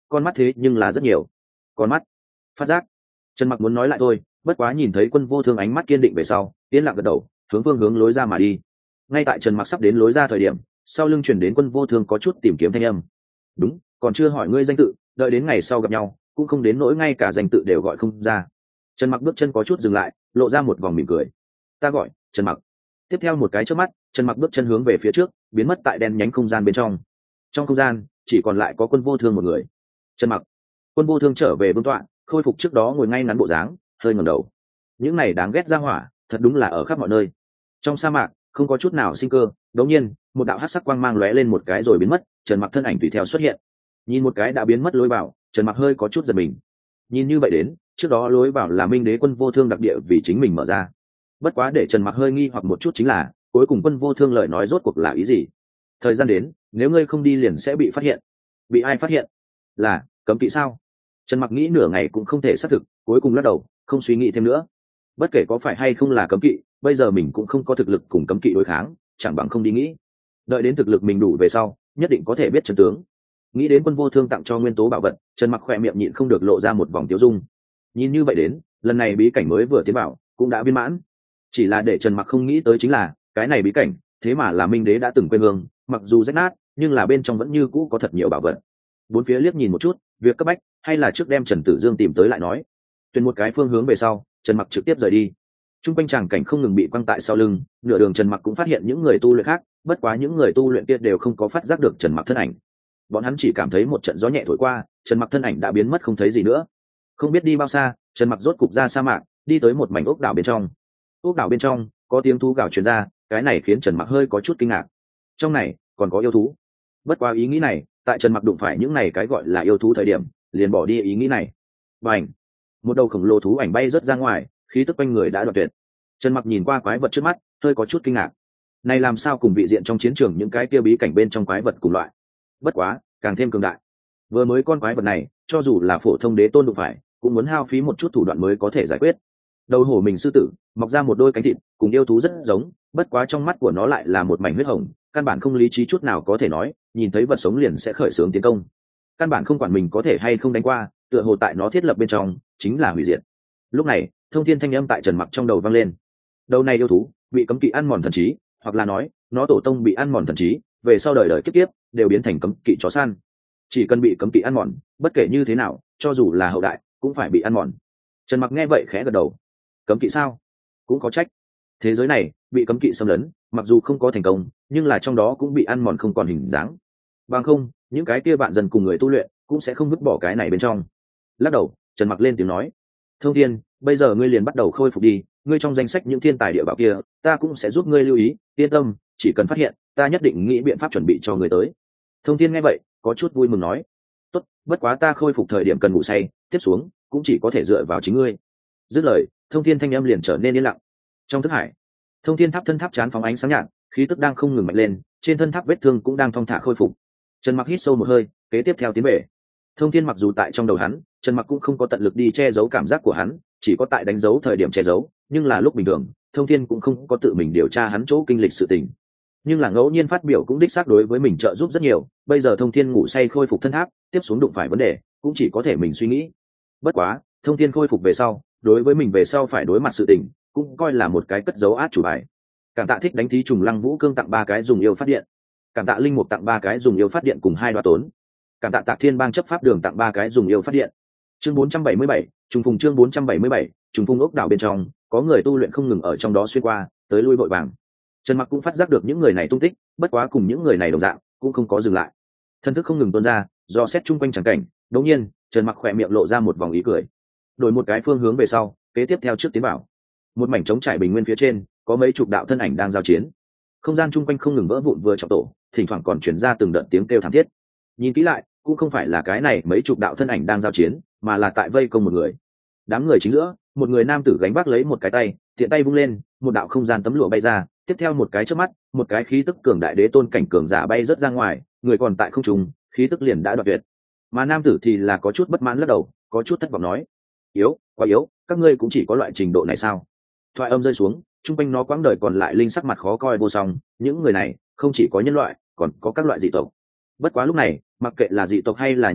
con mắt thế nhưng là rất nhiều. Con mắt, phát giác. Trần Mặc muốn nói lại thôi, bất quá nhìn thấy Quân Vô Thương ánh mắt kiên định về sau, yên lặng gật đầu, hướng phương hướng lối ra mà đi. Ngay tại Trần Mặc sắp đến lối ra thời điểm, sau lưng truyền đến Quân Vô Thương có chút tìm kiếm thanh âm. Đúng, còn chưa hỏi ngươi danh tự, đợi đến ngày sau gặp nhau, cũng không đến nỗi ngay cả danh tự đều gọi không ra. Trần Mặc bước chân có chút dừng lại, lộ ra một vòng mỉm cười. Ta gọi Trần Mặc. Tiếp theo một cái chớp mắt, Trần Mặc bước chân hướng về phía trước, biến mất tại đen nhánh không gian bên trong. Trong không gian chỉ còn lại có Quân Vô Thương một người. Trần Mặc. Quân Vô Thương trở về vương tọa, khôi phục trước đó ngồi ngay ngắn bộ dáng, hơi ngẩng đầu. Những này đáng ghét ra hỏa, thật đúng là ở khắp mọi nơi. Trong sa mạc không có chút nào sinh cơ, đột nhiên một đạo hắc sắc quang mang lóe lên một cái rồi biến mất, Trần Mặc thân ảnh tùy theo xuất hiện. Nhìn một cái đã biến mất lối vào, Trần Mặc hơi có chút giật mình. Nhìn như vậy đến, trước đó lối vào là Minh Đế Quân Vô Thương đặc địa vì chính mình mở ra. Bất quá để Trần Mặc hơi nghi hoặc một chút chính là, cuối cùng Quân Vô Thương lời nói rốt cuộc là ý gì? Thời gian đến, nếu ngươi không đi liền sẽ bị phát hiện. Bị ai phát hiện? Là cấm kỵ sao? Trần Mặc nghĩ nửa ngày cũng không thể xác thực, cuối cùng lắc đầu, không suy nghĩ thêm nữa. Bất kể có phải hay không là cấm kỵ, bây giờ mình cũng không có thực lực cùng cấm kỵ đối kháng, chẳng bằng không đi nghĩ. Đợi đến thực lực mình đủ về sau, nhất định có thể biết chân tướng. Nghĩ đến Quân Vô Thương tặng cho nguyên tố bảo vật, Trần Mặc khỏe miệng nhịn không được lộ ra một vòng tiêu dung. Nhìn như vậy đến, lần này bí cảnh mới vừa tiến vào, cũng đã viên mãn. Chỉ là để Trần Mặc không nghĩ tới chính là, cái này bí cảnh, thế mà là Minh Đế đã từng quê hương, mặc dù rách nát, nhưng là bên trong vẫn như cũ có thật nhiều bảo vật. Bốn phía liếc nhìn một chút, việc cấp bách hay là trước đem Trần Tử Dương tìm tới lại nói. Tuyển một cái phương hướng về sau, Trần Mặc trực tiếp rời đi. Trung quanh tràng cảnh không ngừng bị quăng tại sau lưng, nửa đường Trần Mặc cũng phát hiện những người tu luyện khác, bất quá những người tu luyện kia đều không có phát giác được Trần Mặc thân ảnh. Bọn hắn chỉ cảm thấy một trận gió nhẹ thổi qua, Trần Mặc thân ảnh đã biến mất không thấy gì nữa. Không biết đi bao xa, Trần Mặc rốt cục ra sa mạc, đi tới một mảnh ốc đảo bên trong. Ốc đảo bên trong có tiếng thú gào truyền ra, cái này khiến Trần Mặc hơi có chút kinh ngạc. Trong này còn có yêu thú. Bất quá ý nghĩ này, tại Trần Mặc đụng phải những này cái gọi là yêu thú thời điểm, liền bỏ đi ý nghĩ này. Bành! Một đầu khổng lồ thú ảnh bay rớt ra ngoài, khí tức quanh người đã đoạn tuyệt. Trần Mặc nhìn qua quái vật trước mắt, hơi có chút kinh ngạc. Này làm sao cùng vị diện trong chiến trường những cái kia bí cảnh bên trong quái vật cùng loại? Bất quá, càng thêm cường đại. Vừa mới con quái vật này, cho dù là phổ thông đế tôn đụng phải, cũng muốn hao phí một chút thủ đoạn mới có thể giải quyết. Đầu hổ mình sư tử, mọc ra một đôi cánh thịt, cùng yêu thú rất giống, bất quá trong mắt của nó lại là một mảnh huyết hồng, căn bản không lý trí chút nào có thể nói, nhìn thấy vật sống liền sẽ khởi xướng tiến công. Căn bản không quản mình có thể hay không đánh qua, tựa hồ tại nó thiết lập bên trong, chính là hủy diệt. Lúc này, thông thiên thanh âm tại Trần Mặc trong đầu vang lên. Đầu này yêu thú, bị cấm kỵ ăn mòn thần trí, hoặc là nói, nó tổ tông bị ăn mòn thần trí, về sau đời đời kiếp kiếp đều biến thành cấm kỵ chó săn. Chỉ cần bị cấm kỵ ăn mòn, bất kể như thế nào, cho dù là hậu đại, cũng phải bị ăn mòn. Trần Mặc nghe vậy khẽ gật đầu. Cấm kỵ sao? Cũng có trách. Thế giới này bị cấm kỵ xâm lấn, mặc dù không có thành công, nhưng là trong đó cũng bị ăn mòn không còn hình dáng. Bằng không, những cái kia bạn dần cùng người tu luyện cũng sẽ không vứt bỏ cái này bên trong. Lắc đầu, Trần Mặc lên tiếng nói: "Thông Thiên, bây giờ ngươi liền bắt đầu khôi phục đi, ngươi trong danh sách những thiên tài địa bảo kia, ta cũng sẽ giúp ngươi lưu ý, yên tâm, chỉ cần phát hiện, ta nhất định nghĩ biện pháp chuẩn bị cho ngươi tới." Thông Thiên nghe vậy, có chút vui mừng nói: "Tốt, bất quá ta khôi phục thời điểm cần ngủ say, tiếp xuống cũng chỉ có thể dựa vào chính ngươi." Dứt lời, Thông Thiên thanh âm liền trở nên yên lặng. Trong thức hải, Thông Thiên tháp thân tháp chán phóng ánh sáng nhạt, khí tức đang không ngừng mạnh lên, trên thân tháp vết thương cũng đang thong thả khôi phục. Trần Mặc hít sâu một hơi, kế tiếp theo tiến về. Thông Thiên mặc dù tại trong đầu hắn, Trần Mặc cũng không có tận lực đi che giấu cảm giác của hắn, chỉ có tại đánh dấu thời điểm che giấu, nhưng là lúc bình thường, Thông Thiên cũng không có tự mình điều tra hắn chỗ kinh lịch sự tình. Nhưng là ngẫu nhiên phát biểu cũng đích xác đối với mình trợ giúp rất nhiều, bây giờ Thông Thiên ngủ say khôi phục thân tháp, tiếp xuống đụng phải vấn đề, cũng chỉ có thể mình suy nghĩ. Bất quá, Thông Thiên khôi phục về sau, đối với mình về sau phải đối mặt sự tình, cũng coi là một cái cất dấu át chủ bài. Cảm tạ thích đánh thí trùng Lăng Vũ Cương tặng ba cái dùng yêu phát điện. Cảm tạ Linh Mục tặng ba cái dùng yêu phát điện cùng hai đoá tốn. Cảm tạ Tạc Thiên Bang chấp pháp đường tặng ba cái dùng yêu phát điện. Chương bốn trăm bảy mươi bảy, trùng phùng chương bốn trăm bảy mươi bảy, trùng phùng ốc đảo bên trong, có người tu luyện không ngừng ở trong đó xuyên qua, tới lui vội vàng. Trần Mặc cũng phát giác được những người này tung tích, bất quá cùng những người này đồng dạng, cũng không có dừng lại. Thân thức không ngừng tuôn ra, do xét chung quanh chẳng cảnh, đột nhiên, Trần Mặc khỏe miệng lộ ra một vòng ý cười. Đổi một cái phương hướng về sau, kế tiếp theo trước tiến bảo. Một mảnh trống trải bình nguyên phía trên, có mấy chục đạo thân ảnh đang giao chiến. Không gian chung quanh không ngừng vỡ vụn vừa trọng tổ, thỉnh thoảng còn truyền ra từng đợt tiếng kêu thảm thiết. Nhìn kỹ lại, cũng không phải là cái này mấy chục đạo thân ảnh đang giao chiến, mà là tại vây công một người. Đám người chính giữa, một người nam tử gánh vác lấy một cái tay, tiện tay vung lên, một đạo không gian tấm lụa bay ra, tiếp theo một cái chớp mắt, một cái khí tức cường đại đế tôn cảnh cường giả bay rớt ra ngoài, người còn tại không trung, khí tức liền đã đoạt tuyệt. Mà nam tử thì là có chút bất mãn lắc đầu, có chút thất vọng nói: "Yếu, quá yếu, các ngươi cũng chỉ có loại trình độ này sao?" Thoại âm rơi xuống, trung quanh nó quãng đời còn lại linh sắc mặt khó coi vô song, những người này không chỉ có nhân loại, còn có các loại dị tộc. Bất quá lúc này, mặc kệ là dị tộc hay là nhân loại,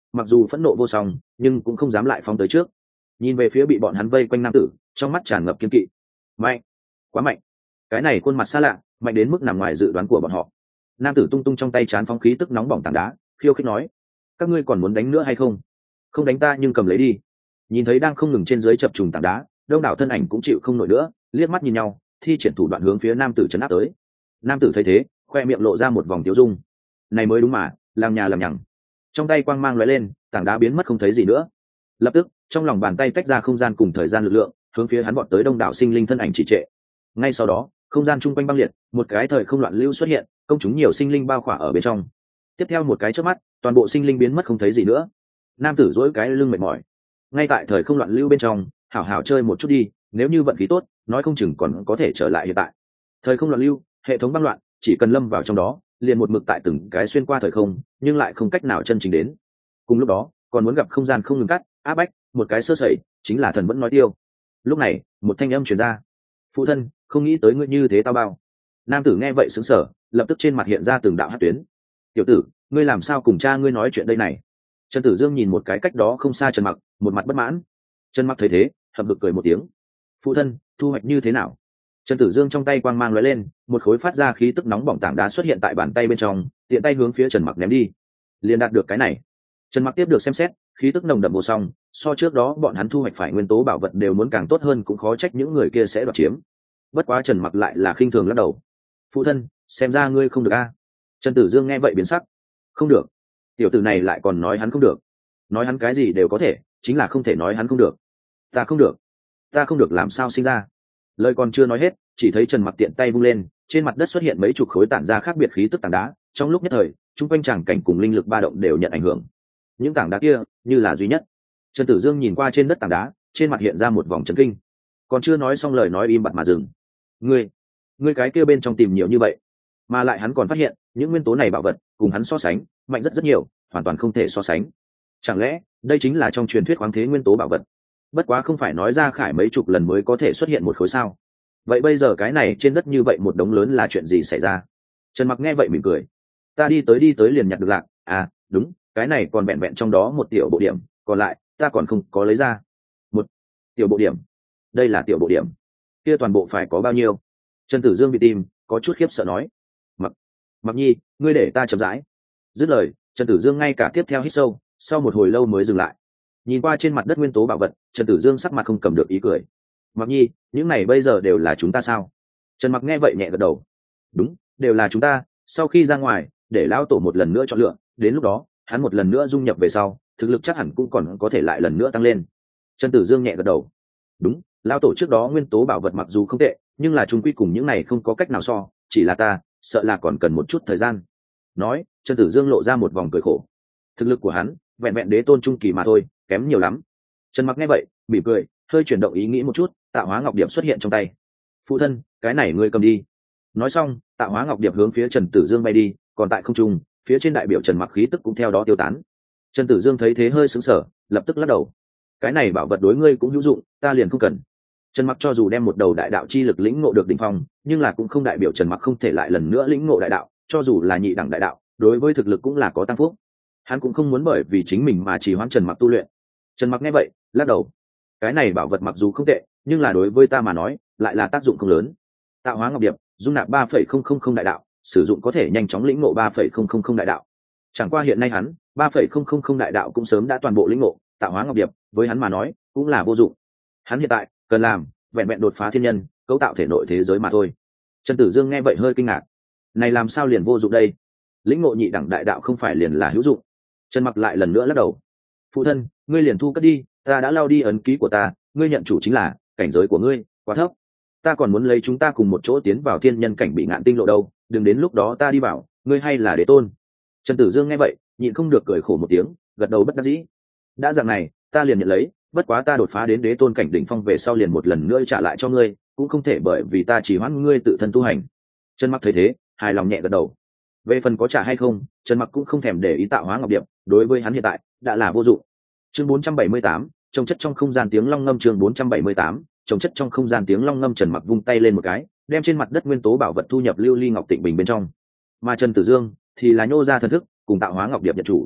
mặc dù phẫn nộ vô song nhưng cũng không dám lại phóng tới trước, nhìn về phía bị bọn hắn vây quanh nam tử, trong mắt tràn ngập kiên kỵ. Mạnh, quá mạnh. Cái này khuôn mặt xa lạ, mạnh đến mức nằm ngoài dự đoán của bọn họ. Nam tử tung tung trong tay chán phóng khí tức nóng bỏng tảng đá, khiêu khích nói: các ngươi còn muốn đánh nữa hay không? Không đánh ta nhưng cầm lấy đi. Nhìn thấy đang không ngừng trên dưới chập trùng tảng đá, đông đảo thân ảnh cũng chịu không nổi nữa, liếc mắt nhìn nhau, thi triển thủ đoạn hướng phía nam tử chấn áp tới. Nam tử thấy thế, khoe miệng lộ ra một vòng tiêu dung. Này mới đúng mà, làm nhà làm nhằng. Trong tay quang mang lóe lên, tảng đá biến mất không thấy gì nữa. Lập tức, trong lòng bàn tay tách ra không gian cùng thời gian lực lượng, hướng phía hắn vọt tới đông đảo sinh linh thân ảnh trì trệ. Ngay sau đó, không gian chung quanh băng liệt, một cái thời không loạn lưu xuất hiện, công chúng nhiều sinh linh bao khỏa ở bên trong. Tiếp theo một cái chớp mắt, toàn bộ sinh linh biến mất không thấy gì nữa. Nam tử duỗi cái lưng mệt mỏi. Ngay tại thời không loạn lưu bên trong, hảo hảo chơi một chút đi, nếu như vận khí tốt, nói không chừng còn có thể trở lại hiện tại. Thời không loạn lưu, hệ thống băng loạn, chỉ cần lâm vào trong đó, liền một mực tại từng cái xuyên qua thời không, nhưng lại không cách nào chân chính đến. Cùng lúc đó, còn muốn gặp không gian không ngừng cắt, áp bách, một cái sơ sẩy, chính là thần vẫn nói tiêu. Lúc này, một thanh âm truyền ra: phụ thân, không nghĩ tới ngươi như thế tao bao. Nam tử nghe vậy sững sờ, lập tức trên mặt hiện ra từng đạo hắc tuyến. Tiểu tử, ngươi làm sao cùng cha ngươi nói chuyện đây này? Trần Tử Dương nhìn một cái cách đó không xa Trần Mặc, một mặt bất mãn. Trần Mặc thấy thế, hậm hực cười một tiếng. Phụ thân, thu hoạch như thế nào? Trần Tử Dương trong tay quang mang lóe lên, một khối phát ra khí tức nóng bỏng tảng đá xuất hiện tại bàn tay bên trong, tiện tay hướng phía Trần Mặc ném đi. Liền đạt được cái này. Trần Mặc tiếp được xem xét, khí tức nồng đậm vô song, so trước đó bọn hắn thu hoạch phải nguyên tố bảo vật đều muốn càng tốt hơn, cũng khó trách những người kia sẽ đoạt chiếm. Bất quá Trần Mặc lại là khinh thường lắc đầu. Phụ thân, xem ra ngươi không được a. Trần Tử Dương nghe vậy biến sắc. Không được? Tiểu tử này lại còn nói hắn không được. Nói hắn cái gì đều có thể, chính là không thể nói hắn không được. Ta không được. Ta không được làm sao sinh ra? Lời còn chưa nói hết, chỉ thấy Trần Mặc tiện tay vung lên, trên mặt đất xuất hiện mấy chục khối tản ra khác biệt khí tức tảng đá, trong lúc nhất thời, chung quanh tràng cảnh cùng linh lực ba động đều nhận ảnh hưởng. Những tảng đá kia như là duy nhất. Trần Tử Dương nhìn qua trên đất tảng đá, trên mặt hiện ra một vòng chấn kinh. Còn chưa nói xong lời nói im bặt mà dừng. Ngươi, ngươi cái kia bên trong tìm nhiều như vậy, mà lại hắn còn phát hiện những nguyên tố này bảo vật cùng hắn so sánh mạnh rất rất nhiều, hoàn toàn không thể so sánh. Chẳng lẽ đây chính là trong truyền thuyết khoáng thế nguyên tố bảo vật? Bất quá không phải nói ra khải mấy chục lần mới có thể xuất hiện một khối sao? Vậy bây giờ cái này trên đất như vậy một đống lớn là chuyện gì xảy ra? Trần Mặc nghe vậy mỉm cười. Ta đi tới đi tới liền nhặt được lạc. À đúng, cái này còn vẹn vẹn trong đó một tiểu bộ điểm, còn lại ta còn không có lấy ra. Một tiểu bộ điểm? Đây là tiểu bộ điểm? Kia toàn bộ phải có bao nhiêu? Trần Tử Dương bị tìm, có chút khiếp sợ nói. Mặc, Mặc Nhi, ngươi để ta chậm rãi. Dứt lời, Trần Tử Dương ngay cả tiếp theo hít sâu, sau một hồi lâu mới dừng lại. Nhìn qua trên mặt đất nguyên tố bảo vật, Trần Tử Dương sắc mặt không cầm được ý cười. Mặc Nhi, những này bây giờ đều là chúng ta sao? Trần Mặc nghe vậy nhẹ gật đầu. Đúng, đều là chúng ta. Sau khi ra ngoài, để lão tổ một lần nữa chọn lựa, đến lúc đó hắn một lần nữa dung nhập về sau, thực lực chắc hẳn cũng còn có thể lại lần nữa tăng lên. Trần Tử Dương nhẹ gật đầu. Đúng, lão tổ trước đó nguyên tố bảo vật mặc dù không tệ, nhưng là chung quy cùng những này không có cách nào so, chỉ là ta sợ là còn cần một chút thời gian. Nói, Trần Tử Dương lộ ra một vòng cười khổ. Thực lực của hắn vẹn vẹn đế tôn trung kỳ mà thôi, kém nhiều lắm. Trần Mặc nghe vậy mỉm cười, hơi chuyển động ý nghĩ một chút, tạo hóa ngọc điệp xuất hiện trong tay. Phụ thân, cái này ngươi cầm đi. Nói xong, tạo hóa ngọc điệp hướng phía Trần Tử Dương bay đi, còn tại không trung, phía trên đại biểu Trần Mặc khí tức cũng theo đó tiêu tán. Trần Tử Dương thấy thế hơi sững sờ, lập tức lắc đầu. Cái này bảo vật đối ngươi cũng hữu dụng, ta liền không cần. Trần Mặc cho dù đem một đầu đại đạo chi lực lĩnh ngộ được đỉnh phong, nhưng là cũng không đại biểu Trần Mặc không thể lại lần nữa lĩnh ngộ đại đạo, cho dù là nhị đẳng đại đạo, đối với thực lực cũng là có tăng phúc. Hắn cũng không muốn bởi vì chính mình mà trì hoãn Trần Mặc tu luyện. Trần Mặc nghe vậy, lắc đầu. Cái này bảo vật mặc dù không tệ, nhưng là đối với ta mà nói, lại là tác dụng không lớn. Tạo hóa ngọc điệp, dung nạp ba phẩy không không không đại đạo, sử dụng có thể nhanh chóng lĩnh ngộ ba phẩy không không không đại đạo. Chẳng qua hiện nay hắn, ba phẩy không không không đại đạo cũng sớm đã toàn bộ lĩnh ngộ, tạo hóa ngọc điệp, với hắn mà nói, cũng là vô dụng. Hắn hiện tại cần làm, vẹn vẹn đột phá thiên nhân, cấu tạo thể nội thế giới mà thôi. Trần Tử Dương nghe vậy hơi kinh ngạc. Này làm sao liền vô dụng đây? Lĩnh ngộ nhị đẳng đại đạo không phải liền là hữu dụng? Trần Mặc lại lần nữa lắc đầu. Phụ thân, ngươi liền thu cất đi, ta đã lao đi ấn ký của ta, ngươi nhận chủ chính là, cảnh giới của ngươi quá thấp. Ta còn muốn lấy chúng ta cùng một chỗ tiến vào thiên nhân cảnh bị ngạn tinh lộ đâu, đừng đến lúc đó ta đi bảo, ngươi hay là đế tôn. Trần Tử Dương nghe vậy, nhịn không được cười khổ một tiếng, gật đầu bất đắc dĩ. Đã dạng này, ta liền nhận lấy, bất quá ta đột phá đến đế tôn cảnh đỉnh phong về sau liền một lần nữa trả lại cho ngươi, cũng không thể bởi vì ta chỉ hoãn ngươi tự thân tu hành. Trần Mặc thấy thế, hài lòng nhẹ gật đầu. Về phần có trả hay không, Trần Mặc cũng không thèm để ý tạo hóa ngọc điệp, đối với hắn hiện tại đã là vô dụng. Chương bốn trăm bảy mươi tám, trồng chất trong không gian tiếng long ngâm. Chương bốn trăm bảy mươi tám, trồng chất trong không gian tiếng long ngâm. Trần Mặc vung tay lên một cái, đem trên mặt đất nguyên tố bảo vật thu nhập lưu ly ngọc tịnh bình bên trong. Mà Trần Tử Dương thì là nhô ra thần thức, cùng tạo hóa ngọc điệp nhận chủ.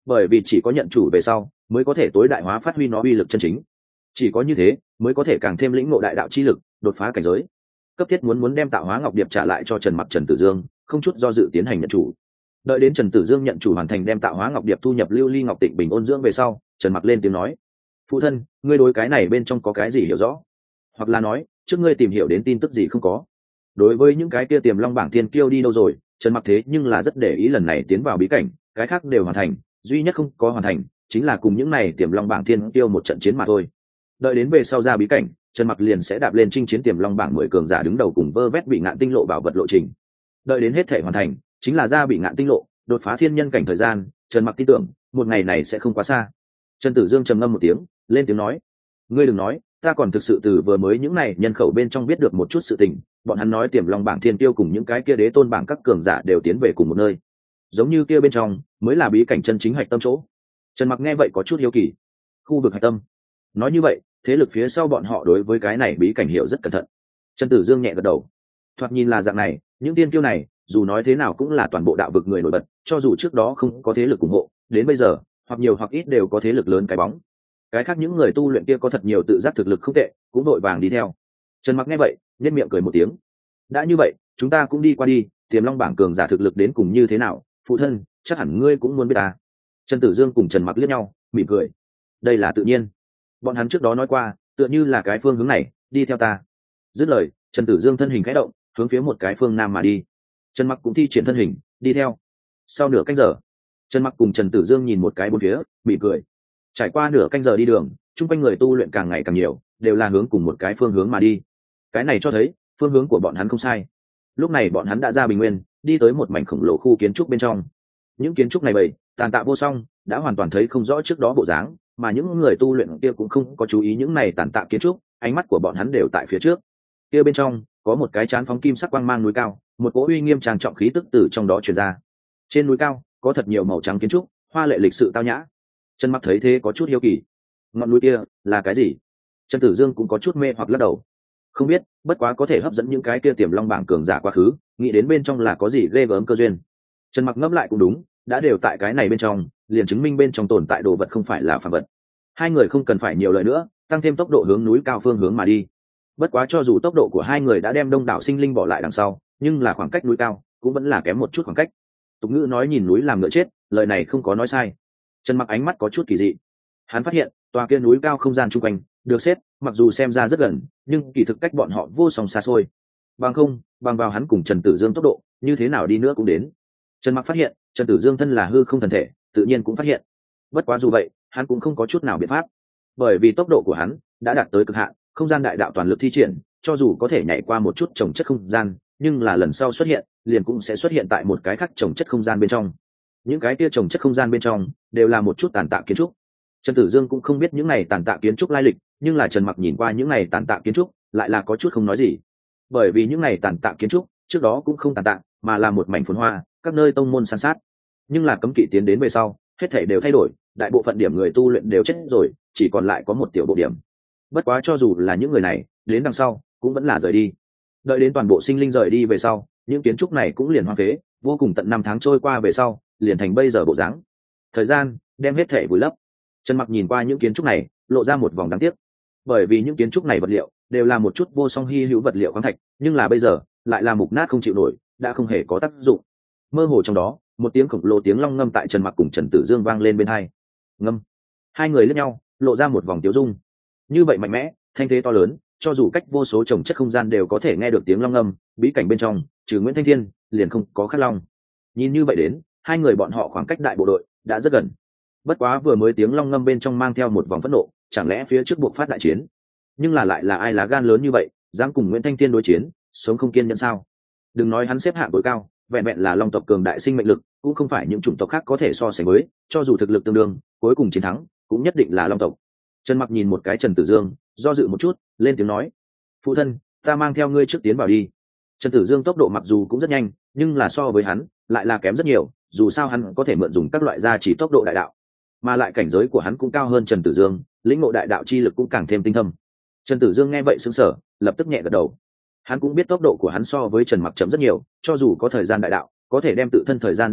bởi vì chỉ có nhận chủ về sau mới có thể tối đại hóa phát huy nó uy lực chân chính, chỉ có như thế mới có thể càng thêm lĩnh ngộ đại đạo chi lực, đột phá cảnh giới. Cấp thiết muốn muốn đem tạo hóa ngọc điệp trả lại cho Trần Mặc, Trần Tử Dương không chút do dự tiến hành nhận chủ. Đợi đến Trần Tử Dương nhận chủ hoàn thành đem tạo hóa ngọc điệp thu nhập lưu ly ngọc tịnh bình ôn dưỡng về sau, Trần Mặc lên tiếng nói: phụ thân, ngươi đối cái này bên trong có cái gì hiểu rõ, hoặc là nói trước ngươi tìm hiểu đến tin tức gì không có? Đối với những cái kia tiềm long bảng thiên kiêu đi đâu rồi, Trần Mặc thế nhưng là rất để ý lần này tiến vào bí cảnh, cái khác đều hoàn thành, duy nhất không có hoàn thành chính là cùng những này tiềm long bảng thiên kiêu một trận chiến mà thôi. Đợi đến về sau ra bí cảnh, Trần Mặc liền sẽ đạp lên chinh chiến tiềm long bảng mười cường giả đứng đầu cùng vơ vét bị ngạn tinh lộ bảo vật lộ trình. Đợi đến hết thể hoàn thành, chính là ra bị ngạn tinh lộ, đột phá thiên nhân cảnh thời gian. Trần Mặc tin tưởng một ngày này sẽ không quá xa. Trần Tử Dương trầm ngâm một tiếng, lên tiếng nói: ngươi đừng nói, ta còn thực sự từ vừa mới những này nhân khẩu bên trong biết được một chút sự tình. Bọn hắn nói tiềm long bảng thiên tiêu cùng những cái kia đế tôn bảng các cường giả đều tiến về cùng một nơi, giống như kia bên trong mới là bí cảnh chân chính hạch tâm chỗ. Trần Mặc nghe vậy có chút hiếu kỳ. Khu vực hạch tâm? Nói như vậy thế lực phía sau bọn họ đối với cái này bí cảnh hiểu rất cẩn thận. Trần Tử Dương nhẹ gật đầu. Thoạt nhìn là dạng này, những tiên kiêu này dù nói thế nào cũng là toàn bộ đạo vực người nổi bật, cho dù trước đó không có thế lực ủng hộ, đến bây giờ hoặc nhiều hoặc ít đều có thế lực lớn cái bóng. Cái khác những người tu luyện kia có thật nhiều tự giác thực lực không tệ, cũng đội vàng đi theo. Trần Mặc nghe vậy nhếch miệng cười một tiếng. đã như vậy chúng ta cũng đi qua đi, tiềm long bảng cường giả thực lực đến cùng như thế nào, phụ thân chắc hẳn ngươi cũng muốn biết ta. Trần Tử Dương cùng Trần Mặc liếc nhau mỉm cười. Đây là tự nhiên, bọn hắn trước đó nói qua tựa như là cái phương hướng này, đi theo ta. Dứt lời, Trần Tử Dương thân hình khẽ động, hướng phía một cái phương nam mà đi. Trần Mặc cũng thi triển thân hình đi theo. Sau nửa canh giờ, Trần Mặc cùng Trần Tử Dương nhìn một cái bốn phía mỉm cười. Trải qua nửa canh giờ đi đường, chung quanh người tu luyện càng ngày càng nhiều, đều là hướng cùng một cái phương hướng mà đi. Cái này cho thấy phương hướng của bọn hắn không sai. Lúc này bọn hắn đã ra bình nguyên, đi tới một mảnh khổng lồ khu kiến trúc bên trong. Những kiến trúc này bầy tàn tạ vô song, đã hoàn toàn thấy không rõ trước đó bộ dáng, mà những người tu luyện kia cũng không có chú ý những này tàn tạ kiến trúc, ánh mắt của bọn hắn đều tại phía trước. Kia bên trong có một cái chán phóng kim sắc quang mang núi cao, một cỗ uy nghiêm tràn trọng khí tức từ trong đó truyền ra. Trên núi cao có thật nhiều màu trắng kiến trúc, hoa lệ lịch sự tao nhã. Trần Mặc thấy thế có chút hiếu kỳ, ngọn núi kia là cái gì? Trần Tử Dương cũng có chút mê hoặc lắc đầu. Không biết, bất quá có thể hấp dẫn những cái kia tiềm long bảng cường giả quá khứ, nghĩ đến bên trong là có gì ghê gớm cơ duyên. Trần Mặc ngẫm lại cũng đúng, đã đều tại cái này bên trong, liền chứng minh bên trong tồn tại đồ vật không phải là phàm vật. Hai người không cần phải nhiều lời nữa, tăng thêm tốc độ hướng núi cao phương hướng mà đi. Bất quá cho dù tốc độ của hai người đã đem đông đảo sinh linh bỏ lại đằng sau, nhưng là khoảng cách núi cao cũng vẫn là kém một chút khoảng cách. Tục ngữ nói nhìn núi làm ngựa chết, lời này không có nói sai. Trần Mặc ánh mắt có chút kỳ dị. Hắn phát hiện tòa kia núi cao không gian chung quanh được xếp, mặc dù xem ra rất gần, nhưng kỳ thực cách bọn họ vô song xa xôi. Bằng không, bằng vào hắn cùng Trần Tử Dương tốc độ, như thế nào đi nữa cũng đến. Trần Mặc phát hiện, Trần Tử Dương thân là hư không thần thể, tự nhiên cũng phát hiện. Bất quá dù vậy, hắn cũng không có chút nào biện pháp, bởi vì tốc độ của hắn đã đạt tới cực hạn, không gian đại đạo toàn lực thi triển, cho dù có thể nhảy qua một chút trồng chất không gian, nhưng là lần sau xuất hiện, liền cũng sẽ xuất hiện tại một cái khác trồng chất không gian bên trong. Những cái kia trồng chất không gian bên trong đều là một chút tàn tạ kiến trúc. Trần Tử Dương cũng không biết những này tàn tạ kiến trúc lai lịch, nhưng là Trần Mặc nhìn qua những này tàn tạ kiến trúc, lại là có chút không nói gì. Bởi vì những này tàn tạ kiến trúc, trước đó cũng không tàn tạ, mà là một mảnh phồn hoa, các nơi tông môn san sát. Nhưng là cấm kỵ tiến đến về sau, hết thảy đều thay đổi, đại bộ phận điểm người tu luyện đều chết rồi, chỉ còn lại có một tiểu bộ điểm. Bất quá cho dù là những người này, đến đằng sau cũng vẫn là rời đi. Đợi đến toàn bộ sinh linh rời đi về sau, những kiến trúc này cũng liền hoang phế, vô cùng tận năm tháng trôi qua về sau, liền thành bây giờ bộ dáng. Thời gian đem hết thảy vùi lấp. Trần Mặc nhìn qua những kiến trúc này, lộ ra một vòng đáng tiếc. Bởi vì những kiến trúc này vật liệu đều là một chút vô song hi hữu vật liệu khoáng thạch, nhưng là bây giờ lại là mục nát không chịu nổi, đã không hề có tác dụng. Mơ hồ trong đó, một tiếng khổng lồ tiếng long ngâm tại Trần Mặc cùng Trần Tử Dương vang lên bên hai. Ngâm. Hai người liếc nhau, lộ ra một vòng tiêu dung. Như vậy mạnh mẽ, thanh thế to lớn, cho dù cách vô số trồng chất không gian đều có thể nghe được tiếng long ngâm, bí cảnh bên trong, trừ Nguyễn Thanh Thiên, liền không có khát long. Nhìn như vậy đến, hai người bọn họ khoảng cách đại bộ đội đã rất gần. Bất quá vừa mới tiếng long ngâm bên trong mang theo một vòng phẫn nộ, chẳng lẽ phía trước buộc phát đại chiến? Nhưng là lại là ai lá gan lớn như vậy, dám cùng Nguyễn Thanh Thiên đối chiến, sống không kiên nhẫn sao? Đừng nói hắn xếp hạng tối cao, vẹn vẹn là long tộc cường đại sinh mệnh lực, cũng không phải những chủng tộc khác có thể so sánh với, cho dù thực lực tương đương, cuối cùng chiến thắng, cũng nhất định là long tộc. Trần Mặc nhìn một cái Trần Tử Dương, do dự một chút, lên tiếng nói: "Phụ thân, ta mang theo ngươi trước tiến vào đi." Trần Tử Dương tốc độ mặc dù cũng rất nhanh, nhưng là so với hắn, lại là kém rất nhiều, dù sao hắn có thể mượn dùng các loại gia chỉ tốc độ đại đạo, mà lại cảnh giới của hắn cũng cao hơn Trần Tử Dương, lĩnh ngộ đại đạo chi lực cũng càng thêm tinh thâm. Trần Tử Dương nghe vậy sững sờ, lập tức nhẹ gật đầu. Hắn cũng biết tốc độ của hắn so với Trần Mặc chậm rất nhiều, cho dù có thời gian đại đạo, có thể đem tự thân thời gian gia tốc,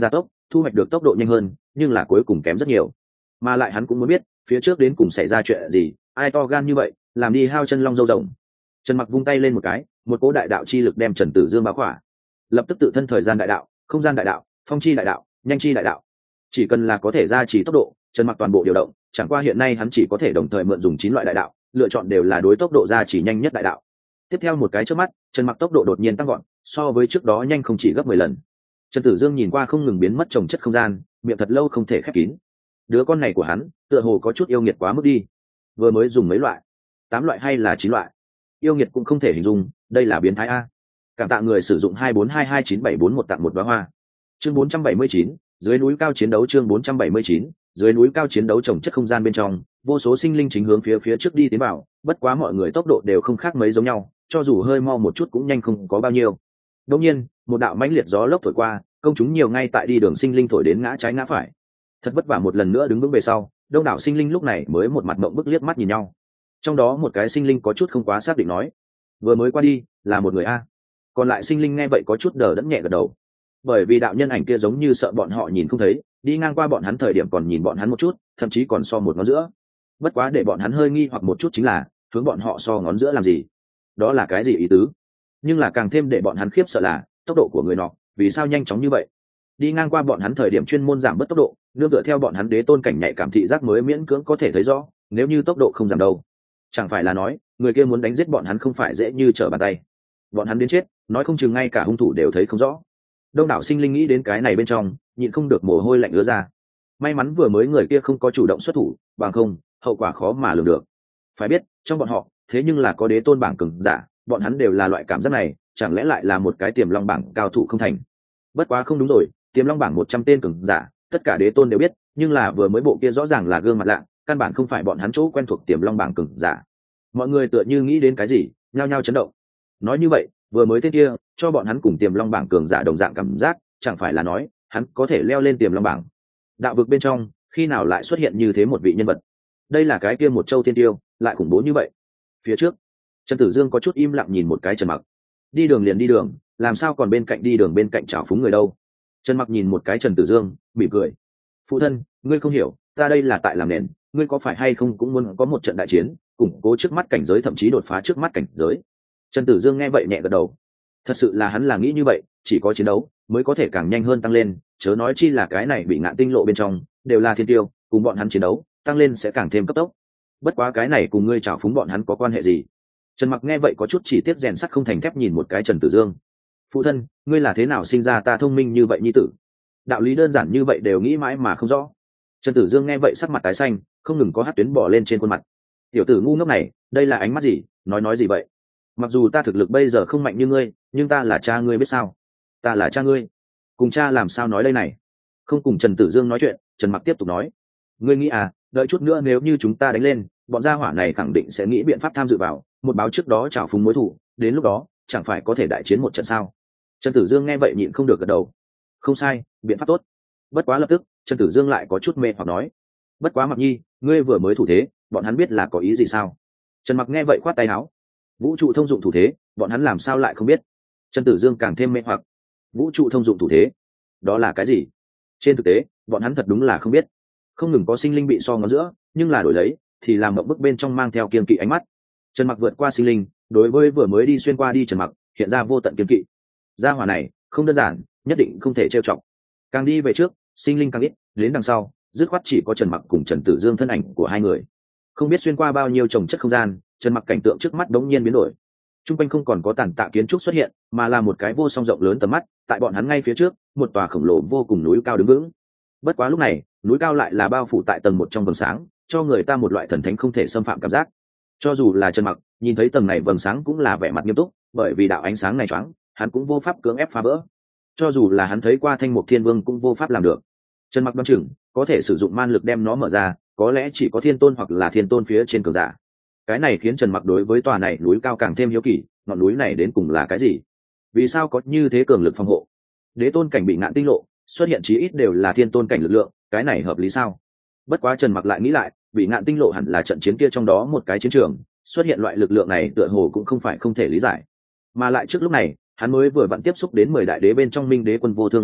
thu hoạch được tốc độ nhanh hơn, nhưng là cuối cùng kém rất nhiều. Mà lại hắn cũng muốn biết phía trước đến cùng xảy ra chuyện gì, ai to gan như vậy làm đi hao chân long dâu rồng. Trần Mặc vung tay lên một cái, một cỗ đại đạo chi lực đem Trần Tử Dương bao khỏa, lập tức tự thân thời gian đại đạo, không gian đại đạo, phong chi đại đạo, nhanh chi đại đạo, chỉ cần là có thể gia trì tốc độ, Trần Mặc toàn bộ điều động. Chẳng qua hiện nay hắn chỉ có thể đồng thời mượn dùng chín loại đại đạo, lựa chọn đều là đối tốc độ gia trì nhanh nhất đại đạo. Tiếp theo một cái chớp mắt, Trần Mặc tốc độ đột nhiên tăng vọt, so với trước đó nhanh không chỉ gấp mười lần. Trần Tử Dương nhìn qua không ngừng biến mất trồng chất không gian, miệng thật lâu không thể khép kín. Đứa con này của hắn, tựa hồ có chút yêu nghiệt quá mức đi. Vừa mới dùng mấy loại, tám loại hay là chín loại? Yêu nghiệt cũng không thể hình dung, đây là biến thái a. Cảm tạ người sử dụng hai bốn hai hai chín bảy bốn một tặng một đóa hoa. Chương bốn trăm bảy mươi chín, dưới núi cao chiến đấu. Chương bốn trăm bảy mươi chín, dưới núi cao chiến đấu trồng chất không gian bên trong, vô số sinh linh chính hướng phía phía trước đi tiến vào, bất quá mọi người tốc độ đều không khác mấy giống nhau, cho dù hơi mau một chút cũng nhanh không có bao nhiêu. Đột nhiên, một đạo mãnh liệt gió lốc thổi qua, công chúng nhiều ngay tại đi đường sinh linh thổi đến ngã trái ngã phải. Thật vất vả một lần nữa đứng vững về sau, đông đảo sinh linh lúc này mới một mặt mộng bức liếc mắt nhìn nhau. Trong đó một cái sinh linh có chút không quá xác định nói, vừa mới qua đi là một người a. Còn lại sinh linh nghe vậy có chút đờ đẫn nhẹ gật đầu, bởi vì đạo nhân ảnh kia giống như sợ bọn họ nhìn không thấy, đi ngang qua bọn hắn thời điểm còn nhìn bọn hắn một chút, thậm chí còn so một ngón giữa. Bất quá để bọn hắn hơi nghi hoặc một chút chính là, hướng bọn họ so ngón giữa làm gì? Đó là cái gì ý tứ? Nhưng là càng thêm để bọn hắn khiếp sợ là tốc độ của người nọ, vì sao nhanh chóng như vậy? Đi ngang qua bọn hắn thời điểm chuyên môn giảm bớt tốc độ, nương tựa theo bọn hắn đế tôn cảnh nhạy cảm thị giác mới miễn cưỡng có thể thấy rõ, nếu như tốc độ không giảm đâu, chẳng phải là nói người kia muốn đánh giết bọn hắn không phải dễ như trở bàn tay. Bọn hắn đến chết, nói không chừng ngay cả hung thủ đều thấy không rõ. Đông đảo sinh linh nghĩ đến cái này bên trong, nhịn không được mồ hôi lạnh ứa ra. May mắn vừa mới người kia không có chủ động xuất thủ, bằng không hậu quả khó mà lường được. Phải biết trong bọn họ thế nhưng là có đế tôn bảng cường giả, bọn hắn đều là loại cảm giác này, chẳng lẽ lại là một cái tiềm long bảng cao thủ không thành? Bất quá không đúng rồi, tiềm long bảng một trăm tên cường giả, tất cả đế tôn đều biết, nhưng là vừa mới bộ kia rõ ràng là gương mặt lạ, căn bản không phải bọn hắn chỗ quen thuộc tiềm long bảng cường giả. Mọi người tựa như nghĩ đến cái gì, nhao nhao chấn động. Nói như vậy, vừa mới tên kia cho bọn hắn cùng tiềm long bảng cường giả đồng dạng cảm giác, chẳng phải là nói hắn có thể leo lên tiềm long bảng? Đạo vực bên trong khi nào lại xuất hiện như thế một vị nhân vật? Đây là cái kia một châu thiên tiêu lại khủng bố như vậy? Phía trước Trần Tử Dương có chút im lặng nhìn một cái Trần Mặc. Đi đường liền đi đường, làm sao còn bên cạnh đi đường bên cạnh chảo phúng người đâu? Trần Mặc nhìn một cái Trần Tử Dương, mỉm cười. Phụ thân, ngươi không hiểu, ta đây là tại làm nền, ngươi có phải hay không cũng muốn có một trận đại chiến, củng cố trước mắt cảnh giới, thậm chí đột phá trước mắt cảnh giới. Trần Tử Dương nghe vậy nhẹ gật đầu. Thật sự là hắn là nghĩ như vậy, chỉ có chiến đấu mới có thể càng nhanh hơn tăng lên, chớ nói chi là cái này bị ngạn tinh lộ bên trong đều là thiên tiêu, cùng bọn hắn chiến đấu tăng lên sẽ càng thêm cấp tốc. Bất quá cái này cùng ngươi trào phúng bọn hắn có quan hệ gì? Trần Mặc nghe vậy có chút chỉ tiếc rèn sắt không thành thép nhìn một cái Trần Tử Dương. Phụ thân, ngươi là thế nào sinh ra ta thông minh như vậy nhi tử? Đạo lý đơn giản như vậy đều nghĩ mãi mà không rõ. Trần Tử Dương nghe vậy sắc mặt tái xanh, không ngừng có hắc tuyến bò lên trên khuôn mặt. Tiểu tử ngu ngốc này, đây là ánh mắt gì, nói nói gì vậy? Mặc dù ta thực lực bây giờ không mạnh như ngươi, nhưng ta là cha ngươi biết sao? Ta là cha ngươi. Cùng cha làm sao nói đây này? Không cùng Trần Tử Dương nói chuyện, Trần Mặc tiếp tục nói. Ngươi nghĩ à, đợi chút nữa nếu như chúng ta đánh lên, bọn gia hỏa này khẳng định sẽ nghĩ biện pháp tham dự vào, một báo trước đó trào phúng mối thủ, đến lúc đó chẳng phải có thể đại chiến một trận sao? Trần Tử Dương nghe vậy nhịn không được gật đầu. Không sai, biện pháp tốt. Bất quá lập tức Trần Tử Dương lại có chút mê hoặc nói, bất quá Mặc Nhi, ngươi vừa mới thủ thế, bọn hắn biết là có ý gì sao? Trần Mặc nghe vậy khoát tay áo. Vũ trụ thông dụng thủ thế, bọn hắn làm sao lại không biết? Trần Tử Dương càng thêm mê hoặc. Vũ trụ thông dụng thủ thế, đó là cái gì? Trên thực tế bọn hắn thật đúng là không biết. Không ngừng có sinh linh bị so ngón giữa, nhưng là đổi lấy thì làm mộng bức bên trong mang theo kiên kỵ ánh mắt. Trần Mặc vượt qua sinh linh, đối với vừa mới đi xuyên qua đi Trần Mặc hiện ra vô tận kiên kỵ. Gia hỏa này không đơn giản, nhất định không thể trêu chọc. Càng đi về trước sinh linh càng ít, đến đằng sau dứt khoát chỉ có Trần Mặc cùng Trần Tử Dương thân ảnh của hai người. Không biết xuyên qua bao nhiêu trồng chất không gian, Trần Mặc cảnh tượng trước mắt đống nhiên biến đổi. Trung quanh không còn có tàn tạ kiến trúc xuất hiện, mà là một cái vô song rộng lớn tầm mắt, tại bọn hắn ngay phía trước, một tòa khổng lồ vô cùng núi cao đứng vững. Bất quá lúc này, núi cao lại là bao phủ tại tầng một trong vầng sáng, cho người ta một loại thần thánh không thể xâm phạm cảm giác. Cho dù là Trần Mặc, nhìn thấy tầng này vầng sáng cũng là vẻ mặt nghiêm túc, bởi vì đạo ánh sáng này choáng, hắn cũng vô pháp cưỡng ép phá vỡ. Cho dù là hắn thấy qua Thanh Mục Thiên Vương cũng vô pháp làm được. Trần Mặc đoán chừng, có thể sử dụng man lực đem nó mở ra, có lẽ chỉ có Thiên Tôn hoặc là Thiên Tôn phía trên cường giả. Cái này khiến Trần Mặc đối với tòa này núi cao càng thêm hiếu kỳ, ngọn núi này đến cùng là cái gì? Vì sao có như thế cường lực phòng hộ? Đế tôn cảnh bị ngạn tinh lộ, xuất hiện chí ít đều là Thiên Tôn cảnh lực lượng, cái này hợp lý sao? Bất quá Trần Mặc lại nghĩ lại, bị ngạn tinh lộ hẳn là trận chiến kia trong đó một cái chiến trường, xuất hiện loại lực lượng này tựa hồ cũng không phải không thể lý giải. Mà lại trước lúc này, hắn mới vừa vặn tiếp xúc đến mười đại đế bên trong Minh Đế quân vô thương lột xác,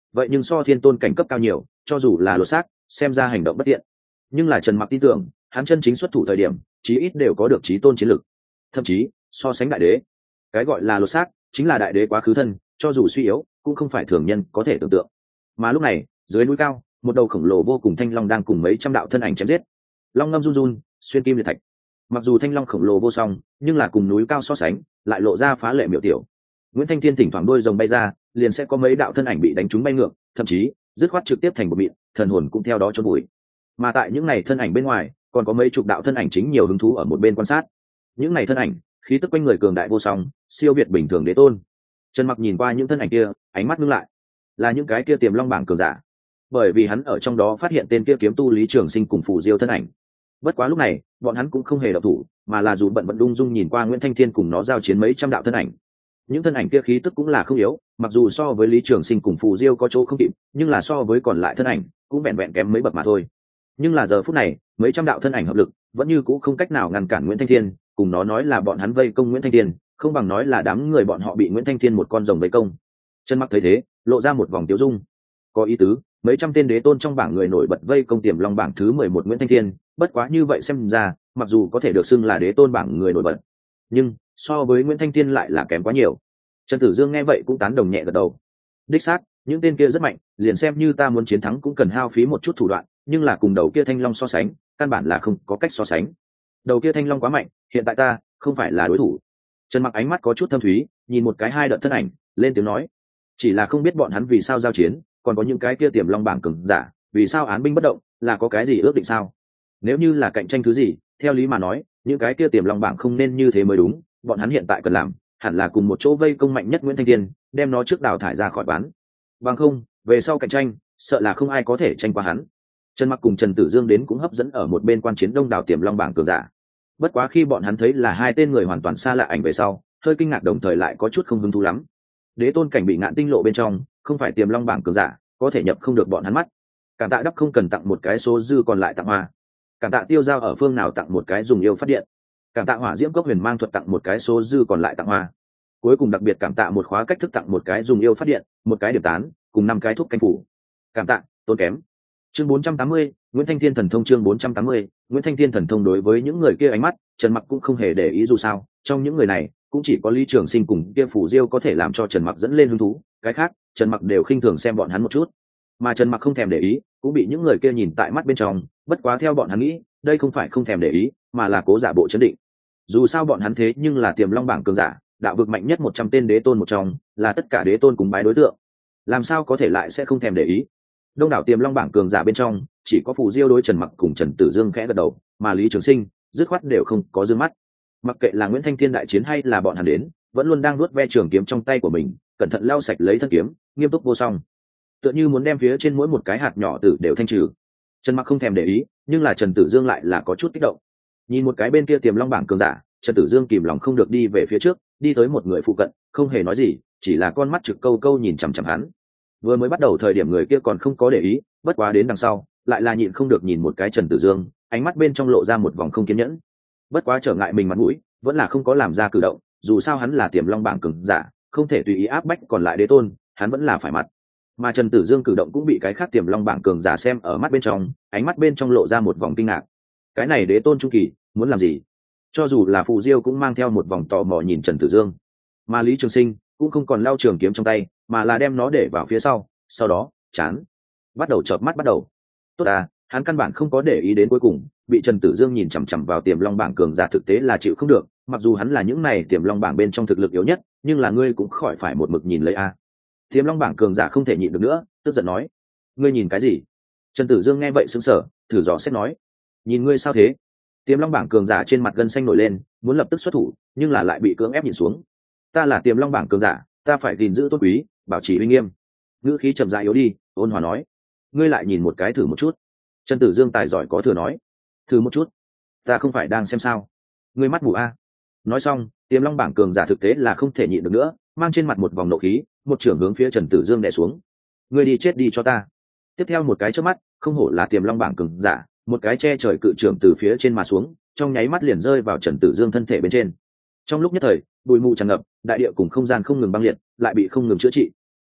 vậy nhưng so thiên tôn cảnh cấp cao nhiều, cho dù là lột xác xem ra hành động bất tiện, nhưng là Trần Mặc tin tưởng hắn chân chính xuất thủ thời điểm chí ít đều có được chí tôn chiến lực, thậm chí so sánh đại đế. Cái gọi là lột xác chính là đại đế quá khứ thân, cho dù suy yếu cũng không phải thường nhân có thể tưởng tượng. Mà lúc này dưới núi cao, một đầu khổng lồ vô cùng thanh long đang cùng mấy trăm đạo thân ảnh chém giết, long ngâm run run xuyên kim liệt thạch. Mặc dù thanh long khổng lồ vô song, nhưng là cùng núi cao so sánh lại lộ ra phá lệ miểu tiểu. Nguyễn Thanh Thiên thỉnh thoảng đôi rồng bay ra, liền sẽ có mấy đạo thân ảnh bị đánh trúng bay ngược, thậm chí dứt khoát trực tiếp thành một mịn, thần hồn cũng theo đó chôn bụi. Mà tại những này thân ảnh bên ngoài, còn có mấy chục đạo thân ảnh chính nhiều hứng thú ở một bên quan sát. Những này thân ảnh khí tức quanh người cường đại vô song, siêu việt bình thường đế tôn. Trần Mặc nhìn qua những thân ảnh kia, ánh mắt ngưng lại, là những cái kia tiềm long bảng cường giả, bởi vì hắn ở trong đó phát hiện tên kia kiếm tu Lý Trường Sinh cùng Phù Diêu thân ảnh. Bất quá lúc này bọn hắn cũng không hề động thủ, mà là dù bận bận đung dung nhìn qua Nguyễn Thanh Thiên cùng nó giao chiến mấy trăm đạo thân ảnh. Những thân ảnh kia khí tức cũng là không yếu, mặc dù so với Lý Trường Sinh cùng Phù Diêu có chỗ không kịp, nhưng là so với còn lại thân ảnh cũng vẹn vẹn kém mấy bậc mà thôi. Nhưng là giờ phút này mấy trăm đạo thân ảnh hợp lực vẫn như cũ không cách nào ngăn cản Nguyễn Thanh Thiên, cùng nó nói là bọn hắn vây công Nguyễn Thanh Thiên, không bằng nói là đám người bọn họ bị Nguyễn Thanh Thiên một con rồng vây công. Trần Mặc thấy thế lộ ra một vòng tiêu dung, có ý tứ, mấy trăm tên đế tôn trong bảng người nổi bật vây công tiềm long bảng thứ mười một Nguyễn Thanh Thiên, bất quá như vậy xem ra mặc dù có thể được xưng là đế tôn bảng người nổi bật, nhưng so với Nguyễn Thanh Thiên lại là kém quá nhiều. Trần Tử Dương nghe vậy cũng tán đồng nhẹ gật đầu. Đích xác, những tên kia rất mạnh, liền xem như ta muốn chiến thắng cũng cần hao phí một chút thủ đoạn, nhưng là cùng đầu kia thanh long so sánh, căn bản là không có cách so sánh. Đầu kia thanh long quá mạnh, hiện tại ta không phải là đối thủ. Trần Mặc ánh mắt có chút thâm thúy, nhìn một cái hai đợt thân ảnh, lên tiếng nói: chỉ là không biết bọn hắn vì sao giao chiến, còn có những cái kia tiềm long bảng cường giả, vì sao án binh bất động, là có cái gì ước định sao? Nếu như là cạnh tranh thứ gì, theo lý mà nói, những cái kia tiềm long bảng không nên như thế mới đúng, bọn hắn hiện tại cần làm, hẳn là cùng một chỗ vây công mạnh nhất Nguyễn Thanh Thiên, đem nó trước đào thải ra khỏi bán. Bằng không, về sau cạnh tranh, sợ là không ai có thể tranh qua hắn. Trần Mặc cùng Trần Tử Dương đến cũng hấp dẫn ở một bên quan chiến đông đảo tiềm long bảng cường giả. Bất quá khi bọn hắn thấy là hai tên người hoàn toàn xa lạ ảnh về sau, hơi kinh ngạc đồng thời lại có chút không hứng thú lắm. Đế tôn cảnh bị ngạn tinh lộ bên trong, không phải tiềm long bảng cường giả có thể nhập không được bọn hắn mắt. Cảm tạ đắp không cần tặng một cái số dư còn lại tặng hoa. Cảm tạ tiêu giao ở phương nào tặng một cái dùng yêu phát điện. Cảm tạ hỏa diễm cốc huyền mang thuật tặng một cái số dư còn lại tặng hoa. Cuối cùng đặc biệt cảm tạ một khóa cách thức tặng một cái dùng yêu phát điện, một cái điểm tán cùng năm cái thuốc canh phủ. Cảm tạ tôn kém. Chương bốn trăm tám mươi, Nguyễn Thanh Thiên thần thông. Chương bốn trăm tám mươi, Nguyễn Thanh Thiên thần thông. Đối với những người kia ánh mắt, Trần Mặc cũng không hề để ý, dù sao trong những người này cũng chỉ có Lý Trường Sinh cùng kia Phủ Diêu có thể làm cho Trần Mặc dẫn lên hứng thú, cái khác Trần Mặc đều khinh thường xem bọn hắn một chút. Mà Trần Mặc không thèm để ý, cũng bị những người kia nhìn tại mắt bên trong, bất quá theo bọn hắn nghĩ, đây không phải không thèm để ý, mà là cố giả bộ chấn định. Dù sao bọn hắn thế nhưng là tiềm long bảng cường giả, đạo vực mạnh nhất một trăm tên đế tôn một trong, là tất cả đế tôn cùng bái đối tượng, làm sao có thể lại sẽ không thèm để ý. Đông đảo tiềm long bảng cường giả bên trong, chỉ có Phù Diêu đối Trần Mặc cùng Trần Tử Dương khẽ gật đầu, mà Lý Trường Sinh dứt khoát đều không có dương mắt. Mặc kệ là Nguyễn Thanh Thiên đại chiến hay là bọn hắn đến, vẫn luôn đang nuốt ve trường kiếm trong tay của mình, cẩn thận lau sạch lấy thân kiếm, nghiêm túc vô song, tựa như muốn đem phía trên mỗi một cái hạt nhỏ tử đều thanh trừ. Trần Mặc không thèm để ý, nhưng là Trần Tử Dương lại là có chút kích động. Nhìn một cái bên kia tiềm long bảng cường giả, Trần Tử Dương kìm lòng không được đi về phía trước, đi tới một người phụ cận, không hề nói gì, chỉ là con mắt trực câu câu nhìn chằm chằm hắn. Vừa mới bắt đầu thời điểm người kia còn không có để ý, bất quá đến đằng sau lại là nhịn không được nhìn một cái Trần Tử Dương, ánh mắt bên trong lộ ra một vòng không kiên nhẫn. Bất quá trở ngại mình mặt mũi, vẫn là không có làm ra cử động, dù sao hắn là tiềm long bảng cường giả, không thể tùy ý áp bách còn lại đế tôn, hắn vẫn là phải mặt. Mà Trần Tử Dương cử động cũng bị cái khác tiềm long bảng cường giả xem ở mắt bên trong, ánh mắt bên trong lộ ra một vòng kinh ngạc. Cái này đế tôn trung kỳ muốn làm gì? Cho dù là Phù Diêu cũng mang theo một vòng tò mò nhìn Trần Tử Dương. Mà Lý Trường Sinh cũng không còn lao trường kiếm trong tay, mà là đem nó để vào phía sau, sau đó chán bắt đầu chợp mắt bắt đầu. Tốt à, hắn căn bản không có để ý đến cuối cùng bị Trần Tử Dương nhìn chằm chằm vào tiềm long bảng cường giả, thực tế là chịu không được. Mặc dù hắn là những này tiềm long bảng bên trong thực lực yếu nhất, nhưng là ngươi cũng khỏi phải một mực nhìn lấy a. Tiềm long bảng cường giả không thể nhịn được nữa, tức giận nói: ngươi nhìn cái gì? Trần Tử Dương nghe vậy sững sờ, thử dò xét nói: nhìn ngươi sao thế? Tiềm long bảng cường giả trên mặt gân xanh nổi lên, muốn lập tức xuất thủ, nhưng là lại bị cưỡng ép nhìn xuống. Ta là tiềm long bảng cường giả, ta phải gìn giữ tôn quý, bảo trì uy nghiêm. Ngữ khí chậm rãi yếu đi, ôn hòa nói: ngươi lại nhìn một cái thử một chút. Trần Tử Dương tài giỏi có thừa nói: thử một chút? Ta không phải đang xem sao? Ngươi mắt mù a? Nói xong, tiềm long bảng cường giả thực tế là không thể nhịn được nữa, mang trên mặt một vòng nộ khí, một trưởng hướng phía Trần Tử Dương đè xuống. Ngươi đi chết đi cho ta! Tiếp theo một cái chớp mắt, không hổ là tiềm long bảng cường giả, một cái che trời cự trưởng từ phía trên mà xuống, trong nháy mắt liền rơi vào Trần Tử Dương thân thể bên trên. Trong lúc nhất thời, bụi mù tràn ngập, đại địa cùng không gian không ngừng băng liệt, lại bị không ngừng chữa trị.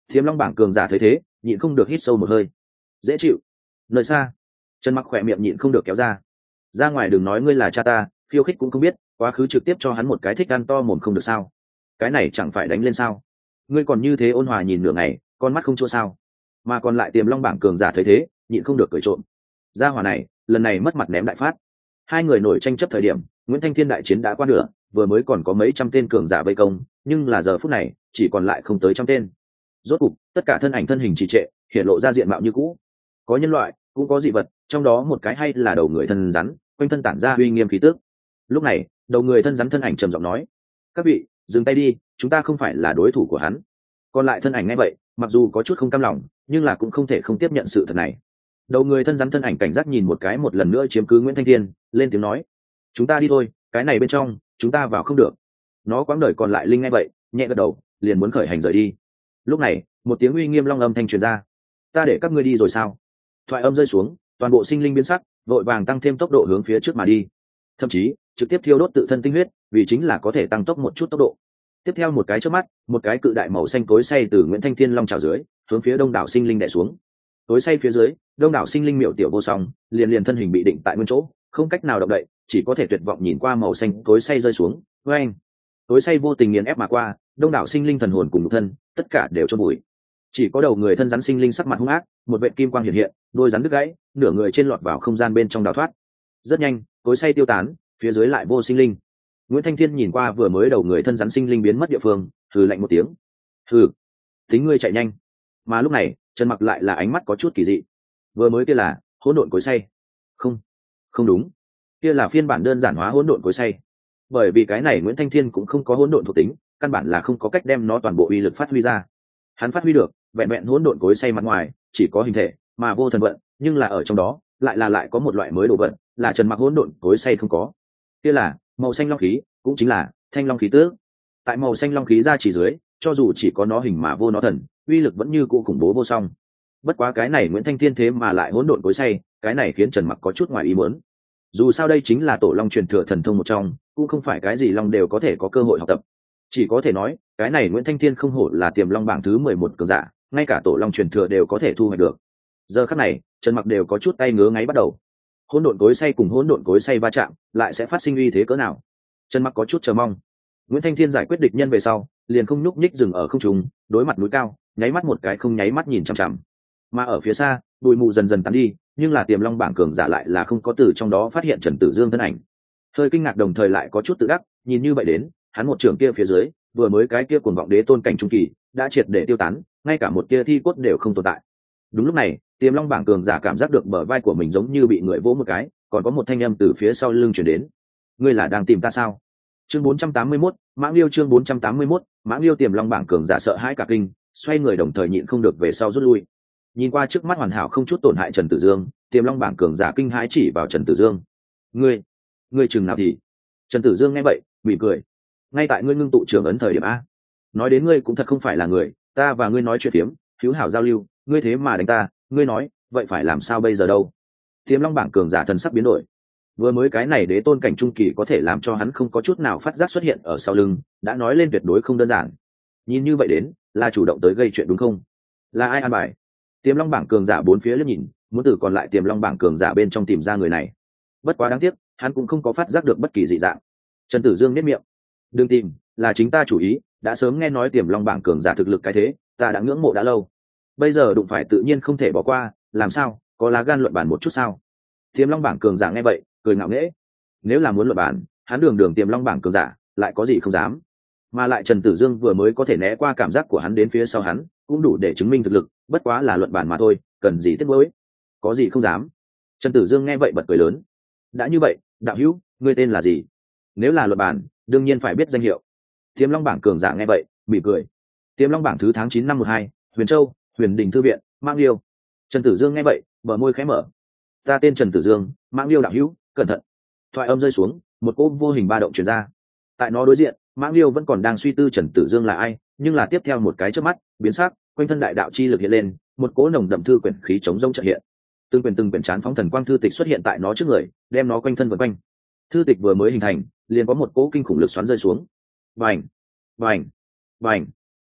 Tiềm long bảng cường giả thấy thế nhịn không được hít sâu một hơi. Dễ chịu. Nơi xa, Trần Mặc khỏe miệng nhịn không được kéo ra. Ra ngoài đừng nói ngươi là cha ta, khiêu khích cũng không biết, quá khứ trực tiếp cho hắn một cái thích ăn to mồm không được sao? Cái này chẳng phải đánh lên sao? Ngươi còn như thế ôn hòa nhìn nửa ngày, con mắt không chua sao? Mà còn lại Tiềm long bảng cường giả thấy thế nhịn không được cười trộm. Gia hỏa này lần này mất mặt ném đại phát. Hai người nổi tranh chấp thời điểm, Nguyễn Thanh Thiên đại chiến đã qua nửa, vừa mới còn có mấy trăm tên cường giả vây công, nhưng là giờ phút này chỉ còn lại không tới trăm tên. Rốt cục tất cả thân ảnh thân hình trì trệ, hiện lộ ra diện mạo như cũ. Có nhân loại, cũng có dị vật, trong đó một cái hay là đầu người thân rắn, quanh thân tản ra uy nghiêm khí tức. Lúc này đầu người thân rắn thân ảnh trầm giọng nói: các vị dừng tay đi, chúng ta không phải là đối thủ của hắn. Còn lại thân ảnh nghe vậy mặc dù có chút không cam lòng, nhưng là cũng không thể không tiếp nhận sự thật này. Đầu người thân rắn thân ảnh cảnh giác nhìn một cái một lần nữa chiếm cứ Nguyễn Thanh Thiên, lên tiếng nói: chúng ta đi thôi, cái này bên trong chúng ta vào không được. Nó quãng đời còn lại linh nghe vậy nhẹ gật đầu, liền muốn khởi hành rời đi. Lúc này một tiếng uy nghiêm long âm thanh truyền ra: ta để các ngươi đi rồi sao? Thoại âm rơi xuống, toàn bộ sinh linh biến sắc, vội vàng tăng thêm tốc độ hướng phía trước mà đi, thậm chí trực tiếp thiêu đốt tự thân tinh huyết, vì chính là có thể tăng tốc một chút tốc độ. Tiếp theo một cái chớp mắt, một cái cự đại màu xanh tối say từ Nguyễn Thanh Thiên long trào dưới hướng phía đông đảo sinh linh đè xuống. Tối say phía dưới, đông đảo sinh linh miểu tiểu vô song, liền liền thân hình bị định tại nguyên chỗ, không cách nào động đậy, chỉ có thể tuyệt vọng nhìn qua màu xanh tối say rơi xuống. Với anh, tối say vô tình nghiền ép mà qua, đông đảo sinh linh thần hồn cùng nhục thân, tất cả đều chôn bụi. Chỉ có đầu người thân rắn sinh linh sắc mặt hung ác, một vệt kim quang hiện hiện, đôi rắn đứt gãy, nửa người trên lọt vào không gian bên trong đào thoát. Rất nhanh, tối say tiêu tán, phía dưới lại vô sinh linh. Nguyễn Thanh Thiên nhìn qua vừa mới đầu người thân rắn sinh linh biến mất địa phương, hừ lạnh một tiếng. Hừ, tính ngươi chạy nhanh. Mà lúc này, Trần Mặc lại là ánh mắt có chút kỳ dị. Vừa mới kia là hỗn độn cối xay. Không, không đúng, kia là phiên bản đơn giản hóa hỗn độn cối xay. Bởi vì cái này Nguyễn Thanh Thiên cũng không có hỗn độn thuộc tính, căn bản là không có cách đem nó toàn bộ uy lực phát huy ra. Hắn phát huy được vẹn vẹn hỗn độn cối xay mặt ngoài chỉ có hình thể mà vô thần vận, nhưng là ở trong đó lại là lại có một loại mới đồ vận, là Trần Mặc hỗn độn cối xay không có. Kia là màu xanh long khí, cũng chính là thanh long khí tước. Tại màu xanh long khí ra chỉ dưới, cho dù chỉ có nó hình mà vô nó thần, uy lực vẫn như cũ khủng bố vô song. Bất quá cái này Nguyễn Thanh Thiên thế mà lại hỗn độn cối xay, cái này khiến Trần Mặc có chút ngoài ý muốn. Dù sao đây chính là tổ long truyền thừa thần thông một trong, cũng không phải cái gì long đều có thể có cơ hội học tập. Chỉ có thể nói cái này Nguyễn Thanh Thiên không hổ là tiềm long bảng thứ mười một cường giả, ngay cả tổ long truyền thừa đều có thể thu hoạch được. Giờ khắc này Trần Mặc đều có chút tay ngứa ngáy bắt đầu. Hỗn độn cối xay cùng hỗn độn cối xay va chạm lại sẽ phát sinh uy thế cỡ nào? Trần Mặc có chút chờ mong. Nguyễn Thanh Thiên giải quyết địch nhân về sau, liền không nhúc nhích dừng ở không trung, đối mặt núi cao, nháy mắt một cái không nháy mắt nhìn chằm chằm. Mà ở phía xa, bụi mù dần dần tán đi, nhưng là tiềm long bảng cường giả lại là không có từ trong đó phát hiện Trần Tử Dương thân ảnh. Hơi kinh ngạc đồng thời lại có chút tự đắc, nhìn như vậy đến, hắn một trưởng kia phía dưới, vừa mới cái kia cuồng vọng đế tôn cảnh trung kỳ, đã triệt để tiêu tán, ngay cả một tia thi cốt đều không tồn tại. Đúng lúc này, tiềm long bảng cường giả cảm giác được bờ vai của mình giống như bị người vỗ một cái, còn có một thanh âm từ phía sau lưng truyền đến. Ngươi là đang tìm ta sao? Chương bốn trăm tám mươi mốt, Mãng Liêu chương bốn trăm tám mươi mốt, Mãng Liêu tiềm long bảng cường giả sợ hãi cả kinh, xoay người đồng thời nhịn không được về sau rút lui. Nhìn qua trước mắt hoàn hảo không chút tổn hại Trần Tử Dương, tiềm long bảng cường giả kinh hãi chỉ vào Trần Tử Dương. Ngươi, ngươi chừng nào thì? Trần Tử Dương nghe vậy, mỉm cười. Ngay tại ngươi ngưng tụ trường ấn thời điểm a. Nói đến ngươi cũng thật không phải là người, ta và ngươi nói chuyện phiếm, hữu hảo giao lưu, ngươi thế mà đánh ta, ngươi nói, vậy phải làm sao bây giờ đâu? Tiềm long bảng cường giả thần sắc biến đổi. Vừa mới cái này đế tôn cảnh trung kỳ có thể làm cho hắn không có chút nào phát giác xuất hiện ở sau lưng, đã nói lên tuyệt đối không đơn giản. Nhìn như vậy đến, là chủ động tới gây chuyện đúng không? Là ai an bài? Tiềm long bảng cường giả bốn phía liếc nhìn, muốn từ còn lại tiềm long bảng cường giả bên trong tìm ra người này. Bất quá đáng tiếc, hắn cũng không có phát giác được bất kỳ dị dạng. Trần Tử Dương nhếch miệng. Đừng tìm, là chính ta chủ ý, đã sớm nghe nói tiềm long bảng cường giả thực lực cái thế, ta đã ngưỡng mộ đã lâu. Bây giờ đụng phải tự nhiên không thể bỏ qua, làm sao, có lá gan luận bàn một chút sao? Tiềm long bảng cường giả nghe vậy, cười ngạo nghễ. Nếu là muốn luận bàn, hắn đường đường tiềm long bảng cường giả, lại có gì không dám. Mà lại Trần Tử Dương vừa mới có thể né qua cảm giác của hắn đến phía sau hắn, cũng đủ để chứng minh thực lực, bất quá là luận bàn mà thôi, cần gì tiếc nuối. Có gì không dám. Trần Tử Dương nghe vậy bật cười lớn. Đã như vậy, đạo hữu, ngươi tên là gì? Nếu là luận bàn, đương nhiên phải biết danh hiệu. Tiềm long bảng cường giả nghe vậy, mỉm cười. Tiềm long bảng thứ tháng chín năm một hai, Huyền Châu, Huyền Đình thư viện, Mãng Liêu. Trần Tử Dương nghe vậy, bờ môi khẽ mở. Ta tên Trần Tử Dương, Mãng Liêu đạo hữu, cẩn thận. Thoại âm rơi xuống, một cỗ vô hình ba động truyền ra. Tại nó đối diện, Mãng Liêu vẫn còn đang suy tư Trần Tử Dương là ai, nhưng là tiếp theo một cái chớp mắt, biến sắc, quanh thân đại đạo chi lực hiện lên, một cỗ nồng đậm thư quyển khí chống rông chợt hiện. Từng quyển từng quyển chán phóng thần quang thư tịch xuất hiện tại nó trước người, đem nó quanh thân vần quanh. Thư tịch vừa mới hình thành, liền có một cỗ kinh khủng lực xoắn rơi xuống. Bành, bành, bành.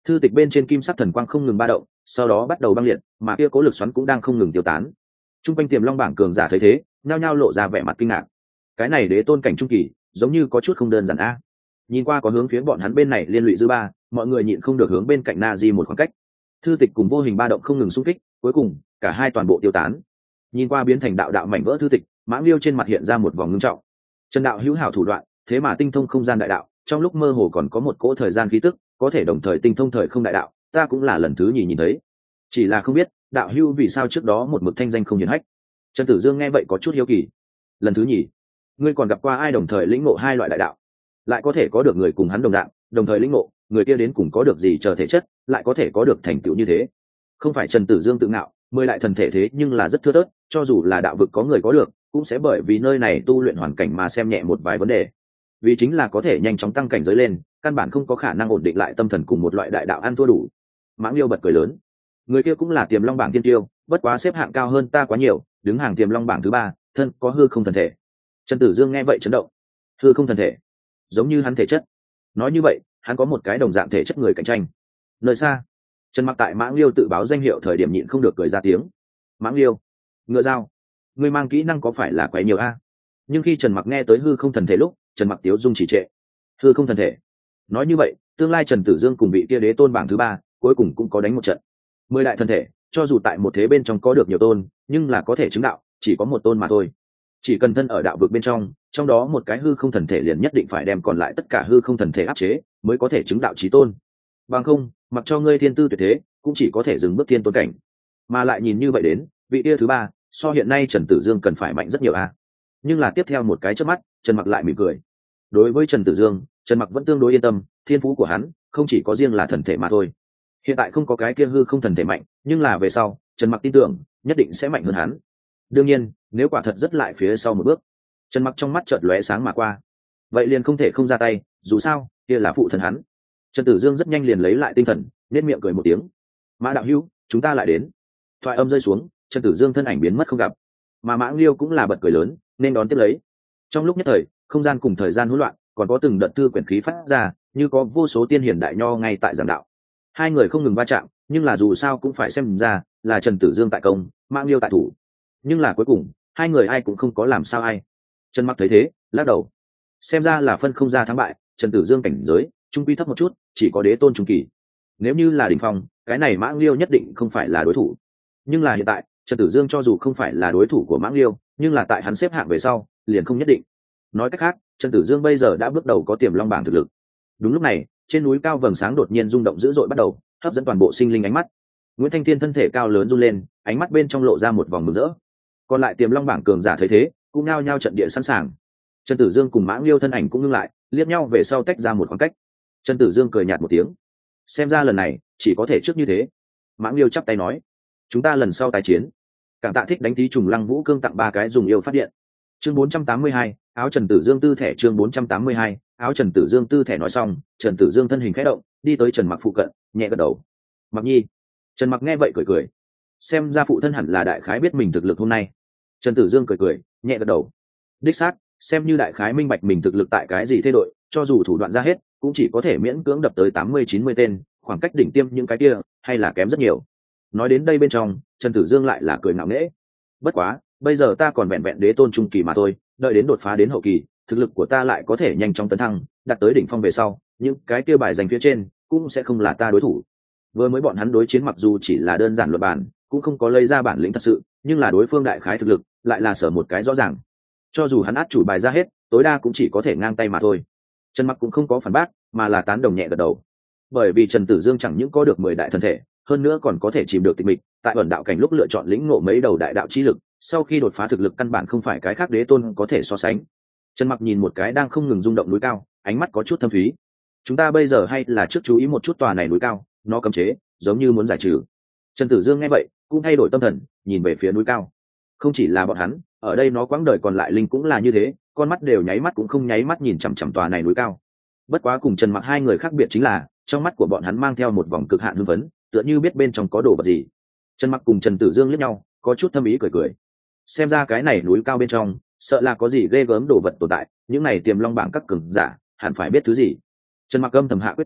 thư tịch bên trên kim sắc thần quang không ngừng ba động, sau đó bắt đầu băng liệt, mà kia cố lực xoắn cũng đang không ngừng tiêu tán. Trung quanh tiềm long bảng cường giả thấy thế, nhao nhao lộ ra vẻ mặt kinh ngạc. Cái này đế tôn cảnh trung kỳ, giống như có chút không đơn giản a. Nhìn qua có hướng phía bọn hắn bên này liên lụy dư ba, mọi người nhịn không được hướng bên cạnh Na Di một khoảng cách. Thư tịch cùng vô hình ba động không ngừng xung kích, cuối cùng cả hai toàn bộ tiêu tán. Nhìn qua biến thành đạo đạo mảnh vỡ thư tịch, Mãng Liêu trên mặt hiện ra một vòng ngưng trọng. Trần đạo hữu hảo thủ đoạn, thế mà tinh thông không gian đại đạo, trong lúc mơ hồ còn có một cỗ thời gian khí tức, có thể đồng thời tinh thông thời không đại đạo, ta cũng là lần thứ nhì nhìn thấy. Chỉ là không biết, đạo hữu vì sao trước đó một mực thanh danh không hiển hách. Trần Tử Dương nghe vậy có chút hiếu kỳ. Lần thứ nhì, ngươi còn gặp qua ai đồng thời lĩnh ngộ hai loại đại đạo, lại có thể có được người cùng hắn đồng dạng, đồng thời lĩnh ngộ, người kia đến cùng có được gì chờ thể chất, lại có thể có được thành tựu như thế. Không phải Trần Tử Dương tự ngạo, mười đại thần thể thế nhưng là rất thưa thớt, cho dù là đạo vực có người có được, cũng sẽ bởi vì nơi này tu luyện hoàn cảnh mà xem nhẹ một vài vấn đề. Vì chính là có thể nhanh chóng tăng cảnh giới lên, căn bản không có khả năng ổn định lại tâm thần cùng một loại đại đạo ăn thua đủ. Mãng Liêu bật cười lớn. Người kia cũng là tiềm long bảng tiên tiêu, bất quá xếp hạng cao hơn ta quá nhiều, đứng hàng tiềm long bảng thứ ba, thân có hư không thần thể. Trần Tử Dương nghe vậy chấn động. Hư không thần thể, giống như hắn thể chất. Nói như vậy, hắn có một cái đồng dạng thể chất người cạnh tranh. Nơi xa, Trần Mặc tại Mãng Liêu tự báo danh hiệu thời điểm nhịn không được cười ra tiếng. Mãng Liêu, ngựa dao, ngươi mang kỹ năng có phải là quấy nhiều a? Nhưng khi Trần Mặc nghe tới hư không thần thể lúc, Trần Mặc tiếu dung chỉ trệ. Hư không thần thể. Nói như vậy, tương lai Trần Tử Dương cùng vị kia đế tôn bảng thứ ba, cuối cùng cũng có đánh một trận. Mười đại thần thể, cho dù tại một thế bên trong có được nhiều tôn, nhưng là có thể chứng đạo, chỉ có một tôn mà thôi. Chỉ cần thân ở đạo vực bên trong, trong đó một cái hư không thần thể liền nhất định phải đem còn lại tất cả hư không thần thể áp chế, mới có thể chứng đạo chí tôn. Bằng không, mặc cho ngươi thiên tư tuyệt thế, cũng chỉ có thể dừng bước thiên tôn cảnh. Mà lại nhìn như vậy đến, vị kia thứ ba, so hiện nay Trần Tử Dương cần phải mạnh rất nhiều a. Nhưng là tiếp theo một cái chớp mắt, Trần Mặc lại mỉm cười. Đối với Trần Tử Dương, Trần Mặc vẫn tương đối yên tâm, thiên phú của hắn không chỉ có riêng là thần thể mà thôi. Hiện tại không có cái kia hư không thần thể mạnh, nhưng là về sau, Trần Mặc tin tưởng, nhất định sẽ mạnh hơn hắn. Đương nhiên, nếu quả thật rất lại phía sau một bước, Trần Mặc trong mắt chợt lóe sáng mà qua. Vậy liền không thể không ra tay, dù sao, kia là phụ thần hắn. Trần Tử Dương rất nhanh liền lấy lại tinh thần, nhếch miệng cười một tiếng. Mã đạo hữu, chúng ta lại đến. Thoại âm rơi xuống, Trần Tử Dương thân ảnh biến mất không gặp. Mà Mãng Liêu cũng là bật cười lớn, nên đón tiếp lấy. Trong lúc nhất thời, không gian cùng thời gian hỗn loạn, còn có từng đợt thư quyển khí phát ra, như có vô số tiên hiển đại nho ngay tại giảng đạo. Hai người không ngừng va chạm, nhưng là dù sao cũng phải xem ra là Trần Tử Dương tại công, Mãng Liêu tại thủ. Nhưng là cuối cùng, hai người ai cũng không có làm sao ai. Trần Mặc thấy thế, lắc đầu. Xem ra là phân không ra thắng bại, Trần Tử Dương cảnh giới trung quy thấp một chút, chỉ có đế tôn trung kỳ. Nếu như là đỉnh phong, cái này Mãng Liêu nhất định không phải là đối thủ. Nhưng là hiện tại, Trần Tử Dương cho dù không phải là đối thủ của Mãng Liêu, nhưng là tại hắn xếp hạng về sau, liền không nhất định. Nói cách khác, Trần Tử Dương bây giờ đã bước đầu có tiềm long bảng thực lực. Đúng lúc này, trên núi cao vầng sáng đột nhiên rung động dữ dội bắt đầu, hấp dẫn toàn bộ sinh linh ánh mắt. Nguyễn Thanh Thiên thân thể cao lớn run lên, ánh mắt bên trong lộ ra một vòng mừng rỡ. Còn lại tiềm long bảng cường giả thấy thế, cũng nao nhao trận địa sẵn sàng. Trần Tử Dương cùng Mãng Liêu thân ảnh cũng ngưng lại, liếc nhau về sau tách ra một khoảng cách. Trần Tử Dương cười nhạt một tiếng, xem ra lần này chỉ có thể trước như thế. Mãng Liêu chắp tay nói, chúng ta lần sau tái chiến. Cảm tạ thích đánh tí trùng Lăng Vũ Cương tặng ba cái dùng yêu phát điện. Chương bốn trăm tám mươi hai, áo Trần Tử Dương tư thẻ. Chương bốn trăm tám mươi hai, áo Trần Tử Dương tư thẻ. Nói xong, Trần Tử Dương thân hình khẽ động, đi tới Trần Mặc phụ cận, nhẹ gật đầu. Mặc nhi. Trần Mặc nghe vậy cười cười, xem ra phụ thân hẳn là đại khái biết mình thực lực hôm nay. Trần Tử Dương cười cười, nhẹ gật đầu. Đích xác, xem như đại khái minh bạch mình thực lực tại cái gì thay đổi, cho dù thủ đoạn ra hết, cũng chỉ có thể miễn cưỡng đập tới tám mươi chín mươi tên, khoảng cách đỉnh tiêm những cái kia, hay là kém rất nhiều. Nói đến đây bên trong, Trần Tử Dương lại là cười ngạo nghễ. Bất quá, bây giờ ta còn vẹn vẹn đế tôn trung kỳ mà thôi, đợi đến đột phá đến hậu kỳ, thực lực của ta lại có thể nhanh chóng tấn thăng, đạt tới đỉnh phong về sau, những cái kia bài giành phía trên cũng sẽ không là ta đối thủ. Vừa mới bọn hắn đối chiến mặc dù chỉ là đơn giản luận bản, cũng không có lấy ra bản lĩnh thật sự, nhưng là đối phương đại khái thực lực lại là sở một cái rõ ràng. Cho dù hắn át chủ bài ra hết, tối đa cũng chỉ có thể ngang tay mà thôi. Trần Mặc cũng không có phản bác, mà là tán đồng nhẹ gật đầu. Bởi vì Trần Tử Dương chẳng những có được mười đại thần thể, hơn nữa còn có thể chìm được tịch mịch, tại ẩn đạo cảnh lúc lựa chọn lĩnh ngộ mấy đầu đại đạo chi lực, sau khi đột phá thực lực căn bản không phải cái khác đế tôn có thể so sánh. Trần Mặc nhìn một cái đang không ngừng rung động núi cao, ánh mắt có chút thâm thúy. Chúng ta bây giờ hay là trước chú ý một chút tòa này núi cao, nó cấm chế, giống như muốn giải trừ. Trần Tử Dương nghe vậy, cũng thay đổi tâm thần, nhìn về phía núi cao. Không chỉ là bọn hắn, ở đây nó quãng đời còn lại linh cũng là như thế, con mắt đều nháy mắt cũng không nháy mắt nhìn chằm chằm tòa này núi cao. Bất quá cùng Trần Mặc hai người khác biệt chính là, trong mắt của bọn hắn mang theo một vòng cực hạn hưng phấn, tựa như biết bên trong có đồ vật gì. Trần Mặc cùng Trần Tử Dương liếc nhau, có chút thâm ý cười cười. Xem ra cái này núi cao bên trong, sợ là có gì ghê gớm đồ vật tồn tại, những này tiềm long bảng các cường giả hẳn phải biết thứ gì. Trần Mặc âm thầm hạ quyết tâm,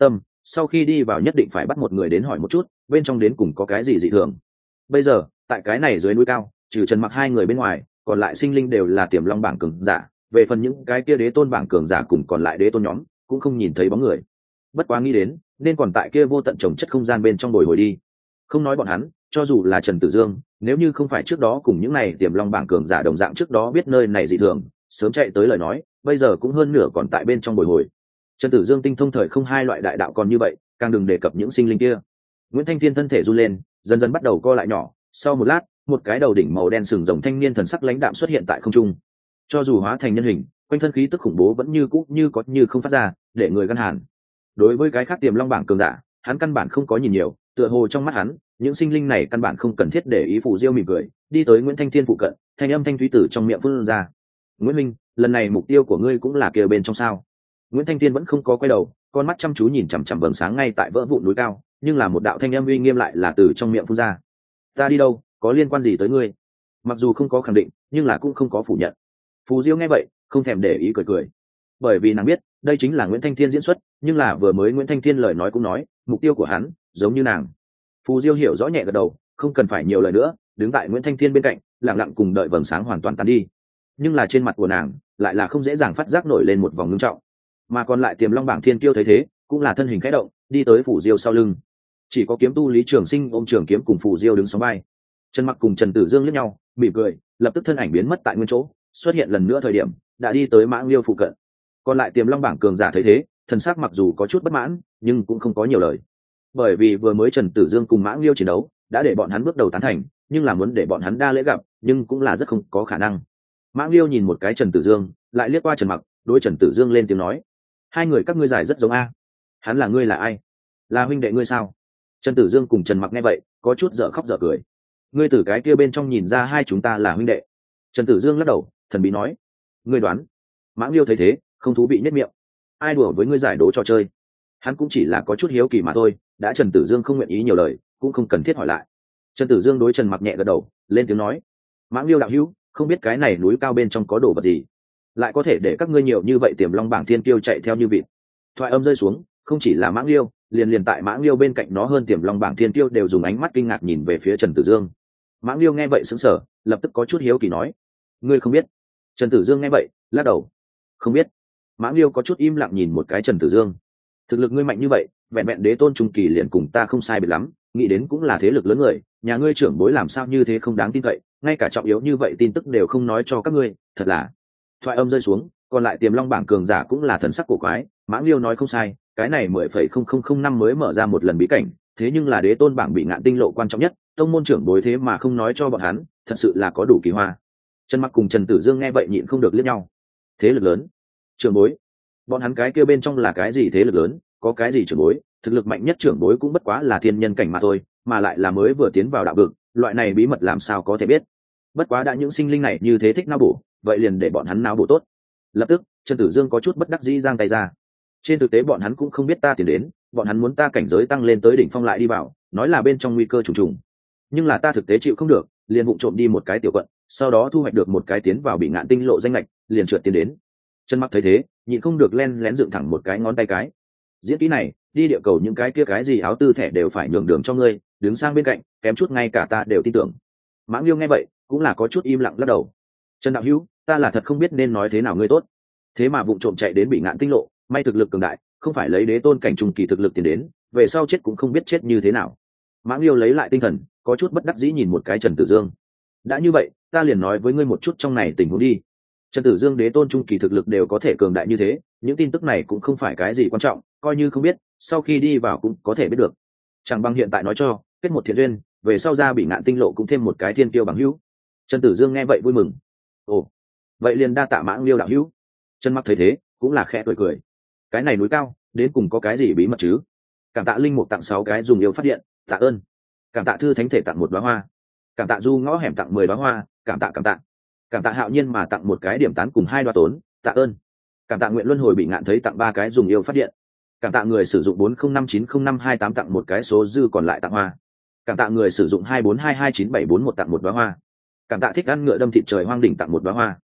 sau khi đi vào nhất định phải bắt một người đến hỏi một chút bên trong đến cùng có cái gì dị thường. Bây giờ tại cái này dưới núi cao, trừ Trần Mặc hai người bên ngoài, còn lại sinh linh đều là tiềm long bảng cường giả. Về phần những cái kia đế tôn bảng cường giả cùng còn lại đế tôn nhóm cũng không nhìn thấy bóng người. Bất quá nghĩ đến nên còn tại kia vô tận trồng chất không gian bên trong bồi hồi đi. Không nói bọn hắn, cho dù là Trần Tử Dương, nếu như không phải trước đó cùng những này tiềm long bảng cường giả đồng dạng trước đó biết nơi này dị thường, sớm chạy tới lời nói, bây giờ cũng hơn nửa còn tại bên trong bồi hồi. Trần Tử Dương tinh thông thời không hai loại đại đạo còn như vậy, càng đừng đề cập những sinh linh kia. Nguyễn Thanh Thiên thân thể run lên, dần dần bắt đầu co lại nhỏ, sau một lát, một cái đầu đỉnh màu đen sừng rồng thanh niên thần sắc lãnh đạm xuất hiện tại không trung. Cho dù hóa thành nhân hình, quanh thân khí tức khủng bố vẫn như cũ như có như không phát ra, để người gan hàn. Đối với cái khác tiềm long bảng cường giả, hắn căn bản không có nhìn nhiều, tựa hồ trong mắt hắn, những sinh linh này căn bản không cần thiết để ý. Phù Diêu mỉm cười, đi tới Nguyễn Thanh Thiên phụ cận, thanh âm thanh thúy tử trong miệng phun ra. "Nguyễn Minh, lần này mục tiêu của ngươi cũng là kia bên trong sao?" Nguyễn Thanh Thiên vẫn không có quay đầu, con mắt chăm chú nhìn chằm chằm vầng sáng ngay tại vỡ vụn núi cao, nhưng là một đạo thanh âm uy nghiêm lại là từ trong miệng phun ra. "Ta đi đâu, có liên quan gì tới ngươi?" Mặc dù không có khẳng định, nhưng là cũng không có phủ nhận. Phù Diêu nghe vậy, không thèm để ý cười cười, bởi vì nàng biết đây chính là Nguyễn Thanh Thiên diễn xuất, nhưng là vừa mới Nguyễn Thanh Thiên lời nói cũng nói, mục tiêu của hắn giống như nàng. Phù Diêu hiểu rõ nhẹ gật đầu, không cần phải nhiều lời nữa, đứng tại Nguyễn Thanh Thiên bên cạnh, lặng lặng cùng đợi vầng sáng hoàn toàn tan đi. Nhưng là trên mặt của nàng lại là không dễ dàng phát giác nổi lên một vòng ngưng trọng. Mà còn lại tiềm long bảng thiên kiêu thấy thế, cũng là thân hình khẽ động, đi tới Phù Diêu sau lưng. Chỉ có kiếm tu Lý Trường Sinh ôm trường kiếm cùng Phù Diêu đứng sóng vai. Trần Mặc cùng Trần Tử Dương liếc nhau, mỉm cười, lập tức thân ảnh biến mất tại nguyên chỗ, xuất hiện lần nữa thời điểm đã đi tới Mãng Liêu phụ cận. Còn lại tiềm long bảng cường giả thấy thế, thần sắc mặc dù có chút bất mãn, nhưng cũng không có nhiều lời, bởi vì vừa mới Trần Tử Dương cùng Mãng Liêu chiến đấu đã để bọn hắn bước đầu tán thành, nhưng là muốn để bọn hắn đa lễ gặp, nhưng cũng là rất không có khả năng. Mãng Liêu nhìn một cái Trần Tử Dương, lại liếc qua Trần Mặc, đối Trần Tử Dương lên tiếng nói: "Hai người các ngươi giải rất giống a." "Hắn là ngươi là ai?" "Là huynh đệ ngươi sao?" Trần Tử Dương cùng Trần Mặc nghe vậy, có chút dở khóc dở cười. "Ngươi từ cái kia bên trong nhìn ra hai chúng ta là huynh đệ?" Trần Tử Dương lắc đầu, thần bí nói: "Ngươi đoán." Mãng Liêu thấy thế, không thú vị nhếch miệng. "Ai đùa với ngươi giải đố trò chơi?" Hắn cũng chỉ là có chút hiếu kỳ mà thôi, đã Trần Tử Dương không nguyện ý nhiều lời, cũng không cần thiết hỏi lại. Trần Tử Dương đối Trần Mặc nhẹ gật đầu, lên tiếng nói: "Mãng Liêu đạo hữu, không biết cái này núi cao bên trong có đồ vật gì, lại có thể để các ngươi nhiều như vậy tiềm long bảng thiên kiêu chạy theo như vịt." Thoại âm rơi xuống, không chỉ là Mãng Liêu, liền liền tại Mãng Liêu bên cạnh nó hơn tiềm long bảng thiên kiêu đều dùng ánh mắt kinh ngạc nhìn về phía Trần Tử Dương. Mãng Liêu nghe vậy sững sờ, lập tức có chút hiếu kỳ nói: "Ngươi không biết?" Trần Tử Dương nghe vậy, lắc đầu: "Không biết." Mãng Liêu có chút im lặng nhìn một cái Trần Tử Dương. "Thực lực ngươi mạnh như vậy, vẹn vẹn đế tôn trung kỳ liền cùng ta không sai biệt lắm, nghĩ đến cũng là thế lực lớn người, nhà ngươi trưởng bối làm sao như thế không đáng tin cậy, ngay cả trọng yếu như vậy tin tức đều không nói cho các ngươi, thật là." Thoại âm rơi xuống, còn lại tiềm long bảng cường giả cũng là thần sắc cổ quái. Mãng Liêu nói không sai, cái này mười phẩy không không không năm mới mở ra một lần bí cảnh, thế nhưng là đế tôn bảng bị ngạn tinh lộ quan trọng nhất, tông môn trưởng bối thế mà không nói cho bọn hắn, thật sự là có đủ kỳ hoa. Trần Mặc cùng Trần Tử Dương nghe vậy nhịn không được liếc nhau. Thế lực lớn, trưởng bối, bọn hắn cái kia bên trong là cái gì thế lực lớn, có cái gì trưởng bối? Thực lực mạnh nhất trưởng bối cũng bất quá là thiên nhân cảnh mà thôi, mà lại là mới vừa tiến vào đạo vực, loại này bí mật làm sao có thể biết. Bất quá đã những sinh linh này như thế thích não bổ, vậy liền để bọn hắn não bổ tốt. Lập tức Trần Tử Dương có chút bất đắc dĩ giang tay ra. Trên thực tế bọn hắn cũng không biết ta tiến đến, bọn hắn muốn ta cảnh giới tăng lên tới đỉnh phong lại đi vào, nói là bên trong nguy cơ trùng trùng. Nhưng là ta thực tế chịu không được, liền vụng trộm đi một cái tiểu quận, sau đó thu hoạch được một cái tiến vào bị ngạn tinh lộ danh lệch, liền trượt tiến đến. Trần Mặc thấy thế, nhịn không được len lén dựng thẳng một cái ngón tay cái. Diễn kỹ này, đi địa cầu những cái kia cái gì áo tư thẻ đều phải nhường đường cho ngươi, đứng sang bên cạnh, kém chút ngay cả ta đều tin tưởng. Mãng Liêu nghe vậy, cũng là có chút im lặng lắc đầu. "Trần đạo hữu, ta là thật không biết nên nói thế nào ngươi tốt. Thế mà vụng trộm chạy đến bị ngạn tinh lộ, may thực lực cường đại, không phải lấy đế tôn cảnh trung kỳ thực lực tiến đến, về sau chết cũng không biết chết như thế nào." Mãng Liêu lấy lại tinh thần, có chút bất đắc dĩ nhìn một cái Trần Tử Dương. "Đã như vậy, ta liền nói với ngươi một chút trong này tình huống đi." Trần Tử Dương đế tôn trung kỳ thực lực đều có thể cường đại như thế, những tin tức này cũng không phải cái gì quan trọng, coi như không biết, sau khi đi vào cũng có thể biết được. Chẳng bằng hiện tại nói cho, kết một thiện duyên, về sau ra bị ngạn tinh lộ cũng thêm một cái thiên kiêu bằng hữu. Trần Tử Dương nghe vậy vui mừng. "Ồ, vậy liền đa tạ Mãng Liêu đạo hữu." Trần Mặc thấy thế, cũng là khẽ cười cười. Cái này núi cao, đến cùng có cái gì bí mật chứ? Cảm tạ linh mục tặng sáu cái dùng yêu phát điện, tạ ơn. Cảm tạ thư thánh thể tặng một đóa hoa. Cảm tạ du ngõ hẻm tặng mười đóa hoa, cảm tạ cảm tạ. Cảm tạ hạo nhiên mà tặng một cái điểm tán cùng hai đóa tốn, tạ ơn. Cảm tạ nguyện luân hồi bị ngạn thấy tặng ba cái dùng yêu phát điện. Cảm tạ người sử dụng bốn không năm chín không năm hai tám tặng một cái số dư còn lại tặng hoa. Cảm tạ người sử dụng hai bốn hai hai chín bảy bốn một tặng một đóa hoa. Cảm tạ thích ăn ngựa đâm thịt trời hoang đỉnh tặng một đóa hoa.